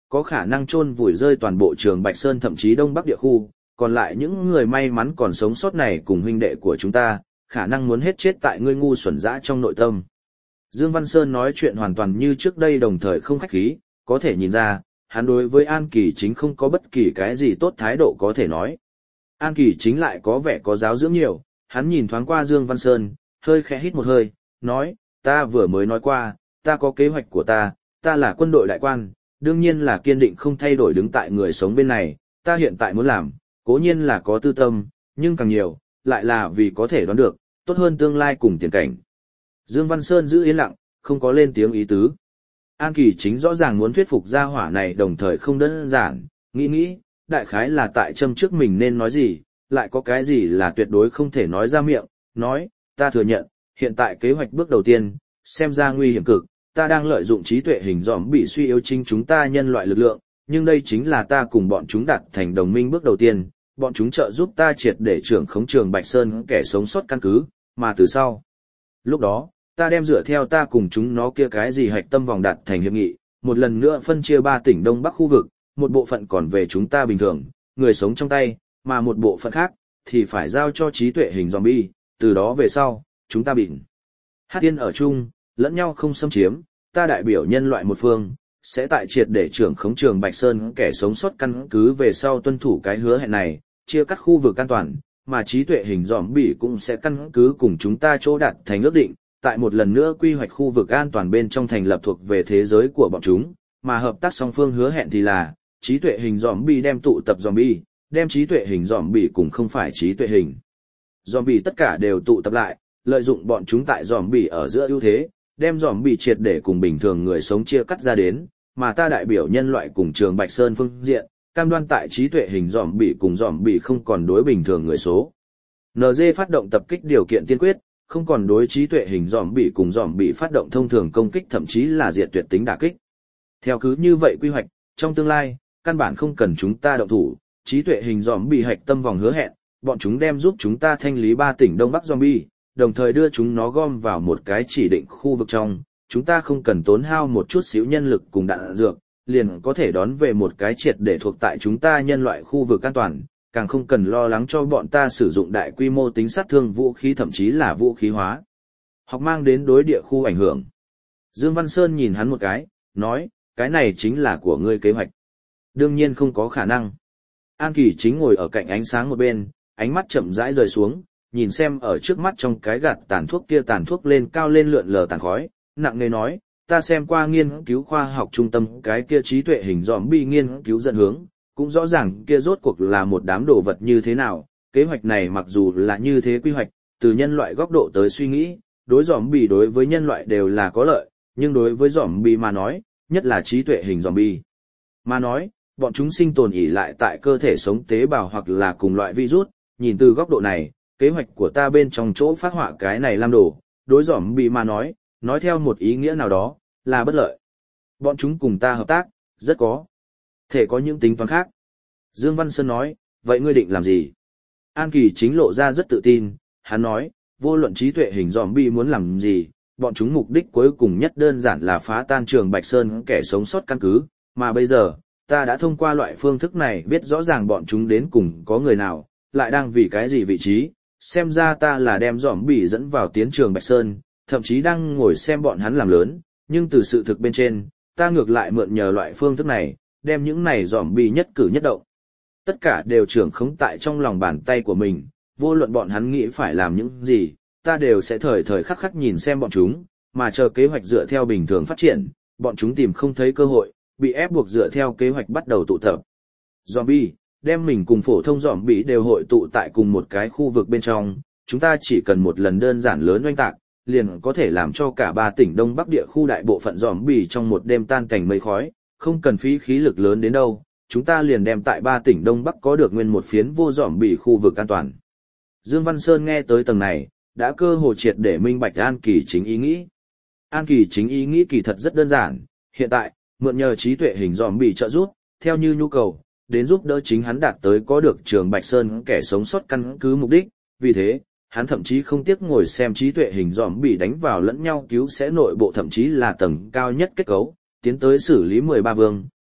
Speaker 1: có khả năng chôn vùi rơi toàn bộ Trường Bạch Sơn thậm chí Đông Bắc địa khu, còn lại những người may mắn còn sống sót này cùng huynh đệ của chúng ta, khả năng muốn hết chết tại ngươi ngu xuẩn dã trong nội tâm. Dương Văn Sơn nói chuyện hoàn toàn như trước đây, đồng thời không khách khí, có thể nhìn ra, hắn đối với An Kỳ Chính không có bất kỳ cái gì tốt thái độ có thể nói. An Kỳ Chính lại có vẻ có giáo dưỡng nhiều, hắn nhìn thoáng qua Dương Văn Sơn, hơi khẽ hít một hơi, nói, ta vừa mới nói qua, ta có kế hoạch của ta là quân đội đại quan, đương nhiên là kiên định không thay đổi đứng tại người sống bên này, ta hiện tại muốn làm, cố nhiên là có tư tâm, nhưng càng nhiều, lại là vì có thể đoán được, tốt hơn tương lai cùng tiền cảnh. Dương Văn Sơn giữ yên lặng, không có lên tiếng ý tứ. An Kỳ Chính rõ ràng muốn thuyết phục gia hỏa này đồng thời không đơn giản, nghĩ, đại khái là tại châm trước mình nên nói gì, lại có cái gì là tuyệt đối không thể nói ra miệng, nói, ta thừa nhận, hiện tại kế hoạch bước đầu tiên, xem ra nguy hiểm cực, ta đang lợi dụng trí tuệ hình dòm bị suy yếu chính chúng ta nhân loại lực lượng, nhưng đây chính là ta cùng bọn chúng đạt thành đồng minh bước đầu tiên, bọn chúng trợ giúp ta triệt để trưởng khống Trường Bạch Sơn kẻ sống sót căn cứ, mà từ sau. Lúc đó, ta đem dựa theo ta cùng chúng nó kia cái gì hạch tâm vòng đạt thành hiệp nghị, một lần nữa phân chia 3 tỉnh Đông Bắc khu vực, một bộ phận còn về chúng ta bình thường, người sống trong tay, mà một bộ phận khác, thì phải giao cho trí tuệ hình zombie, từ đó về sau, chúng ta bịn. Hát tiên ở chung, lẫn nhau không xâm chiếm, ta đại biểu nhân loại một phương, sẽ tại triệt để trưởng khống Trường Bạch Sơn kẻ sống sót căn cứ về sau tuân thủ cái hứa hẹn này, chia cắt khu vực an toàn, mà trí tuệ hình zombie cũng sẽ căn cứ cùng chúng ta chỗ đạt thành ước định, tại một lần nữa quy hoạch khu vực an toàn bên trong thành lập thuộc về thế giới của bọn chúng, mà hợp tác song phương hứa hẹn thì là, trí tuệ hình zombie đem tụ tập zombie, đem trí tuệ hình zombie cùng không phải trí tuệ hình zombie tất cả đều tụ tập lại, lợi dụng bọn chúng tại zombie ở giữa ưu thế, đem zombie triệt để cùng bình thường người sống chia cắt ra đến, mà ta đại biểu nhân loại cùng Trường Bạch Sơn phương diện, cam đoan tại trí tuệ hình zombie cùng zombie không còn đối bình thường người số. NG phát động tập kích điều kiện tiên quyết, không còn đối trí tuệ hình zombie cùng zombie phát động thông thường công kích thậm chí là diệt tuyệt tính đả kích. Theo cứ như vậy quy hoạch, trong tương lai, căn bản không cần chúng ta động thủ, trí tuệ hình zombie hạch tâm vòng hứa hẹn, bọn chúng đem giúp chúng ta thanh lý 3 tỉnh Đông Bắc zombie, đồng thời đưa chúng nó gom vào một cái chỉ định khu vực trong, chúng ta không cần tốn hao một chút xíu nhân lực cùng đạn dược, liền có thể đón về một cái triệt để thuộc tại chúng ta nhân loại khu vực an toàn, càng không cần lo lắng cho bọn ta sử dụng đại quy mô tính sát thương vũ khí thậm chí là vũ khí hóa. Hoặc mang đến đối địa khu ảnh hưởng. Dương Văn Sơn nhìn hắn một cái, nói, cái này chính là của ngươi kế hoạch. Đương nhiên không có khả năng. An Kỳ Chính ngồi ở cạnh ánh sáng một bên, ánh mắt chậm rãi rời xuống, nhìn xem ở trước mắt trong cái gạt tàn thuốc kia tàn thuốc lên cao lên lượn lờ tàn khói, nặng nề nói, ta xem qua nghiên cứu khoa học trung tâm cái kia trí tuệ hình zombie nghiên cứu dẫn hướng, cũng rõ ràng kia rốt cuộc là một đám đồ vật như thế nào, kế hoạch này mặc dù là như thế quy hoạch, từ nhân loại góc độ tới suy nghĩ, đối zombie đối với nhân loại đều là có lợi, nhưng đối với zombie mà nói, nhất là trí tuệ hình zombie mà nói, bọn chúng sinh tồn ỷ lại tại cơ thể sống tế bào hoặc là cùng loại virus, nhìn từ góc độ này, kế hoạch của ta bên trong chỗ phát họa cái này làm đồ, đối zombie mà nói theo một ý nghĩa nào đó, là bất lợi. Bọn chúng cùng ta hợp tác, rất có thể có những tính toán khác. Dương Văn Sơn nói, vậy ngươi định làm gì? An Kỳ Chính lộ ra rất tự tin, hắn nói, vô luận trí tuệ hình zombie muốn làm gì, bọn chúng mục đích cuối cùng nhất đơn giản là phá tan Trường Bạch Sơn kẻ sống sót căn cứ, mà bây giờ, ta đã thông qua loại phương thức này biết rõ ràng bọn chúng đến cùng có người nào, lại đang vì cái gì vị trí, xem ra ta là đem zombie dẫn vào tiến Trường Bạch Sơn, thậm chí đang ngồi xem bọn hắn làm lớn, nhưng từ sự thực bên trên, ta ngược lại mượn nhờ loại phương thức này, đem những này zombie nhất cử nhất động. Tất cả đều trưởng khống tại trong lòng bàn tay của mình, vô luận bọn hắn nghĩ phải làm những gì, ta đều sẽ thời thời khắc khắc nhìn xem bọn chúng, mà chờ kế hoạch dựa theo bình thường phát triển, bọn chúng tìm không thấy cơ hội, bị ép buộc dựa theo kế hoạch bắt đầu tụ tập. Zombie, đem mình cùng phổ thông zombie đều hội tụ tại cùng một cái khu vực bên trong, chúng ta chỉ cần một lần đơn giản lớn oanh tạc, liền có thể làm cho cả 3 tỉnh Đông Bắc địa khu đại bộ phận zombie trong một đêm tan cảnh mây khói, không cần phí khí lực lớn đến đâu, chúng ta liền đem tại 3 tỉnh Đông Bắc có được nguyên một phiến vô zombie khu vực an toàn. Dương Văn Sơn nghe tới tầng này, đã cơ hồ triệt để minh bạch An Kỳ Chính ý nghĩ. An Kỳ Chính ý nghĩ kỳ thật rất đơn giản, hiện tại, mượn nhờ trí tuệ hình zombie trợ giúp, theo như nhu cầu, đến giúp đỡ chính hắn đạt tới có được Trường Bạch Sơn kẻ sống sót căn cứ mục đích, vì thế, hắn thậm chí không tiếc ngồi xem trí tuệ hình zombie đánh vào lẫn nhau cứu sẽ nội bộ thậm chí là tầng cao nhất kết cấu, tiến tới xử lý 13 vương,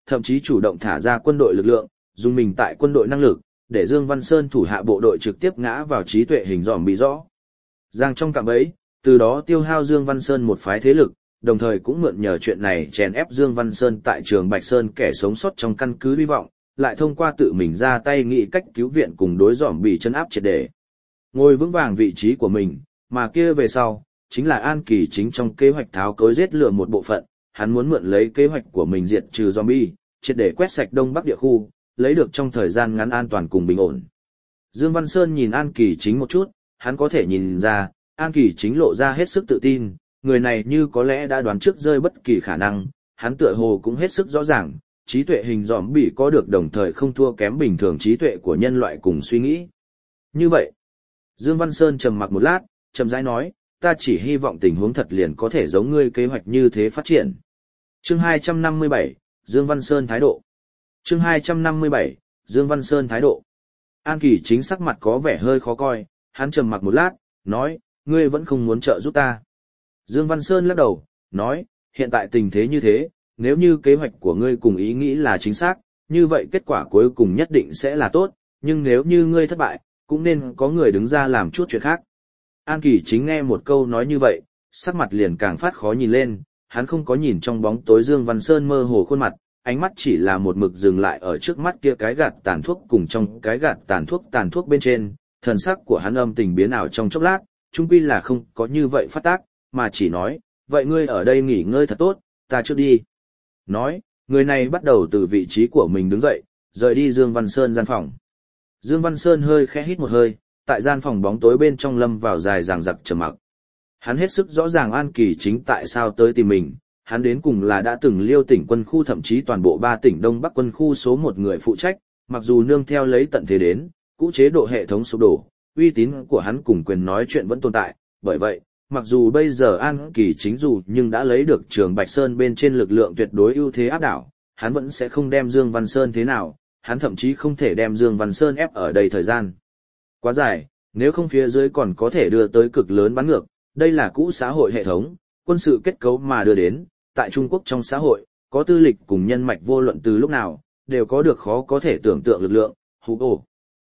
Speaker 1: thậm chí chủ động thả ra quân đội lực lượng, dùng mình tại quân đội năng lực, để Dương Văn Sơn thủ hạ bộ đội trực tiếp ngã vào trí tuệ hình dòm bị rõ. Giang trong cạm bẫy, từ đó tiêu hao Dương Văn Sơn một phái thế lực, đồng thời cũng mượn nhờ chuyện này chèn ép Dương Văn Sơn tại Trường Bạch Sơn kẻ sống sót trong căn cứ hy vọng, lại thông qua tự mình ra tay nghĩ cách cứu viện cùng đối dòm bị chân áp triệt để. Ngồi vững vàng vị trí của mình, mà kia về sau, chính là An Kỳ Chính trong kế hoạch tháo cối giết lừa một bộ phận, hắn muốn mượn lấy kế hoạch của mình diệt trừ zombie, triệt để quét sạch Đông Bắc địa khu, lấy được trong thời gian ngắn an toàn cùng bình ổn. Dương Văn Sơn nhìn An Kỳ Chính một chút, hắn có thể nhìn ra, An Kỳ Chính lộ ra hết sức tự tin, người này như có lẽ đã đoán trước rơi bất kỳ khả năng, hắn tựa hồ cũng hết sức rõ ràng, trí tuệ hình zombie có được đồng thời không thua kém bình thường trí tuệ của nhân loại cùng suy nghĩ. Như vậy, Dương Văn Sơn trầm mặc một lát, chậm rãi nói, ta chỉ hy vọng tình huống thật liền có thể giống ngươi kế hoạch như thế phát triển. Chương 257, Dương Văn Sơn thái độ. Chương 257, Dương Văn Sơn thái độ. An Kỳ Chính sắc mặt có vẻ hơi khó coi, hắn trầm mặc một lát, nói, ngươi vẫn không muốn trợ giúp ta. Dương Văn Sơn lắc đầu, nói, hiện tại tình thế như thế, nếu như kế hoạch của ngươi cùng ý nghĩ là chính xác, như vậy kết quả cuối cùng nhất định sẽ là tốt, nhưng nếu như ngươi thất bại, cũng nên có người đứng ra làm chút chuyện khác. An Kỳ Chính nghe một câu nói như vậy, sắc mặt liền càng phát khó nhìn lên, hắn không có nhìn trong bóng tối Dương Văn Sơn mơ hồ khuôn mặt, ánh mắt chỉ là một mực dừng lại ở trước mắt kia cái gạt tàn thuốc cùng trong cái gạt tàn thuốc bên trên, thần sắc của hắn âm tình biến ảo trong chốc lát, chung quy là không có như vậy phát tác, mà chỉ nói, vậy ngươi ở đây nghỉ ngơi thật tốt, ta trước đi. Nói, người này bắt đầu từ vị trí của mình đứng dậy, rời đi Dương Văn Sơn gian phòng. Dương Văn Sơn hơi khẽ hít một hơi, tại gian phòng bóng tối bên trong lâm vào dài dằng dặc trầm mặc. Hắn hết sức rõ ràng An Kỳ Chính tại sao tới tìm mình, hắn đến cùng là đã từng Liêu tỉnh quân khu thậm chí toàn bộ 3 tỉnh Đông Bắc quân khu số 1 người phụ trách, mặc dù nương theo lấy tận thế đến, cũ chế độ hệ thống sụp đổ, uy tín của hắn cùng quyền nói chuyện vẫn tồn tại, bởi vậy, mặc dù bây giờ An Kỳ Chính dù nhưng đã lấy được Trường Bạch Sơn bên trên lực lượng tuyệt đối ưu thế áp đảo, hắn vẫn sẽ không đem Dương Văn Sơn thế nào, hắn thậm chí không thể đem Dương Văn Sơn ép ở đây thời gian quá dài, nếu không phía dưới còn có thể đưa tới cực lớn bắn ngược, đây là cũ xã hội hệ thống, quân sự kết cấu mà đưa đến, tại Trung Quốc trong xã hội, có tư lịch cùng nhân mạch vô luận từ lúc nào, đều có được khó có thể tưởng tượng lực lượng, hú ồ.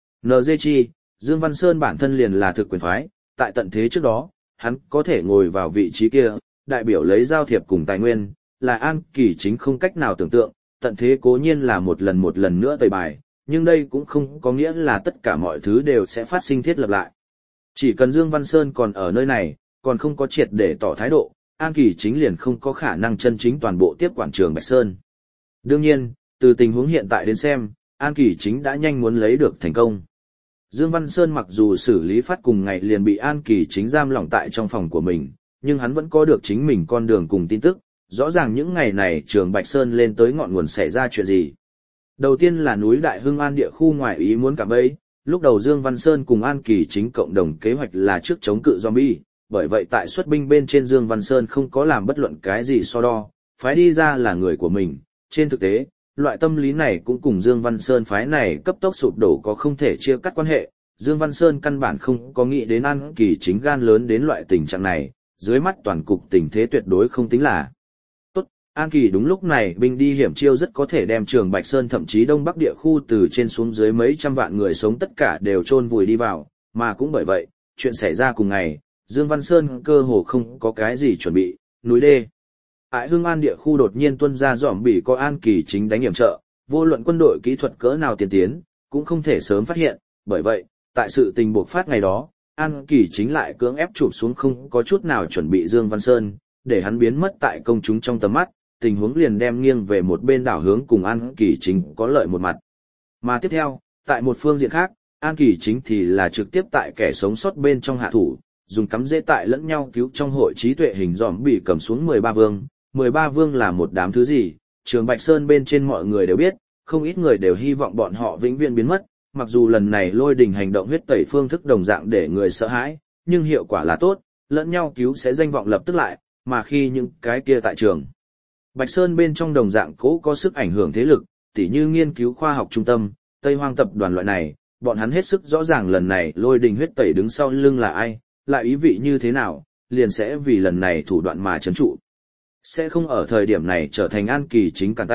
Speaker 1: NG chi, Dương Văn Sơn bản thân liền là thực quyền phái, tại tận thế trước đó, hắn có thể ngồi vào vị trí kia, đại biểu lấy giao thiệp cùng tài nguyên, là An Kỳ Chính không cách nào tưởng tượng, tận thế cố nhiên là một lần nữa tẩy bài, nhưng đây cũng không có nghĩa là tất cả mọi thứ đều sẽ phát sinh thiết lập lại. Chỉ cần Dương Văn Sơn còn ở nơi này, còn không có triệt để tỏ thái độ, An Kỳ Chính liền không có khả năng chân chính toàn bộ tiếp quản Trường Bạch Sơn. Đương nhiên, từ tình huống hiện tại đến xem, An Kỳ Chính đã nhanh muốn lấy được thành công. Dương Văn Sơn mặc dù xử lý phát cùng ngày liền bị An Kỳ Chính giam lỏng tại trong phòng của mình, nhưng hắn vẫn có được chính mình con đường cùng tin tức, rõ ràng những ngày này Trường Bạch Sơn lên tới ngọn nguồn xảy ra chuyện gì. Đầu tiên là núi Đại Hưng An địa khu ngoài ý muốn cả bấy, lúc đầu Dương Văn Sơn cùng An Kỳ Chính cộng đồng kế hoạch là trước chống cự zombie, bởi vậy tại xuất binh bên trên Dương Văn Sơn không có làm bất luận cái gì so đo, phái đi ra là người của mình. Trên thực tế, loại tâm lý này cũng cùng Dương Văn Sơn phái này cấp tốc sụp đổ có không thể chia cắt quan hệ. Dương Văn Sơn căn bản không có nghĩ đến An Kỳ Chính gan lớn đến loại tình trạng này, dưới mắt toàn cục tình thế tuyệt đối không tính là tốt. An Kỳ đúng lúc này binh đi hiểm chiêu rất có thể đem Trường Bạch Sơn thậm chí Đông Bắc địa khu từ trên xuống dưới mấy trăm vạn người sống tất cả đều chôn vùi đi vào, mà cũng bởi vậy, chuyện xảy ra cùng ngày, Dương Văn Sơn cơ hồ không có cái gì chuẩn bị, núi đê. Tại Hưng An địa khu đột nhiên tuân ra dòm bị có An Kỳ Chính đánh hiểm trợ, vô luận quân đội kỹ thuật cỡ nào tiên tiến, cũng không thể sớm phát hiện, bởi vậy, tại sự tình buộc phát ngày đó, An Kỳ Chính lại cưỡng ép chụp xuống không có chút nào chuẩn bị Dương Văn Sơn, để hắn biến mất tại công chúng trong tầm mắt, tình huống liền đem nghiêng về một bên đảo hướng cùng An Kỳ Chính có lợi một mặt. Mà tiếp theo, tại một phương diện khác, An Kỳ Chính thì là trực tiếp tại kẻ sống sót bên trong hạ thủ, dùng cắm dễ tại lẫn nhau cứu trong hội trí tuệ hình dòm bị cầm xuống 13 vương. 13 vương là một đám thứ gì, Trường Bạch Sơn bên trên mọi người đều biết, không ít người đều hy vọng bọn họ vĩnh viễn biến mất, mặc dù lần này Lôi Đình hành động huyết tẩy phương thức đồng dạng để người sợ hãi, nhưng hiệu quả là tốt, lẫn nhau cứu sẽ danh vọng lập tức lại, mà khi những cái kia tại Trường Bạch Sơn bên trong đồng dạng cố có sức ảnh hưởng thế lực, tỉ như nghiên cứu khoa học trung tâm, Tây Hoang tập đoàn loại này, bọn hắn hết sức rõ ràng lần này Lôi Đình huyết tẩy đứng sau lưng là ai, lại ý vị như thế nào, liền sẽ vì lần này thủ đoạn mà trấn trụ. Sẽ không ở thời điểm này trở thành An Kỳ Chính cản tay,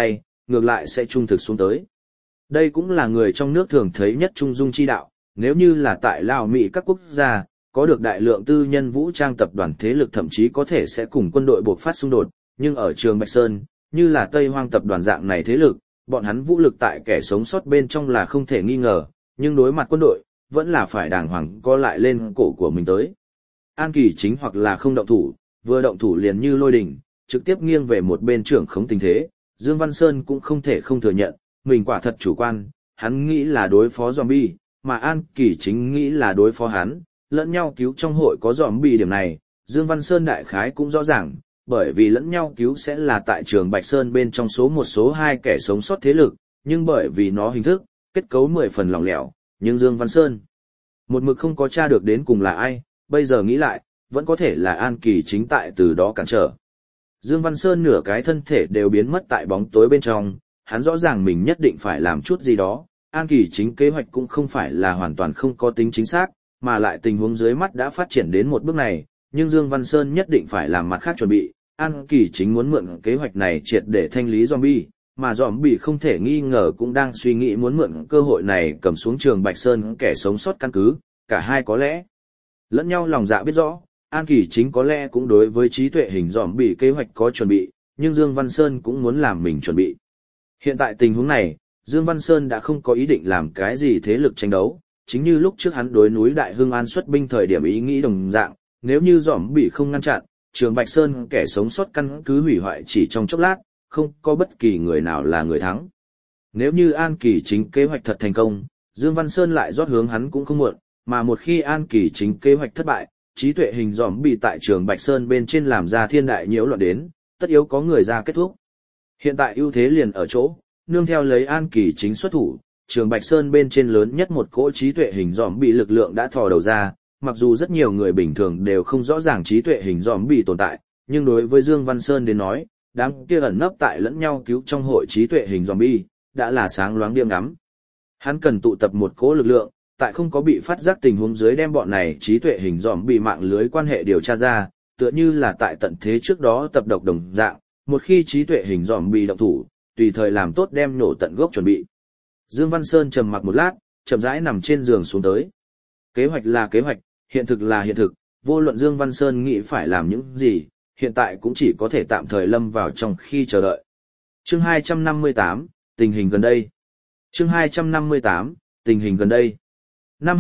Speaker 1: ngược lại sẽ trung thực xuống tới. Đây cũng là người trong nước thường thấy nhất trung dung chi đạo, nếu như là tại Lào Mỹ các quốc gia, có được đại lượng tư nhân vũ trang tập đoàn thế lực thậm chí có thể sẽ cùng quân đội buộc phát xung đột, nhưng ở Trường Bạch Sơn, như là Tây Hoang tập đoàn dạng này thế lực, bọn hắn vũ lực tại kẻ sống sót bên trong là không thể nghi ngờ, nhưng đối mặt quân đội, vẫn là phải đàng hoàng co lại lên cổ của mình tới. An Kỳ Chính hoặc là không động thủ, vừa động thủ liền như lôi đình, trực tiếp nghiêng về một bên trưởng khống tình thế, Dương Văn Sơn cũng không thể không thừa nhận, mình quả thật chủ quan, hắn nghĩ là đối phó zombie, mà An Kỳ Chính nghĩ là đối phó hắn, lẫn nhau cứu trong hội có zombie điểm này, Dương Văn Sơn đại khái cũng rõ ràng, bởi vì lẫn nhau cứu sẽ là tại Trường Bạch Sơn bên trong số một số hai kẻ sống sót thế lực, nhưng bởi vì nó hình thức, kết cấu 10 phần lỏng lẻo, nhưng Dương Văn Sơn một mực không có tra được đến cùng là ai, bây giờ nghĩ lại, vẫn có thể là An Kỳ Chính tại từ đó cản trở. Dương Văn Sơn nửa cái thân thể đều biến mất tại bóng tối bên trong, hắn rõ ràng mình nhất định phải làm chút gì đó, An Kỳ Chính kế hoạch cũng không phải là hoàn toàn không có tính chính xác, mà lại tình huống dưới mắt đã phát triển đến một bước này, nhưng Dương Văn Sơn nhất định phải làm mặt khác chuẩn bị, An Kỳ Chính muốn mượn kế hoạch này triệt để thanh lý zombie, mà zombie không thể nghi ngờ cũng đang suy nghĩ muốn mượn cơ hội này cầm xuống Trường Bạch Sơn kẻ sống sót căn cứ, cả hai có lẽ lẫn nhau lòng dạ biết rõ, An Kỳ Chính có lẽ cũng đối với trí tuệ hình zombie kế hoạch có chuẩn bị, nhưng Dương Văn Sơn cũng muốn làm mình chuẩn bị. Hiện tại tình huống này, Dương Văn Sơn đã không có ý định làm cái gì thế lực tranh đấu, chính như lúc trước hắn đối núi Đại Hưng An xuất binh thời điểm ý nghĩ đồng dạng, nếu như zombie không ngăn chặn, Trường Bạch Sơn kẻ sống sót căn cứ hủy hoại chỉ trong chốc lát, không có bất kỳ người nào là người thắng. Nếu như An Kỳ Chính kế hoạch thật thành công, Dương Văn Sơn lại rót hướng hắn cũng không muộn, mà một khi An Kỳ Chính kế hoạch thất bại, trí tuệ hình zombie tại Trường Bạch Sơn bên trên làm ra thiên đại nhiễu loạn đến, tất yếu có người ra kết thúc. Hiện tại ưu thế liền ở chỗ, nương theo lấy An Kỳ Chính xuất thủ, Trường Bạch Sơn bên trên lớn nhất một cỗ trí tuệ hình zombie lực lượng đã thò đầu ra, mặc dù rất nhiều người bình thường đều không rõ ràng trí tuệ hình zombie tồn tại, nhưng đối với Dương Văn Sơn đến nói, đám kia ẩn nấp tại lẫn nhau cứu trong hội trí tuệ hình zombie, đã là sáng loáng điềm ngắm. Hắn cần tụ tập một cỗ lực lượng, tại không có bị phát giác tình huống dưới đem bọn này trí tuệ hình zombie mạng lưới quan hệ điều tra ra, tựa như là tại tận thế trước đó tập độc đồng dạng, một khi trí tuệ hình zombie động thủ, tùy thời làm tốt đem nổ tận gốc chuẩn bị. Dương Văn Sơn trầm mặc một lát, chậm rãi nằm trên giường xuống tới. Kế hoạch là kế hoạch, hiện thực là hiện thực, vô luận Dương Văn Sơn nghĩ phải làm những gì, hiện tại cũng chỉ có thể tạm thời lâm vào trong khi chờ đợi. Chương 258, tình hình gần đây. Chương 258, tình hình gần đây. Năm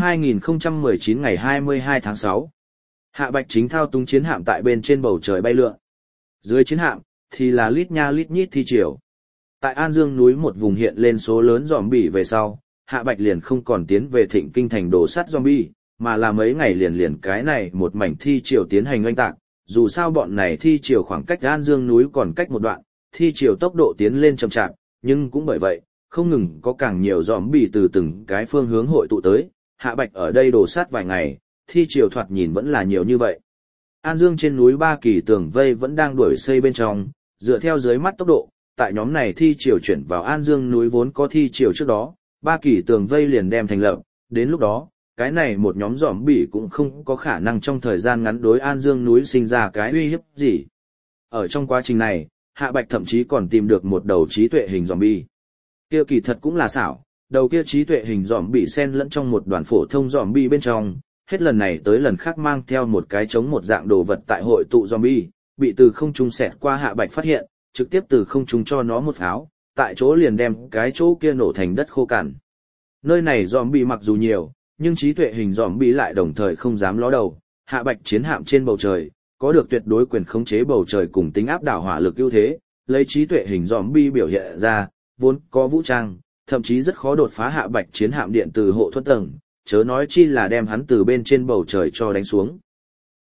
Speaker 1: 2019 ngày 22 tháng 6. Hạ Bạch chính thao túng chiến hạm tại bên trên bầu trời bay lượn. Dưới chiến hạm, thì là lít nha lít nhít thi triều. Tại An Dương núi một vùng hiện lên số lớn zombie về sau, Hạ Bạch liền không còn tiến về Thịnh Kinh thành đổ sát zombie, mà là mấy ngày liền cái này một mảnh thi triều tiến hành oanh tạc. Dù sao bọn này thi triều khoảng cách An Dương núi còn cách một đoạn, thi triều tốc độ tiến lên chậm chạp, nhưng cũng bởi vậy, không ngừng có càng nhiều zombie từ từng cái phương hướng hội tụ tới, Hạ Bạch ở đây đổ sát vài ngày, thi triều thoạt nhìn vẫn là nhiều như vậy. An Dương trên núi Ba Kỳ tường vây vẫn đang đuổi xây bên trong, dựa theo dưới mắt tốc độ, tại nhóm này thi triều chuyển vào An Dương núi vốn có thi triều trước đó, Ba Kỳ tường vây liền đem thành lập, đến lúc đó, cái này một nhóm zombie cũng không có khả năng trong thời gian ngắn đối An Dương núi sinh ra cái uy hiếp gì. Ở trong quá trình này, Hạ Bạch thậm chí còn tìm được một đầu trí tuệ hình zombie. Kia kỳ thật cũng là xảo, đầu kia trí tuệ hình zombie xen lẫn trong một đoàn phổ thông zombie bên trong, hết lần này tới lần khác mang theo một cái trống một dạng đồ vật tại hội tụ zombie, bị từ không trung xẹt qua Hạ Bạch phát hiện, trực tiếp từ không trung cho nó một pháo, tại chỗ liền đem cái chỗ kia nổ thành đất khô cằn. Nơi này zombie mặc dù nhiều, nhưng trí tuệ hình zombie lại đồng thời không dám ló đầu. Hạ Bạch chiến hạm trên bầu trời, có được tuyệt đối quyền khống chế bầu trời cùng tính áp đảo hỏa lực ưu thế, lấy trí tuệ hình zombie biểu hiện ra, vốn có vũ trang, thậm chí rất khó đột phá Hạ Bạch chiến hạm điện từ hộ thuẫn tầng, chớ nói chi là đem hắn từ bên trên bầu trời cho đánh xuống.